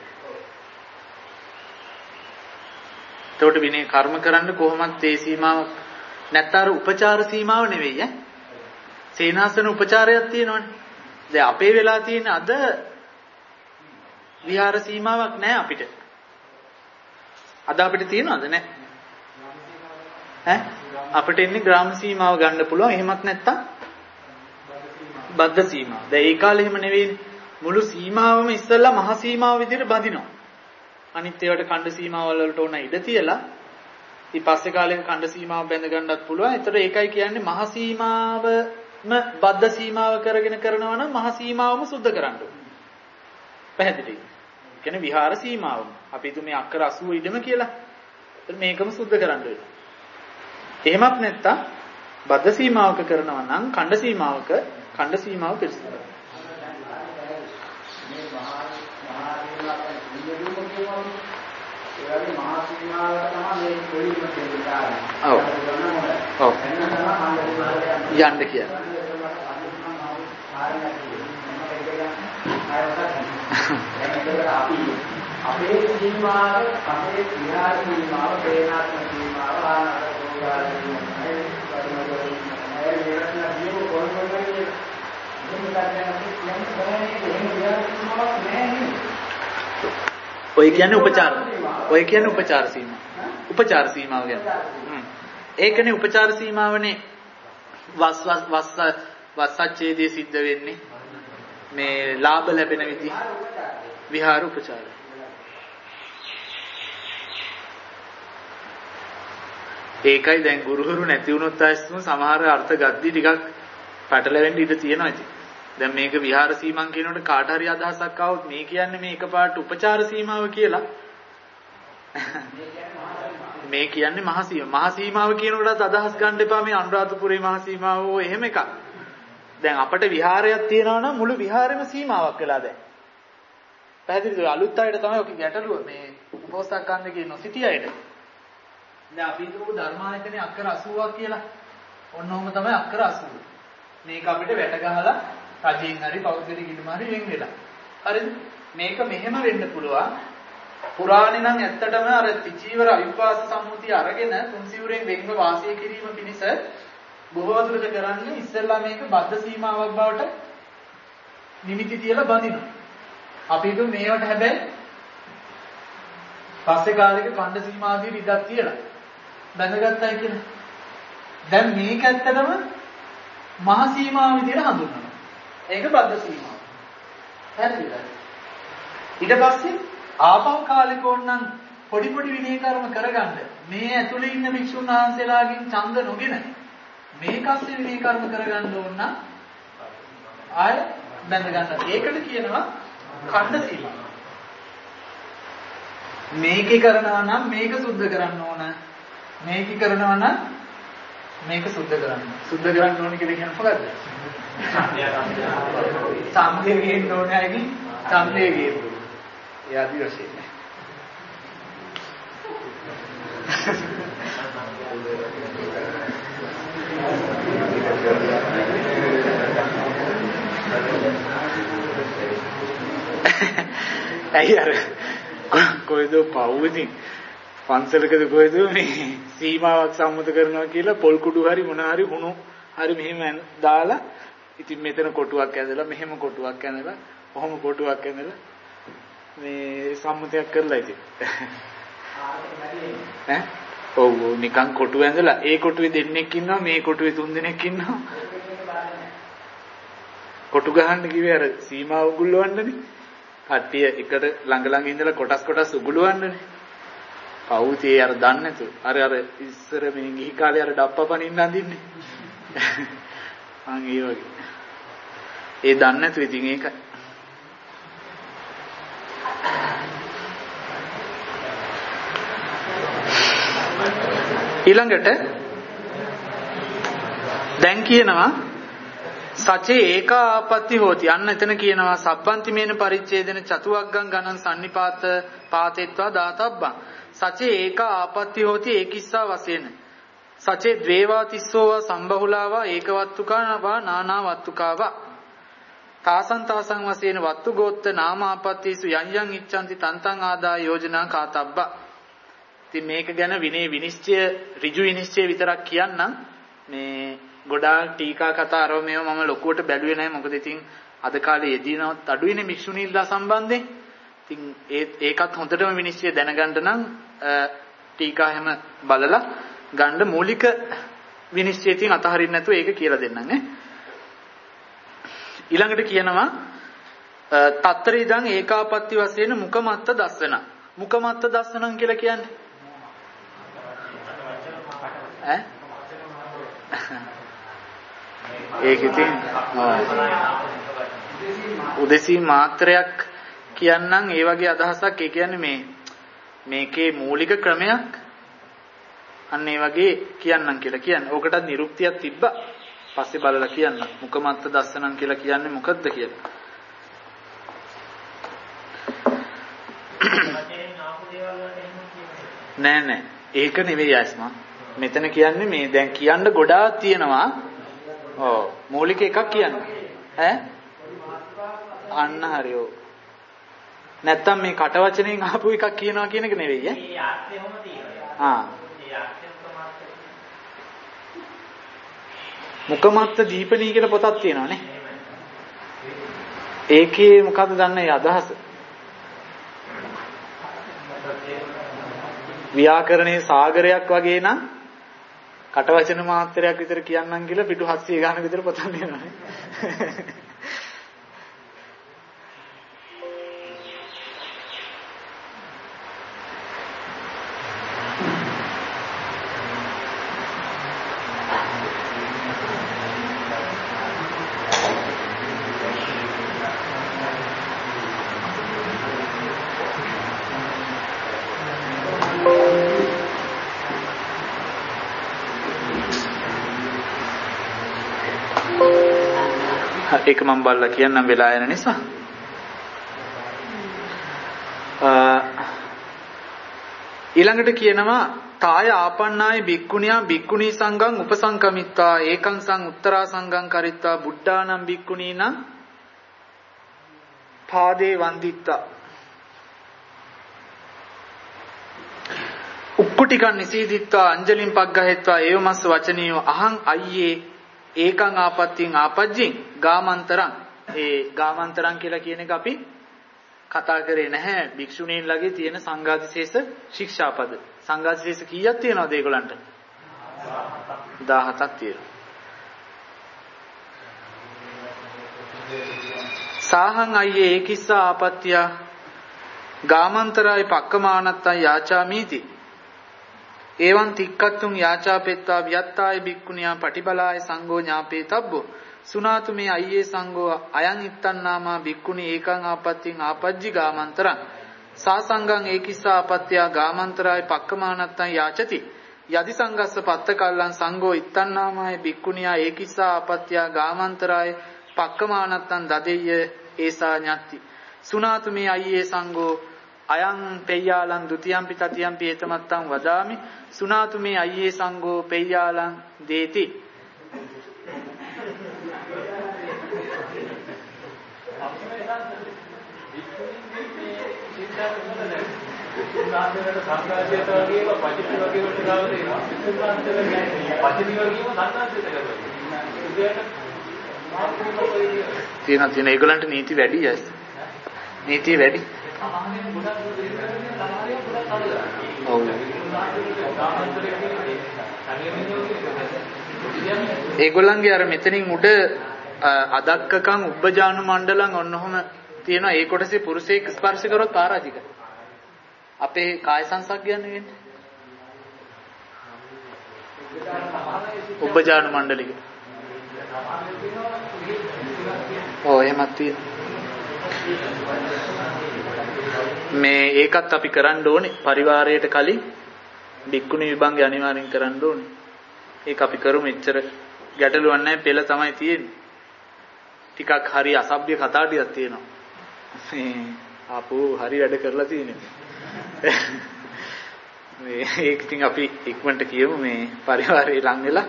S1: එතකොට විනේ කර්ම කරන්න කොහොමද ඒ සීමාව නැත්තර උපචාර සීමාව නෙවෙයි ඈ. සේනාසන උපචාරයක් තියෙනවනේ. දැන් අපේ වෙලා තියෙන අද විහාර සීමාවක් නැහැ අපිට. අද අපිට තියෙනවද නැහැ? ඈ අපිට ඉන්නේ ග්‍රාම සීමාව ගන්න පුළුවන්. එහෙමත් නැත්තම් බද්ධ සීමාව. දැන් ඒ කාලේ එහෙම නෙවෙයිනේ. මුළු සීමාවම ඉස්සෙල්ලා මහ සීමාව විදිහට බඳිනවා. අනිත් ඒවාට ඛණ්ඩ සීමාවල් වලට ඕන ඉඩ තියලා ඊ පස්සේ කාලෙක ඛණ්ඩ සීමාව බැඳ ගන්නත් පුළුවන්. ඒතර ඒකයි කියන්නේ මහ සීමාවම බද්ධ සීමාව කරගෙන කරනවා නම් මහ සීමාවම සුද්ධ කරන්න ඕනේ. පැහැදිලිද? කියන්නේ විහාර සීමාව. අපි හිතුව මේ අක්කර 80 ඉදම කියලා. ඒත් මේකම සුද්ධ කරන්න වෙනවා. එහෙමත් නැත්තම් බද්ධ සීමාවක කරනවා නම් ඛණ්ඩ සීමාව පිරිසිදු කරනවා.
S2: මේ මහා සීමාවට තමයි මේ කොළිම කියන්නේ.
S1: ඔව්. යන්න කියන්නේ. අපේ සීමාව, අපේ විහාර සීමාව, ප්‍රේනාත්මක සීමාව, ඔය කියන්නේ උපචාර. ඔය කියන්නේ උපචාර සීමාව. උපචාර සීමාව කියන්නේ. ඒකනේ උපචාර සීමාවනේ වස්සච්ඡේදයේ සිද්ධ වෙන්නේ. මේ ලාභ ලැබෙන විදිහ විහාර උපචාරය. ඒකයි දැන් ගුරුහරු නැති වුණොත් ආයෙත් සමහර අර්ථ ගද්දි ටිකක් පැටලෙන්න ඉඩ තියෙනවා ඉතින්. දැන් මේක විහාර සීමන් කියනකොට කාට හරි අදහසක් ආවොත් මේ කියන්නේ මේ එකපාරට උපචාර සීමාව කියලා. මේ කියන්නේ මහා සීමාව. මහා සීමාව කියනකොටත් අදහස් ගන්න එපා මේ අනුරාධපුරේ මහා සීමාව ඕ එහෙම එකක්. දැන් අපිට විහාරයක් තියෙනවා නම් මුළු විහාරෙම සීමාවක් වෙලා දැන්. පැහැදිලිද? අලුත් අයට තමයි ඔක ගැටලුව මේ උපෝසථ ගන්න කියන සිටි අයට. දැන් අපි හිතමු ධර්මායතනේ අක්කර 80ක් කියලා. ඔන්න ඔහම තමයි අක්කර 80. මේක අපිට වැට ගහලා රජෙන් හරි පෞද්ගලික ඉල්ලුම හරි වෙන් වෙලා. හරිද? මේක මෙහෙම වෙන්න පුළුවන්. පුරාණේ නම් ඇත්තටම අර ත්‍රිචීවර අවිපාස සම්මුතිය අරගෙන තුන්සිවුරෙන් වෙන්ව වාසය කිරීම පිණිස බොහෝ දුරට කරන්නේ ඉස්සෙල්ලා මේක බද්ධ සීමාවක් බවට නිමිති තියලා බඳිනවා. අපි හිතුව මේවට හැබැයි පස්සේ කාලෙක ඛණ්ඩ සීමාදී විදක් තියලා බඳගත්තයි කියලා. දැන් මේක ඇත්තටම මහ සීමාව විදිහට හඳුන්වනවා. ඒක බද්ධ සීමාව. හරිද? ඊට පස්සේ ආපහු කාලෙක ඕනනම් පොඩි පොඩි විනය කර්ම කරගන්න මේ ඇතුලේ ඉන්න භික්ෂුන් වහන්සේලාගෙන් ඡන්ද නොගෙන මේකස්සේ විනය කර්ම කරගන්න ඕන නම් ආය බඳ ගන්න. ඒකට කියනවා ඛණ්ඩ සීමාව. මේකේ කරනවා නම් මේක සුද්ධ කරන්න ඕන. මේකේ කරනවා නම් මේක සුද්ධ කරන්න. සුද්ධ කරන්න ඕන කියලා කියන්නේ මොකද්ද? සම්දේ ගේන්න ඕනේ අයගේ සම්දේ ගේන්න. ඒ ආදි වශයෙන්. අයියර කොයිද පවුවදී පන්සලකද කොයිද මේ සීමාවක් සම්මත කරනවා කියලා පොල් කුඩු හරි මොන හරි හුණු හරි මෙහෙම දාලා ඉතින් මෙතන කොටුවක් ඇඳලා මෙහෙම කොටුවක් ඇඳලා කොහොම කොටුවක් ඇඳලා මේ සම්මතයක් කරලා ඉතින් ඈ ඔව් නිකන් කොටුව ඇඳලා ඒ කොටුවේ දෙන්නෙක් ඉන්නවා මේ කොටුවේ තුන් දෙනෙක් ඉන්නවා කොටු ගහන්න කිව්වේ අර සීමාව උගුල්වන්නනේ කට්ටිය එකට ළඟ ළඟ ඉඳලා කොටස් උගුලවන්නනේ. පවුතියේ අර දන්නේ නැතු. අර ඉස්සර මේ ගිහි කාලේ අර ඩප්පපනින්න අඳින්නේ. අන් ඒ වගේ. ඒ දන්නේ නැතු ඉතින් ඒකයි. ඊළඟට දැන් කියනවා සචේ ඒකාපත්ති හෝති. අන්න එතන කියනවා සබ්බන්තිමේන පරිච්ඡේදන චතුවග්ගං ගණන් සම්නිපාත පාතේත්වා දාතබ්බං. සචේ ඒකාපත්ති හෝති ඒකිස්සා වශයෙන්. සචේ ද්වේවා තිස්සෝවා සම්බහුලාවා ඒකවත්තුකාවා නානාවත්තුකාවා. තාසං වශයෙන් වත්තු ගෝත්ත නාමාපත්තිසු යං යං ඉච්ඡanti තන්තං ආදා යෝජනා කාතබ්බා. ඉතින් මේක ගැන විනිශ්චය ඍජු විනිශ්චය විතරක් කියන්නම්. මේ ගොඩාක් ටීකා කතා අරව මේව මම ලොකුවට බැලුවේ නැහැ. මොකද ඉතින් අද කාලේ යෙදිනවත් අඩුයිනේ භික්ෂුණීලා සම්බන්ධයෙන්. ඉතින් ඒකත් හොඳටම විනිශ්චය දැනගන්න නම් ටීකා හැම බලලා ගන්න මූලික විනිශ්චය ඉතින් අතහරින්න නැතුව ඒක කියලා දෙන්නම් ඈ. ඊළඟට කියනවා තත්තරීදං ඒකාපත්ති වශයෙන් මුකමත්ත දස්සන. මුකමත්ත දස්සනං කියලා කියන්නේ ඈ ඒක ඉතින් උදෙසී මාත්‍රයක් කියන්නම් ඒ වගේ අදහසක්. ඒ කියන්නේ මේකේ මූලික ක්‍රමයක් අන්න ඒ වගේ කියන්නම් කියලා කියන්නේ. ඕකටත් නිරුක්තියක් තිබ්බා. පස්සේ බලලා කියන්න. මුකමත්ත දස්සනම් කියලා කියන්නේ මොකද්ද කියලා. නෑ ඒක නෙවෙයි ආස්මා. මෙතන කියන්නේ මේ දැන් කියන්න ගොඩාක් තියෙනවා. ඔව් මූලික එකක් කියන්න. අන්න හරියෝ. නැත්තම් මේ කට වචනෙන් ආපු එකක් කියනවා කියන එක නෙවෙයි ඈ. ඒ ආර්ථයම තියෙනවා. මුකමත්ත දීපණී කියලා පොතක් තියෙනවානේ. ඒකේ මොකද්ද දන්නේ අදහස? ව්‍යාකරණයේ සාගරයක් වගේ නම් කටවචන මාත්‍රයක් විතර කියන්නම් කියලා පිටු 700 ගානක විතර පොතක් දෙනවානේ. ඒක මම බලලා කියන්නම් වෙලා යන නිසා. ඊළඟට කියනවා තාය ආපන්නාය බික්කුණියා බික්කුණී සංඝං උපසංකමිත්තා ඒකං සං උත්තරා සංඝං කරිත්තා බුද්ධානම් බික්කුණීනම් පාදේ වන්දිත්තා උක්කුටිකන් නිසීදිත්වා අංජලින් පග්ගහෙත්වා ඒවමස්ස වචනියෝ අහං අයියේ ඒකං ආපත්තිං ආපජ්ජින් ගාමන්තරං. ඒ ගාමන්තරං කියලා කියන එක අපි කතා කරේ නැහැ. භික්ෂුණීන්ලගේ තියෙන සංඝාදිශේෂ ශික්ෂාපද. සංඝාදිශේෂ කීයක් තියෙනවද ඒගොල්ලන්ට? 17ක් තියෙනවා. සාහං අයියේ ඒකිස්ස ආපත්‍ය ගාමන්තරයි පක්කමානත්තං යාචාමීති එවං තික්කත්තුං යාචාපෙත්තා වියත්තාය බික්කුණියා පටිබලාය සංඝෝ ඥාපේතබ්බෝ සුනාතු මේ අයියේ සංඝෝ අයං ඉත්තන්නාමා බික්කුණි ඒකං ආපත්තිං ආපජ්ජි ගාමන්තරං සා සංඝං ඒකිස්සා ආපත්‍යා ගාමන්තරාය පක්කමානත්තං යාචති යදි සංඝස්ස පත්තකල්ලං සංඝෝ ඉත්තන්නාමාය බික්කුණියා ඒකිස්සා ආපත්‍යා ගාමන්තරාය පක්කමානත්තං දදෙය්‍ය ඒසා ඤත්ති සුනාතු මේ අයියේ සංඝෝ අයං පෙය්‍යාලං ဒ ුතියම්පි තතියම්පි ඒතමත්තං වදාමි සුනාතු මේ අයියේ සංඝෝ පෙය්‍යාලං දේති. තියෙන ඒගොල්ලන්ට නීති වැඩි යස්. නීති වැඩි. ඔව්. ඒගොල්ලන්ගේ අර මෙතනින් උඩ අදක්කකම් උබ්බජානු මණ්ඩලම් ඔන්නෝම තියෙනවා. ඒ කොටසේ පුරුෂයෙක් ස්පර්ශ කරොත් පරාජික. අපේ කාය සංසග්ගයන්නේ වෙන්නේ. උබ්බජානු මණ්ඩලික. ඔව් එහෙමත් තියෙනවා. මේ ඒකත් අපි කරන්න ඕනේ පරිවාරයට කලින් බික්කුණි විභංගය අනිවාර්යෙන් කරන්න ඕනේ. ඒක අපි කරමු. එච්චර ගැටලුවක් නැහැ. පෙළ තමයි තියෙන්නේ. ටිකක් හරි අසභ්‍ය කතා ටිකක් තියෙනවා. මේ ආපෝ හරි වැඩ කරලා තියෙන්නේ. මේ ඒක ඉතින් අපි ඉක්මනට කියමු මේ පරිවාරේ ලං වෙලා.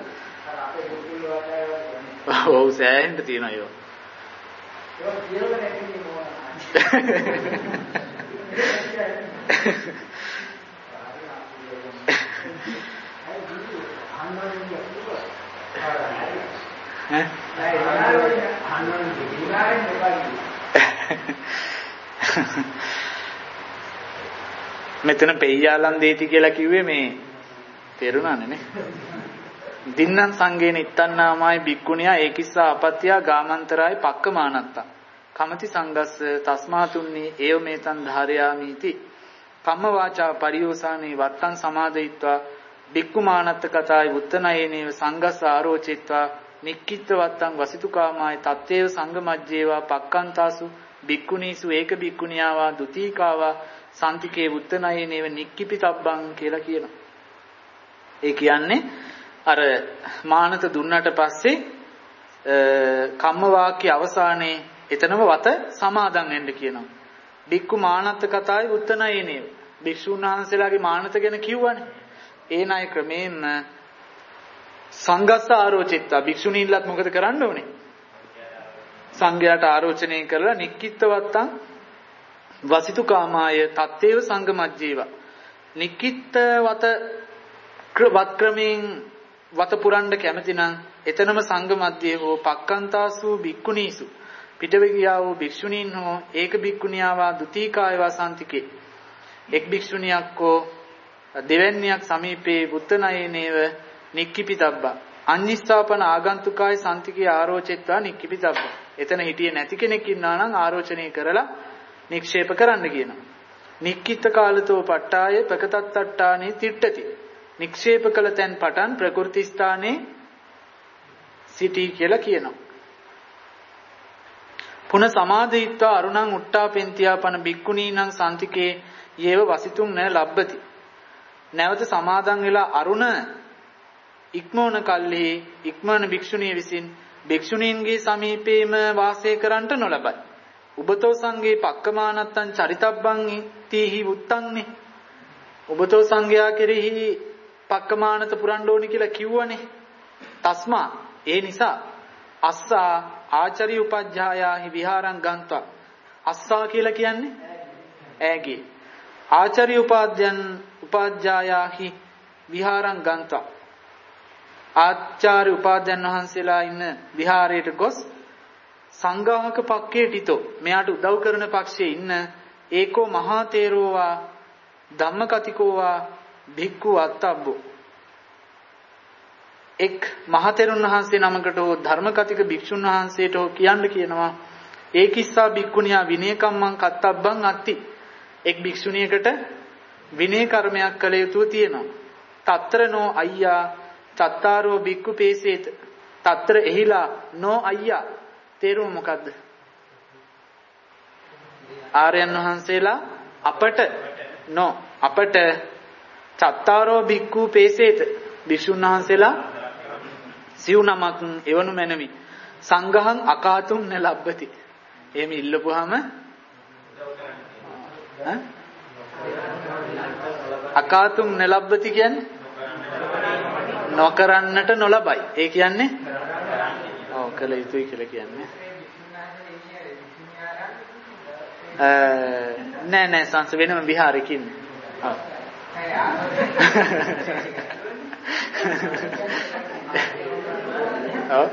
S1: ඔව් සෑහෙන්න තියෙනවා ඒක. ඒක කියලා නැතිනේ මොනවා. මෙතන පෙය්‍යාලන් දේති කියලා කිව්වේ මේ තේරුණානේ නේ. දින්නම් සංගේන ඉත්තන්නාමයි බික්කුණියා ඒකිස්සා අපත්‍යා ගාමන්තරාය පක්කමානත්තා කමති සංගස්ස තස්මාතුන්නි ඒව මේතං ධාරයාමීති කම්ම වාචා පරියෝසානේ වත්තං සමාදයිත්වා බික්කුමානත්ත කතායි උත්තනයේනේව සංගස්ස ආරෝචිත්වා නික්කිත්ත වත්තං වසිතුකාමාය තත්තේව සංගමජ්ජේවා පක්කන්තාසු බික්කුණීසු ඒක බික්කුණියාවා දුතිකාවා සම්තිකේ උත්තනයේ නේව නික්කිපිතබ්බං කියලා කියනවා. ඒ කියන්නේ අර මානත දුන්නට පස්සේ කම්ම වාක්‍ය අවසානයේ එතනම වත සමාදන් වෙන්න කියනවා. බික්කු මානත්ත කතාවේ උත්තනයේ නේව. භික්ෂුන් වහන්සේලාගේ මානත ගැන කිව්වනේ. ඒ ණය ක්‍රමයෙන්ම සංඝස්ස ආරෝචිත්තා භික්ෂුණීන්ලත් මොකද කරන්න ඕනේ? සංඝයාට ආරෝචනය කරලා නික්කිට්ඨවත්තං වසිතු කාමාය තත්තේව සංගමජ්ජේව නික්කිට්ඨ වත් ක්‍රමයෙන් වත පුරන්න කැමති නම් එතනම සංඝ මධ්‍යේ හෝ පක්කන්තාසු භික්ඛුනීසු පිටවෙගියා වූ භික්ෂුණීන් හෝ ඒක භික්ඛුණියාවා දුතිකායවා සම්තිකේ එක් භික්ෂුණියක් හෝ දෙවැන්නියක් සමීපේ බුත්තනයේ නේව නික්කිපිතබ්බා අඤ්ඤිස්ථාපන ආගන්තුකාය සම්තිකේ ආරෝචෙත්වා නික්කිපිතබ්බා. එතන හිටියේ නැති කෙනෙක් ඉන්නා නම් ආරෝචනය කරලා නික්ෂේප කරන්න කියනවා. නික්කිත කාලතෝ පට්ටාය ප්‍රකතත්තට්ටානේ තිට්ඨති. නික්ෂේප කළ තැන් පටන් ප්‍රකෘති ස්ථානේ සිටි කියලා කියනවා. පුන සමාදීත්වා අරුණං උට්ටාපෙන්තියාපන බික්කුණීනං සම්තිකේ යේව වසිතුම් න ලබ්බති. නැවත සමාදන් වෙලා අරුණ ඉක්මවන කල්හි ඉක්මවන භික්ෂුණිය විසින් භික්ෂුණීන්ගේ සමීපේම වාසය කරන්නට නොලබයි. උබතෝ සංඝේ පක්කමානත්තං චරිතබ්බං තීහි උත්තංනේ. උබතෝ සංඝයා කෙරෙහි පක්කමානත පුරන්න ඕනි කියලා කිව්වනේ. තස්මා ඒ නිසා අස්සා ආචාර්ය උපජ්ජායාහි විහාරං ගන්්වා. අස්සා කියලා කියන්නේ ඈගේ. ආචාර්ය උපාධ්‍යායාහි විහාරං ගන්්වා. ආචාර්ය උපාධ්‍යයන් වහන්සේලා ඉන්න විහාරයට ගොස් සංඝාහක පක්කේ ටිතෝ මෙයාට උදව් කරන පක්ෂයේ ඉන්න ඒකෝ මහා තේරෝවා ධම්මකතිකෝවා භික්ඛු අත්තබ්බෝ එක් මහතෙරුන් වහන්සේ නමකට හෝ ධර්මකතික භික්ෂුන් වහන්සේට හෝ කියන්න කියනවා ඒකිස්සා භික්ඛුණියා විනය කම්මං කත්තබ්බං අත්ති. එක් භික්ෂුණියකට විනය කර්මයක් කළ යුතු තියෙනවා. తත්‍ර නෝ අයියා චත්තාරෝ බික්කු පේසේත. తත්‍ර එහිලා නෝ අයියා තේරුම මොකද්ද? ආර්යයන් වහන්සේලා අපට චත්තාරෝ බික්කු පේසේත. භික්ෂුන් වහන්සේලා සිව් නමක් එවනු මැනවි. සංඝහං අකාතුම් න ලබ්බති. එහෙම ඉල්ලපුවාම අකාතුම් න ලබ්බති කියන්නේ නොකරන්නට නොලබයි. ඒ කියන්නේ කළ යුතුයි කියලා කියන්නේ. නෑ සංස වෙනම විහාරයකින්. ඔව්.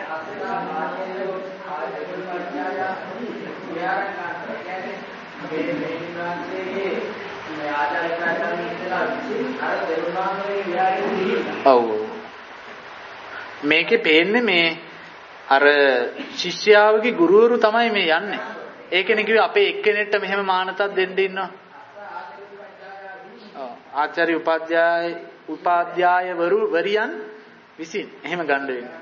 S1: ඔව්. මේකේ පේන්නේ මේ අර ශිෂ්‍යයාගේ ගුරුවරු තමයි මේ යන්නේ. ඒකනේ කිව්වේ අපේ එක්කෙනෙක්ට මෙහෙම මානතක් දෙන්න ඉන්නවා. ඔව්. ආචාර්ය උපාධ්‍යාය වරියන් විසින් එහෙම ගන්න වෙන්නේ.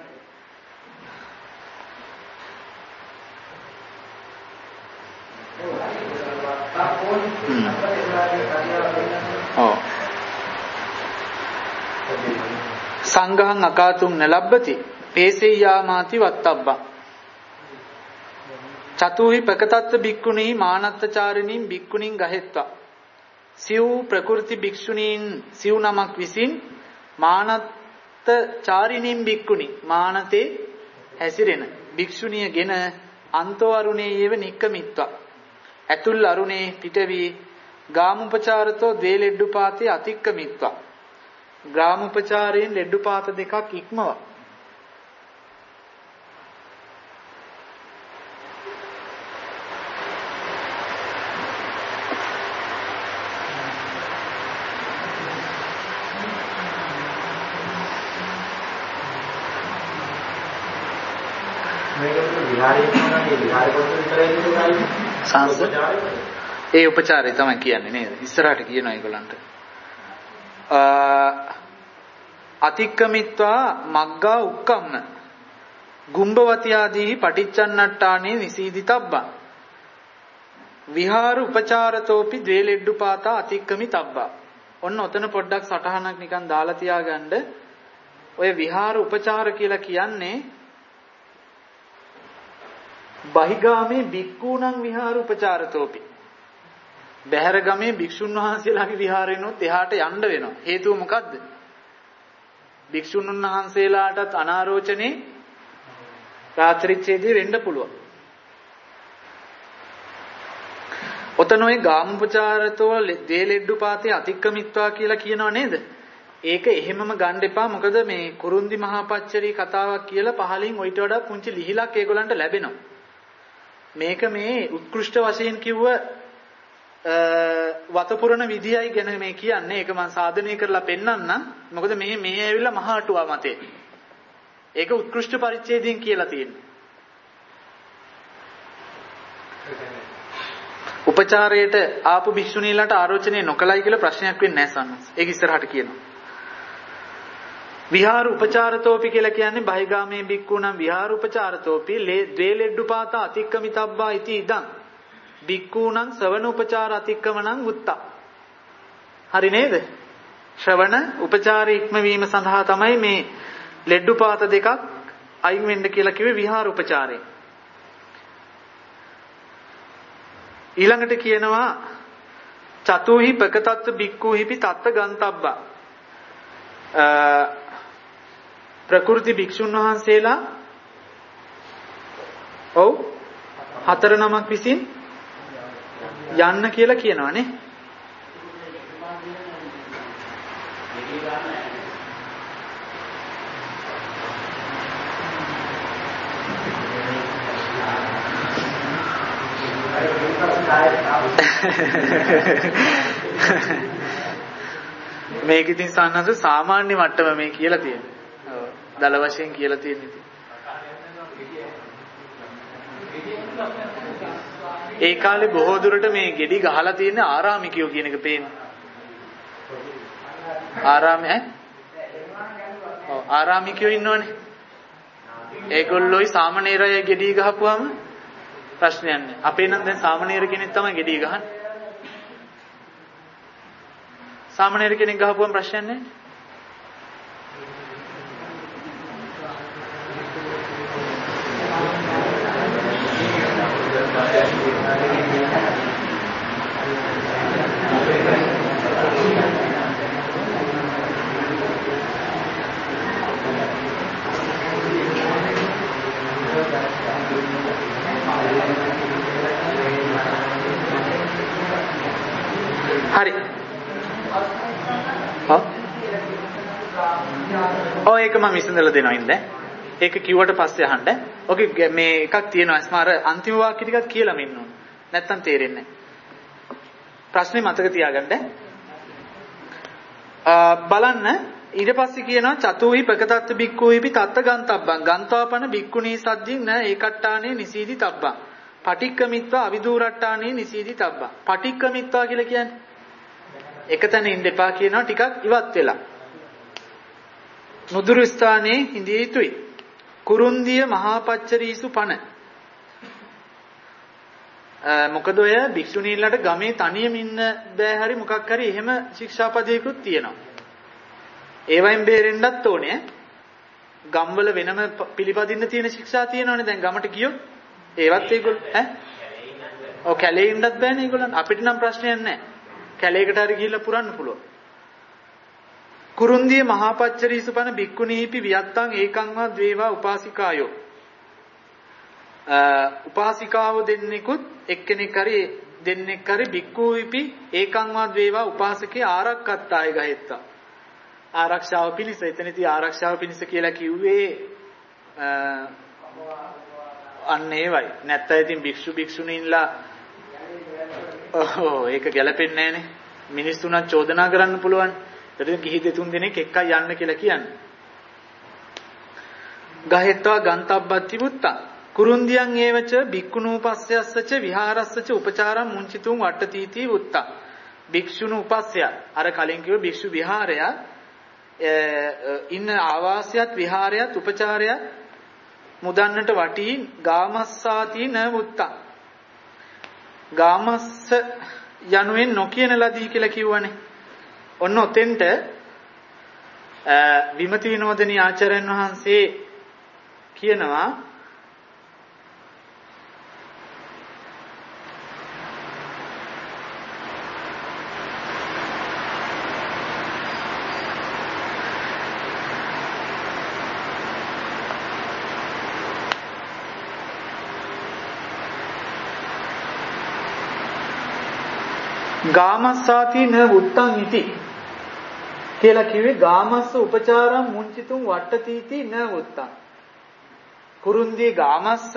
S1: සංඝං අකාතුම් නලබ්බති පේසෙය්‍යාමාති වත්තබ්බං චතුහි ප්‍රකතත්ත බික්කුණී මානත්තචාරිණීන් බික්කුණීන් ගහෙත්වා. සිව් ප්‍රකෘති භික්ෂුණීන් සිව් නමක් විසින් මානත්තචාරිණීන් බික්කුණී මානතේ හැසිරෙන භික්ෂුණියගෙන අන්තෝ අරුණේ යේව නික්කමිත්වා. ඇතුල් අරුණේ පිටවි ගාමුපචාරතෝ ද්වේ ලෙඩ්ඩුපාතේ අතික්කමිත්වා. ග්‍රාමෝපචාරයෙන් ලෙඩ්ඩුපාත දෙකක් ඉක්මවා. ඒ උපචාරය තමයි කියන්නේ නේද? ඉස්සරහට කියනවා ඒගොල්ලන්ට. අතික්කමිත්වා මග්ගා උක්කම්ම ගුම්බවති ආදී පටිච්චන්නට්ටානේ නිසීදිතබ්බං. විහාර උපචාරතෝපි ද්වේලෙඩ්ඩුපාතා අතික්කමි තබ්බා. ඔන්න ඔතන පොඩ්ඩක් සටහනක් නිකන් දාලා තියාගන්න. ඔය විහාර උපචාර කියලා කියන්නේ බහිගාමේ භික්ඛූණං විහාර උපචාරතෝපි. බහැර ගමේ භික්ෂුන් වහන්සේලාගේ විහාරෙනොත් එහාට යන්න වෙනවා. හේතුව මොකද්ද? භික්ෂුන් වහන්සේලාටත් අනාරෝචනේ රාත්‍රිච්ඡේදය වෙන්න පුළුවන්. ඔතන ඔය ගාමුපචාරතෝ දේලෙඩ්ඩුපාතේ අතික්කමිත්වා කියලා කියනව නේද? ඒක එහෙමම ගන්න එපා. මොකද මේ කුරුන්දි මහපච්චරී කතාවක් කියලා පහලින් ඔයිට වඩා පුංචි ලිහිලක් ඒගොල්ලන්ට ලැබෙනවා. මේක මේ උත්කෘෂ්ඨ වශයෙන් කිව්ව වතපුරන විදියයි ගැන මේ කියන්නේ. ඒක මම සාධනය කරලා පෙන්නන්නම්. මොකද මේ ඇවිල්ලා මහා අටුවා මතේ. ඒක උත්කෘෂ්ඨ පරිච්ඡේදයෙන් කියලා තියෙනවා. උපචාරයට ආපු භික්ෂුණීලාට ආරෝචනය නොකලයි කියලා ප්‍රශ්නයක් වෙන්නේ නැහැ සන්නස්. ඒක ඉස්සරහට කියනවා. විහාර උපචාරතෝපි කියලා කියන්නේ බහිගාමේ භික්ඛූණං විහාර උපචාරතෝපි ද්වේලෙඩ්ඩුපාතා අතික්කමිතබ්බා ඉති ඉදං භික්ඛූණං ශ්‍රවණ උපචාර අතික්කමනං උත්තා. හරි නේද? ශ්‍රවණ උපචාර ඉක්මවීම සඳහා තමයි මේ ලෙඩ්ඩුපාත දෙකක් අයින් වෙන්න කියලා කිව්වේ විහාර උපචාරේ. ඊළඟට කියනවා චතුහි පකතත්ත භික්ඛූහිපි තත්ත ගන්තබ්බා. ප්‍රකෘති භික්ෂුන් වහන්සේලා ඔව් 4 නමක් විසින් යන්න කියලා කියනවානේ. මේක ඉතින් සාමාන්‍ය සාමාන්‍ය මට්ටම මේ කියලා තියෙනවා. ඔව්. දල වශයෙන් කියලා තියෙනවා. ඒ කාලේ බොහෝ දුරට මේ ගෙඩි ගහලා තියෙන ආරාමිකයෝ කියන එක පේනවා. ආරාමයේ ඔව් ආරාමිකයෝ ඉන්නවනේ. ඒගොල්ලෝයි සාමණේරය ගෙඩි ගහපුවාම ප්‍රශ්නයක් නෑ. අපේ නම් දැන් සාමණේර කෙනෙක් තමයි ගෙඩි ගහන්නේ. සාමණේර කෙනෙක් ගහපුවම ප්‍රශ්නයක් නෑ. හරි. ඒක මම විසඳලා දෙනවා ඉන්න. ඒක කිව්වට පස්සේ අහන්න. ඔකේ මේ එකක් තියෙනවා ස්මාර අන්තිම වාක්‍ය ටිකක් කියලාම ඉන්න ඕන. නැත්තම් තේරෙන්නේ නැහැ. ප්‍රශ්නේ මතක තියාගන්න. බලන්න ඊට පස්සේ කියනවා චතුහි ප්‍රකතත්ත බික්ඛූහිපි තත්ත ගන්තබ්බං ගන්තාපන බික්ඛුනී සද්දින් න ඒකට්ටානේ නිසීදි තබ්බං පටික්කමිත්වා අවිදූරට්ටානේ නිසීදි තබ්බං. පටික්කමිත්වා කියලා කියන්නේ එකතැන ඉන්න එපා කියනවා ටිකක් ඉවත් වෙලා. නුදුරු ස්ථානයේ ඉඳී යුතුයි. කුරුන්දිය මහාපච්චරීසු පන. මොකද ඔය භික්ෂුණීලාට ගමේ තනියම ඉන්න බෑ හරි මොකක් හරි එහෙම ශික්ෂාපදයකුත් තියෙනවා. ඒවයින් බේරෙන්නත් ඕනේ. ගම්වල වෙනම පිළිපදින්න තියෙන ශික්ෂා තියෙනවනේ දැන් ගමට ගියොත් ඒවත් ඒගොල්ලෝ ඔව් කැලේ ඉන්නත් බෑනේ ඒගොල්ලන්. අපිට නම් ප්‍රශ්නයක් නැහැ. කැලේකට හරි ගිහිල්ලා පුරන්න පුළුවන්. කුරුන්දිය මහාපච්චරීසුපන බික්කුණීපි වියත්තං ඒකංවා ද්වේවා උපාසිකායෝ. උපාසිකාවෝ දෙන්නෙකුත් එක්කෙනෙක් හරි දෙන්නෙක් හරි බික්කුවිපි ඒකංවා ද්වේවා උපාසකේ ආරක්කත්තාය ගහෙත්තා. ආරක්ෂාව පිණිස එතනදී ආරක්ෂාව පිණිස කියලා කිව්වේ අන්න ඒවයි. නැත්නම් ඉතින් භික්ෂුණීන්ලා ඒක ගැලපෙන්නේ නැහනේ. මිනිස්සුන්ට චෝදනා කරන්න පුළුවන්. ඒකට ගිහි දෙතුන් දෙනෙක් එක්කයි යන්න කියලා කියන්නේ. ගහෙත්වා ගන්තබ්බත්ති පුත්තා. කුරුන්දියන් ඒවච භික්ඛුනූපස්සයස්සච විහාරස්සච උපචාරම් මුංචිතුම් වට්ටතිති පුත්තා. භික්ෂුණු උපස්සය අර කලින් කිව්ව භික්ෂු විහාරය ඉන්න ආවාසයත් විහාරයත් උපචාරයත් මුදන්නට වටී ගාමස්සාති න පුත්තා. ගාමස්ස යනුවෙන් නොකියන ලදී කියලා කිව්වනේ. ඔන්න ඔතෙන්ට විමති විනෝදනී ආචාර්යයන් වහන්සේ කියනවා ගාමස්සාති න උත්තං ඉති කියලා කිව්වේ ගාමස්ස උපචාරම් මුංචිතුම් වට්ටතිති න උත්තං. කුරුන්දී ගාමස්ස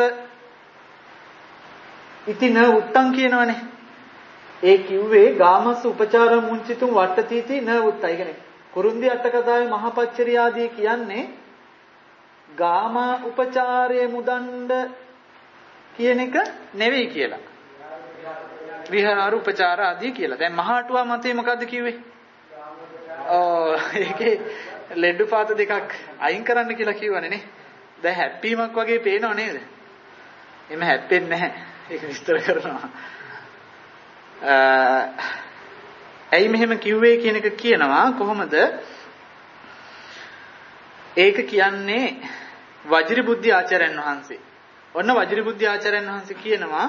S1: ඉති න උත්තං කියනවනේ. ඒ කිව්වේ ගාමස්ස උපචාරම් මුංචිතුම් වට්ටතිති න උත්තං. ඒ කියන්නේ කුරුන්දී අටකතාවේ මහපච්චරිය ආදී කියන්නේ ගාම උපචාරයේ මුදණ්ඩ කියන එක නෙවෙයි කියලා. විහාර උපචාර ආදී කියලා. දැන් මහාටුවා මතේ මොකද්ද කිව්වේ? ඒකේ ලෙඩ්ඩුපාත දෙකක් අයින් කරන්න කියලා කිව්වනේ නේ. දැන් හැප්පීමක් වගේ පේනව නේද? එimhe හැප්පෙන්නේ නැහැ. ඒක විස්තර කරනවා. ඇයි මෙහෙම කිව්වේ කියන එක කියනවා කොහොමද? ඒක කියන්නේ වජිරබුද්ධි ආචාර්යයන් වහන්සේ. ඔන්න වජිරබුද්ධි ආචාර්යයන් වහන්සේ කියනවා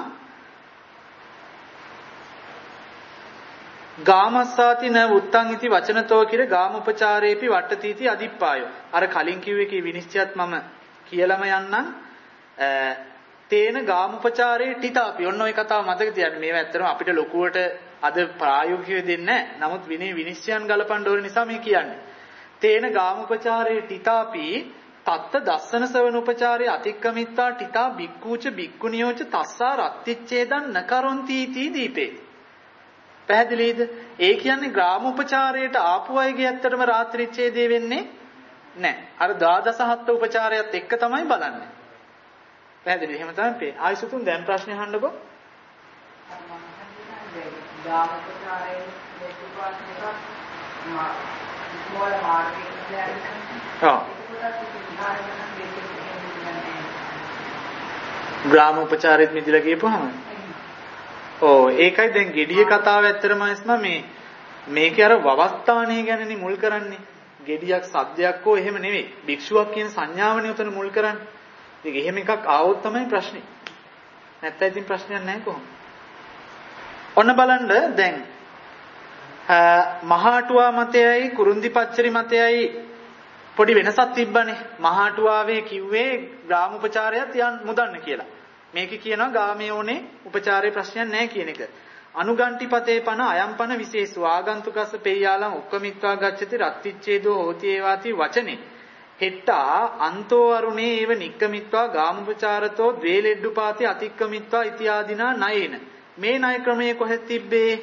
S1: ගාමස්සාති න උත්තං ඉති වචනතෝ කිර ගාමෝපචාරේපි වට්ටතිති අදිප්පායෝ. අර කලින් කිව්වේ කී විනිශ්චයත් මම කියලාම යන්නම්. තේන ගාමෝපචාරේ ටිතාපි. ඔන්න ඔය කතාව මතක තියාගන්න. මේව ඇත්තටම අපිට ලොකුවට අද ප්‍රායෝගිකව දෙන්නේ නැහැ. නමුත් විනිශ්චයන් ගලපන්න ඕන නිසා මේ කියන්නේ. තේන ගාමෝපචාරේ ටිතාපි තත්ත දස්සන සවන උපචාරේ අතික්කමිත්තා ටිතා බික්කූච බික්කුණියෝච තස්සා රත්තිච්ඡේදං නකරොන්ති इति දීපේ. පැහැදිලිද? ඒ කියන්නේ ග්‍රාමෝපචාරයට ආපු අයගේ ඇත්තටම රාත්‍රිච්ඡේදය වෙන්නේ නැහැ. අර 127 උපචාරයත් එක්ක තමයි බලන්නේ. පැහැදිලි? එහෙම තමයි. ආයිසුතුන් දැන් ප්‍රශ්න අහන්නකෝ. ග්‍රාමෝපචාරයේ දෙකපාස්නක ස්මෝල් මාර්කට් ග්‍රාමෝපචාරෙත් මිදලා ගියපුවම ඒකයි දැන් ගෙඩිය කතාව ඇත්තටම මේකේ අර වවස්ථානය ගැනනේ මුල් කරන්නේ. ගෙඩියක් සද්දයක් හෝ එහෙම නෙවෙයි. භික්ෂුවක් කියන සංඥාවනේ උතන මුල් කරන්නේ. ඉතින් එහෙම එකක් ආවොත් තමයි ප්‍රශ්නේ. නැත්නම් ඉතින් ප්‍රශ්නයක් නැහැ කොහොමද? ඔන්න බලන්න දැන් මහාටුවා මතයයි කුරුන්දිපච්චරි මතයයි පොඩි වෙනසක් තිබ්බනේ. මහාටුවාවේ කිව්වේ ග්‍රාමෝපචාරයත් යන් මුදන්න කියලා. මේකේ කියනවා ගාමයෝනේ උපචාරයේ ප්‍රශ්නයක් නැහැ කියන එක. අනුගන්ටිපතේ පන අයම්පන විශේෂෝ ආගන්තුකස්ස පෙය්‍යාලං ඔක්කමිත්වා ගච්ඡති රත්තිච්ඡේදෝ හෝති ඒවාති වචනේ. හෙට්ටා අන්තෝ අරුණේ ඒව නික්කමිත්වා ගාමෝපචාරතෝ ද්වේලෙඩ්ඩුපාති අතික්කමිත්වා ඉතිආදීනා නයේන. මේ ණය ක්‍රමයේ කොහෙද තිබ්බේ?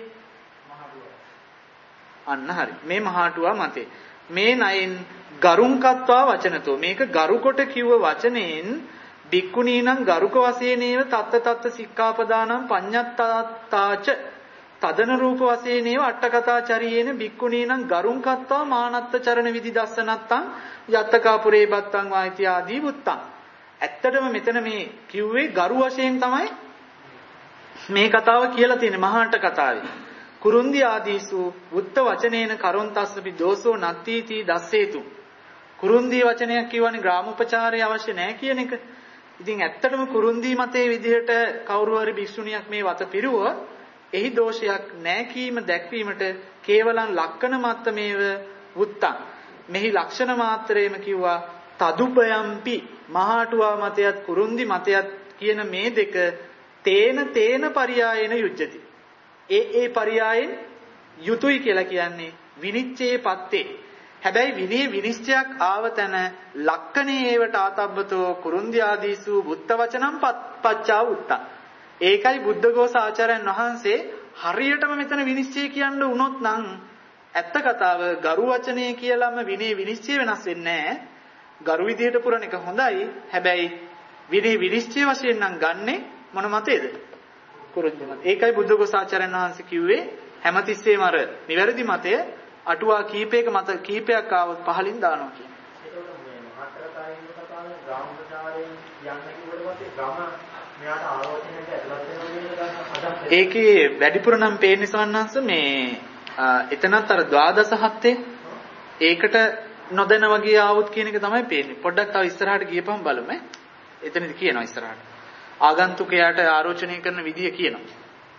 S1: අන්න හරි. මේ මහාටුවා මතේ. මේ ණයෙන් ගරුංකත්වා වචනතෝ. මේක ගරු කොට කිව්ව වචනෙන් බික්කුණීනම් ගරුක වශයෙන්ේව තත්ත සික්ඛාපදානම් පඤ්ඤත්තාච තදන රූප වශයෙන්ේව අට්ඨකථාචරියේන බික්කුණීනම් ගරුංකත්වා මානත්ත චරණ විදි දස්සනත්තං යත්තකාපුරේ බත්තං වායිති ආදී වුත්තං. ඇත්තටම මෙතන මේ කිව්වේ ගරු වශයෙන් තමයි මේ කතාව කියලා තියෙන්නේ මහාට කතාවේ. කුරුන්දි ආදීසු වුත්ත වචනේන කරොන්තස්සපි දෝසෝ නත්තිති දස්සේතු. කුරුන්දි වචනයක් කියවනේ ග්‍රාමෝපචාරය අවශ්‍ය නැහැ කියන එක. ඉතින් ඇත්තටම කුරුන්දී මතේ විදිහට කවුරු හරි භික්ෂුණියක් මේ වත පිරුව එහි දෝෂයක් නැහැ කීම දැක්වීමට කේවලං ලක්කන මත්තමේව වුත්තං. මෙහි ලක්ෂණ මාත්‍රයේම කිව්වා තදුපයම්පි. මහාටුවා මතයත් කුරුන්දි මතයත් කියන මේ දෙක තේන පරියායන යුජ්ජති. ඒ පරියායෙන් යුතුයි කියලා කියන්නේ විනිච්ඡේ පත්තේ. හැබැයි විනිශ්චයක් ආව තැන ලක්කනේ ඒවට ආතබ්බතෝ කුරුන්දි ආදීසු බුද්ධ වචනම් පච්චා උත්තා. ඒකයි බුද්ධඝෝස ආචාර්යයන් වහන්සේ හරියටම මෙතන විනිශ්චය කියන්න උනොත් නම් ඇත්ත කතාව ගරු වචනේ කියලාම විනිශ්චය වෙනස් වෙන්නේ නැහැ. ගරු විදියට පුරන එක හොඳයි. හැබැයි විනිශ්චය වශයෙන් නම් ගන්නෙ මොන මතේද? කුරුන්දි මත. ඒකයි බුද්ධඝෝස ආචාර්යයන් වහන්සේ කිව්වේ හැමතිස්සෙම අර නිවැරදි මතය අටුවා කීපයක මත කීපයක් ආවොත් පහලින් දානවා කියන්නේ.
S2: ඒකෝට මේ මහාතරකාරින් කතාවෙන් ග්‍රාමප්‍රචාරයෙන් යන්න කිව්වට පස්සේ ග්‍රාම මෙයාට ආරෝචනයට ඇතුළත් වෙනවා කියන අදහස.
S1: ඒකේ වැඩිපුර නම් පේන්නේ සවන්නංශ මේ එතනත් අර 12 ඒකට නොදැන වගේ ආවුත් කියන එක තමයි පේන්නේ. පොඩ්ඩක් තව ඉස්සරහට ගියපම් බලමු. එතනදි කියනවා ඉස්සරහට. ආගන්තුකයාට ආරෝචනය කරන විදිය කියනවා.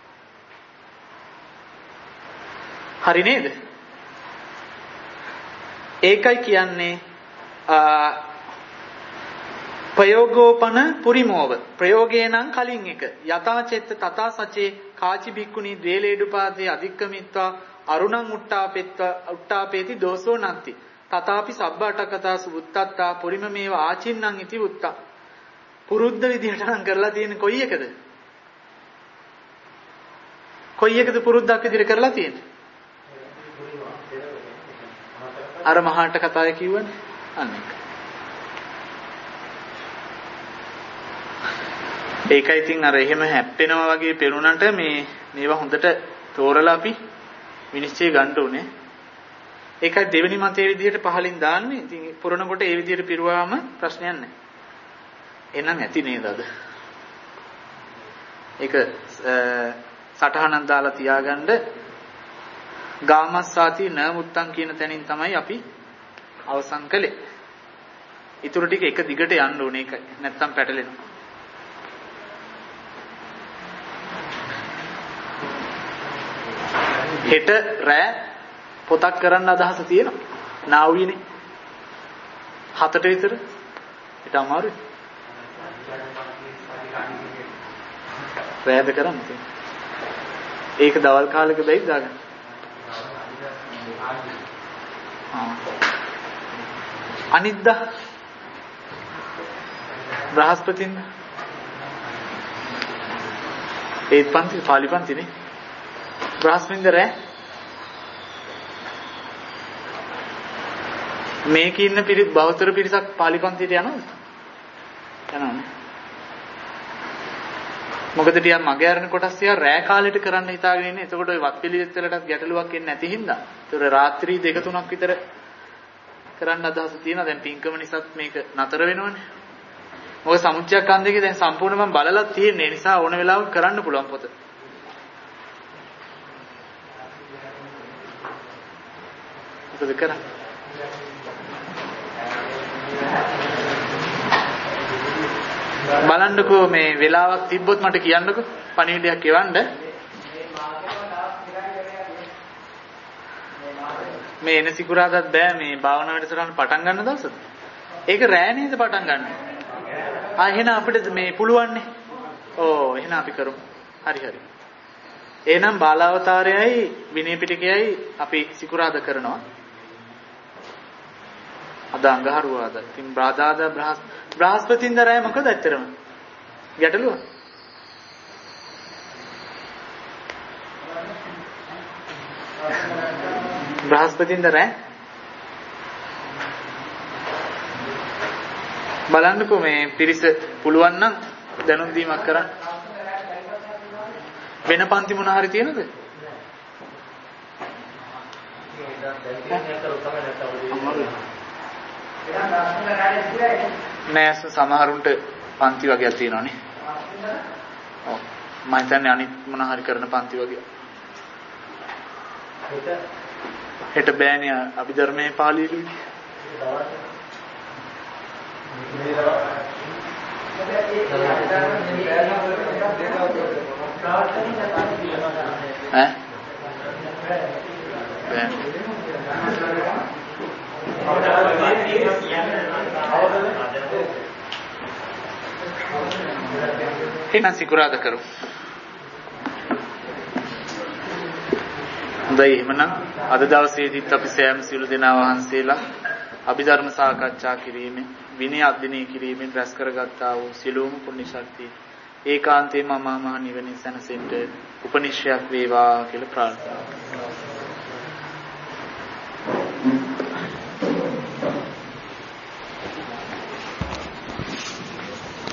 S1: හරි නේද? ඒකයි කියන්නේ ප්‍රයෝගෝපන පුරිමෝව. ප්‍රයෝගේ නම් කලින් එක. යථාචෙත්ත තථා සචේ කාචි බික්කුණී ද්වේලේඩුපාදේ අධික්කමිත්වා අරුණං උට්ටාපේති දෝසෝ නත්ති. තථාපි සබ්බාටකතා සුත්තත්තා පුරිමමේව ආචින්නං ඉති උත්තා. පුරුද්ද විදිහට නම් කරලා තියෙන්නේ කොයි එකද? කොයි එකද පුරුද්දක් විදිහට කරලා තියෙන්නේ? අර මහාට කතාවේ කිව්වනේ අන්න ඒක. ඒකයි ඉතින් අර එහෙම හැප්පෙනවා වගේ පෙනුනට මේවා හොඳට තෝරලා අපි විනිශ්චය ගන්න ඕනේ. ඒකයි දෙවෙනි මතයේ විදිහට පහලින් දාන්නේ. ඉතින් පුරනකොට ඒ විදිහට පිරුවාම ප්‍රශ්නයක් නැහැ. එහෙනම් ඇති නේද අද? ඒක සටහනක් දාලා තියාගන්න. ගාමස්සාති න මුත්තං කියන තැනින් තමයි අපි අවසන් කළේ. ඊටු ටික එක දිගට යන්න ඕනේ ඒකයි. නැත්තම් පැටලෙනවා. හෙට රෑ පොතක් කරන්න අදහස තියෙනවා. නාවුවිනේ. 7ට විතර. ඒක අමාරුයි. රෑද කරන්න තියෙනවා. ඒක දවල් කාලෙක බැයිද දාගන්න? අනිද්දා බ්‍රහස්පතින්ද ඒත් පන්ති පාලි පන්තිනේ බ්‍රහස්පතින්ද රෑ මේකේ ඉන්න පිරිත් බෞද්ධ පිරිසක් පාලි පන්තියට යනවද? යනවනේ. මොකද ටිකක් මගේ අරන කොටස් තියා රෑ කාලෙට කරන්න හිතාගෙන ඉන්නේ. එතකොට ওই වත් පිළිවෙත් වලටත් ගැටලුවක් එන්නේ නැති හින්දා. ඒතර රාත්‍රී 2-3ක් විතර කරන්න අදහස තියෙනවා. දැන් පින්කම නිසාත් මේක නතර වෙනවනේ. මොකද සමුච්චයක් අන්දේකේ දැන් සම්පූර්ණ මම බලලා තියෙන්නේ. ඒ නිසා ඕන වෙලාවක කරන්න පුළුවන් පොත. මොකද කරන්නේ? බලන්නකෝ මේ වෙලාවක් තිබ්බොත් මට කියන්නකෝ පණිවිඩයක් එවන්න. මේ එන සිකුරාදාත් බෑ මේ භාවනා වැඩසටහන පටන් ගන්න දවසද? ඒක රෑ නේද පටන් ගන්න? එහෙනම් අපිට මේ පුළුවන්නේ. ඕ එහෙනම් අපි කරමු. හරි හරි. එහෙනම් බාලාවතාරයයි විනය පිටකයයි අපි සිකුරාද කරනවා. අද අඟහරුවාද. ඉතින් බ්‍රහස්පතින්ද රෑ මොකද ඇත්තරම? ගැටලුව? බ්‍රහස්පතින්ද රෑ බලන්නකෝ මේ පිරිස පුළුවන් නම් දැනුම් දීමක් කරන්න. වෙන පන්ති මොන හරි තියෙනවද? නෑ සමහරුන්ට පන්ති වගේක් තියෙනවානේ. ඔව් මම හිතන්නේ අනිත් මොන හරි කරන පන්ති වගේ. හෙට බෑනේ අභිධර්මයේ පාළියේදී. එහෙනම් සිකුරාද කරමු. හොඳයි එහෙනම් අද දවසේදීත් අපි සෑම සියලු දෙනා වහන්සේලා අභිධර්ම සාකච්ඡා කිරීමෙන් විනය අධ්‍යයනය කිරීමෙන් රැස් කරගත්තා වූ සියලුම පුණ්‍ය ශක්තිය ඒකාන්තයෙන්ම මහා නිවනින් සැනසෙන්න උපනිශ්‍රයක් වේවා කියලා ප්‍රාර්ථනා කරනවා.